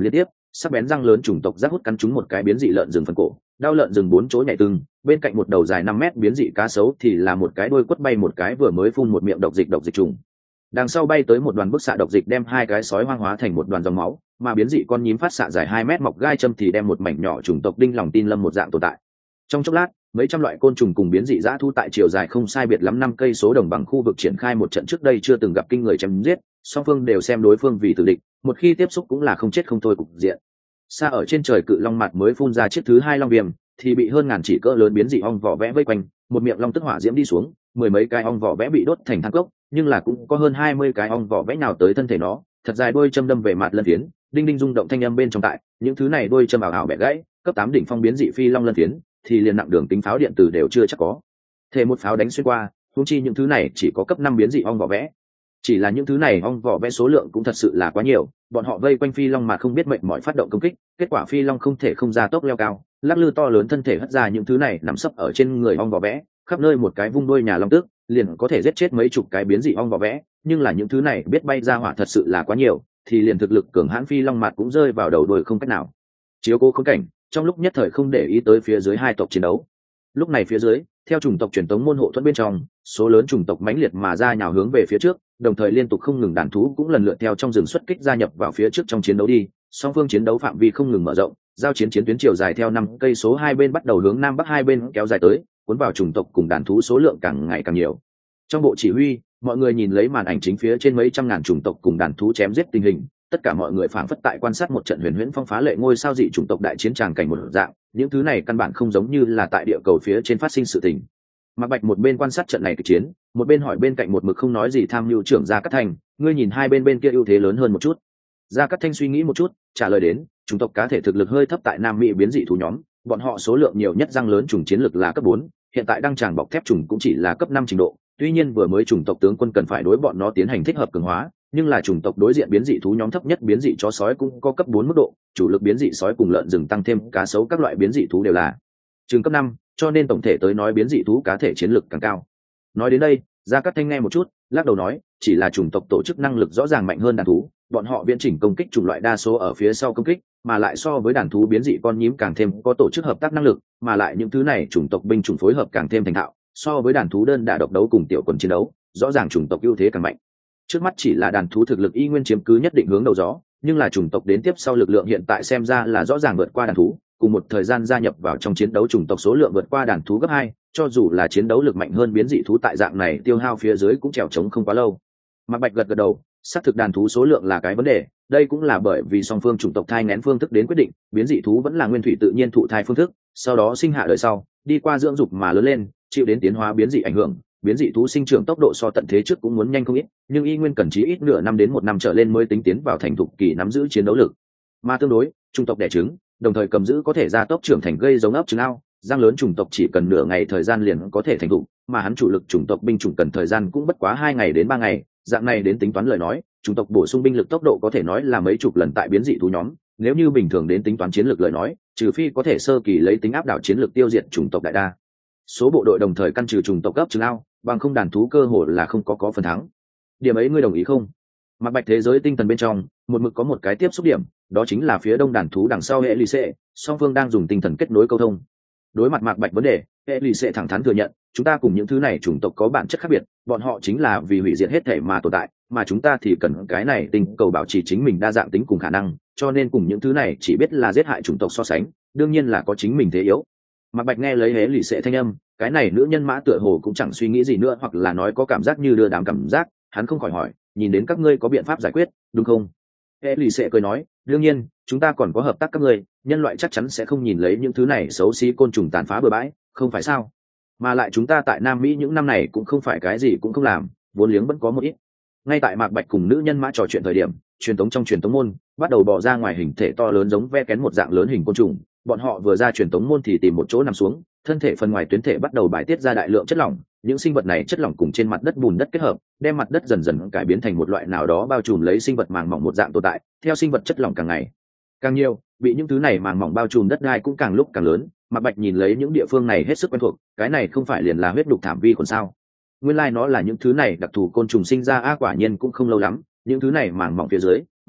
Speaker 1: sắc bén răng lớn chủng tộc rác hút cắn trúng một cái biến dị lợn rừng phần cổ, đau lợn rừng bốn chỗ nhảy tưng, bên cạnh một đầu dài năm mét biến dị cá sấu thì là một cái đuôi quất bay một cái vừa mới phun một miệng độc dịch độc dịch trùng. Đằng sau bay tới một đoàn bức xạ độc dịch đem hai cái sói hoang hóa thành một đoàn dòng máu, mà biến dị con nhím phát xạ dài hai mét mọc gai châm thì đem một mảnh nhỏ chủng tộc đinh lòng tin lâm một dạng tồn tại. Trong chốc lát, mấy trăm loại côn trùng cùng biến dị dã thu tại chiều dài không sai biệt lắm năm cây số đồng bằng khu vực triển khai một trận trước đây chưa từng gặp kinh người chém giết, song phương đều xem đối phương vì tử địch, một khi tiếp xúc cũng là không chết không thôi cục diện. Xa ở trên trời cự long mặt mới phun ra chiếc thứ hai long viêm, thì bị hơn ngàn chỉ cỡ lớn biến dị ong vỏ vẽ vây quanh, một miệng long tức hỏa diễm đi xuống, mười mấy cái ong vỏ vẽ bị đốt thành than cốc, nhưng là cũng có hơn hai mươi cái ong vỏ vẽ nào tới thân thể nó, thật dài đuôi châm đâm về mặt lân phiến, đinh đinh rung động thanh âm bên trong tại, những thứ này đuôi châm ảo ảo bẻ gãy, cấp tám đỉnh phong biến dị phi long lân phiến, thì liền nặng đường tính pháo điện tử đều chưa chắc có thể một pháo đánh xuyên qua, huống chi những thứ này chỉ có cấp năm biến dị ong vỏ vẽ. Chỉ là những thứ này ong vỏ vẽ số lượng cũng thật sự là quá nhiều, bọn họ vây quanh phi long mà không biết mệnh mỏi phát động công kích, kết quả phi long không thể không ra tốc leo cao, lắc lư to lớn thân thể hất ra những thứ này nằm sấp ở trên người ong vỏ vẽ, khắp nơi một cái vung đuôi nhà long tước liền có thể giết chết mấy chục cái biến dị ong vỏ vẽ, nhưng là những thứ này biết bay ra hỏa thật sự là quá nhiều, thì liền thực lực cường hãn phi long mặt cũng rơi vào đầu đuôi không cách nào chiếu cố khốn cảnh, trong lúc nhất thời không để ý tới phía dưới hai tộc chiến đấu. Lúc này phía dưới, theo chủng tộc truyền tống môn hộ thuẫn bên trong, số lớn chủng tộc mãnh liệt mà ra nhào hướng về phía trước, đồng thời liên tục không ngừng đàn thú cũng lần lượt theo trong rừng xuất kích gia nhập vào phía trước trong chiến đấu đi, song phương chiến đấu phạm vi không ngừng mở rộng, giao chiến chiến tuyến chiều dài theo năm cây số hai bên bắt đầu hướng nam bắc hai bên kéo dài tới, cuốn vào chủng tộc cùng đàn thú số lượng càng ngày càng nhiều. Trong bộ chỉ huy, mọi người nhìn lấy màn ảnh chính phía trên mấy trăm ngàn chủng tộc cùng đàn thú chém giết tình hình, tất cả mọi người phảng phất tại quan sát một trận huyền huyễn phong phá lệ ngôi sao dị chủng tộc đại chiến tràng cảnh một dạng, những thứ này căn bản không giống như là tại địa cầu phía trên phát sinh sự tình. Mạc Bạch một bên quan sát trận này kịch chiến, một bên hỏi bên cạnh một mực không nói gì tham mưu trưởng Gia Cát Thanh, ngươi nhìn hai bên bên kia ưu thế lớn hơn một chút. Gia Cát Thanh suy nghĩ một chút, trả lời đến, chủng tộc cá thể thực lực hơi thấp tại Nam Mỹ biến dị thú nhóm, bọn họ số lượng nhiều nhất răng lớn chủng chiến lực là cấp bốn, hiện tại đang tràng bọc thép chủng cũng chỉ là cấp năm trình độ, tuy nhiên vừa mới chủng tộc tướng quân cần phải đối bọn nó tiến hành thích hợp cường hóa, nhưng là chủng tộc đối diện biến dị thú nhóm thấp nhất biến dị chó sói cũng có cấp bốn mức độ, chủ lực biến dị sói cùng lợn rừng tăng thêm cá sấu các loại biến dị thú đều là trường cấp năm, cho nên tổng thể tới nói biến dị thú cá thể chiến lực càng cao. Nói đến đây, Gia Cát Thanh nghe một chút, lắc đầu nói, chỉ là chủng tộc tổ chức năng lực rõ ràng mạnh hơn đàn thú, bọn họ viễn chỉnh công kích chủng loại đa số ở phía sau công kích, mà lại so với đàn thú biến dị con nhím càng thêm có tổ chức hợp tác năng lực, mà lại những thứ này chủng tộc binh chủng phối hợp càng thêm thành thạo, so với đàn thú đơn đả độc đấu cùng tiểu quần chiến đấu, rõ ràng chủng tộc ưu thế càng mạnh. Trước mắt chỉ là đàn thú thực lực y nguyên chiếm cứ nhất định hướng đầu gió, nhưng là chủng tộc đến tiếp sau lực lượng hiện tại xem ra là rõ ràng vượt qua đàn thú, cùng một thời gian gia nhập vào trong chiến đấu chủng tộc số lượng vượt qua đàn thú gấp hai, cho dù là chiến đấu lực mạnh hơn biến dị thú tại dạng này tiêu hao phía dưới cũng trèo trống không quá lâu. Mạc Bạch gật gật đầu, xác thực đàn thú số lượng là cái vấn đề, đây cũng là bởi vì song phương chủng tộc thai nghén phương thức đến quyết định, biến dị thú vẫn là nguyên thủy tự nhiên thụ thai phương thức, sau đó sinh hạ đời sau, đi qua dưỡng dục mà lớn lên, chịu đến tiến hóa biến dị ảnh hưởng, biến dị thú sinh trưởng tốc độ so tận thế trước cũng muốn nhanh không ít, nhưng y nguyên cần chí ít nửa năm đến một năm trở lên mới tính tiến vào thành thục kỳ nắm giữ chiến đấu lực. Mà tương đối, chủng tộc đẻ trứng, đồng thời cầm giữ có thể gia tốc trưởng thành gây giống ấp trứng ao, răng lớn chủng tộc chỉ cần nửa ngày thời gian liền có thể thành thục, mà hắn chủ lực chủng tộc binh chủng cần thời gian cũng bất quá hai ngày đến ba ngày, dạng này đến tính toán lời nói, chủng tộc bổ sung binh lực tốc độ có thể nói là mấy chục lần tại biến dị thú nhóm, nếu như bình thường đến tính toán chiến lược lời nói, trừ phi có thể sơ kỳ lấy tính áp đảo chiến lược tiêu diệt chủng tộc đại đa số bộ đội đồng thời căn trừ chủng tộc cấp trứng ao, bằng không đàn thú cơ hội là không có có phần thắng. Điểm ấy ngươi đồng ý không? Mạc Bạch thế giới tinh thần bên trong, một mực có một cái tiếp xúc điểm, đó chính là phía đông đàn thú đằng sau hệ lì xệ, song phương đang dùng tinh thần kết nối câu thông. Đối mặt Mạc Bạch vấn đề, hệ lì xệ thẳng thắn thừa nhận, chúng ta cùng những thứ này chủng tộc có bản chất khác biệt, bọn họ chính là vì hủy diệt hết thể mà tồn tại, mà chúng ta thì cần cái này tinh cầu bảo trì chính mình đa dạng tính cùng khả năng, cho nên cùng những thứ này chỉ biết là giết hại chủng tộc so sánh, đương nhiên là có chính mình thế yếu. Mạc Bạch nghe lấy hệ lì xệ thanh âm, cái này nữ nhân mã tựa hồ cũng chẳng suy nghĩ gì nữa, hoặc là nói có cảm giác như đưa đám cảm giác, hắn không khỏi hỏi, nhìn đến các ngươi có biện pháp giải quyết, đúng không? Hệ lì xệ cười nói, đương nhiên, chúng ta còn có hợp tác các ngươi, nhân loại chắc chắn sẽ không nhìn lấy những thứ này xấu xí côn trùng tàn phá bừa bãi, không phải sao? Mà lại chúng ta tại Nam Mỹ những năm này cũng không phải cái gì cũng không làm, vốn liếng vẫn có một ít. Ngay tại Mạc Bạch cùng nữ nhân mã trò chuyện thời điểm, truyền tống trong truyền tống môn bắt đầu bò ra ngoài hình thể to lớn giống ve kén một dạng lớn hình côn trùng, bọn họ vừa ra truyền tống môn thì tìm một chỗ nằm xuống, thân thể phần ngoài tuyến thể bắt đầu bài tiết ra đại lượng chất lỏng, những sinh vật này chất lỏng cùng trên mặt đất bùn đất kết hợp, đem mặt đất dần dần cải biến thành một loại nào đó bao trùm lấy sinh vật màng mỏng một dạng tồn tại. Theo sinh vật chất lỏng càng ngày càng nhiều, bị những thứ này màng mỏng bao trùm đất đai cũng càng lúc càng lớn. Mạc Bạch nhìn lấy những địa phương này hết sức quen thuộc, cái này không phải liền là huyết đục thảm vi còn sao? Nguyên lai like nó là những thứ này đặc thù côn trùng sinh ra, a quả nhiên cũng không lâu lắm, những thứ này màng mỏng phía dưới,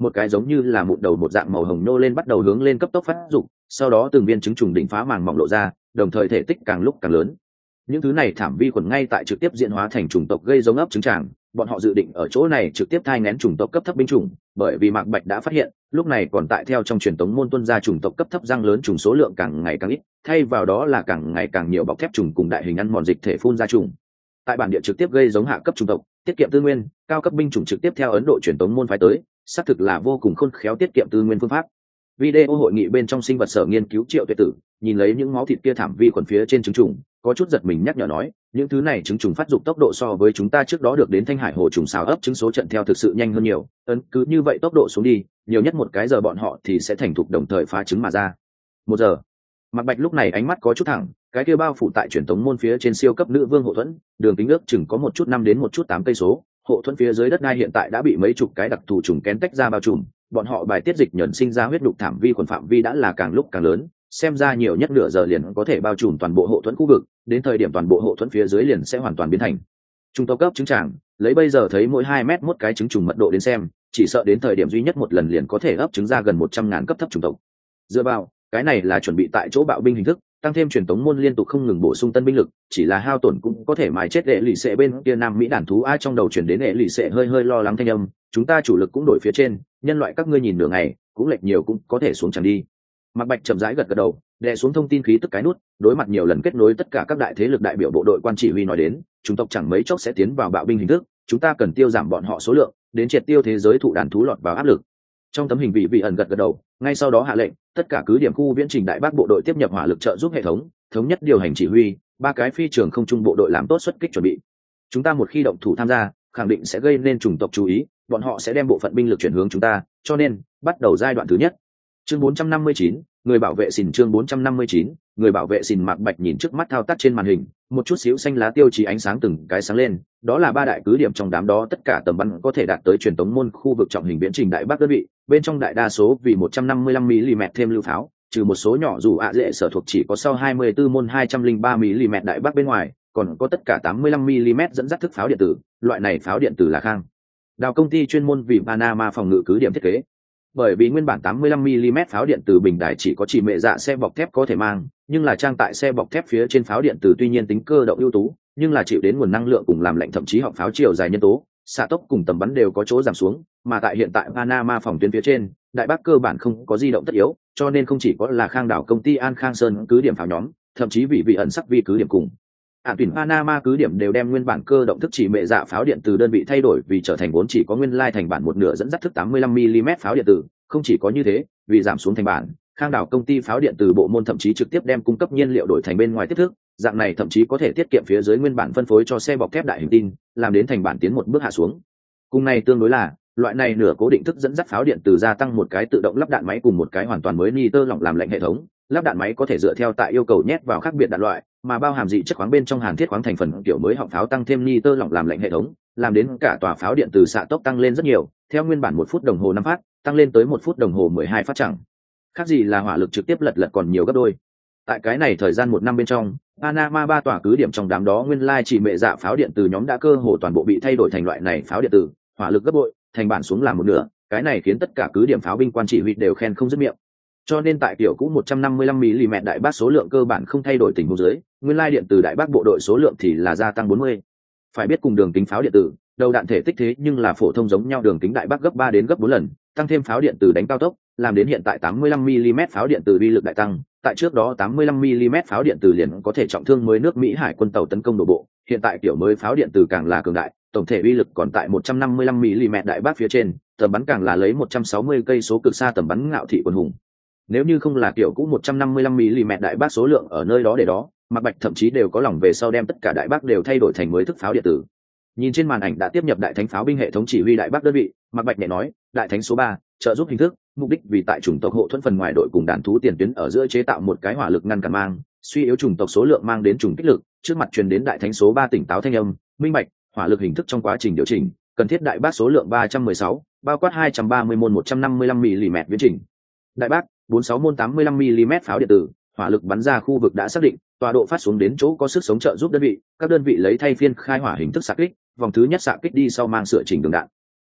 Speaker 1: một cái giống như là mụn đầu một dạng màu hồng nô lên bắt đầu hướng lên cấp tốc phát dục, sau đó từng viên trứng trùng đỉnh phá màng mỏng lộ ra, đồng thời thể tích càng lúc càng lớn. Những thứ này thảm vi khuẩn ngay tại trực tiếp diễn hóa thành chủng tộc gây giống ấp trứng tràng, bọn họ dự định ở chỗ này trực tiếp thai nghén chủng tộc cấp thấp binh chủng, bởi vì Mạc Bạch đã phát hiện, lúc này còn tại theo trong truyền tống môn tuân ra chủng tộc cấp thấp răng lớn trùng số lượng càng ngày càng ít, thay vào đó là càng ngày càng nhiều bọc thép trùng cùng đại hình ăn mòn dịch thể phun ra trùng. Tại bản địa trực tiếp gây giống hạ cấp chủng tộc, tiết kiệm tư nguyên, cao cấp binh chủng trực tiếp theo Ấn Độ truyền tống môn phái tới, xác thực là vô cùng khôn khéo tiết kiệm tư nguyên phương pháp. Video hội nghị bên trong sinh vật sở nghiên cứu Triệu Tuyệt Tử, nhìn lấy những máu thịt kia thảm vi khuẩn phía trên trứng trùng, có chút giật mình nhắc nhở nói, những thứ này trứng trùng phát dục tốc độ so với chúng ta trước đó được đến Thanh Hải hồ trùng xào ấp trứng số trận theo thực sự nhanh hơn nhiều, ấn cứ như vậy tốc độ xuống đi, nhiều nhất một cái giờ bọn họ thì sẽ thành thục đồng thời phá trứng mà ra. Một giờ. Mạc Bạch lúc này ánh mắt có chút thẳng, cái kia bao phủ tại truyền tống môn phía trên siêu cấp nữ vương hộ thuẫn, đường kính ước chừng có một chút năm đến một chút tám cây số, hộ thuẫn phía dưới đất đai hiện tại đã bị mấy chục cái đặc thù trùng kén tách ra bao trùm, bọn họ bài tiết dịch nhẫn sinh ra huyết đục thảm vi khuẩn phạm vi đã là càng lúc càng lớn, xem ra nhiều nhất nửa giờ liền có thể bao trùm toàn bộ hộ thuẫn khu vực, đến thời điểm toàn bộ hộ thuẫn phía dưới liền sẽ hoàn toàn biến thành trung tộc cấp trứng tràng, lấy bây giờ thấy mỗi hai mét một cái trứng trùng mật độ đến xem, chỉ sợ đến thời điểm duy nhất một lần liền có thể ấp trứng ra gần một trăm ngàn cấp thấp trùng tộc. Dựa vào, cái này là chuẩn bị tại chỗ bạo binh hình thức, tăng thêm truyền tống môn liên tục không ngừng bổ sung tân binh lực, chỉ là hao tổn cũng có thể mài chết đệ lì xệ bên kia Nam Mỹ đàn thú ai trong đầu chuyển đến đệ lì xệ hơi hơi lo lắng thanh âm, chúng ta chủ lực cũng đổi phía trên, nhân loại các ngươi nhìn nửa ngày, cũng lệch nhiều cũng có thể xuống chẳng đi. Mạc Bạch chậm rãi gật gật đầu, đè xuống thông tin khí tức cái nút, đối mặt nhiều lần kết nối tất cả các đại thế lực đại biểu bộ đội quan chỉ huy nói đến, chúng tộc chẳng mấy chốc sẽ tiến vào bạo binh hình thức, chúng ta cần tiêu giảm bọn họ số lượng, đến triệt tiêu thế giới thụ đàn thú lọt vào áp lực. Trong tấm hình vị vị ẩn gật gật đầu, ngay sau đó hạ lệnh, tất cả cứ điểm khu viễn trình đại bác bộ đội tiếp nhập hỏa lực trợ giúp hệ thống, thống nhất điều hành chỉ huy, ba cái phi trường không trung bộ đội làm tốt xuất kích chuẩn bị. Chúng ta một khi động thủ tham gia, khẳng định sẽ gây nên chủng tộc chú ý, bọn họ sẽ đem bộ phận binh lực chuyển hướng chúng ta, cho nên bắt đầu giai đoạn thứ nhất. Chương bốn trăm năm mươi chín, người bảo vệ xìn chương bốn trăm năm mươi chín, người bảo vệ xìn. Mạc Bạch nhìn trước mắt thao tác trên màn hình, một chút xíu xanh lá tiêu chí ánh sáng từng cái sáng lên, đó là ba đại cứ điểm trong đám đó tất cả tầm bắn có thể đạt tới truyền tống môn khu vực trọng hình viễn trình đại bác đơn vị, bên trong đại đa số vì một trăm năm mươi lăm mi-li-mét thêm lưu pháo, trừ một số nhỏ dù ạ dễ sở thuộc chỉ có sau hai mươi tư môn hai trăm lẻ ba mi-li-mét đại bác bên ngoài, còn có tất cả tám mươi lăm mi-li-mét dẫn dắt thức pháo điện tử, loại này pháo điện tử là Khang Đào công ty chuyên môn vì Panama phòng ngự cứ điểm thiết kế. Bởi vì nguyên bản tám mươi lăm mi-li-mét pháo điện từ bình đài chỉ có chỉ mẹ dạ xe bọc thép có thể mang, nhưng là trang tại xe bọc thép phía trên pháo điện từ tuy nhiên tính cơ động ưu tú, nhưng là chịu đến nguồn năng lượng cùng làm lạnh thậm chí họng pháo chiều dài nhân tố, xạ tốc cùng tầm bắn đều có chỗ giảm xuống, mà tại hiện tại Panama phòng tuyến phía trên, đại bác cơ bản không có di động tất yếu, cho nên không chỉ có là Khang Đảo công ty An Khang Sơn cứ điểm pháo nhóm, thậm chí vị vị ẩn sắc vi cứ điểm cùng ạn tuyển Panama cứ điểm đều đem nguyên bản cơ động thức chỉ mẹ dạ pháo điện từ đơn vị thay đổi vì trở thành vốn chỉ có nguyên lai thành bản một nửa dẫn dắt thức tám mươi lăm mi-li-mét pháo điện tử. Không chỉ có như thế, vì giảm xuống thành bản, Khang Đảo công ty pháo điện từ bộ môn thậm chí trực tiếp đem cung cấp nhiên liệu đổi thành bên ngoài tiếp thức, dạng này thậm chí có thể tiết kiệm phía dưới nguyên bản phân phối cho xe bọc thép đại hình tin, làm đến thành bản tiến một bước hạ xuống. Cùng này tương đối là, loại này nửa cố định thức dẫn dắt pháo điện từ gia tăng một cái tự động lắp đạn máy cùng một cái hoàn toàn mới nitơ lỏng làm lạnh hệ thống. Lắp đạn máy có thể dựa theo tại yêu cầu nhét vào khác biệt đạn loại, mà bao hàm dị chất khoáng bên trong hàn thiết khoáng thành phần kiểu mới họng pháo tăng thêm nitơ lỏng làm lạnh hệ thống, làm đến cả tòa pháo điện từ xạ tốc tăng lên rất nhiều, theo nguyên bản một phút đồng hồ năm phát, tăng lên tới một phút đồng hồ mười hai phát chẳng. Khác gì là hỏa lực trực tiếp lật lật còn nhiều gấp đôi. Tại cái này thời gian một năm bên trong, Panama ba tòa cứ điểm trong đám đó nguyên lai chỉ mẹ dạ pháo điện từ nhóm đã cơ hồ toàn bộ bị thay đổi thành loại này pháo điện tử, hỏa lực gấp bội, thành bản xuống làm một nửa, cái này khiến tất cả cứ điểm pháo binh quan chỉ huy đều khen không dứt miệng. Cho nên tại kiểu cũ một trăm năm mươi lăm mi-li-mét đại bác số lượng cơ bản không thay đổi tình huống dưới, nguyên lai điện từ đại bác bộ đội số lượng thì là gia tăng bốn mươi. Phải biết cùng đường kính pháo điện tử, đầu đạn thể tích thế nhưng là phổ thông giống nhau đường kính đại bác gấp ba đến gấp bốn lần, tăng thêm pháo điện từ đánh cao tốc, làm đến hiện tại tám mươi lăm mi-li-mét pháo điện từ uy lực đại tăng, tại trước đó tám mươi lăm mi-li-mét pháo điện từ liền có thể trọng thương mới nước Mỹ hải quân tàu tấn công đổ bộ, hiện tại kiểu mới pháo điện từ càng là cường đại, tổng thể uy lực còn tại một trăm năm mươi lăm mi-li-mét đại bác phía trên, tầm bắn càng là lấy một trăm sáu mươi cây số cực xa tầm bắn ngạo thị quân hùng. Nếu như không là kiểu cũ một trăm năm mươi lăm mi-li-mét đại bác số lượng ở nơi đó để đó, Mạc Bạch thậm chí đều có lòng về sau đem tất cả đại bác đều thay đổi thành mới thức pháo điện tử. Nhìn trên màn ảnh đã tiếp nhập đại thánh pháo binh hệ thống chỉ huy đại bác đơn vị, Mạc Bạch nhẹ nói, đại thánh số ba, trợ giúp hình thức, mục đích vì tại chủng tộc hộ thuẫn phần ngoài đội cùng đàn thú tiền tuyến ở giữa chế tạo một cái hỏa lực ngăn cản mang, suy yếu chủng tộc số lượng mang đến trùng kích lực, trước mặt truyền đến đại thánh số ba tỉnh táo thanh âm, minh bạch, hỏa lực hình thức trong quá trình điều chỉnh, cần thiết đại bác số lượng ba trăm mười sáu, bao quát hai trăm ba mươi môn một trăm năm mươi lăm mi-li-mét viễn trình. Đại bác, bốn mươi sáu môn tám mươi lăm mi-li-mét pháo điện tử, hỏa lực bắn ra khu vực đã xác định, tọa độ phát xuống đến chỗ có sức sống trợ giúp đơn vị, các đơn vị lấy thay phiên khai hỏa hình thức xạ kích, vòng thứ nhất xạ kích đi sau mang sửa chỉnh đường đạn.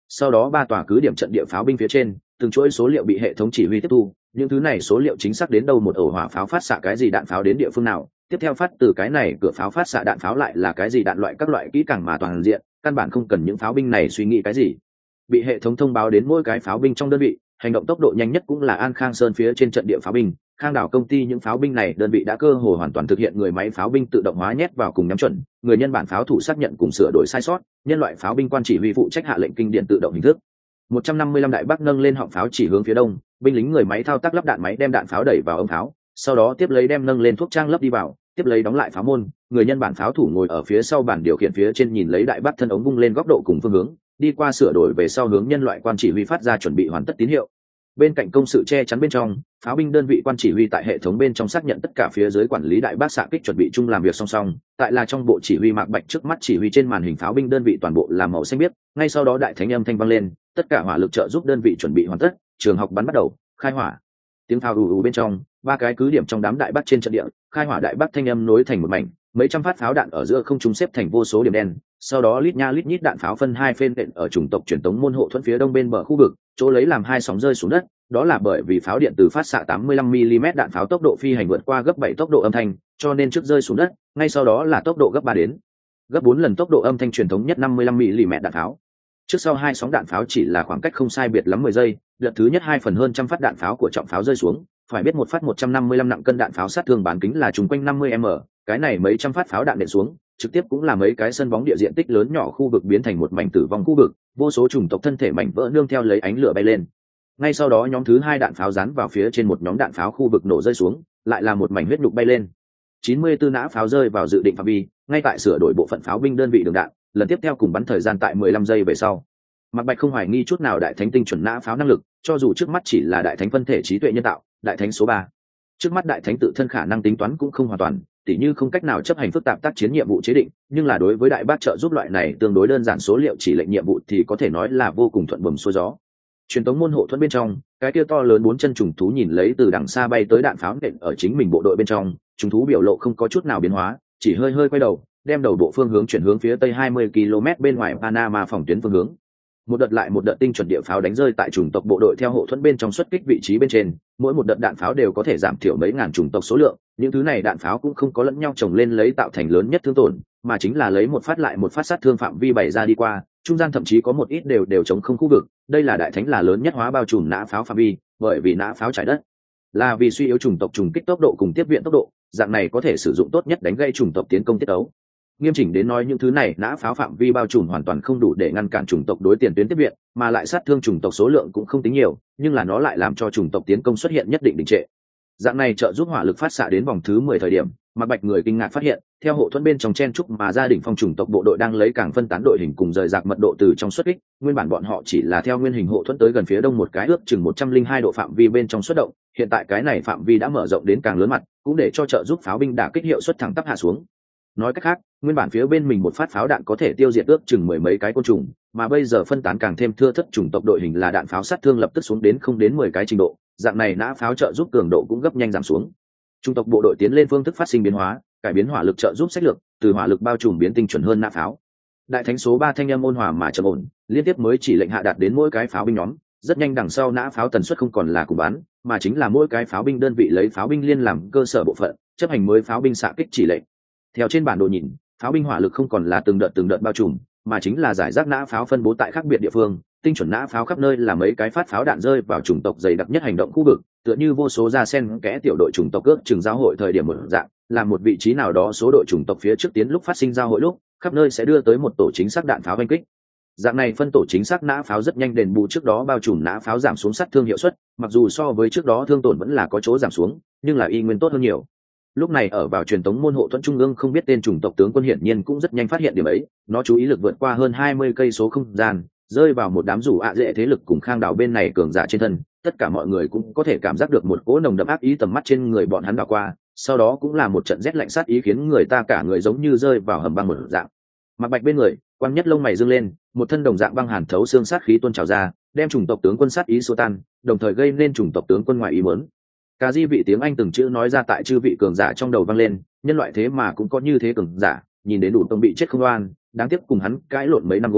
Speaker 1: sau đó ba tòa cứ điểm trận địa pháo binh phía trên từng chuỗi số liệu bị hệ thống chỉ huy tiếp thu, những thứ này số liệu chính xác đến đâu một ổ hỏa pháo phát xạ cái gì đạn pháo đến địa phương nào, tiếp theo phát từ cái này cửa pháo phát xạ đạn pháo lại là cái gì đạn loại các loại kỹ càng mà toàn diện, căn bản không cần những pháo binh này suy nghĩ cái gì, bị hệ thống thông báo đến mỗi cái pháo binh trong đơn vị. Hành động tốc độ nhanh nhất cũng là An Khang Sơn phía trên trận địa pháo binh, Khang đảo công ty những pháo binh này đơn vị đã cơ hồ hoàn toàn thực hiện người máy pháo binh tự động hóa nhét vào cùng nhắm chuẩn, người nhân bản pháo thủ xác nhận cùng sửa đổi sai sót, nhân loại pháo binh quan chỉ huy phụ trách hạ lệnh kinh điện tự động hình thức. một trăm năm mươi lăm đại bác nâng lên họng pháo chỉ hướng phía đông, binh lính người máy thao tác lắp đạn máy đem đạn pháo đẩy vào ống pháo, sau đó tiếp lấy đem nâng lên thuốc trang lấp đi vào, tiếp lấy đóng lại pháo môn, người nhân bản pháo thủ ngồi ở phía sau bản điều khiển phía trên nhìn lấy đại bác thân ống vung lên góc độ cùng phương hướng, đi qua sửa đổi về sau hướng nhân loại quan chỉ huy phát ra chuẩn bị hoàn tất tín hiệu. Bên cạnh công sự che chắn bên trong, pháo binh đơn vị quan chỉ huy tại hệ thống bên trong xác nhận tất cả phía dưới quản lý đại bác xạ kích chuẩn bị chung làm việc song song. Tại là trong bộ chỉ huy Mạc Bạch trước mắt chỉ huy trên màn hình pháo binh đơn vị toàn bộ là màu xanh biếc, ngay sau đó đại thánh âm thanh vang lên, tất cả hỏa lực trợ giúp đơn vị chuẩn bị hoàn tất, trường học bắn bắt đầu, khai hỏa. Tiếng pháo ù ù bên trong, ba cái cứ điểm trong đám đại bác trên trận địa, khai hỏa đại bác thanh âm nối thành một mảnh, mấy trăm phát pháo đạn ở giữa không trung xếp thành vô số điểm đen, sau đó lít nha lít nhít đạn pháo phân hai phen đện ở chủng tộc truyền tống môn hộ thuẫn phía đông bên bờ khu vực, chỗ lấy làm hai sóng rơi xuống đất, đó là bởi vì pháo điện từ phát xạ tám mươi lăm mi-li-mét đạn pháo tốc độ phi hành vượt qua gấp bảy tốc độ âm thanh, cho nên trước rơi xuống đất, ngay sau đó là tốc độ gấp ba đến gấp bốn lần tốc độ âm thanh truyền thống nhất năm mươi lăm mi-li-mét đạn pháo. Trước sau hai sóng đạn pháo chỉ là khoảng cách không sai biệt lắm mười giây, đợt thứ nhất hai phần hơn trăm phát đạn pháo của trọng pháo rơi xuống, phải biết một phát một trăm năm mươi lăm nặng cân đạn pháo sát thương bán kính là trùng quanh năm mươi mi-li-mét, cái này mấy trăm phát pháo đạn nện xuống, trực tiếp cũng là mấy cái sân bóng địa diện tích lớn nhỏ khu vực biến thành một mảnh tử vong khu vực, vô số chủng tộc thân thể mảnh vỡ nương theo lấy ánh lửa bay lên. Ngay sau đó nhóm thứ hai đạn pháo dán vào phía trên một nhóm đạn pháo khu vực nổ rơi xuống, lại là một mảnh huyết nhục bay lên. chín mươi tư nã pháo rơi vào dự định phạm vi, ngay tại sửa đổi bộ phận pháo binh đơn vị đường đạn, lần tiếp theo cùng bắn thời gian tại mười lăm giây về sau. Mạc Bạch không hoài nghi chút nào đại thánh tinh chuẩn nã pháo năng lực, cho dù trước mắt chỉ là đại thánh phân thể trí tuệ nhân tạo, đại thánh số ba. Trước mắt đại thánh tự thân khả năng tính toán cũng không hoàn toàn, tỉ như không cách nào chấp hành phức tạp tác chiến nhiệm vụ chế định, nhưng là đối với đại bác trợ giúp loại này tương đối đơn giản số liệu chỉ lệnh nhiệm vụ thì có thể nói là vô cùng thuận buồm xuôi gió. Truyền tống môn hộ thuẫn bên trong, cái kia to lớn bốn chân trùng thú nhìn lấy từ đằng xa bay tới đạn pháo nện ở chính mình bộ đội bên trong, trùng thú biểu lộ không có chút nào biến hóa, chỉ hơi hơi quay đầu, đem đầu bộ phương hướng chuyển hướng phía tây hai mươi ki lô mét bên ngoài Panama phòng tuyến phương hướng. Một đợt lại một đợt tinh chuẩn địa pháo đánh rơi tại chủng tộc bộ đội theo hộ thuẫn bên trong xuất kích vị trí bên trên, mỗi một đợt đạn pháo đều có thể giảm thiểu mấy ngàn chủng tộc số lượng, những thứ này đạn pháo cũng không có lẫn nhau chồng lên lấy tạo thành lớn nhất thương tổn, mà chính là lấy một phát lại một phát sát thương phạm vi bày ra đi qua, trung gian thậm chí có một ít đều đều chống không khu vực, đây là đại thánh là lớn nhất hóa bao trùm nã pháo phạm vi, bởi vì nã pháo trải đất là vì suy yếu chủng tộc trùng kích tốc độ cùng tiếp viện tốc độ, dạng này có thể sử dụng tốt nhất đánh gây chủng tộc tiến công tiết tấu. Nghiêm chỉnh đến nói những thứ này nã pháo phạm vi bao trùm hoàn toàn không đủ để ngăn cản chủng tộc đối tiền tuyến tiếp viện, mà lại sát thương chủng tộc số lượng cũng không tính nhiều, nhưng là nó lại làm cho chủng tộc tiến công xuất hiện nhất định đình trệ. Dạng này trợ giúp hỏa lực phát xạ đến vòng thứ mười thời điểm, Mạc Bạch người kinh ngạc phát hiện, theo hộ thuẫn bên trong chen trúc mà gia đình phong chủng tộc bộ đội đang lấy càng phân tán đội hình cùng rời rạc mật độ từ trong xuất kích, nguyên bản bọn họ chỉ là theo nguyên hình hộ thuẫn tới gần phía đông một cái ước chừng một trăm linh hai độ phạm vi bên trong xuất động, hiện tại cái này phạm vi đã mở rộng đến càng lớn mặt, cũng để cho trợ giúp pháo binh đả kích hiệu suất thẳng tắp hạ xuống. Nói cách khác, nguyên bản phía bên mình một phát pháo đạn có thể tiêu diệt ước chừng mười mấy cái côn trùng, mà bây giờ phân tán càng thêm thưa thất chủng tộc đội hình là đạn pháo sát thương lập tức xuống đến không đến mười cái trình độ, dạng này nã pháo trợ giúp cường độ cũng gấp nhanh giảm xuống. Chủng tộc bộ đội tiến lên phương thức phát sinh biến hóa, cải biến hỏa lực trợ giúp sách lược, từ hỏa lực bao trùm biến tinh chuẩn hơn nã pháo. Đại thánh số ba thanh âm ôn hòa mà trầm ổn, liên tiếp mới chỉ lệnh hạ đạt đến mỗi cái pháo binh nhóm, rất nhanh đằng sau nã pháo tần suất không còn là cùng bắn, mà chính là mỗi cái pháo binh đơn vị lấy pháo binh liên làm cơ sở bộ phận, chấp hành mới pháo binh xạ kích chỉ lệnh. Theo trên bản đồ nhìn, pháo binh hỏa lực không còn là từng đợt từng đợt bao trùm, mà chính là giải rác nã pháo phân bố tại khác biệt địa phương, tinh chuẩn nã pháo khắp nơi là mấy cái phát pháo đạn rơi vào chủng tộc dày đặc nhất hành động khu vực, tựa như vô số ra sen kẽ tiểu đội chủng tộc ước chừng giao hội thời điểm một dạng, là một vị trí nào đó số đội chủng tộc phía trước tiến lúc phát sinh giao hội lúc, khắp nơi sẽ đưa tới một tổ chính xác đạn pháo oanh kích. Dạng này phân tổ chính xác nã pháo rất nhanh đền bù trước đó bao trùm nã pháo giảm xuống sát thương hiệu suất, mặc dù so với trước đó thương tổn vẫn là có chỗ giảm xuống, nhưng là y nguyên tốt hơn nhiều. Lúc này ở vào truyền tống môn hộ thuẫn trung ương không biết tên chủng tộc tướng quân hiển nhiên cũng rất nhanh phát hiện điểm ấy, nó chú ý lực vượt qua hơn hai mươi cây số không gian, rơi vào một đám rủ ạ dễ thế lực cùng Khang đảo bên này cường giả trên thân, tất cả mọi người cũng có thể cảm giác được một cỗ nồng đậm ác ý tầm mắt trên người bọn hắn đảo qua, sau đó cũng là một trận rét lạnh sát ý khiến người ta cả người giống như rơi vào hầm băng một dạng. Mạc Bạch bên người, Quang Nhất lông mày dương lên, một thân đồng dạng băng hàn thấu xương sát khí tuôn trào ra, đem chủng tộc tướng quân sát ý xua tan, đồng thời gây nên chủng tộc tướng quân ngoài ý muốn. Cả di vị tiếng Anh từng chữ nói ra tại chư vị cường giả trong đầu vang lên, nhân loại thế mà cũng có như thế cường giả, nhìn đến đủ tông bị chết không oan, đáng tiếc cùng hắn cãi lộn mấy năm gồ,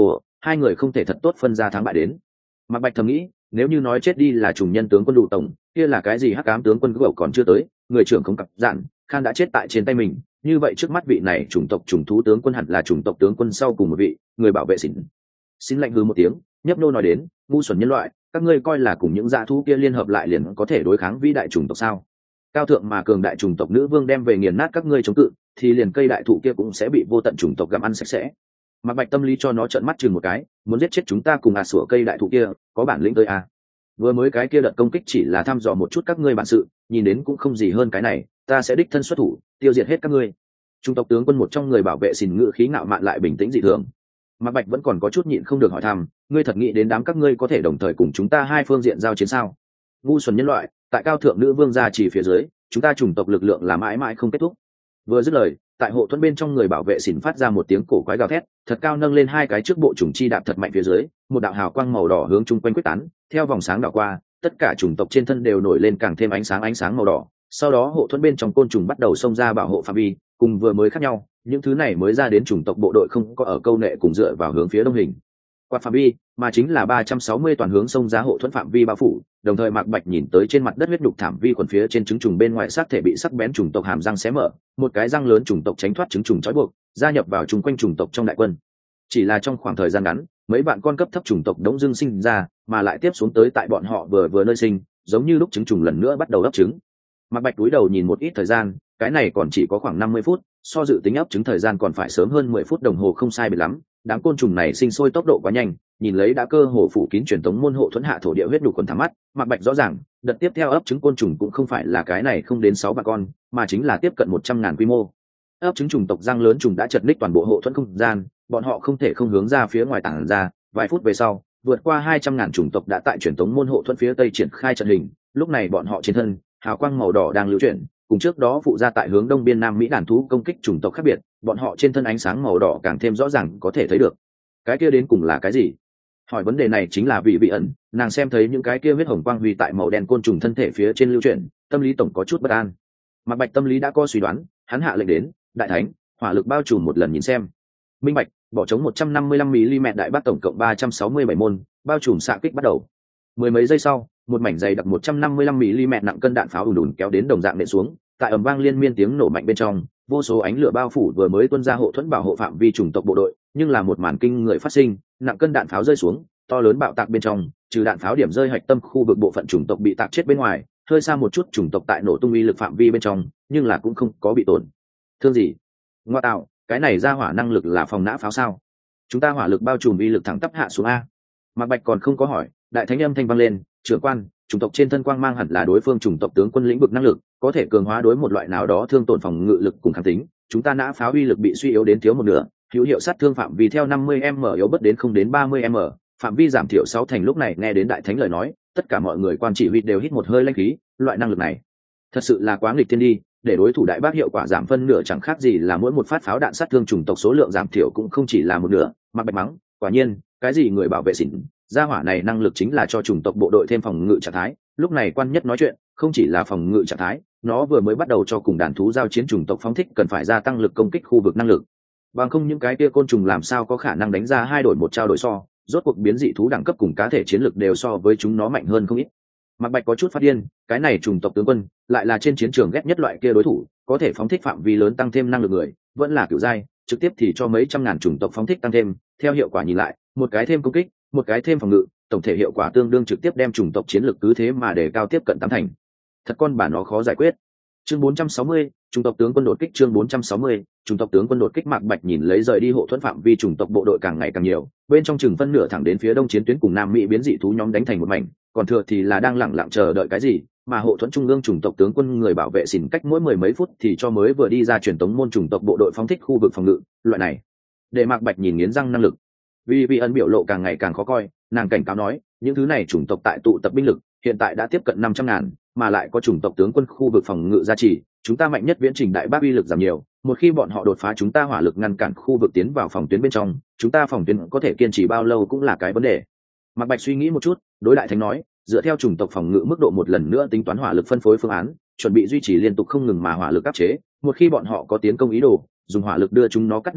Speaker 1: hai người không thể thật tốt phân ra thắng bại đến. Mạc Bạch thầm nghĩ, nếu như nói chết đi là trùng nhân tướng quân đủ tổng, kia là cái gì hắc ám tướng quân gậu còn chưa tới, người trưởng không cặp dạn Khan đã chết tại trên tay mình, như vậy trước mắt vị này chủng tộc trùng thú tướng quân hẳn là chủng tộc tướng quân sau cùng một vị, người bảo vệ xỉn. Xin lạnh hừ một tiếng, nhấp nô nói đến, ngu xuẩn nhân loại, các ngươi coi là cùng những dã thú kia liên hợp lại liền có thể đối kháng vĩ đại chủng tộc sao? Cao thượng mà cường đại chủng tộc nữ vương đem về nghiền nát các ngươi chống cự, thì liền cây đại thụ kia cũng sẽ bị vô tận chủng tộc gặm ăn sạch sẽ. Mạc Bạch tâm lý cho nó trợn mắt chừng một cái, muốn giết chết chúng ta cùng à sủa cây đại thụ kia, có bản lĩnh tới à? Vừa mới cái kia đợt công kích chỉ là thăm dò một chút các ngươi bản sự, nhìn đến cũng không gì hơn cái này, ta sẽ đích thân xuất thủ, tiêu diệt hết các ngươi. Trung tộc tướng quân một trong người bảo vệ xỉn ngự khí ngạo mạn lại bình tĩnh dị thường. Mạc Bạch vẫn còn có chút nhịn không được hỏi thăm, ngươi thật nghĩ đến đám các ngươi có thể đồng thời cùng chúng ta hai phương diện giao chiến sao? Ngu xuẩn nhân loại, tại cao thượng nữ vương gia chỉ phía dưới, chúng ta chủng tộc lực lượng là mãi mãi không kết thúc. Vừa dứt lời, tại hộ thuẫn bên trong người bảo vệ xỉn phát ra một tiếng cổ quái gào thét, thật cao nâng lên hai cái trước bộ trùng chi đạp thật mạnh phía dưới, một đạo hào quang màu đỏ hướng chung quanh quyết tán, theo vòng sáng đảo qua, tất cả chủng tộc trên thân đều nổi lên càng thêm ánh sáng ánh sáng màu đỏ. Sau đó hộ thuẫn bên trong côn trùng bắt đầu xông ra bảo hộ phạm vi, cùng vừa mới khác nhau, những thứ này mới ra đến chủng tộc bộ đội không có ở câu nệ cùng dựa vào hướng phía đông hình quạt phạm vi, mà chính là ba trăm sáu mươi toàn hướng xông ra hộ thuẫn phạm vi bao phủ. Đồng thời Mạc Bạch nhìn tới trên mặt đất huyết nhục thảm vi quần phía trên trứng trùng bên ngoài xác thể bị sắc bén chủng tộc hàm răng xé mở, một cái răng lớn chủng tộc tránh thoát trứng trùng trói buộc, gia nhập vào chung quanh chủng tộc trong đại quân. Chỉ là trong khoảng thời gian ngắn, mấy bạn con cấp thấp chủng tộc đống dưng sinh ra, mà lại tiếp xuống tới tại bọn họ vừa vừa nơi sinh, giống như lúc trứng trùng lần nữa bắt đầu ấp trứng. Mạc Bạch cúi đầu nhìn một ít thời gian, cái này còn chỉ có khoảng năm mươi phút, so dự tính ấp trứng thời gian còn phải sớm hơn mười phút đồng hồ không sai biệt lắm. Đám côn trùng này sinh sôi tốc độ quá nhanh, nhìn lấy đã cơ hồ phủ kín truyền thống môn hộ thuẫn hạ thổ địa huyết nhục quần thắm mắt. Mạc Bạch rõ ràng, đợt tiếp theo ấp trứng côn trùng cũng không phải là cái này không đến sáu bà con, mà chính là tiếp cận một trăm ngàn quy mô. Ấp trứng trùng tộc răng lớn trùng đã chật ních toàn bộ hộ thuẫn không gian, bọn họ không thể không hướng ra phía ngoài tản ra. Vài phút về sau, vượt qua hai trăm ngàn chủng tộc đã tại truyền thống môn hộ thuẫn phía tây triển khai trận hình. Lúc này bọn họ trên thân hào quang màu đỏ đang lưu chuyển, cùng trước đó phụ ra tại hướng đông biên nam mỹ đàn thú công kích chủng tộc khác biệt, bọn họ trên thân ánh sáng màu đỏ càng thêm rõ ràng có thể thấy được. Cái kia đến cùng là cái gì? Hỏi vấn đề này chính là vị vị ẩn, nàng xem thấy những cái kia huyết hồng quang huy tại màu đen côn trùng thân thể phía trên lưu chuyển, tâm lý tổng có chút bất an. Mạc Bạch tâm lý đã có suy đoán, hắn hạ lệnh đến, đại thánh, hỏa lực bao trùm một lần nhìn xem. Minh Bạch, bỏ trống một trăm năm mươi lăm mi-li-mét đại bác tổng cộng ba trăm sáu mươi bảy môn, bao trùm xạ kích bắt đầu. Mười mấy giây sau, một mảnh dày đặc một trăm năm mươi lăm mi-li-mét nặng cân đạn pháo ùn ùn kéo đến đồng dạng nện xuống, tại ầm vang liên miên tiếng nổ mạnh bên trong, vô số ánh lửa bao phủ vừa mới tuôn ra hộ thuẫn bảo hộ phạm vi chủng tộc bộ đội, nhưng là một màn kinh người phát sinh, nặng cân đạn pháo rơi xuống, to lớn bạo tạc bên trong, trừ đạn pháo điểm rơi hạch tâm khu vực bộ phận chủng tộc bị tạc chết bên ngoài, hơi xa một chút chủng tộc tại nổ tung uy lực phạm vi bên trong, nhưng là cũng không có bị tổn thương gì. Ngoa tạo, cái này ra hỏa năng lực là phòng nã pháo sao? Chúng ta hỏa lực bao trùm uy lực thẳng tắp hạ xuống a. Mạc Bạch còn không có hỏi, đại thánh âm thanh vang lên, trưởng quan, chủng tộc trên thân quang mang hẳn là đối phương chủng tộc tướng quân lĩnh vực năng lực, có thể cường hóa đối một loại nào đó thương tổn phòng ngự lực cùng kháng tính. Chúng ta nã pháo uy lực bị suy yếu đến thiếu một nửa, hữu hiệu sát thương phạm vi theo năm mươi m yếu bất đến không đến ba mươi m, phạm vi giảm thiểu sáu thành. Lúc này nghe đến đại thánh lời nói, tất cả mọi người quan chỉ huy đều hít một hơi lãnh khí, loại năng lực này thật sự là quá nghịch thiên đi, để đối thủ đại bác hiệu quả giảm phân nửa chẳng khác gì là mỗi một phát pháo đạn sát thương chủng tộc số lượng giảm thiểu cũng không chỉ là một nửa. Mạc Bạch mắng, quả nhiên, cái gì người bảo vệ xỉn, gia hỏa này năng lực chính là cho chủng tộc bộ đội thêm phòng ngự trạng thái. Lúc này quan nhất nói chuyện, không chỉ là phòng ngự trạng thái, nó vừa mới bắt đầu cho cùng đàn thú giao chiến chủng tộc phóng thích cần phải gia tăng lực công kích khu vực năng lực, bằng không những cái kia côn trùng làm sao có khả năng đánh ra hai đổi một trao đổi so. Rốt cuộc biến dị thú đẳng cấp cùng cá thể chiến lực đều so với chúng nó mạnh hơn không ít. Mạc Bạch có chút phát điên, cái này chủng tộc tướng quân lại là trên chiến trường ghét nhất loại kia đối thủ, có thể phóng thích phạm vi lớn tăng thêm năng lực người, vẫn là kiểu giai, trực tiếp thì cho mấy trăm ngàn chủng tộc phóng thích tăng thêm, theo hiệu quả nhìn lại, một cái thêm công kích, một cái thêm phòng ngự, tổng thể hiệu quả tương đương trực tiếp đem chủng tộc chiến lực cứ thế mà để cao tiếp cận tám thành. Thật con bà nó khó giải quyết. Chương bốn trăm sáu mươi, chủng tộc tướng quân đột kích. Chương bốn trăm sáu mươi, chủng tộc tướng quân đột kích. Mạc Bạch nhìn lấy rời đi hộ thuẫn phạm vi chủng tộc bộ đội càng ngày càng nhiều, bên trong chừng phân nửa thẳng đến phía đông chiến tuyến cùng Nam Mỹ biến dị thú nhóm đánh thành một mảnh, còn thừa thì là đang lẳng lặng chờ đợi cái gì. Mà hộ thuẫn trung ương chủng tộc tướng quân người bảo vệ xỉn cách mỗi mười mấy phút thì cho mới vừa đi ra truyền tống môn chủng tộc bộ đội phóng thích khu vực phòng ngự, loại này để Mạc Bạch nhìn nghiến răng năng lực. Vì vị ẩn biểu lộ càng ngày càng khó coi, nàng cảnh cáo nói, những thứ này chủng tộc tại tụ tập binh lực hiện tại đã tiếp cận năm trăm ngàn, mà lại có chủng tộc tướng quân khu vực phòng ngự gia trì, chúng ta mạnh nhất viễn trình đại bác uy lực giảm nhiều, một khi bọn họ đột phá chúng ta hỏa lực ngăn cản khu vực tiến vào phòng tuyến bên trong, chúng ta phòng tuyến có thể kiên trì bao lâu cũng là cái vấn đề. Mạc Bạch suy nghĩ một chút, đối đại thánh nói, dựa theo chủng tộc phòng ngự mức độ một lần nữa tính toán hỏa lực phân phối phương án, chuẩn bị duy trì liên tục không ngừng mà hỏa lực áp chế, một khi bọn họ có tiến công ý đồ, dùng hỏa lực đưa chúng nó cắt đứt mở,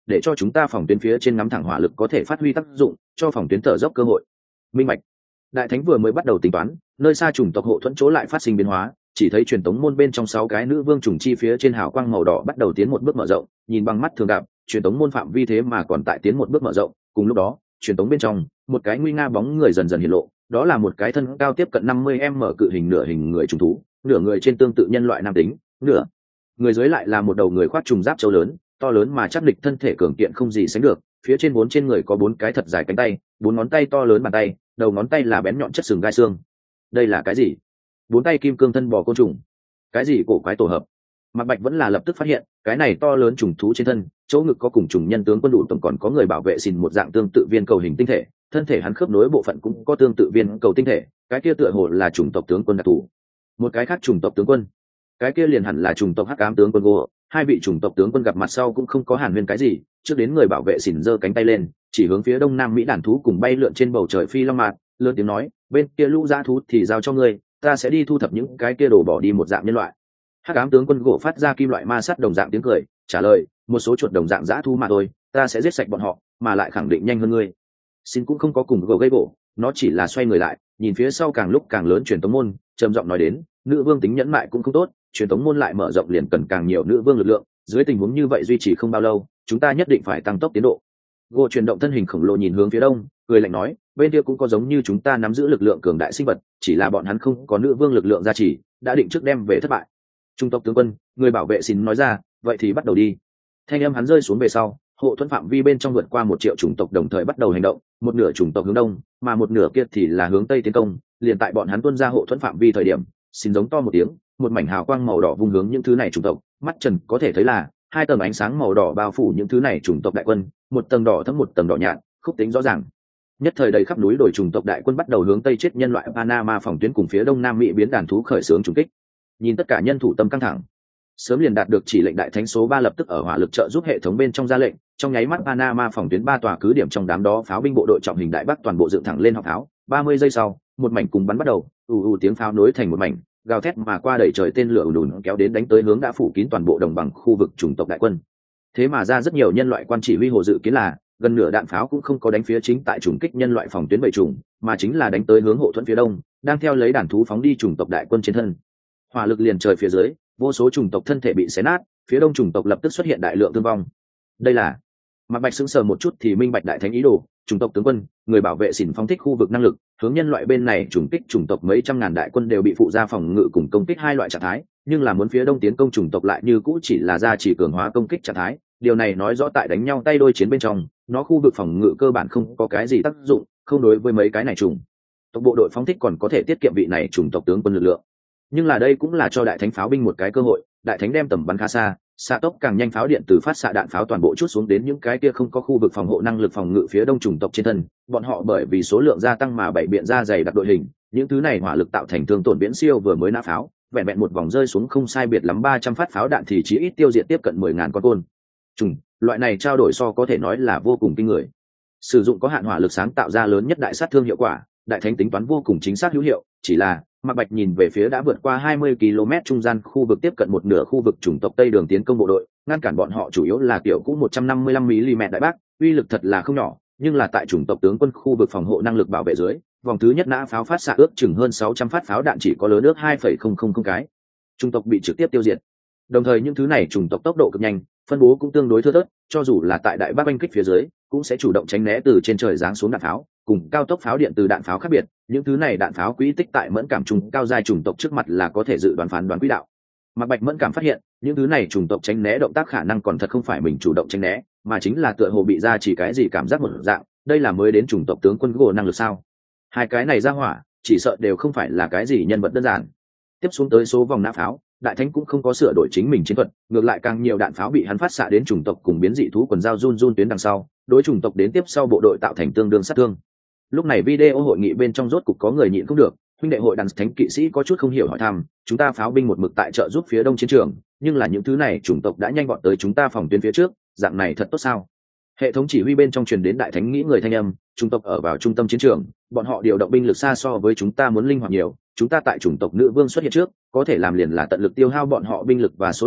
Speaker 1: để cho chúng ta phòng tuyến phía trên ngắm thẳng hỏa lực có thể phát huy tác dụng, cho phòng tuyến thở dốc cơ hội. Minh bạch. Đại thánh vừa mới bắt đầu tính toán, nơi xa chủng tộc hộ thuẫn chỗ lại phát sinh biến hóa, chỉ thấy truyền tống môn bên trong sáu cái nữ vương trùng chi phía trên hào quang màu đỏ bắt đầu tiến một bước mở rộng, nhìn bằng mắt thường gặp, truyền tống môn phạm vi thế mà còn tại tiến một bước mở rộng. Cùng lúc đó, truyền tống bên trong, một cái nguy nga bóng người dần dần hiện lộ, đó là một cái thân cao tiếp cận năm mươi mét cự hình nửa hình người trùng thú, nửa người trên tương tự nhân loại nam tính, nửa người dưới lại là một đầu người khoác trùng giáp châu lớn, to lớn mà chắc địch, thân thể cường kiện không gì sánh được, phía trên bốn trên người có bốn cái thật dài cánh tay, bốn ngón tay to lớn bàn tay, đầu ngón tay là bén nhọn chất sừng gai xương. Đây là cái gì? Bốn tay kim cương thân bò côn trùng? Cái gì cổ quái tổ hợp? Mạc Bạch vẫn là lập tức phát hiện, cái này to lớn trùng thú trên thân, chỗ ngực có cùng trùng nhân tướng quân đủ tổng còn có người bảo vệ xìn một dạng tương tự viên cầu hình tinh thể, thân thể hắn khớp nối bộ phận cũng có tương tự viên cầu tinh thể, cái kia tựa hồ là chủng tộc tướng quân đặc thù. Một cái khác chủng tộc tướng quân, cái kia liền hẳn là chủng tộc hắc ám tướng quân Gỗ. Hai vị chủng tộc tướng quân gặp mặt sau cũng không có hàn huyên cái gì, trước đến người bảo vệ xỉn giơ cánh tay lên, chỉ hướng phía đông nam mỹ đàn thú cùng bay lượn trên bầu trời phi long mạt, lớn tiếng nói, bên kia lũ dã thú thì giao cho ngươi, ta sẽ đi thu thập những cái kia đổ bỏ đi một dạng nhân loại. Hắc ám tướng quân Gỗ phát ra kim loại ma sắt đồng dạng tiếng cười, trả lời, một số chuột đồng dạng dã thú mà thôi, ta sẽ giết sạch bọn họ, mà lại khẳng định nhanh hơn ngươi. Xin cũng không có cùng Gỗ gây gỗ, nó chỉ là xoay người lại, nhìn phía sau càng lúc càng lớn truyền tống môn, trầm giọng nói đến, nữ vương tính nhẫn mại cũng không tốt, truyền tống môn lại mở rộng liền cần càng nhiều nữ vương lực lượng, dưới tình huống như vậy duy trì không bao lâu, chúng ta nhất định phải tăng tốc tiến độ. Gỗ chuyển động thân hình khổng lồ nhìn hướng phía đông, cười lạnh nói, bên kia cũng có giống như chúng ta nắm giữ lực lượng cường đại sinh vật, chỉ là bọn hắn không có nữ vương lực lượng gia trì, đã định trước đem về thất bại. Trung tộc tướng quân, người bảo vệ xin nói ra, vậy thì bắt đầu đi. Thanh âm hắn rơi xuống về sau, hộ thuẫn phạm vi bên trong vượt qua một triệu chủng tộc đồng thời bắt đầu hành động, một nửa chủng tộc hướng đông, mà một nửa kia thì là hướng tây tiến công. Liền tại bọn hắn tuôn ra hộ thuẫn phạm vi thời điểm, xin giống to một tiếng, một mảnh hào quang màu đỏ vung hướng những thứ này chủng tộc, mắt trần có thể thấy là hai tầng ánh sáng màu đỏ bao phủ những thứ này chủng tộc đại quân, một tầng đỏ thấm một tầng đỏ nhạt, khúc tính rõ ràng. Nhất thời đầy khắp núi đồi chủng tộc đại quân bắt đầu hướng tây chết nhân loại Panama phòng tuyến cùng phía đông nam Mỹ biến đàn thú khởi xướng trùng kích. Nhìn tất cả nhân thủ tâm căng thẳng, sớm liền đạt được chỉ lệnh đại thánh số ba lập tức ở hỏa lực trợ giúp hệ thống bên trong ra lệnh, trong nháy mắt Panama phòng tuyến ba tòa cứ điểm trong đám đó pháo binh bộ đội trọng hình đại bắc toàn bộ dựng thẳng lên họng pháo. Ba mươi giây sau, một mảnh cùng bắn bắt đầu, ù ù tiếng pháo nối thành một mảnh, gào thét mà qua đẩy trời tên lửa ùn ùn kéo đến đánh tới hướng đã phủ kín toàn bộ đồng bằng khu vực chủng tộc đại quân. Thế mà ra rất nhiều nhân loại quan chỉ huy hồ dự kiến là gần nửa đạn pháo cũng không có đánh phía chính tại chủng kích nhân loại phòng tuyến bảy trùng, mà chính là đánh tới hướng hộ thuẫn phía đông, đang theo lấy đàn thú phóng đi chủng tộc đại quân trên thân. Hỏa lực liền trời phía dưới, vô số chủng tộc thân thể bị xé nát, phía đông chủng tộc lập tức xuất hiện đại lượng thương vong. Đây là Mạc Bạch sững sờ một chút thì minh bạch đại thánh ý đồ, chủng tộc tướng quân, người bảo vệ xỉn phóng thích khu vực năng lực, hướng nhân loại bên này chủng kích chủng tộc mấy trăm ngàn đại quân đều bị phụ gia phòng ngự cùng công kích hai loại trạng thái, nhưng là muốn phía đông tiến công chủng tộc lại như cũ chỉ là gia chỉ cường hóa công kích trạng thái. Điều này nói rõ tại đánh nhau tay đôi chiến bên trong, nó khu vực phòng ngự cơ bản không có cái gì tác dụng, không đối với mấy cái này chủng tộc bộ đội phóng thích còn có thể tiết kiệm vị này chủng tộc tướng quân lực lượng. Nhưng là đây cũng là cho đại thánh pháo binh một cái cơ hội, đại thánh đem tầm bắn khá xa, xạ tốc càng nhanh, pháo điện từ phát xạ đạn pháo toàn bộ chút xuống đến những cái kia không có khu vực phòng hộ năng lực phòng ngự phía đông chủng tộc trên thân. Bọn họ bởi vì số lượng gia tăng mà bảy biện ra dày đặc đội hình, những thứ này hỏa lực tạo thành thương tổn viễn siêu vừa mới nã pháo, vẹn vẹn một vòng rơi xuống không sai biệt lắm ba trăm phát pháo đạn thì chỉ ít tiêu diệt tiếp cận mười ngàn con côn trùng. Loại này trao đổi so có thể nói là vô cùng kinh người. Sử dụng có hạn hỏa lực sáng tạo ra lớn nhất đại sát thương hiệu quả, đại thánh tính toán vô cùng chính xác hữu hiệu, chỉ là Mạc Bạch nhìn về phía đã vượt qua hai mươi ki lô mét trung gian khu vực tiếp cận một nửa khu vực chủng tộc Tây Đường tiến công bộ đội, ngăn cản bọn họ chủ yếu là kiểu cũ một trăm năm mươi lăm mi li mét đại bác, uy lực thật là không nhỏ, nhưng là tại chủng tộc tướng quân khu vực phòng hộ năng lực bảo vệ dưới, vòng thứ nhất nã pháo phát xạ ước chừng hơn sáu trăm phát pháo đạn chỉ có lớn ước hai phẩy không không không cái. Chủng tộc bị trực tiếp tiêu diệt. Đồng thời những thứ này chủng tộc tốc độ cực nhanh, phân bố cũng tương đối thưa thớt, cho dù là tại đại bác oanh kích phía dưới, cũng sẽ chủ động tránh né từ trên trời giáng xuống đạn pháo, cùng cao tốc pháo điện từ đạn pháo khác biệt, những thứ này đạn pháo quỹ tích tại mẫn cảm trùng cao giai chủng tộc trước mặt là có thể dự đoán phán đoán quỹ đạo. Mạc Bạch mẫn cảm phát hiện, những thứ này chủng tộc tránh né động tác khả năng còn thật không phải mình chủ động tránh né, mà chính là tựa hồ bị ra chỉ cái gì cảm giác một dạng, đây là mới đến chủng tộc tướng quân Gỗ năng lực sao? Hai cái này ra hỏa, chỉ sợ đều không phải là cái gì nhân vật đơn giản. Tiếp xuống tới số vòng nã pháo, đại thánh cũng không có sửa đổi chính mình chiến thuật, ngược lại càng nhiều đạn pháo bị hắn phát xạ đến chủng tộc cùng biến dị thú quần dao run run tuyến đằng sau, đối chủng tộc đến tiếp sau bộ đội tạo thành tương đương sát thương. Lúc này video hội nghị bên trong rốt cục có người nhịn không được, huynh đệ hội đàn thánh kỵ sĩ có chút không hiểu hỏi thăm, chúng ta pháo binh một mực tại trợ giúp phía đông chiến trường, nhưng là những thứ này chủng tộc đã nhanh gọn tới chúng ta phòng tuyến phía trước, dạng này thật tốt sao? Hệ thống chỉ huy bên trong truyền đến đại thánh nghĩ người thanh âm, chủng tộc ở vào trung tâm chiến trường, bọn họ điều động binh lực xa so với chúng ta muốn linh hoạt nhiều, chúng ta tại chủng tộc nữ vương xuất hiện trước, có thể làm liền là tận lực tiêu hao bọn họ binh lực và số lượng,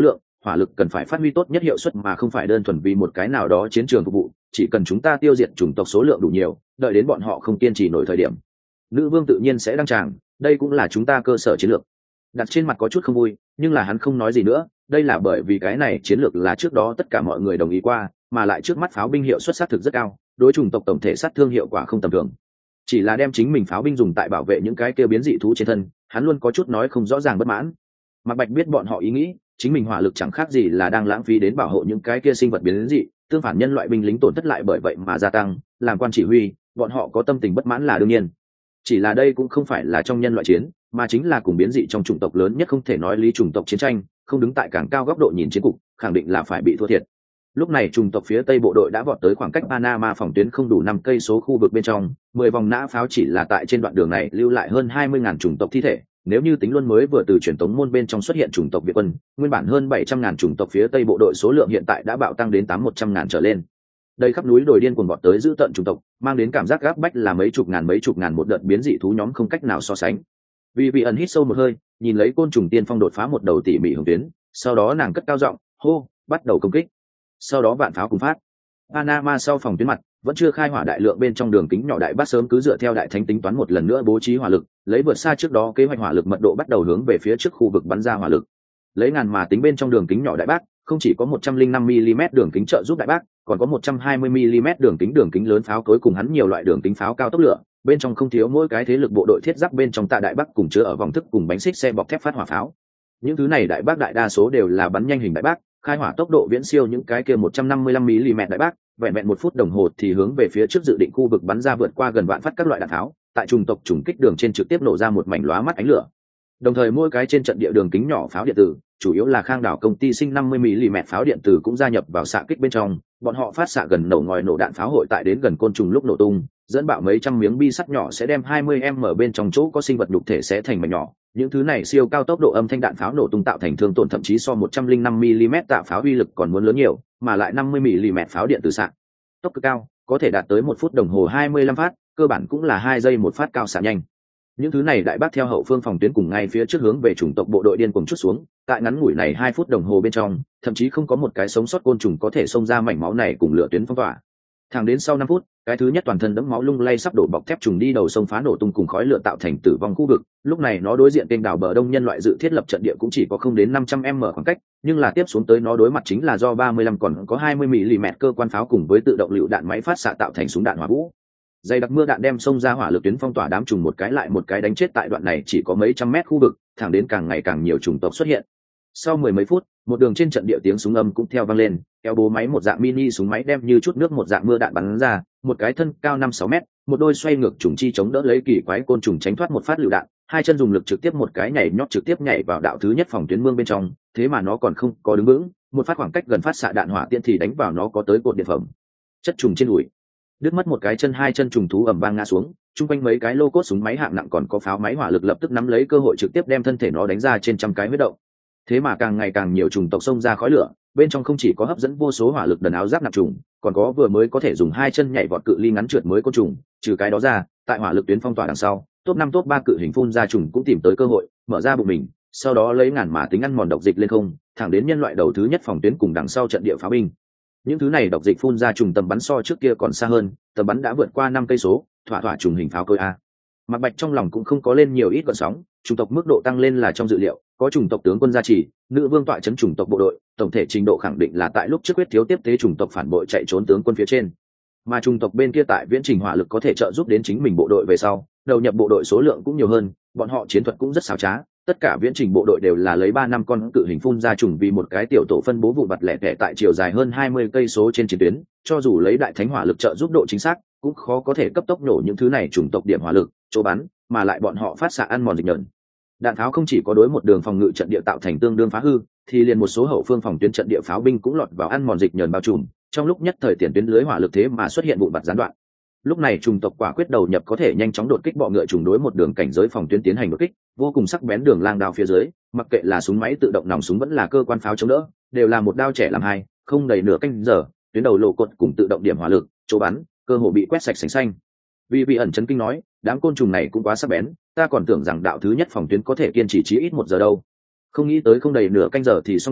Speaker 1: hỏa lực cần phải phát huy tốt nhất hiệu suất mà không phải đơn thuần vì một cái nào đó chiến trường phục vụ, chỉ cần chúng ta tiêu diệt chủng tộc số lượng đủ nhiều, đợi đến bọn họ không kiên trì nổi thời điểm, nữ vương tự nhiên sẽ đăng tràng, đây cũng là chúng ta cơ sở chiến lược. Đặt trên mặt có chút không vui, nhưng là hắn không nói gì nữa, đây là bởi vì cái này chiến lược là trước đó tất cả mọi người đồng ý qua, mà lại trước mắt pháo binh hiệu suất sát thực rất cao, đối chủng tộc tổng thể sát thương hiệu quả không tầm thường. Chỉ là đem chính mình pháo binh dùng tại bảo vệ những cái kia biến dị thú trên thân, hắn luôn có chút nói không rõ ràng bất mãn. Mạc Bạch biết bọn họ ý nghĩ, chính mình hỏa lực chẳng khác gì là đang lãng phí đến bảo hộ những cái kia sinh vật biến dị, tương phản nhân loại binh lính tổn thất lại bởi vậy mà gia tăng, làm quan chỉ huy, bọn họ có tâm tình bất mãn là đương nhiên. Chỉ là đây cũng không phải là trong nhân loại chiến, mà chính là cùng biến dị trong chủng tộc lớn nhất không thể nói lý chủng tộc chiến tranh, không đứng tại càng cao góc độ nhìn chiến cục, khẳng định là phải bị thua thiệt. Lúc này chủng tộc phía tây bộ đội đã vọt tới khoảng cách Panama phòng tuyến không đủ năm cây số khu vực bên trong, mười vòng nã pháo chỉ là tại trên đoạn đường này lưu lại hơn hai mươi nghìn chủng tộc thi thể, nếu như tính luôn mới vừa từ truyền tống môn bên trong xuất hiện chủng tộc Việt quân, nguyên bản hơn bảy trăm ngàn chủng tộc phía tây bộ đội số lượng hiện tại đã bạo tăng đến tám một trăm ngàn trở lên. Đây khắp núi đồi điên cuồng vọt tới giữ tận chủng tộc, mang đến cảm giác gáp bách là mấy chục ngàn mấy chục ngàn một đợt biến dị thú nhóm không cách nào so sánh. Vì vị ẩn hít sâu một hơi, nhìn lấy côn trùng tiên phong đột phá một đầu tỉ mỉ hướng tuyến, sau đó nàng cất cao giọng, hô, bắt đầu công kích. Sau đó vạn pháo cùng phát. Panama sau phòng tuyến mặt, vẫn chưa khai hỏa đại lượng bên trong đường kính nhỏ đại bác sớm cứ dựa theo đại thánh tính toán một lần nữa bố trí hỏa lực, lấy vượt xa trước đó kế hoạch hỏa lực mật độ bắt đầu hướng về phía trước khu vực bắn ra hỏa lực. Lấy ngàn mà tính bên trong đường kính nhỏ đại bác, không chỉ có một trăm linh năm mi-li-mét đường kính trợ giúp đại bác, còn có một trăm hai mươi mi-li-mét đường kính đường kính lớn pháo cối cùng hắn nhiều loại đường kính pháo cao tốc lửa, bên trong không thiếu mỗi cái thế lực bộ đội thiết giáp bên trong tạ đại bác cùng chứa ở vòng thức cùng bánh xích xe bọc thép phát hỏa pháo. Những thứ này đại bác đại đa số đều là bắn nhanh hình đại bác, khai hỏa tốc độ viễn siêu những cái kia một trăm năm mươi lăm mi-li-mét đại bác, vẹn vẹn một phút đồng hồ thì hướng về phía trước dự định khu vực bắn ra vượt qua gần vạn phát các loại đạn pháo, tại trùng tộc trùng kích đường trên trực tiếp nổ ra một mảnh lóa mắt ánh lửa. Đồng thời mỗi cái trên trận địa đường kính nhỏ pháo điện tử, chủ yếu là Khang Đảo công ty sinh năm mươi mi-li-mét pháo điện tử cũng gia nhập vào xạ kích bên trong, bọn họ phát xạ gần nổ ngòi nổ đạn pháo hội tại đến gần côn trùng lúc nổ tung, dẫn bạo mấy trăm miếng bi sắt nhỏ sẽ đem hai mươi em ở bên trong chỗ có sinh vật đục thể sẽ thành mảnh nhỏ. Những thứ này siêu cao tốc độ âm thanh đạn pháo nổ tung tạo thành thương tổn thậm chí so một trăm linh năm mi-li-mét tạ pháo uy lực còn muốn lớn nhiều, mà lại năm mươi mi-li-mét pháo điện tử xạ tốc cực cao, có thể đạt tới một phút đồng hồ hai mươi lăm phát, cơ bản cũng là hai giây một phát cao xạ nhanh. Những thứ này đại bác theo hậu phương phòng tuyến cùng ngay phía trước hướng về chủng tộc bộ đội điên cuồng chút xuống, tại ngắn ngủi này hai phút đồng hồ bên trong, thậm chí không có một cái sống sót côn trùng có thể xông ra mảnh máu này cùng lửa tuyến phong tỏa. Thẳng đến sau năm phút, cái thứ nhất toàn thân đẫm máu lung lay sắp đổ bọc thép trùng đi đầu sông phá nổ tung cùng khói lửa tạo thành tử vong khu vực, lúc này nó đối diện kênh đảo bờ đông nhân loại dự thiết lập trận địa cũng chỉ có không đến năm trăm mét khoảng cách, nhưng là tiếp xuống tới nó đối mặt chính là do ba mươi lăm còn có hai mươi mi-li-mét cơ quan pháo cùng với tự động lựu đạn máy phát xạ tạo thành súng đạn hỏa vũ. Dày đặc mưa đạn đem xông ra hỏa lực tuyến phong tỏa đám trùng một cái lại một cái đánh chết tại đoạn này chỉ có mấy trăm mét khu vực, thẳng đến càng ngày càng nhiều trùng tộc xuất hiện. Sau mười mấy phút, một đường trên trận địa tiếng súng âm cũng theo vang lên, kéo bố máy một dạng mini súng máy đem như chút nước một dạng mưa đạn bắn ra, một cái thân cao năm sáu mét, một đôi xoay ngược trùng chi chống đỡ lấy kỳ quái côn trùng tránh thoát một phát lựu đạn, hai chân dùng lực trực tiếp một cái nhảy nhót trực tiếp nhảy vào đạo thứ nhất phòng tuyến mương bên trong, thế mà nó còn không có đứng vững, một phát khoảng cách gần phát xạ đạn hỏa tiễn thì đánh vào nó có tới cột điện phẩm. Chất trùng trên đùi, đứt mất một cái chân hai chân trùng thú ầm vang ngã xuống, chung quanh mấy cái lô cốt súng máy hạng nặng còn có pháo máy hỏa lực lập tức nắm lấy cơ hội trực tiếp đem thân thể nó đánh ra trên trăm cái huyết động. Thế mà càng ngày càng nhiều trùng tộc xông ra khói lửa, bên trong không chỉ có hấp dẫn vô số hỏa lực đần áo giáp nặng trùng, còn có vừa mới có thể dùng hai chân nhảy vọt cự ly ngắn trượt mới côn trùng, trừ cái đó ra, tại hỏa lực tuyến phong tỏa đằng sau, top năm top ba cự hình phun ra trùng cũng tìm tới cơ hội, mở ra bụng mình, sau đó lấy ngàn mã tính ăn mòn độc dịch lên không, thẳng đến nhân loại đầu thứ nhất phòng tuyến cùng đằng sau trận địa pháo binh. Những thứ này độc dịch phun ra trùng tầm bắn so trước kia còn xa hơn, tầm bắn đã vượt qua năm cây số, thỏa thỏa trùng hình pháo cối a. Mạc Bạch trong lòng cũng không có lên nhiều ít gợn sóng, chủng tộc mức độ tăng lên là trong dự liệu, có chủng tộc tướng quân gia trì, nữ vương tọa chấn chủng tộc bộ đội, tổng thể trình độ khẳng định là tại lúc trước quyết thiếu tiếp tế chủng tộc phản bội chạy trốn tướng quân phía trên. Mà chủng tộc bên kia tại viễn trình hỏa lực có thể trợ giúp đến chính mình bộ đội về sau, đầu nhập bộ đội số lượng cũng nhiều hơn, bọn họ chiến thuật cũng rất xảo trá, tất cả viễn trình bộ đội đều là lấy ba năm con cự hình phun ra trùng vì một cái tiểu tổ phân bố vụ vặt lẻ tẻ tại chiều dài hơn hai mươi cây số trên chiến tuyến, cho dù lấy đại thánh hỏa lực trợ giúp độ chính xác, cũng khó có thể cấp tốc nổ những thứ này chủng tộc điểm hỏa lực, chỗ bắn, mà lại bọn họ phát xạ ăn mòn dịch nhẫn. Đạn pháo không chỉ có đối một đường phòng ngự trận địa tạo thành tương đương phá hư, thì liền một số hậu phương phòng tuyến trận địa pháo binh cũng lọt vào ăn mòn dịch nhẫn bao trùm, trong lúc nhất thời tiền tuyến lưới hỏa lực thế mà xuất hiện vụ vặt gián đoạn. Lúc này trùng tộc quả quyết đầu nhập có thể nhanh chóng đột kích bọ ngựa trùng đối một đường cảnh giới phòng tuyến tiến hành đột kích, vô cùng sắc bén đường lang đao phía dưới, mặc kệ là súng máy tự động nòng súng vẫn là cơ quan pháo chống đỡ, đều là một đao trẻ làm hai, không đầy nửa canh giờ, tuyến đầu lộ cột cùng tự động điểm hỏa lực, chỗ bắn, cơ hồ bị quét sạch sành xanh. Vì vị ẩn chấn kinh nói, đám côn trùng này cũng quá sắc bén, ta còn tưởng rằng đạo thứ nhất phòng tuyến có thể kiên trì chí ít một giờ đâu. Không nghĩ tới không đầy nửa canh giờ thì xong đời,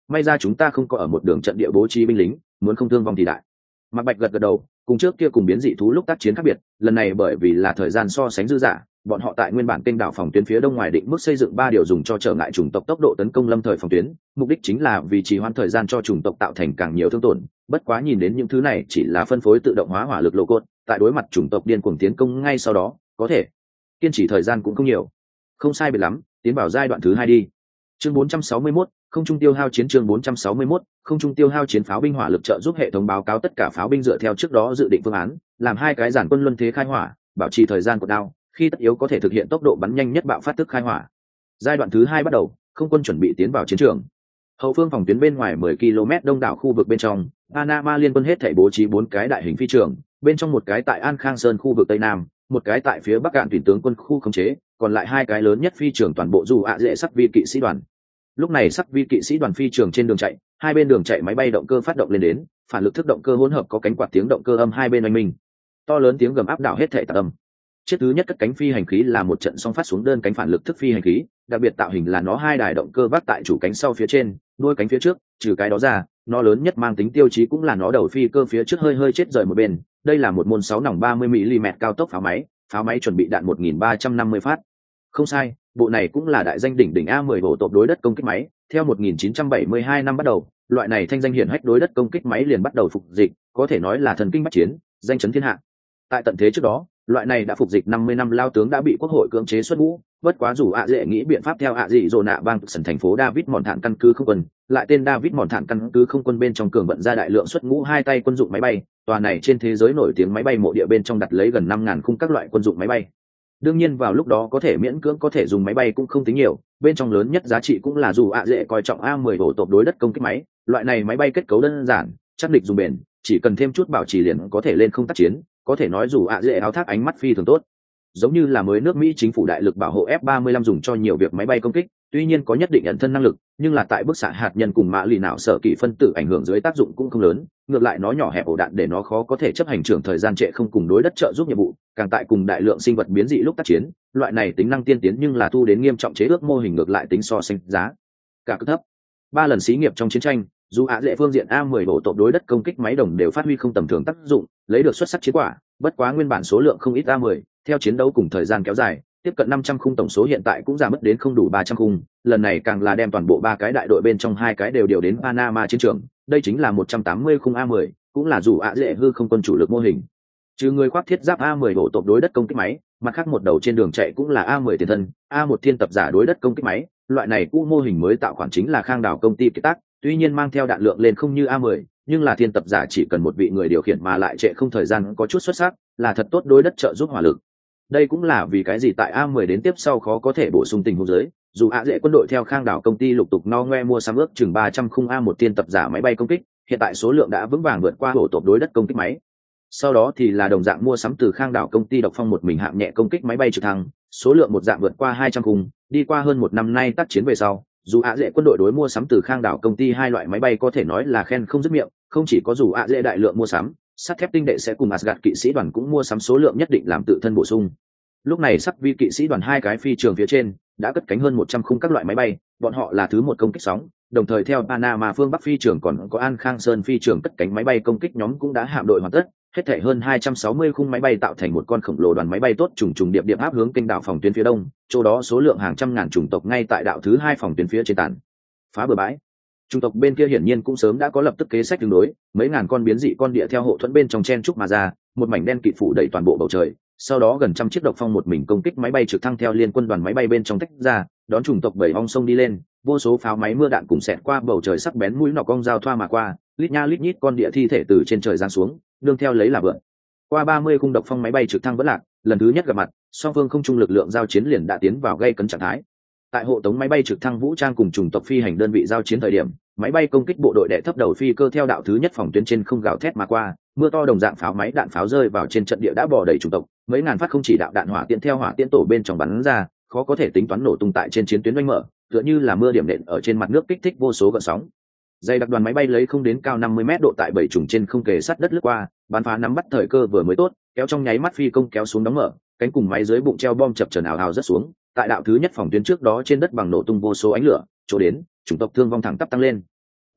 Speaker 1: may ra chúng ta không có ở một đường trận địa bố trí binh lính, muốn không thương vong thì đại. Mạc Bạch gật gật đầu, cùng trước kia cùng biến dị thú lúc tác chiến khác biệt, lần này bởi vì là thời gian so sánh dư dả, bọn họ tại nguyên bản kênh đảo phòng tuyến phía đông ngoài định mức xây dựng ba điều dùng cho trở ngại chủng tộc tốc độ tấn công lâm thời phòng tuyến, mục đích chính là vì trì hoãn thời gian cho chủng tộc tạo thành càng nhiều thương tổn. Bất quá nhìn đến những thứ này chỉ là phân phối tự động hóa hỏa lực lô cốt, tại đối mặt chủng tộc điên cuồng tiến công ngay sau đó, có thể kiên trì thời gian cũng không nhiều. Không sai biệt lắm, tiến vào giai đoạn thứ hai đi. Chương bốn trăm sáu mươi mốt, không trung tiêu hao chiến chương bốn trăm sáu mươi mốt, không trung tiêu hao chiến pháo binh hỏa lực trợ giúp hệ thống báo cáo tất cả pháo binh dựa theo trước đó dự định phương án, làm hai cái giản quân luân thế khai hỏa, bảo trì thời gian của đao, khi tất yếu có thể thực hiện tốc độ bắn nhanh nhất bạo phát tức khai hỏa. Giai đoạn thứ hai bắt đầu, không quân chuẩn bị tiến vào chiến trường. Hậu phương phòng tuyến bên ngoài mười ki lô mét đông đảo khu vực bên trong, Panama liên quân hết thảy bố trí bốn cái đại hình phi trường, bên trong một cái tại An Khang Sơn khu vực tây nam, một cái tại phía bắc cạn tuyển tướng quân khu khống chế, còn lại hai cái lớn nhất phi trường toàn bộ dù ạ dễ sắc vi kỵ sĩ đoàn. Lúc này sắc vi kỵ sĩ đoàn phi trường trên đường chạy, hai bên đường chạy máy bay động cơ phát động lên đến, phản lực thức động cơ hỗn hợp có cánh quạt tiếng động cơ âm hai bên oanh minh, to lớn tiếng gầm áp đảo hết thảy tạc âm. Chiếc thứ nhất cất cánh phi hành khí là một trận song phát xuống đơn cánh phản lực thức phi hành khí, đặc biệt tạo hình là nó hai đài động cơ vác tại chủ cánh sau phía trên, đuôi cánh phía trước, trừ cái đó ra, nó lớn nhất mang tính tiêu chí cũng là nó đầu phi cơ phía trước hơi hơi chết rời một bên. Đây là một môn sáu nòng ba mươi mi li mét cao tốc pháo máy, pháo máy chuẩn bị đạn một nghìn ba trăm năm mươi phát. Không sai, bộ này cũng là đại danh đỉnh đỉnh A mười bộ tộp đối đất công kích máy, theo một nghìn chín trăm bảy mươi hai năm bắt đầu, loại này thanh danh hiển hách đối đất công kích máy liền bắt đầu phục dịch, có thể nói là thần kinh bách chiến, danh chấn thiên hạ. Tại tận thế trước đó, loại này đã phục dịch năm mươi năm lao tướng đã bị quốc hội cưỡng chế xuất ngũ, bất quá dù ạ dễ nghĩ biện pháp theo ạ dị dỗ nạ bang sân thành phố David mòn thản căn cứ không quân, lại tên David mòn thản căn cứ không quân bên trong cường vận ra đại lượng xuất ngũ hai tay quân dụng máy bay, tòa này trên thế giới nổi tiếng máy bay mộ địa bên trong đặt lấy gần năm ngàn khung các loại quân dụng máy bay. Đương nhiên vào lúc đó có thể miễn cưỡng có thể dùng máy bay cũng không tính nhiều, bên trong lớn nhất giá trị cũng là dù ạ dễ coi trọng A mười bộ tộp đối đất công kích máy, loại này máy bay kết cấu đơn giản, chắc địch dùng bền, chỉ cần thêm chút bảo trì liền có thể lên không tác chiến, có thể nói dù ạ dễ áo thác ánh mắt phi thường tốt. Giống như là mới nước Mỹ chính phủ đại lực bảo hộ F ba mươi lăm dùng cho nhiều việc máy bay công kích, tuy nhiên có nhất định nhận thân năng lực, nhưng là tại bức xạ hạt nhân cùng mã lì não sở kỹ phân tử ảnh hưởng dưới tác dụng cũng không lớn, ngược lại nó nhỏ hẹp ổ đạn để nó khó có thể chấp hành trưởng thời gian trệ không cùng đối đất trợ giúp nhiệm vụ, càng tại cùng đại lượng sinh vật biến dị lúc tác chiến, loại này tính năng tiên tiến nhưng là thu đến nghiêm trọng chế ước mô hình ngược lại tính so sánh giá cả cực thấp. Ba lần xí nghiệp trong chiến tranh, dù ạ dễ phương diện A mười bộ tộp đối đất công kích máy đồng đều phát huy không tầm thường tác dụng, lấy được xuất sắc chiến quả, bất quá nguyên bản số lượng không ít A mười, theo chiến đấu cùng thời gian kéo dài, tiếp cận năm trăm khung tổng số hiện tại cũng giảm mất đến không đủ ba trăm khung, lần này càng là đem toàn bộ ba cái đại đội bên trong hai cái đều điều đến Panama chiến trường, đây chính là một trăm tám mươi khung A mười, cũng là dù ạ dễ hư không quân chủ lực mô hình. Trừ người khoác thiết giáp A mười bộ tộp đối đất công kích máy, mặt khác một đầu trên đường chạy cũng là A mười tiền thân, A một thiên tập giả đối đất công kích máy, loại này cũ mô hình mới tạo khoản chính là Khang Đảo công ty kiệt tác, tuy nhiên mang theo đạn lượng lên không như A mười, nhưng là thiên tập giả chỉ cần một vị người điều khiển mà lại trệ không thời gian có chút xuất sắc, là thật tốt đối đất trợ giúp hỏa lực. Đây cũng là vì cái gì tại A mười đến tiếp sau khó có thể bổ sung tình huống dưới, dù ạ dễ quân đội theo Khang Đảo công ty lục tục no ngoe mua sắm ước chừng ba trăm khung A một tiên tập giả máy bay công kích, hiện tại số lượng đã vững vàng vượt qua hổ tộp đối đất công kích máy. Sau đó thì là đồng dạng mua sắm từ Khang Đảo công ty độc phong một mình hạng nhẹ công kích máy bay trực thăng, số lượng một dạng vượt qua hai trăm khung, đi qua hơn một năm nay tác chiến về sau, dù ạ dễ quân đội đối mua sắm từ Khang Đảo công ty hai loại máy bay có thể nói là khen không dứt miệng, không chỉ có dù ạ dễ đại lượng mua sắm, sắt thép tinh đệ sẽ cùng Asgard kỵ sĩ đoàn cũng mua sắm số lượng nhất định làm tự thân bổ sung. Lúc này sắc vi kỵ sĩ đoàn hai cái phi trường phía trên đã cất cánh hơn một trăm khung các loại máy bay, bọn họ là thứ một công kích sóng, đồng thời theo Panama phương Bắc phi trường còn có An Khang Sơn phi trường cất cánh máy bay công kích nhóm cũng đã hạm đội hoàn tất, hết thể hơn hai trăm sáu mươi khung máy bay tạo thành một con khổng lồ đoàn máy bay tốt trùng trùng điệp điệp áp hướng kênh đảo phòng tuyến phía đông, chỗ đó số lượng hàng trăm ngàn chủng tộc ngay tại đạo thứ hai phòng tuyến phía trên tàn phá bờ bãi. Chủng tộc bên kia hiển nhiên cũng sớm đã có lập tức kế sách tương đối, mấy ngàn con biến dị con địa theo hộ thuẫn bên trong chen trúc mà ra, một mảnh đen kịt phủ đầy toàn bộ bầu trời. Sau đó gần trăm chiếc độc phong một mình công kích máy bay trực thăng theo liên quân đoàn máy bay bên trong tách ra, đón chủng tộc bảy ong sông đi lên, vô số pháo máy mưa đạn cùng xẹt qua bầu trời sắc bén mũi nỏ cong dao thoa mà qua, lít nha lít nhít con địa thi thể từ trên trời giáng xuống, nương theo lấy là vượn. Qua ba mươi khung độc phong máy bay trực thăng vẫn lạc, lần thứ nhất gặp mặt, song phương không trung lực lượng giao chiến liền đã tiến vào gây cấn trạng thái. Tại hộ tống máy bay trực thăng vũ trang cùng chủng tộc phi hành đơn vị giao chiến thời điểm, máy bay công kích bộ đội đệ thấp đầu phi cơ theo đạo thứ nhất phòng tuyến trên không gào thét mà qua, mưa to đồng dạng pháo máy đạn pháo rơi vào trên trận địa đã bỏ đầy chủng tộc, mấy ngàn phát không chỉ đạo đạn hỏa tiễn theo hỏa tiễn tổ bên trong bắn ra, khó có thể tính toán nổ tung tại trên chiến tuyến oanh mở, tựa như là mưa điểm nện ở trên mặt nước kích thích vô số gợn sóng. Dây đặc đoàn máy bay lấy không đến cao năm mươi mét độ tại bảy trùng trên không kề sát đất lướt qua, bắn phá nắm bắt thời cơ vừa mới tốt, kéo trong nháy mắt phi công kéo xuống đóng mở, cánh cùng máy dưới bụng treo bom chập chờn ảo ảo rất xuống, tại đạo thứ nhất phòng tuyến trước đó trên đất bằng nổ tung vô số ánh lửa, chỗ đến, chủng tộc thương vong thẳng tắp tăng lên.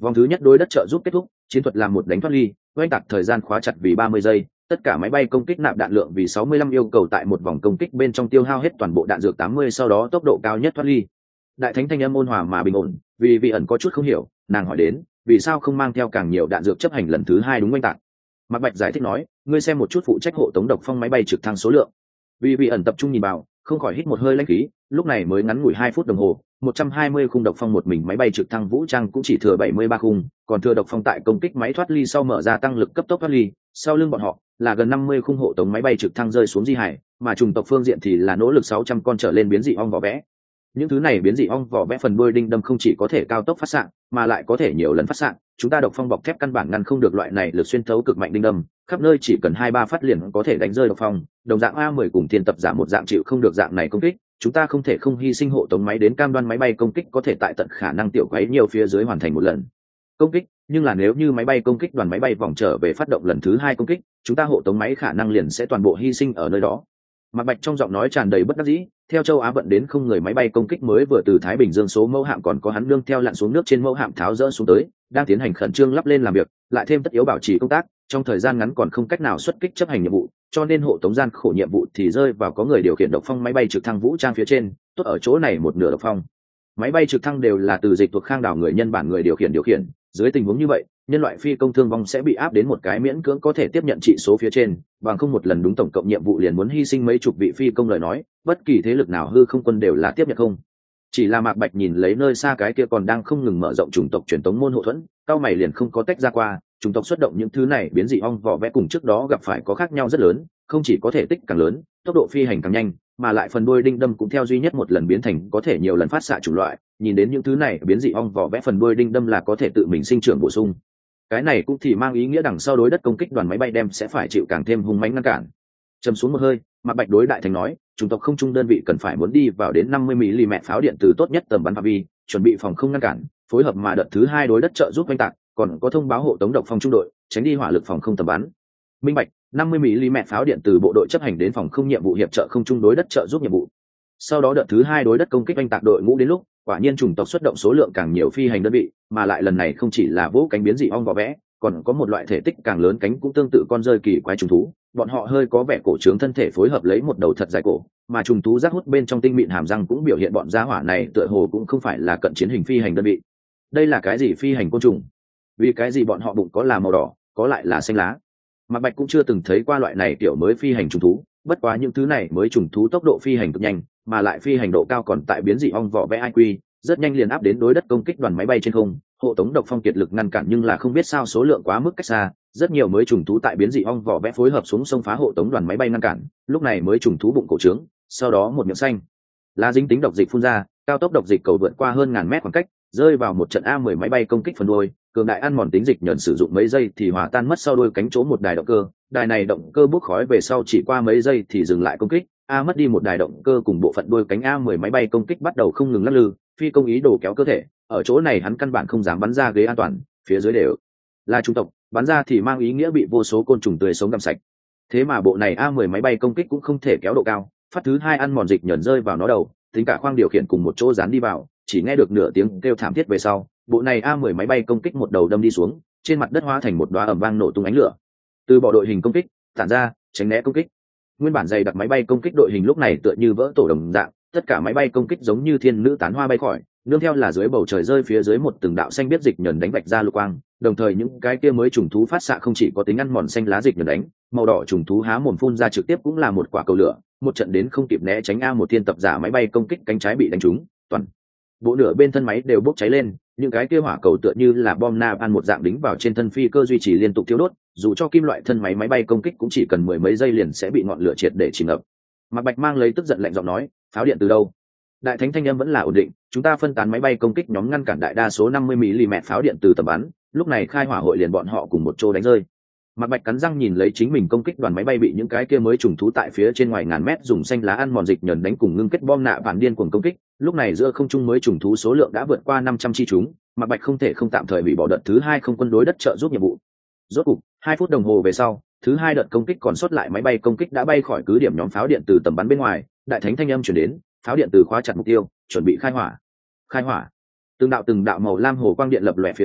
Speaker 1: Vòng thứ nhất đối đất trợ giúp kết thúc, chiến thuật làm một đánh thoát ly, oanh tạc thời gian khóa chặt vì ba mươi giây, tất cả máy bay công kích nạp đạn lượng vì sáu mươi lăm, yêu cầu tại một vòng công kích bên trong tiêu hao hết toàn bộ đạn dược tám mươi, sau đó tốc độ cao nhất thoát ly. Đại thánh thanh âm ôn hòa mà bình ổn, vì vị ẩn có chút không hiểu, nàng hỏi đến, vì sao không mang theo càng nhiều đạn dược chấp hành lần thứ hai đúng oanh tạc. Mạc Bạch giải thích nói, ngươi xem một chút phụ trách hộ tống độc phong máy bay trực thăng số lượng. Vì vị ẩn tập trung nhìn vào, không khỏi hít một hơi lãnh khí, lúc này mới ngắn ngủi hai phút đồng hồ, một trăm hai mươi khung độc phong một mình máy bay trực thăng vũ trang cũng chỉ thừa bảy mươi ba khung, còn thừa độc phong tại công kích máy thoát ly sau mở ra tăng lực cấp tốc thoát ly, sau lưng bọn họ là gần năm mươi khung hộ tống máy bay trực thăng rơi xuống di hải, mà trùng tộc phương diện thì là nỗ lực sáu trăm con trở lên biến dị ong vỏ vẽ. Những thứ này biến dị ong vỏ vẽ phần đuôi đinh đâm không chỉ có thể cao tốc phát xạ, mà lại có thể nhiều lần phát xạ, chúng ta độc phong bọc thép căn bản ngăn không được loại này lực xuyên thấu cực mạnh đinh đâm, khắp nơi chỉ cần hai ba phát liền có thể đánh rơi độc phong, đồng dạng A mười cùng thiên tập giả một dạng chịu không được dạng này công kích, chúng ta không thể không hy sinh hộ tống máy đến cam đoan máy bay công kích có thể tại tận khả năng tiểu quấy nhiều phía dưới hoàn thành một lần công kích, nhưng là nếu như máy bay công kích đoàn máy bay vòng trở về phát động lần thứ hai công kích, chúng ta hộ tống máy khả năng liền sẽ toàn bộ hy sinh ở nơi đó. Mạc Bạch trong giọng nói tràn đầy bất đắc dĩ, theo châu Á vận đến không người máy bay công kích mới vừa từ Thái Bình Dương số mẫu hạm còn có hắn nương theo lặn xuống nước trên mẫu hạm tháo dỡ xuống tới, đang tiến hành khẩn trương lắp lên làm việc, lại thêm tất yếu bảo trì công tác, trong thời gian ngắn còn không cách nào xuất kích chấp hành nhiệm vụ, cho nên hộ tống gian khổ nhiệm vụ thì rơi vào có người điều khiển độc phong máy bay trực thăng vũ trang phía trên, tốt ở chỗ này một nửa độc phong máy bay trực thăng đều là từ dịch thuộc khang đảo người nhân bản người điều khiển điều khiển, dưới tình huống như vậy nhân loại phi công thương vong sẽ bị áp đến một cái miễn cưỡng có thể tiếp nhận trị số phía trên, bằng không một lần đúng tổng cộng nhiệm vụ liền muốn hy sinh mấy chục vị phi công lời nói, bất kỳ thế lực nào hư không quân đều là tiếp nhận không. Chỉ là Mạc Bạch nhìn lấy nơi xa cái kia còn đang không ngừng mở rộng chủng tộc truyền tống môn hộ thuẫn, cao mày liền không có tách ra qua, chủng tộc xuất động những thứ này biến dị ong vỏ vẽ cùng trước đó gặp phải có khác nhau rất lớn, không chỉ có thể tích càng lớn, tốc độ phi hành càng nhanh, mà lại phần đuôi đinh đâm cũng theo duy nhất một lần biến thành có thể nhiều lần phát xạ chủng loại, nhìn đến những thứ này biến dị ong vỏ vẽ phần đuôi đinh đâm là có thể tự mình sinh trưởng bổ sung. Cái này cũng thì mang ý nghĩa đằng sau đối đất công kích đoàn máy bay đem sẽ phải chịu càng thêm hung mãnh ngăn cản. Trầm xuống một hơi, Mạc Bạch đối đại thành nói, chủng tộc không trung đơn vị cần phải muốn đi vào đến năm mươi mi li mét pháo điện từ tốt nhất tầm bắn phạm vi, chuẩn bị phòng không ngăn cản, phối hợp mà đợt thứ hai đối đất trợ giúp oanh tạc, còn có thông báo hộ tống độc phong trung đội, tránh đi hỏa lực phòng không tầm bắn. Minh Bạch, năm mươi mi li mét pháo điện từ bộ đội chấp hành đến phòng không nhiệm vụ hiệp trợ không trung đối đất trợ giúp nhiệm vụ. Sau đó đợt thứ hai đối đất công kích oanh tạc đội ngũ đến lúc, quả nhiên chủng tộc xuất động số lượng càng nhiều phi hành đơn vị, mà lại lần này không chỉ là vỗ cánh biến dị ong vỏ vẽ, còn có một loại thể tích càng lớn cánh cũng tương tự con rơi kỳ quái trùng thú, bọn họ hơi có vẻ cổ trướng thân thể phối hợp lấy một đầu thật dài cổ, mà trùng thú rác hút bên trong tinh mịn hàm răng cũng biểu hiện bọn gia hỏa này tựa hồ cũng không phải là cận chiến hình phi hành đơn vị. Đây là cái gì phi hành côn trùng? Vì cái gì bọn họ bụng có là màu đỏ, có lại là xanh lá? Mạc Bạch cũng chưa từng thấy qua loại này kiểu mới phi hành trùng thú, bất quá những thứ này mới trùng thú tốc độ phi hành cực nhanh, mà lại phi hành độ cao còn tại biến dị ong vỏ vẽ i quy, rất nhanh liền áp đến đối đất công kích đoàn máy bay trên không, hộ tống độc phong kiệt lực ngăn cản nhưng là không biết sao số lượng quá mức cách xa, rất nhiều mới trùng thú tại biến dị ong vỏ vẽ phối hợp xuống sông phá hộ tống đoàn máy bay ngăn cản, lúc này mới trùng thú bụng cổ trướng, sau đó một miệng xanh lá dính tính độc dịch phun ra, cao tốc độc dịch cầu vượt qua hơn ngàn mét khoảng cách, rơi vào một trận A mười máy bay công kích phần đuôi, cường đại ăn mòn tính dịch nhẫn sử dụng mấy giây thì hòa tan mất sau đuôi cánh chỗ một đài động cơ, đài này động cơ bốc khói về sau chỉ qua mấy giây thì dừng lại công kích, A mất đi một đài động cơ cùng bộ phận đuôi cánh A mười máy bay công kích bắt đầu không ngừng lắc lư, phi công ý đồ kéo cơ thể, ở chỗ này hắn căn bản không dám bắn ra ghế an toàn, phía dưới đều là trung tộc, bắn ra thì mang ý nghĩa bị vô số côn trùng tươi sống gặm sạch. Thế mà bộ này A mười máy bay công kích cũng không thể kéo độ cao, phát thứ hai ăn mòn dịch nhẫn rơi vào nó đầu, tính cả khoang điều khiển cùng một chỗ dán đi vào, chỉ nghe được nửa tiếng kêu thảm thiết về sau, bộ này A mười máy bay công kích một đầu đâm đi xuống, trên mặt đất hóa thành một đóa ầm vang nổ tung ánh lửa. Từ bộ đội hình công kích, tản ra, tránh né công kích. Nguyên bản dày đặc máy bay công kích đội hình lúc này tựa như vỡ tổ đồng dạng, tất cả máy bay công kích giống như thiên nữ tán hoa bay khỏi, nương theo là dưới bầu trời rơi phía dưới một từng đạo xanh biết dịch nhẫn đánh vạch ra lục quang, đồng thời những cái kia mới trùng thú phát xạ không chỉ có tính ăn mòn xanh lá dịch nhẫn đánh, màu đỏ trùng thú há mồm phun ra trực tiếp cũng là một quả cầu lửa, một trận đến không kịp né tránh A một thiên tập giả máy bay công kích cánh trái bị đánh trúng, toàn bộ nửa bên thân máy đều bốc cháy lên, những cái kia hỏa cầu tựa như là bom napalm một dạng đính vào trên thân phi cơ duy trì liên tục thiêu đốt, dù cho kim loại thân máy máy bay công kích cũng chỉ cần mười mấy giây liền sẽ bị ngọn lửa triệt để chìm ngập. Mạc Bạch mang lấy tức giận lạnh giọng nói, pháo điện từ đâu? Đại thánh thanh âm vẫn là ổn định, chúng ta phân tán máy bay công kích nhóm ngăn cản đại đa số năm mươi mi li mét pháo điện từ tầm bắn, lúc này khai hỏa hội liền bọn họ cùng một chỗ đánh rơi. Mạc Bạch cắn răng nhìn lấy chính mình công kích đoàn máy bay bị những cái kia mới trùng thú tại phía trên ngoài ngàn mét dùng xanh lá ăn mòn dịch nhẫn đánh cùng ngưng kết bom nạ bản điên cuồng công kích, lúc này giữa không trung mới trùng thú số lượng đã vượt qua năm trăm chi chúng, Mạc Bạch không thể không tạm thời hủy bỏ đợt thứ hai không quân đối đất trợ giúp nhiệm vụ. Rốt cục, hai phút đồng hồ về sau, thứ hai đợt công kích còn sót lại máy bay công kích đã bay khỏi cứ điểm nhóm pháo điện từ tầm bắn bên ngoài, đại thánh thanh âm truyền đến, pháo điện từ khóa chặt mục tiêu, chuẩn bị khai hỏa. Khai hỏa. Từng đạo từng đạo màu lam hồ quang điện lập lòe phía dưới,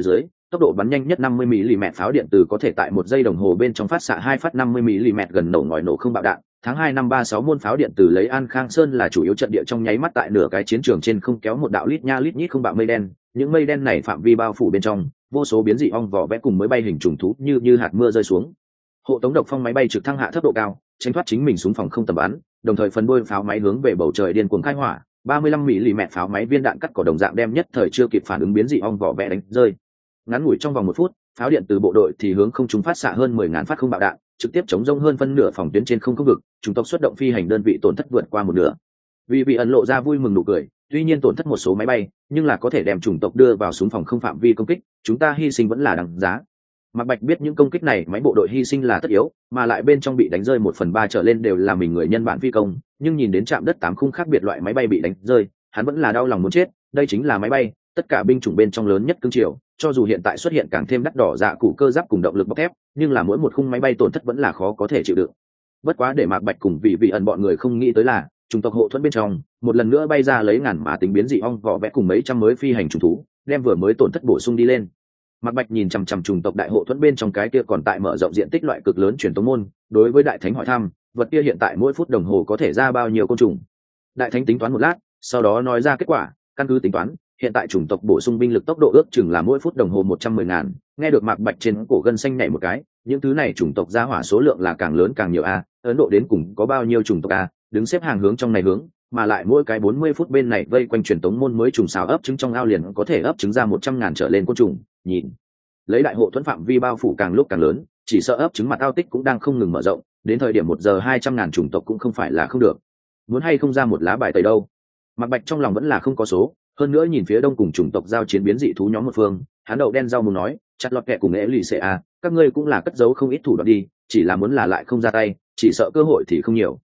Speaker 1: tốc độ bắn nhanh nhất năm mươi mi-li-mét pháo điện từ có thể tại một giây đồng hồ bên trong phát xạ hai phát năm mươi mi-li-mét gần nổ ngòi nổ không bạo đạn. Tháng hai năm ba sáu môn pháo điện từ lấy An Khang Sơn là chủ yếu trận địa, trong nháy mắt tại nửa cái chiến trường trên không kéo một đạo lít nha lít nhít không bạo mây đen, những mây đen này phạm vi bao phủ bên trong, vô số biến dị ong vỏ vẽ cùng mới bay hình trùng thú như như hạt mưa rơi xuống. Hộ tống độc phong máy bay trực thăng hạ thấp độ cao, tránh thoát chính mình súng phòng không tầm bắn, đồng thời phần đuôi pháo máy hướng về bầu trời điên cuồng khai hỏa, ba mươi lăm mi-li-mét pháo máy viên đạn cắt cỏ đồng dạng đem nhất thời chưa kịp phản ứng biến dị ong vỏ vẽ đánh rơi. Ngắn ngủi trong vòng một phút, pháo điện từ bộ đội thì hướng không trung phát xạ hơn mười ngàn phát không bạo đạn, trực tiếp chống rông hơn phân nửa phòng tuyến trên không không vực, chúng tộc xuất động phi hành đơn vị tổn thất vượt qua một nửa. Vì vị ẩn lộ ra vui mừng nụ cười, tuy nhiên tổn thất một số máy bay, nhưng là có thể đem chủng tộc đưa vào súng phòng không phạm vi công kích, chúng ta hy sinh vẫn là đáng giá. Mạc Bạch biết những công kích này máy bộ đội hy sinh là tất yếu, mà lại bên trong bị đánh rơi một phần ba trở lên đều là mình người nhân bản phi công, nhưng nhìn đến trạm đất tám khung khác biệt loại máy bay bị đánh rơi, hắn vẫn là đau lòng muốn chết. Đây chính là máy bay, tất cả binh chủng bên trong lớn nhất cương triều, cho dù hiện tại xuất hiện càng thêm đắt đỏ dạ cụ cơ giáp cùng động lực bọc thép, nhưng là mỗi một khung máy bay tổn thất vẫn là khó có thể chịu đựng. Bất quá để Mạc Bạch cùng vị vị ẩn bọn người không nghĩ tới là, chủng tộc hộ thuẫn bên trong một lần nữa bay ra lấy ngàn mã tính biến dị ong vỏ vẽ cùng mấy trăm mới phi hành trùng thú, đem vừa mới tổn thất bổ sung đi lên. Mạc Bạch nhìn chằm chằm chủng tộc đại hộ thuẫn bên trong cái kia còn tại mở rộng diện tích loại cực lớn truyền tống môn, đối với đại thánh hỏi thăm, vật kia hiện tại mỗi phút đồng hồ có thể ra bao nhiêu côn trùng. Đại thánh tính toán một lát, sau đó nói ra kết quả, căn cứ tính toán, hiện tại chủng tộc bổ sung binh lực tốc độ ước chừng là mỗi phút đồng hồ một trăm mười ngàn. Nghe được Mạc Bạch trên cổ gân xanh nhảy một cái, những thứ này chủng tộc ra hỏa số lượng là càng lớn càng nhiều a, Ấn Độ đến cùng có bao nhiêu chủng tộc a, đứng xếp hàng hướng trong này hướng, mà lại mỗi cái bốn mươi phút bên này vây quanh truyền tống môn mới trùng xào ấp trứng trong ao liền có thể ấp trứng ra một trăm ngàn trở lên côn trùng, nhìn lấy đại hộ thuẫn phạm vi bao phủ càng lúc càng lớn, chỉ sợ ấp trứng mặt ao tích cũng đang không ngừng mở rộng, đến thời điểm một giờ hai trăm ngàn chủng tộc cũng không phải là không được. Muốn hay không ra một lá bài tẩy đâu. Mạc Bạch trong lòng vẫn là không có số, hơn nữa nhìn phía đông cùng chủng tộc giao chiến biến dị thú nhóm một phương, hắn đậu đen rau muốn nói, chặt lọt kẹ cùng ế lì xệ a, các ngươi cũng là cất giấu không ít thủ đoạn đi, chỉ là muốn là lại không ra tay, chỉ sợ cơ hội thì không nhiều.